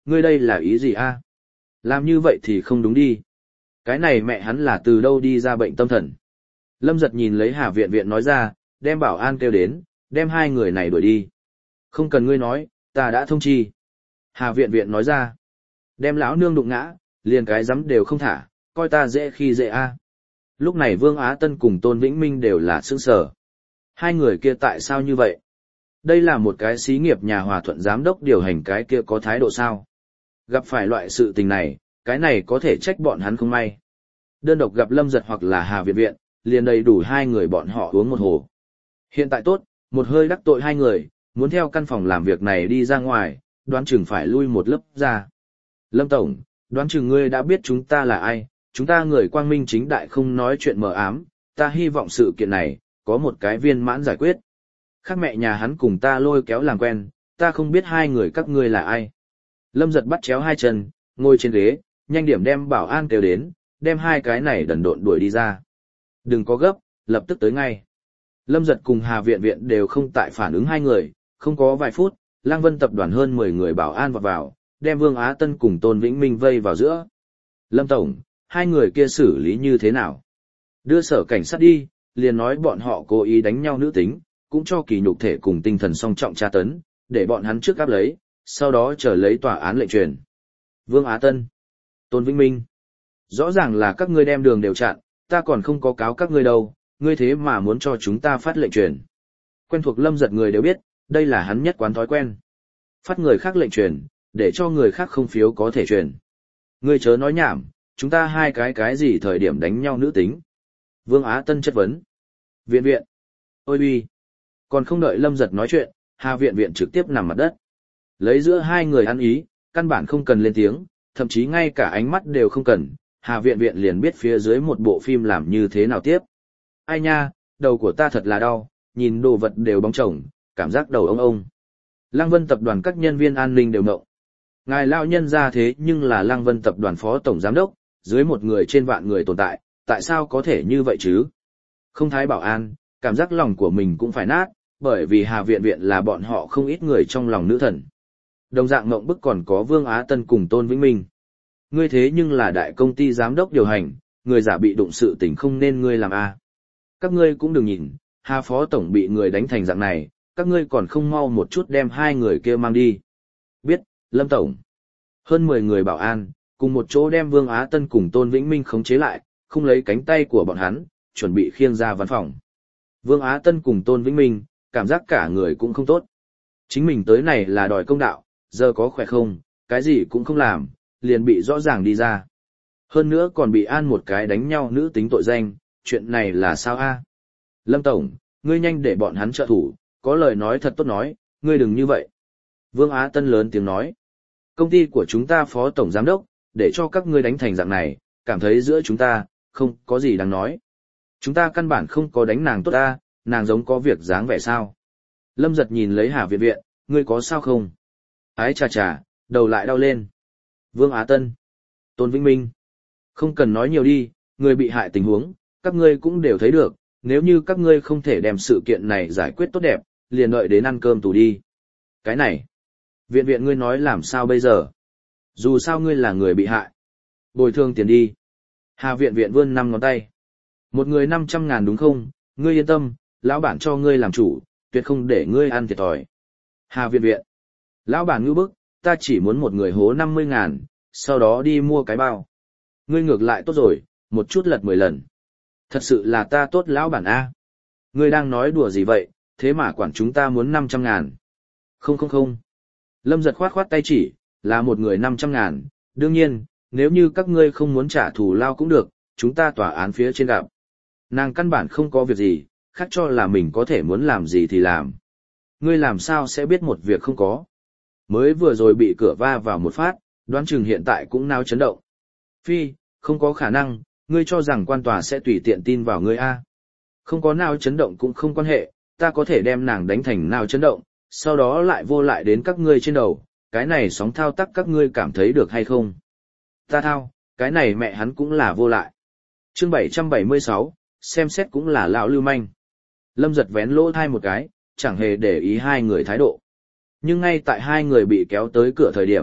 ngươi đây là ý gì a? Làm như vậy thì không đúng đi. Cái này mẹ hắn là từ đâu đi ra bệnh tâm thần. Lâm Giật nhìn lấy Hà Viện Viện nói ra, đem bảo an kêu đến, đem hai người này đuổi đi. Không cần ngươi nói, ta đã thông chi. Hà Viện Viện nói ra, đem lão nương đụng ngã, liền cái dám đều không thả, coi ta dễ khi dễ a. Lúc này Vương Á Tân cùng Tôn Vĩnh Minh đều là sững sờ. Hai người kia tại sao như vậy? Đây là một cái xí nghiệp nhà hòa thuận giám đốc điều hành cái kia có thái độ sao? Gặp phải loại sự tình này, cái này có thể trách bọn hắn không may. Đơn độc gặp Lâm Giật hoặc là Hà Viện Viện, liền đầy đủ hai người bọn họ uống một hồ. Hiện tại tốt, một hơi đắc tội hai người, muốn theo căn phòng làm việc này đi ra ngoài, đoán chừng phải lui một lớp ra. Lâm Tổng, đoán chừng ngươi đã biết chúng ta là ai, chúng ta người quang minh chính đại không nói chuyện mờ ám, ta hy vọng sự kiện này, có một cái viên mãn giải quyết. Khác mẹ nhà hắn cùng ta lôi kéo làm quen, ta không biết hai người các ngươi là ai. Lâm Giật bắt chéo hai chân, ngồi trên ghế, nhanh điểm đem bảo an kêu đến, đem hai cái này đần độn đuổi đi ra. Đừng có gấp, lập tức tới ngay. Lâm Giật cùng Hà Viện Viện đều không tại phản ứng hai người, không có vài phút, Lang Vân tập đoàn hơn mười người bảo an vọt vào, đem Vương Á Tân cùng Tôn Vĩnh Minh vây vào giữa. Lâm Tổng, hai người kia xử lý như thế nào? Đưa sở cảnh sát đi, liền nói bọn họ cố ý đánh nhau nữ tính, cũng cho kỳ nhục thể cùng tinh thần song trọng tra tấn, để bọn hắn trước áp lấy, sau đó chờ lấy tòa án lệnh truyền. Vương Á Tân, Tôn Vĩnh Minh, rõ ràng là các ngươi đem đường đều chặn, ta còn không có cáo các ngươi đâu, ngươi thế mà muốn cho chúng ta phát lệnh truyền. Quen thuộc Lâm Giật người đều biết, đây là hắn nhất quán thói quen. Phát người khác lệnh truyền, để cho người khác không phiếu có thể truyền. Ngươi chớ nói nhảm, chúng ta hai cái cái gì thời điểm đánh nhau nữ tính. Vương Á Tân chất vấn. Viện Viện. Ôi uy. Còn không đợi Lâm Giật nói chuyện, Hà Viện Viện trực tiếp nằm mặt đất. Lấy giữa hai người ăn ý, căn bản không cần lên tiếng, thậm chí ngay cả ánh mắt đều không cần, Hà Viện Viện liền biết phía dưới một bộ phim làm như thế nào tiếp. Ai nha, đầu của ta thật là đau, nhìn đồ vật đều bóng chồng, cảm giác đầu ông ông. Lăng Vân tập đoàn các nhân viên an ninh đều ngộng. Ngài lão nhân ra thế nhưng là Lăng Vân tập đoàn phó tổng giám đốc, dưới một người trên vạn người tồn tại, tại sao có thể như vậy chứ? Không thái bảo an, cảm giác lòng của mình cũng phải nát, bởi vì Hà Viện Viện là bọn họ không ít người trong lòng nữ thần. Đồng dạng ngộng bức còn có Vương Á Tân cùng Tôn Vĩnh Minh. Ngươi thế nhưng là đại công ty giám đốc điều hành, người giả bị đụng sự tình không nên ngươi làm a. Các ngươi cũng đừng nhìn, Hà phó tổng bị người đánh thành dạng này, các ngươi còn không mau một chút đem hai người kia mang đi. Biết, Lâm tổng. Hơn mười người bảo an, cùng một chỗ đem Vương Á Tân cùng Tôn Vĩnh Minh khống chế lại, không lấy cánh tay của bọn hắn, chuẩn bị khiêng ra văn phòng. Vương Á Tân cùng Tôn Vĩnh Minh, cảm giác cả người cũng không tốt. Chính mình tới này là đòi công đạo, giờ có khỏe không, cái gì cũng không làm, liền bị rõ ràng đi ra. Hơn nữa còn bị an một cái đánh nhau nữ tính tội danh, chuyện này là sao a? Lâm tổng, ngươi nhanh để bọn hắn trợ thủ, có lời nói thật tốt nói, ngươi đừng như vậy. Vương Á Tân lớn tiếng nói, công ty của chúng ta phó tổng giám đốc, để cho các ngươi đánh thành dạng này, cảm thấy giữa chúng ta, không có gì đáng nói. Chúng ta căn bản không có đánh nàng tốt ta, nàng giống có việc dáng vẻ sao. Lâm Giật nhìn lấy Hà Viện Viện, ngươi có sao không? Ái chà chà, đầu lại đau lên. Vương Á Tân, Tôn Vĩnh Minh, không cần nói nhiều đi, người bị hại tình huống, các ngươi cũng đều thấy được, nếu như các ngươi không thể đem sự kiện này giải quyết tốt đẹp, liền đợi đến ăn cơm tù đi. Cái này, Viện Viện ngươi nói làm sao bây giờ? Dù sao ngươi là người bị hại. Bồi thường tiền đi. Hà Viện Viện vươn năm ngón tay. Một người năm trăm ngàn đúng không? Ngươi yên tâm, lão bản cho ngươi làm chủ, tuyệt không để ngươi ăn thiệt thòi. Hà Viện Viện. Lão bản ngư bức, ta chỉ muốn một người hố năm mươi ngàn, sau đó đi mua cái bao. Ngươi ngược lại tốt rồi, một chút lật mười lần. Thật sự là ta tốt lão bản A. Ngươi đang nói đùa gì vậy, thế mà quản chúng ta muốn năm trăm ngàn. Không không không. Lâm Giật khoát khoát tay chỉ, là một người năm trăm ngàn, đương nhiên, nếu như các ngươi không muốn trả thù lao cũng được, chúng ta tòa án phía trên gặp. Nàng căn bản không có việc gì, khác cho là mình có thể muốn làm gì thì làm. Ngươi làm sao sẽ biết một việc không có. Mới vừa rồi bị cửa va vào một phát, đoán chừng hiện tại cũng nao chấn động. Phi, không có khả năng, ngươi cho rằng quan tòa sẽ tùy tiện tin vào ngươi A. Không có nao chấn động cũng không quan hệ, ta có thể đem nàng đánh thành nao chấn động, sau đó lại vô lại đến các ngươi trên đầu, cái này sóng thao tác các ngươi cảm thấy được hay không? Ta thao, cái này mẹ hắn cũng là vô lại. Chương bảy trăm bảy mươi sáu, xem xét cũng là lão lưu manh. Lâm Giật vén lỗ thai một cái, chẳng hề để ý hai người thái độ. Nhưng ngay tại hai người bị kéo tới cửa thời điểm,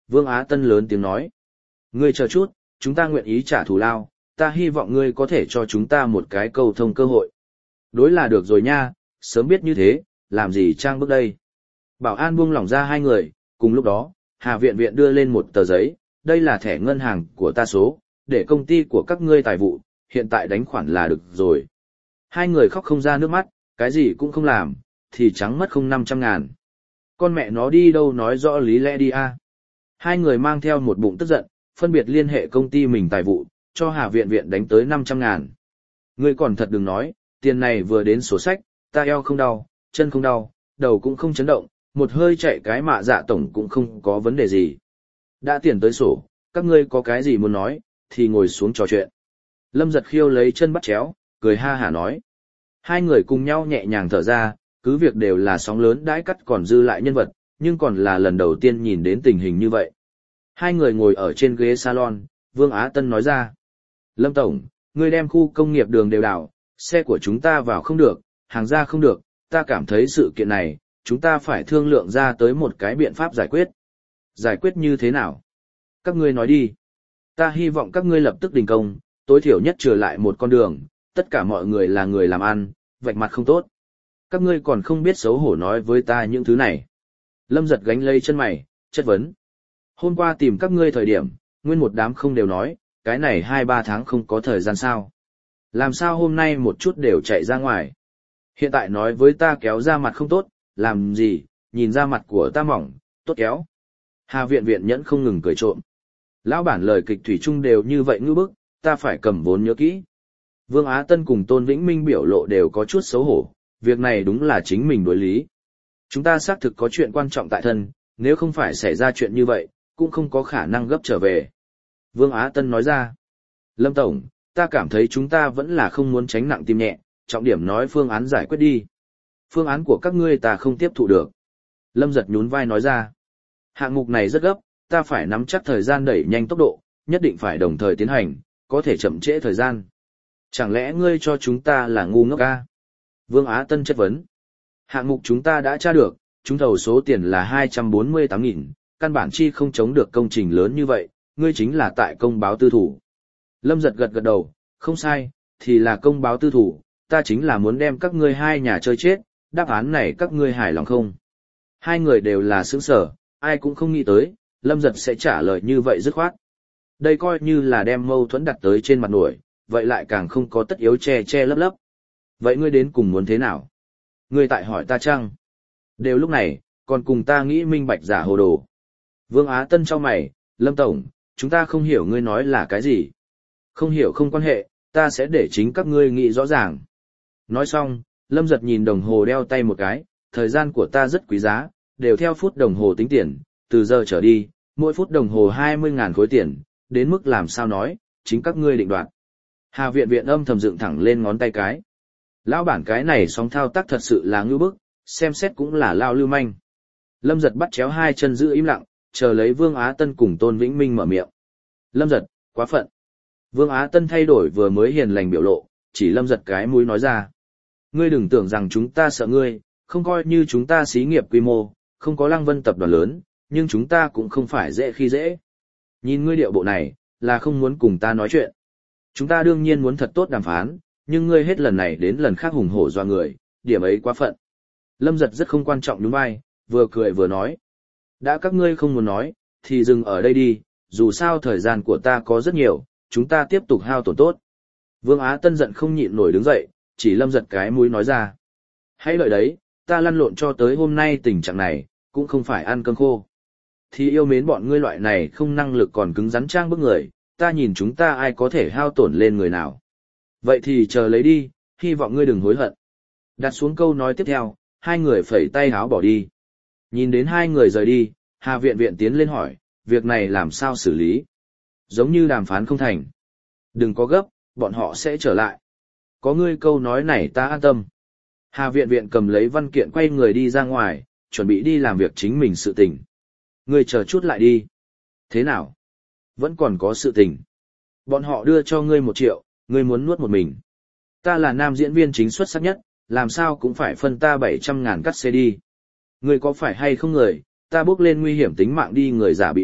Vương Á Tân lớn tiếng nói. Ngươi chờ chút, chúng ta nguyện ý trả thù lao, ta hy vọng ngươi có thể cho chúng ta một cái cầu thông cơ hội. Đối là được rồi nha, sớm biết như thế, làm gì trang bước đây. Bảo an buông lỏng ra hai người, cùng lúc đó, Hà Viện Viện đưa lên một tờ giấy, đây là thẻ ngân hàng của ta số, để công ty của các ngươi tài vụ, hiện tại đánh khoản là được rồi. Hai người khóc không ra nước mắt, cái gì cũng không làm, thì trắng mất không năm trăm ngàn. Con mẹ nó đi đâu nói rõ lý lẽ đi a. Hai người mang theo một bụng tức giận, phân biệt liên hệ công ty mình tài vụ, cho Hà Viện Viện đánh tới năm trăm ngàn. Ngươi còn thật đừng nói, tiền này vừa đến sổ sách, ta eo không đau, chân không đau, đầu cũng không chấn động, một hơi chạy cái mạ dạ tổng cũng không có vấn đề gì. Đã tiền tới sổ, các ngươi có cái gì muốn nói, thì ngồi xuống trò chuyện. Lâm Giật Khiêu lấy chân bắt chéo, cười ha hả nói. Hai người cùng nhau nhẹ nhàng thở ra, cứ việc đều là sóng lớn đãi cắt còn dư lại nhân vật, nhưng còn là lần đầu tiên nhìn đến tình hình như vậy. Hai người ngồi ở trên ghế salon, Vương Á Tân nói ra. Lâm Tổng, ngươi đem khu công nghiệp đường đều đảo, xe của chúng ta vào không được, hàng ra không được, ta cảm thấy sự kiện này, chúng ta phải thương lượng ra tới một cái biện pháp giải quyết. Giải quyết như thế nào? Các ngươi nói đi. Ta hy vọng các ngươi lập tức đình công, tối thiểu nhất trở lại một con đường, tất cả mọi người là người làm ăn, vạch mặt không tốt. Các ngươi còn không biết xấu hổ nói với ta những thứ này. Lâm Giật gánh lấy chân mày, chất vấn. Hôm qua tìm các ngươi thời điểm, nguyên một đám không đều nói, cái này hai ba tháng không có thời gian sao. Làm sao hôm nay một chút đều chạy ra ngoài. Hiện tại nói với ta kéo ra mặt không tốt, làm gì, nhìn ra mặt của ta mỏng, tốt kéo. Hà Viện Viện nhẫn không ngừng cười trộm. Lão bản lời kịch thủy chung đều như vậy ngư bức, ta phải cầm vốn nhớ kỹ. Vương Á Tân cùng Tôn Vĩnh Minh biểu lộ đều có chút xấu hổ, việc này đúng là chính mình đối lý. Chúng ta xác thực có chuyện quan trọng tại thân, nếu không phải xảy ra chuyện như vậy, cũng không có khả năng gấp trở về. Vương Á Tân nói ra. Lâm Tổng, ta cảm thấy chúng ta vẫn là không muốn tránh nặng tim nhẹ, trọng điểm nói phương án giải quyết đi. Phương án của các ngươi ta không tiếp thụ được. Lâm Giật nhún vai nói ra. Hạng mục này rất gấp, ta phải nắm chắc thời gian đẩy nhanh tốc độ, nhất định phải đồng thời tiến hành, có thể chậm trễ thời gian. Chẳng lẽ ngươi cho chúng ta là ngu ngốc ca? Vương Á Tân chất vấn. Hạng mục chúng ta đã tra được, chúng thầu số tiền là hai trăm bốn mươi tám nghìn, căn bản chi không chống được công trình lớn như vậy, ngươi chính là tại công báo tư thủ. Lâm Giật gật gật đầu, không sai, thì là công báo tư thủ, ta chính là muốn đem các ngươi hai nhà chơi chết, đáp án này các ngươi hài lòng không? Hai người đều là sướng sở, ai cũng không nghĩ tới, Lâm Giật sẽ trả lời như vậy dứt khoát. Đây coi như là đem mâu thuẫn đặt tới trên mặt nổi, vậy lại càng không có tất yếu che che lấp lấp. Vậy ngươi đến cùng muốn thế nào? Ngươi tại hỏi ta chăng? Đều lúc này, còn cùng ta nghĩ minh bạch giả hồ đồ. Vương Á Tân cho mày, Lâm Tổng, chúng ta không hiểu ngươi nói là cái gì. Không hiểu không quan hệ, ta sẽ để chính các ngươi nghĩ rõ ràng. Nói xong, Lâm Giật nhìn đồng hồ đeo tay một cái, thời gian của ta rất quý giá, đều theo phút đồng hồ tính tiền, từ giờ trở đi, mỗi phút đồng hồ hai mươi ngàn khối tiền, đến mức làm sao nói, chính các ngươi định đoạt. Hà Viện Viện âm thầm dựng thẳng lên ngón tay cái. Lão bản cái này sóng thao tác thật sự là ngư bức, xem xét cũng là lao lưu manh. Lâm Giật bắt chéo hai chân giữ im lặng, chờ lấy Vương Á Tân cùng Tôn Vĩnh Minh mở miệng. Lâm Giật, quá phận. Vương Á Tân thay đổi vừa mới hiền lành biểu lộ, chỉ Lâm Giật cái mũi nói ra. Ngươi đừng tưởng rằng chúng ta sợ ngươi, không coi như chúng ta xí nghiệp quy mô, không có Lăng Vân tập đoàn lớn, nhưng chúng ta cũng không phải dễ khi dễ. Nhìn ngươi điệu bộ này, là không muốn cùng ta nói chuyện. Chúng ta đương nhiên muốn thật tốt đàm phán, nhưng ngươi hết lần này đến lần khác hùng hổ doa người, điểm ấy quá phận. Lâm Giật rất không quan trọng đúng vai, vừa cười vừa nói. Đã các ngươi không muốn nói, thì dừng ở đây đi, dù sao thời gian của ta có rất nhiều, chúng ta tiếp tục hao tổn tốt. Vương Á Tân giận không nhịn nổi đứng dậy, chỉ Lâm Giật cái mũi nói ra. Hãy đợi đấy, ta lăn lộn cho tới hôm nay tình trạng này, cũng không phải ăn cơm khô. Thì yêu mến bọn ngươi loại này không năng lực còn cứng rắn trang bức người, ta nhìn chúng ta ai có thể hao tổn lên người nào. Vậy thì chờ lấy đi, hy vọng ngươi đừng hối hận. Đặt xuống câu nói tiếp theo, hai người phẩy tay háo bỏ đi. Nhìn đến hai người rời đi, Hà Viện Viện tiến lên hỏi, việc này làm sao xử lý? Giống như đàm phán không thành. Đừng có gấp, bọn họ sẽ trở lại. Có ngươi câu nói này ta an tâm. Hà Viện Viện cầm lấy văn kiện quay người đi ra ngoài, chuẩn bị đi làm việc chính mình sự tình. Ngươi chờ chút lại đi. Thế nào? Vẫn còn có sự tình. Bọn họ đưa cho ngươi một triệu, ngươi muốn nuốt một mình. Ta là nam diễn viên chính xuất sắc nhất, làm sao cũng phải phân ta bảy trăm ngàn cắt xê đi. Ngươi có phải hay không người, ta bước lên nguy hiểm tính mạng đi người giả bị đụng,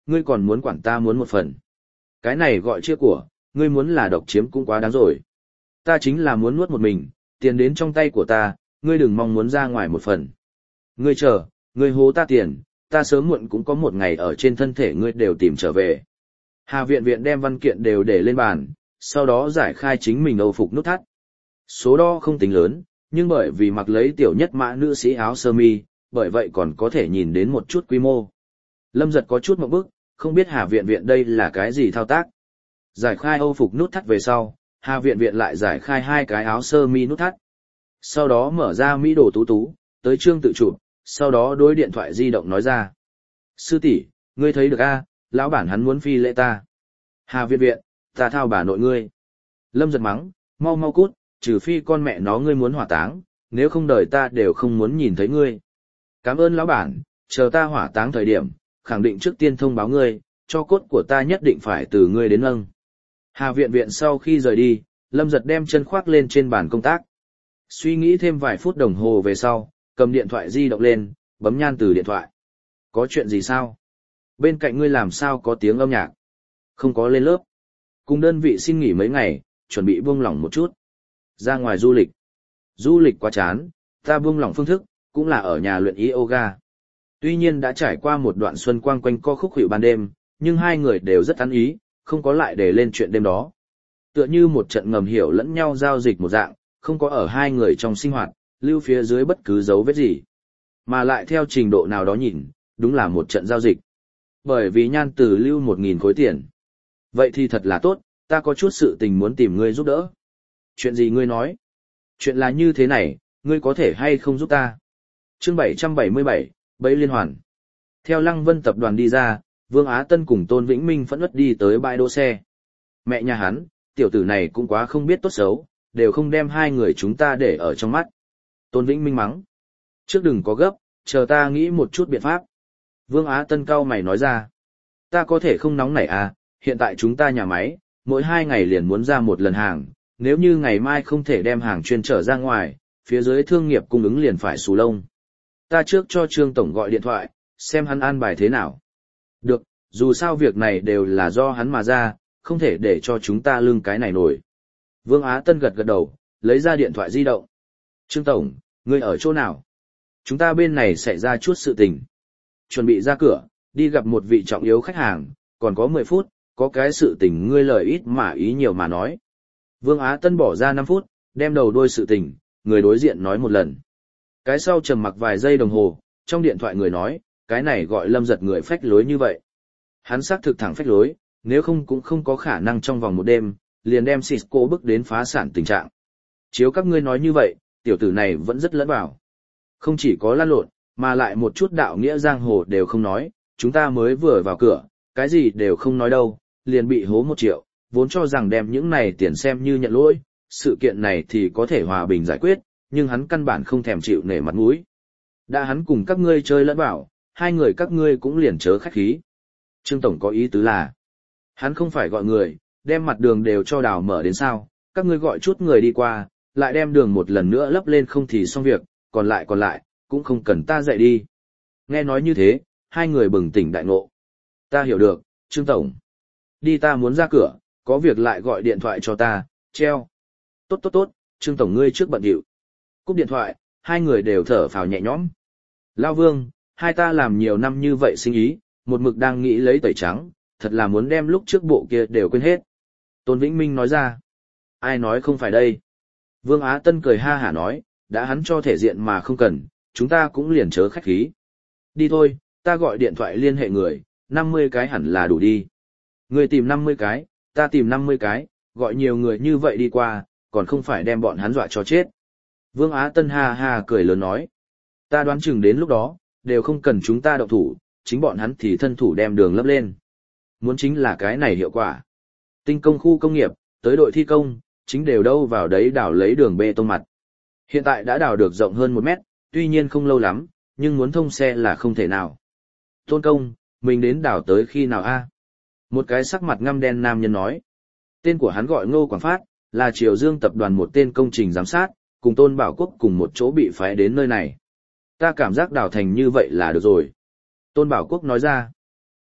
ngươi còn muốn quản ta muốn một phần. Cái này gọi chia của, ngươi muốn là độc chiếm cũng quá đáng rồi. Ta chính là muốn nuốt một mình, tiền đến trong tay của ta, ngươi đừng mong muốn ra ngoài một phần. Ngươi chờ, ngươi hố ta tiền, ta sớm muộn cũng có một ngày ở trên thân thể ngươi đều tìm trở về. Hà viện viện đem văn kiện đều để lên bàn, sau đó giải khai chính mình âu phục nút thắt. Số đo không tính lớn, nhưng bởi vì mặc lấy tiểu nhất mã nữ sĩ áo sơ mi, bởi vậy còn có thể nhìn đến một chút quy mô. Lâm Giật có chút một bức, không biết Hà viện viện đây là cái gì thao tác. Giải khai âu phục nút thắt về sau, Hà viện viện lại giải khai hai cái áo sơ mi nút thắt. Sau đó mở ra mỹ đồ tú tú, tới trương tự chụp, sau đó đối điện thoại di động nói ra. Sư tỷ, ngươi thấy được a, lão bản hắn muốn phi lễ ta. Hà viện viện, ta thao bà nội ngươi. Lâm Giật mắng, mau mau cút, trừ phi con mẹ nó ngươi muốn hỏa táng, nếu không đời ta đều không muốn nhìn thấy ngươi. Cảm ơn lão bản, chờ ta hỏa táng thời điểm, khẳng định trước tiên thông báo ngươi, cho cốt của ta nhất định phải từ ngươi đến nâng. Hà viện viện sau khi rời đi, Lâm Giật đem chân khoác lên trên bàn công tác. Suy nghĩ thêm vài phút đồng hồ về sau, cầm điện thoại di động lên, bấm nhan từ điện thoại. Có chuyện gì sao? Bên cạnh ngươi làm sao có tiếng âm nhạc? Không có lên lớp. Cùng đơn vị xin nghỉ mấy ngày, chuẩn bị buông lỏng một chút. Ra ngoài du lịch. Du lịch quá chán, ta buông lỏng phương thức, cũng là ở nhà luyện yoga. Tuy nhiên đã trải qua một đoạn xuân quang quanh co khúc hiệu ban đêm, nhưng hai người đều rất ăn ý, không có lại để lên chuyện đêm đó. Tựa như một trận ngầm hiểu lẫn nhau giao dịch một dạng, không có ở hai người trong sinh hoạt, lưu phía dưới bất cứ dấu vết gì. Mà lại theo trình độ nào đó nhìn, đúng là một trận giao dịch. Bởi vì nhan từ lưu một nghìn khối tiền. Vậy thì thật là tốt, ta có chút sự tình muốn tìm ngươi giúp đỡ. Chuyện gì ngươi nói? Chuyện là như thế này, ngươi có thể hay không giúp ta? Chương bảy trăm bảy mươi bảy, Bẫy liên hoàn. Theo Lăng Vân tập đoàn đi ra, Vương Á Tân cùng Tôn Vĩnh Minh phẫn uất đi tới bãi đỗ xe. Mẹ nhà hắn, tiểu tử này cũng quá không biết tốt xấu, đều không đem hai người chúng ta để ở trong mắt. Tôn Vĩnh Minh mắng. Trước đừng có gấp, chờ ta nghĩ một chút biện pháp. Vương Á Tân cau mày nói ra. Ta có thể không nóng nảy à, hiện tại chúng ta nhà máy, mỗi hai ngày liền muốn ra một lần hàng, nếu như ngày mai không thể đem hàng chuyên trở ra ngoài, phía dưới thương nghiệp cung ứng liền phải xù lông. Ta trước cho Trương Tổng gọi điện thoại, xem hắn an bài thế nào. Được, dù sao việc này đều là do hắn mà ra, không thể để cho chúng ta lưng cái này nổi. Vương Á Tân gật gật đầu, lấy ra điện thoại di động. Trương Tổng, ngươi ở chỗ nào? Chúng ta bên này xảy ra chút sự tình. Chuẩn bị ra cửa, đi gặp một vị trọng yếu khách hàng, còn có mười phút, có cái sự tình ngươi lời ít mà ý nhiều mà nói. Vương Á Tân bỏ ra năm phút, đem đầu đuôi sự tình, người đối diện nói một lần. Cái sau trầm mặc vài giây đồng hồ, trong điện thoại người nói, cái này gọi Lâm Giật người phách lối như vậy. Hắn xác thực thẳng phách lối, nếu không cũng không có khả năng trong vòng một đêm, liền đem Cisco bức đến phá sản tình trạng. Chiếu các ngươi nói như vậy, tiểu tử này vẫn rất lẫn vào. Không chỉ có lan lộn, mà lại một chút đạo nghĩa giang hồ đều không nói, chúng ta mới vừa vào cửa, cái gì đều không nói đâu, liền bị hố một triệu, vốn cho rằng đem những này tiền xem như nhận lỗi, sự kiện này thì có thể hòa bình giải quyết, nhưng hắn căn bản không thèm chịu nể mặt mũi. Đã hắn cùng các ngươi chơi lẫn vào, hai người các ngươi cũng liền chớ khách khí. Trương Tổng có ý tứ là, hắn không phải gọi người, đem mặt đường đều cho đào mở đến sao, các ngươi gọi chút người đi qua, lại đem đường một lần nữa lấp lên không thì xong việc, còn lại còn lại, cũng không cần ta dạy đi. Nghe nói như thế, hai người bừng tỉnh đại ngộ. Ta hiểu được, Trương Tổng. Đi ta muốn ra cửa, có việc lại gọi điện thoại cho ta, treo. Tốt tốt tốt, Trương Tổng ngươi trước bận điệu. Cúp điện thoại, hai người đều thở phào nhẹ nhõm. Lao Vương, hai ta làm nhiều năm như vậy sinh ý, một mực đang nghĩ lấy tẩy trắng, thật là muốn đem lúc trước bộ kia đều quên hết. Tôn Vĩnh Minh nói ra. Ai nói không phải đây? Vương Á Tân cười ha hả nói, đã hắn cho thể diện mà không cần, chúng ta cũng liền chớ khách khí. Đi thôi, ta gọi điện thoại liên hệ người, năm mươi cái hẳn là đủ đi. Người tìm năm mươi cái, ta tìm năm mươi cái, gọi nhiều người như vậy đi qua, còn không phải đem bọn hắn dọa cho chết. Vương Á Tân ha ha cười lớn nói. Ta đoán chừng đến lúc đó, đều không cần chúng ta động thủ, chính bọn hắn thì thân thủ đem đường lấp lên. Muốn chính là cái này hiệu quả. Tinh công khu công nghiệp, tới đội thi công, chính đều đâu vào đấy đào lấy đường bê tông mặt. Hiện tại đã đào được rộng hơn một mét, tuy nhiên không lâu lắm, nhưng muốn thông xe là không thể nào. Tôn công, mình đến đào tới khi nào a? Một cái sắc mặt ngăm đen nam nhân nói. Tên của hắn gọi Ngô Quảng Phát, là Triều Dương tập đoàn một tên công trình giám sát, cùng Tôn Bảo Quốc cùng một chỗ bị phái đến nơi này. Ta cảm giác đào thành như vậy là được rồi. Tôn Bảo Quốc nói ra.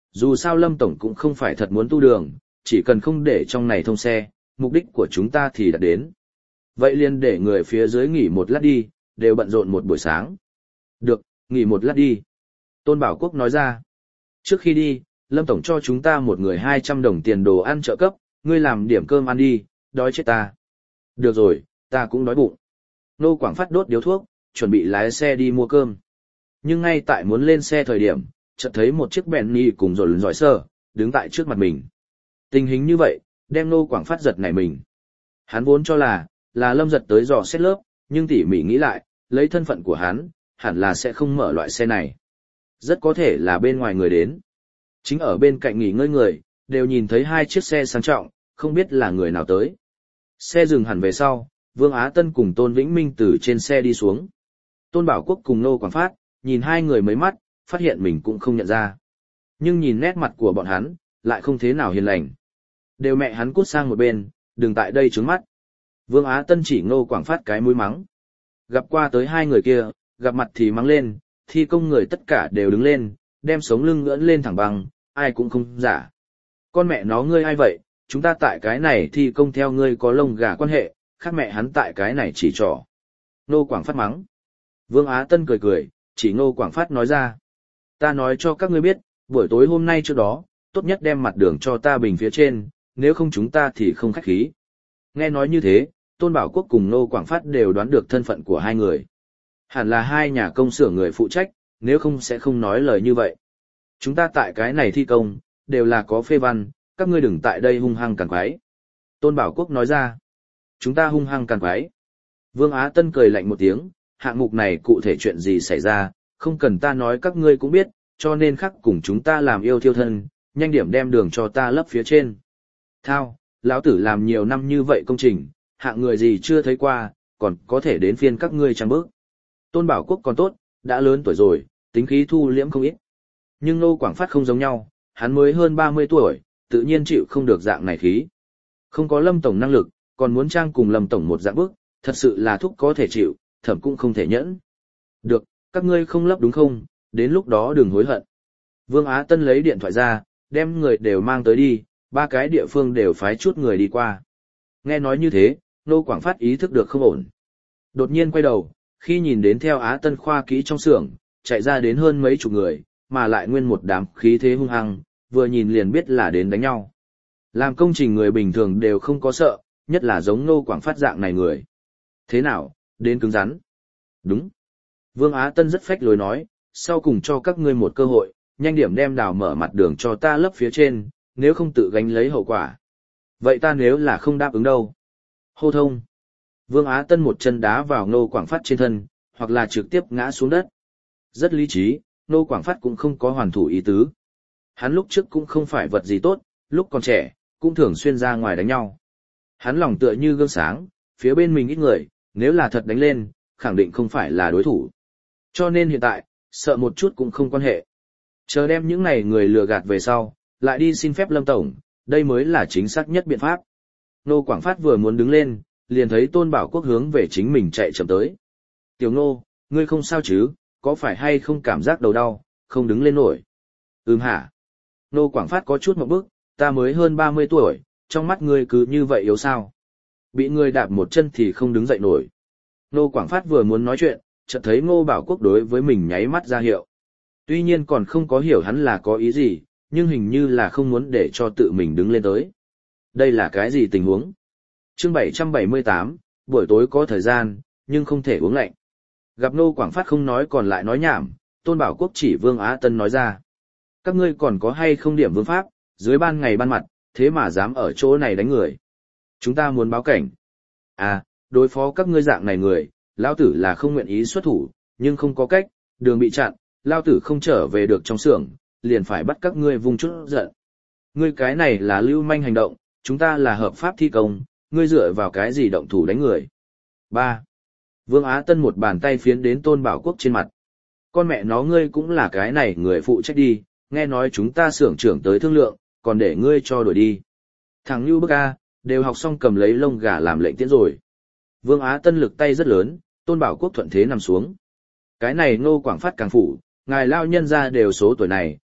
Dù sao Lâm Tổng cũng không phải thật muốn tu đường, chỉ cần không để trong này thông xe, mục đích của chúng ta thì đã đến. Vậy liền để người phía dưới nghỉ một lát đi, đều bận rộn một buổi sáng. Được, nghỉ một lát đi. Tôn Bảo Quốc nói ra. Trước khi đi, Lâm Tổng cho chúng ta một người hai trăm đồng tiền đồ ăn trợ cấp, ngươi làm điểm cơm ăn đi, đói chết ta. Được rồi, ta cũng đói bụng. Nô Quảng Phát đốt điếu thuốc, chuẩn bị lái xe đi mua cơm. Nhưng ngay tại muốn lên xe thời điểm, chợt thấy một chiếc Bentley cùng rồi giỏi sơ, đứng tại trước mặt mình. Tình hình như vậy, đem Nô Quảng Phát giật nảy mình. Hắn vốn cho là, là Lâm Giật tới dò xét lớp, nhưng tỉ mỉ nghĩ lại, lấy thân phận của hắn, hẳn là sẽ không mở loại xe này. Rất có thể là bên ngoài người đến. Chính ở bên cạnh nghỉ ngơi người, đều nhìn thấy hai chiếc xe sang trọng, không biết là người nào tới. Xe dừng hẳn về sau, Vương Á Tân cùng Tôn Vĩnh Minh từ trên xe đi xuống. Tôn Bảo Quốc cùng Nô Quảng Phát, nhìn hai người mấy mắt, phát hiện mình cũng không nhận ra. Nhưng nhìn nét mặt của bọn hắn, lại không thế nào hiền lành. Đều mẹ hắn cút sang một bên, đừng tại đây trướng mắt. Vương Á Tân chỉ Nô Quảng Phát cái mũi mắng. Gặp qua tới hai người kia, gặp mặt thì mắng lên, thi công người tất cả đều đứng lên, đem sống lưng ngưỡng lên thẳng bằng, ai cũng không giả. Con mẹ nó ngươi ai vậy, chúng ta tại cái này thi công theo ngươi có lông gà quan hệ, khác mẹ hắn tại cái này chỉ trỏ. Nô Quảng Phát mắng. Vương Á Tân cười cười, chỉ Nô Quảng Phát nói ra. Ta nói cho các ngươi biết, buổi tối hôm nay trước đó, tốt nhất đem mặt đường cho ta bình phía trên, nếu không chúng ta thì không khách khí. Nghe nói như thế, Tôn Bảo Quốc cùng Nô Quảng Phát đều đoán được thân phận của hai người. Hẳn là hai nhà công xưởng người phụ trách, nếu không sẽ không nói lời như vậy. Chúng ta tại cái này thi công, đều là có phê văn, các ngươi đừng tại đây hung hăng càn quái. Tôn Bảo Quốc nói ra. Chúng ta hung hăng càn quái. Vương Á Tân cười lạnh một tiếng, hạng mục này cụ thể chuyện gì xảy ra, không cần ta nói các ngươi cũng biết, cho nên khắc cùng chúng ta làm yêu thiêu thân, nhanh điểm đem đường cho ta lấp phía trên. Thao, lão tử làm nhiều năm như vậy công trình, hạng người gì chưa thấy qua, còn có thể đến phiên các ngươi trăng bước. Tôn Bảo Quốc còn tốt, đã lớn tuổi rồi, tính khí thu liễm không ít. Nhưng Nô Quảng Phát không giống nhau, hắn mới hơn ba mươi tuổi, tự nhiên chịu không được dạng này khí. Không có Lâm Tổng năng lực, còn muốn trang cùng Lâm Tổng một dạng bước, thật sự là thúc có thể chịu, thẩm cũng không thể nhẫn. Được, các ngươi không lấp đúng không, đến lúc đó đừng hối hận. Vương Á Tân lấy điện thoại ra, đem người đều mang tới đi, ba cái địa phương đều phái chút người đi qua. Nghe nói như thế, Nô Quảng Phát ý thức được không ổn. Đột nhiên quay đầu, khi nhìn đến theo Á Tân khoa kỹ trong xưởng, chạy ra đến hơn mấy chục người, mà lại nguyên một đám khí thế hung hăng, vừa nhìn liền biết là đến đánh nhau. Làm công trình người bình thường đều không có sợ, nhất là giống Nô Quảng Phát dạng này người. Thế nào, đến cứng rắn? Đúng. Vương Á Tân rất phách lối nói, sau cùng cho các ngươi một cơ hội, nhanh điểm đem đào mở mặt đường cho ta lấp phía trên, nếu không tự gánh lấy hậu quả. Vậy ta nếu là không đáp ứng đâu? Hô thông. Vương Á Tân một chân đá vào Nô Quảng Phát trên thân, hoặc là trực tiếp ngã xuống đất. Rất lý trí, Nô Quảng Phát cũng không có hoàn thủ ý tứ. Hắn lúc trước cũng không phải vật gì tốt, lúc còn trẻ, cũng thường xuyên ra ngoài đánh nhau. Hắn lòng tựa như gương sáng, phía bên mình ít người, nếu là thật đánh lên, khẳng định không phải là đối thủ. Cho nên hiện tại, sợ một chút cũng không quan hệ. Chờ đem những này người lừa gạt về sau, lại đi xin phép Lâm Tổng, đây mới là chính xác nhất biện pháp. Nô Quảng Phát vừa muốn đứng lên, liền thấy Tôn Bảo Quốc hướng về chính mình chạy chậm tới. Tiểu Nô, ngươi không sao chứ, có phải hay không cảm giác đầu đau, không đứng lên nổi? Ừm hả? Nô Quảng Phát có chút một bức, ta mới hơn ba mươi tuổi, trong mắt ngươi cứ như vậy yếu sao? Bị ngươi đạp một chân thì không đứng dậy nổi. Nô Quảng Phát vừa muốn nói chuyện, chợt thấy Ngô Bảo Quốc đối với mình nháy mắt ra hiệu. Tuy nhiên còn không có hiểu hắn là có ý gì, nhưng hình như là không muốn để cho tự mình đứng lên tới. Đây là cái gì tình huống? Chương bảy trăm bảy mươi tám, buổi tối có thời gian, nhưng không thể uống lạnh. Gặp Nô Quảng Phát không nói còn lại nói nhảm, Tôn Bảo Quốc chỉ Vương Á Tân nói ra. Các ngươi còn có hay không điểm vương pháp, dưới ban ngày ban mặt, thế mà dám ở chỗ này đánh người. Chúng ta muốn báo cảnh. À, đối phó các ngươi dạng này người, lao tử là không nguyện ý xuất thủ, nhưng không có cách, đường bị chặn, lao tử không trở về được trong xưởng, liền phải bắt các ngươi vùng chút giận. Ngươi cái này là lưu manh hành động, chúng ta là hợp pháp thi công, ngươi dựa vào cái gì động thủ đánh người. ba. Vương Á Tân một bàn tay phiến đến Tôn Bảo Quốc trên mặt. Con mẹ nó ngươi cũng là cái này người phụ trách đi, nghe nói chúng ta xưởng trưởng tới thương lượng, còn để ngươi cho đổi đi. Thằng Nhu Bức A, đều học xong cầm lấy lông gà làm lệnh tiễn rồi. Vương Á Tân lực tay rất lớn, Tôn Bảo Quốc thuận thế nằm xuống. Cái này Ngô Quảng Phát càng phủ, ngài lao nhân ra đều số tuổi này,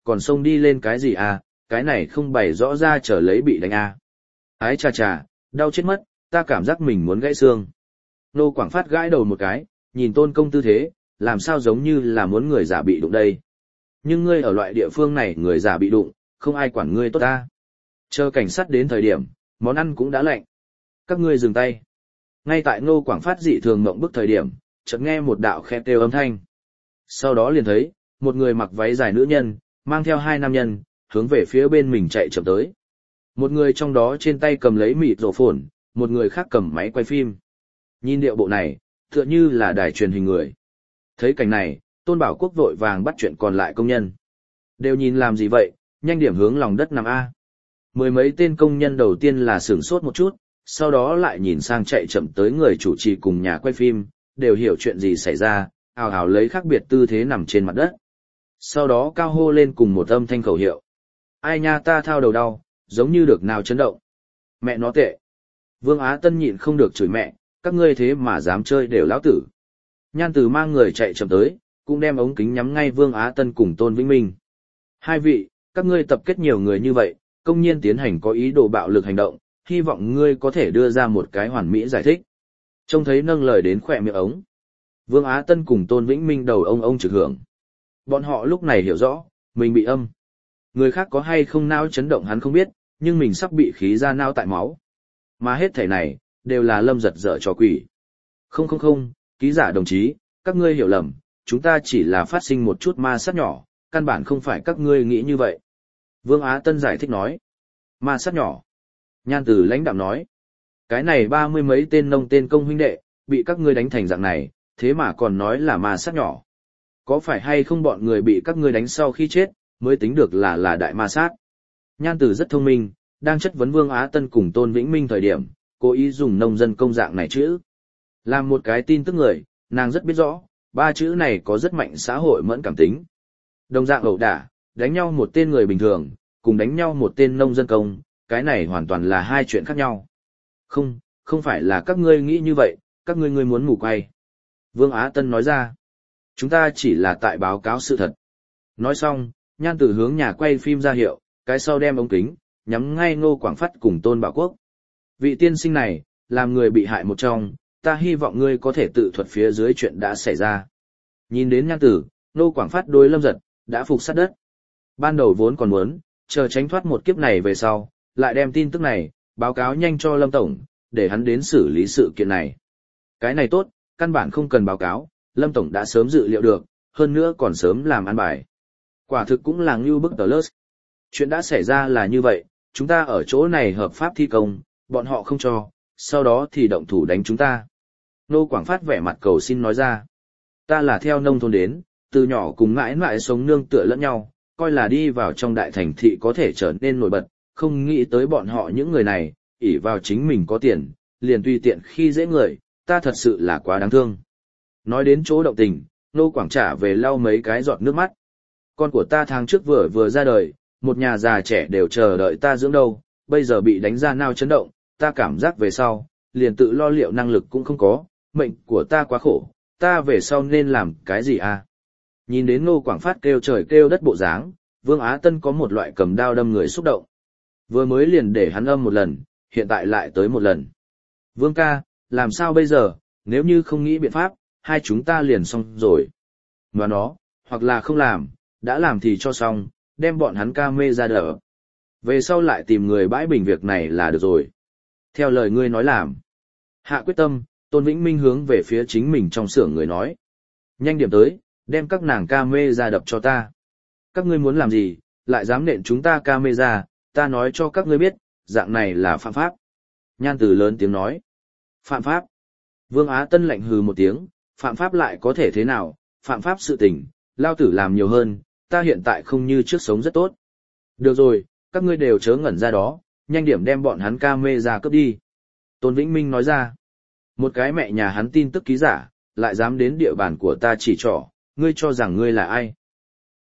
còn xông đi lên cái gì à, cái này không bày rõ ra trở lấy bị đánh à. Ái chà chà, đau chết mất, ta cảm giác mình muốn gãy xương. Nô Quảng Phát gãi đầu một cái, nhìn Tôn Công tư thế, làm sao giống như là muốn người già bị đụng đây. Nhưng ngươi ở loại địa phương này người già bị đụng, không ai quản ngươi tốt ta. Chờ cảnh sát đến thời điểm, món ăn cũng đã lạnh. Các ngươi dừng tay. Ngay tại Nô Quảng Phát dị thường mộng bức thời điểm, chợt nghe một đạo khẽ kêu âm thanh. Sau đó liền thấy, một người mặc váy dài nữ nhân, mang theo hai nam nhân, hướng về phía bên mình chạy chậm tới. Một người trong đó trên tay cầm lấy mịt rổ phồn, một người khác cầm máy quay phim. Nhìn điệu bộ này, tựa như là đài truyền hình người. Thấy cảnh này, Tôn Bảo Quốc vội vàng bắt chuyện còn lại công nhân. Đều nhìn làm gì vậy, nhanh điểm hướng lòng đất nằm A. Mười mấy tên công nhân đầu tiên là sửng sốt một chút, sau đó lại nhìn sang chạy chậm tới người chủ trì cùng nhà quay phim, đều hiểu chuyện gì xảy ra, ào ào lấy khác biệt tư thế nằm trên mặt đất. Sau đó cao hô lên cùng một âm thanh khẩu hiệu. Ai nha ta thao đầu đau, giống như được nào chấn động. Mẹ nó tệ. Vương Á Tân nhịn không được chửi mẹ, các ngươi thế mà dám chơi đều lão tử. Nhan Từ mang người chạy chậm tới, cũng đem ống kính nhắm ngay Vương Á Tân cùng Tôn Vĩnh Minh. Hai vị, các ngươi tập kết nhiều người như vậy, công nhiên tiến hành có ý đồ bạo lực hành động, hy vọng ngươi có thể đưa ra một cái hoàn mỹ giải thích. Trông thấy nâng lời đến khỏe miệng ống. Vương Á Tân cùng Tôn Vĩnh Minh đầu ông ông trực hưởng. Bọn họ lúc này hiểu rõ, mình bị âm. Người khác có hay không não chấn động hắn không biết, nhưng mình sắp bị khí ra não tại máu. Mà hết thảy này, đều là Lâm Giật dở trò quỷ. Không không không, ký giả đồng chí, các ngươi hiểu lầm, chúng ta chỉ là phát sinh một chút ma sát nhỏ, căn bản không phải các ngươi nghĩ như vậy. Vương Á Tân giải thích nói. Ma sát nhỏ. Nhan Từ lãnh đạm nói. Cái này ba mươi mấy tên nông tên công huynh đệ, bị các ngươi đánh thành dạng này, thế mà còn nói là ma sát nhỏ. Có phải hay không bọn người bị các ngươi đánh sau khi chết, mới tính được là là đại ma sát. Nhan Từ rất thông minh, đang chất vấn Vương Á Tân cùng Tôn Vĩnh Minh thời điểm, cố ý dùng nông dân công dạng này chữ. Làm một cái tin tức người, nàng rất biết rõ, ba chữ này có rất mạnh xã hội mẫn cảm tính. Đồng dạng ẩu đả, đánh nhau một tên người bình thường, cùng đánh nhau một tên nông dân công, cái này hoàn toàn là hai chuyện khác nhau. Không, không phải là các ngươi nghĩ như vậy, các ngươi ngươi muốn ngủ quay. Vương Á Tân nói ra, chúng ta chỉ là tại báo cáo sự thật. Nói xong, Nhan Từ hướng nhà quay phim ra hiệu, cái sau đem ống kính, nhắm ngay Ngô Quảng Phát cùng Tôn Bảo Quốc. Vị tiên sinh này, làm người bị hại một trong, ta hy vọng ngươi có thể tự thuật phía dưới chuyện đã xảy ra. Nhìn đến Nhan Tử, Ngô Quảng Phát đối Lâm Giật, đã phục sát đất. Ban đầu vốn còn muốn, chờ tránh thoát một kiếp này về sau, lại đem tin tức này, báo cáo nhanh cho Lâm Tổng, để hắn đến xử lý sự kiện này. Cái này tốt, căn bản không cần báo cáo, Lâm Tổng đã sớm dự liệu được, hơn nữa còn sớm làm ăn bài. Quả thực cũng là ngưu bức tờ lớt. Chuyện đã xảy ra là như vậy, chúng ta ở chỗ này hợp pháp thi công, bọn họ không cho, sau đó thì động thủ đánh chúng ta. Nô Quảng Phát vẻ mặt cầu xin nói ra. Ta là theo nông thôn đến, từ nhỏ cùng mãi mãi sống nương tựa lẫn nhau, coi là đi vào trong đại thành thị có thể trở nên nổi bật, không nghĩ tới bọn họ những người này, ỷ vào chính mình có tiền, liền tùy tiện khi dễ người, ta thật sự là quá đáng thương. Nói đến chỗ động tình, Nô Quảng trả về lau mấy cái giọt nước mắt. Con của ta tháng trước vừa vừa ra đời, một nhà già trẻ đều chờ đợi ta dưỡng đâu, bây giờ bị đánh ra nao chấn động, ta cảm giác về sau, liền tự lo liệu năng lực cũng không có, mệnh của ta quá khổ, ta về sau nên làm cái gì à? Nhìn đến Ngô Quảng Phát kêu trời kêu đất bộ dáng, Vương Á Tân có một loại cầm đao đâm người xúc động. Vừa mới liền để hắn âm một lần, hiện tại lại tới một lần. Vương ca, làm sao bây giờ, nếu như không nghĩ biện pháp, hai chúng ta liền xong rồi. Mà nó, hoặc là không làm, đã làm thì cho xong, đem bọn hắn ca mê ra đỡ. Về sau lại tìm người bãi bình việc này là được rồi. Theo lời ngươi nói làm. Hạ quyết tâm, Tôn Vĩnh Minh hướng về phía chính mình trong xưởng người nói. Nhanh điểm tới, đem các nàng ca mê ra đập cho ta. Các ngươi muốn làm gì, lại dám nện chúng ta ca mê ra, ta nói cho các ngươi biết, dạng này là phạm pháp. Nhan Từ lớn tiếng nói. Phạm pháp. Vương Á Tân lạnh hừ một tiếng, phạm pháp lại có thể thế nào, phạm pháp sự tình, lao tử làm nhiều hơn, ta hiện tại không như trước sống rất tốt. Được rồi, các ngươi đều chớ ngẩn ra đó, nhanh điểm đem bọn hắn ca mê ra cướp đi. Tôn Vĩnh Minh nói ra. Một cái mẹ nhà hắn tin tức ký giả, lại dám đến địa bàn của ta chỉ trỏ, ngươi cho rằng ngươi là ai?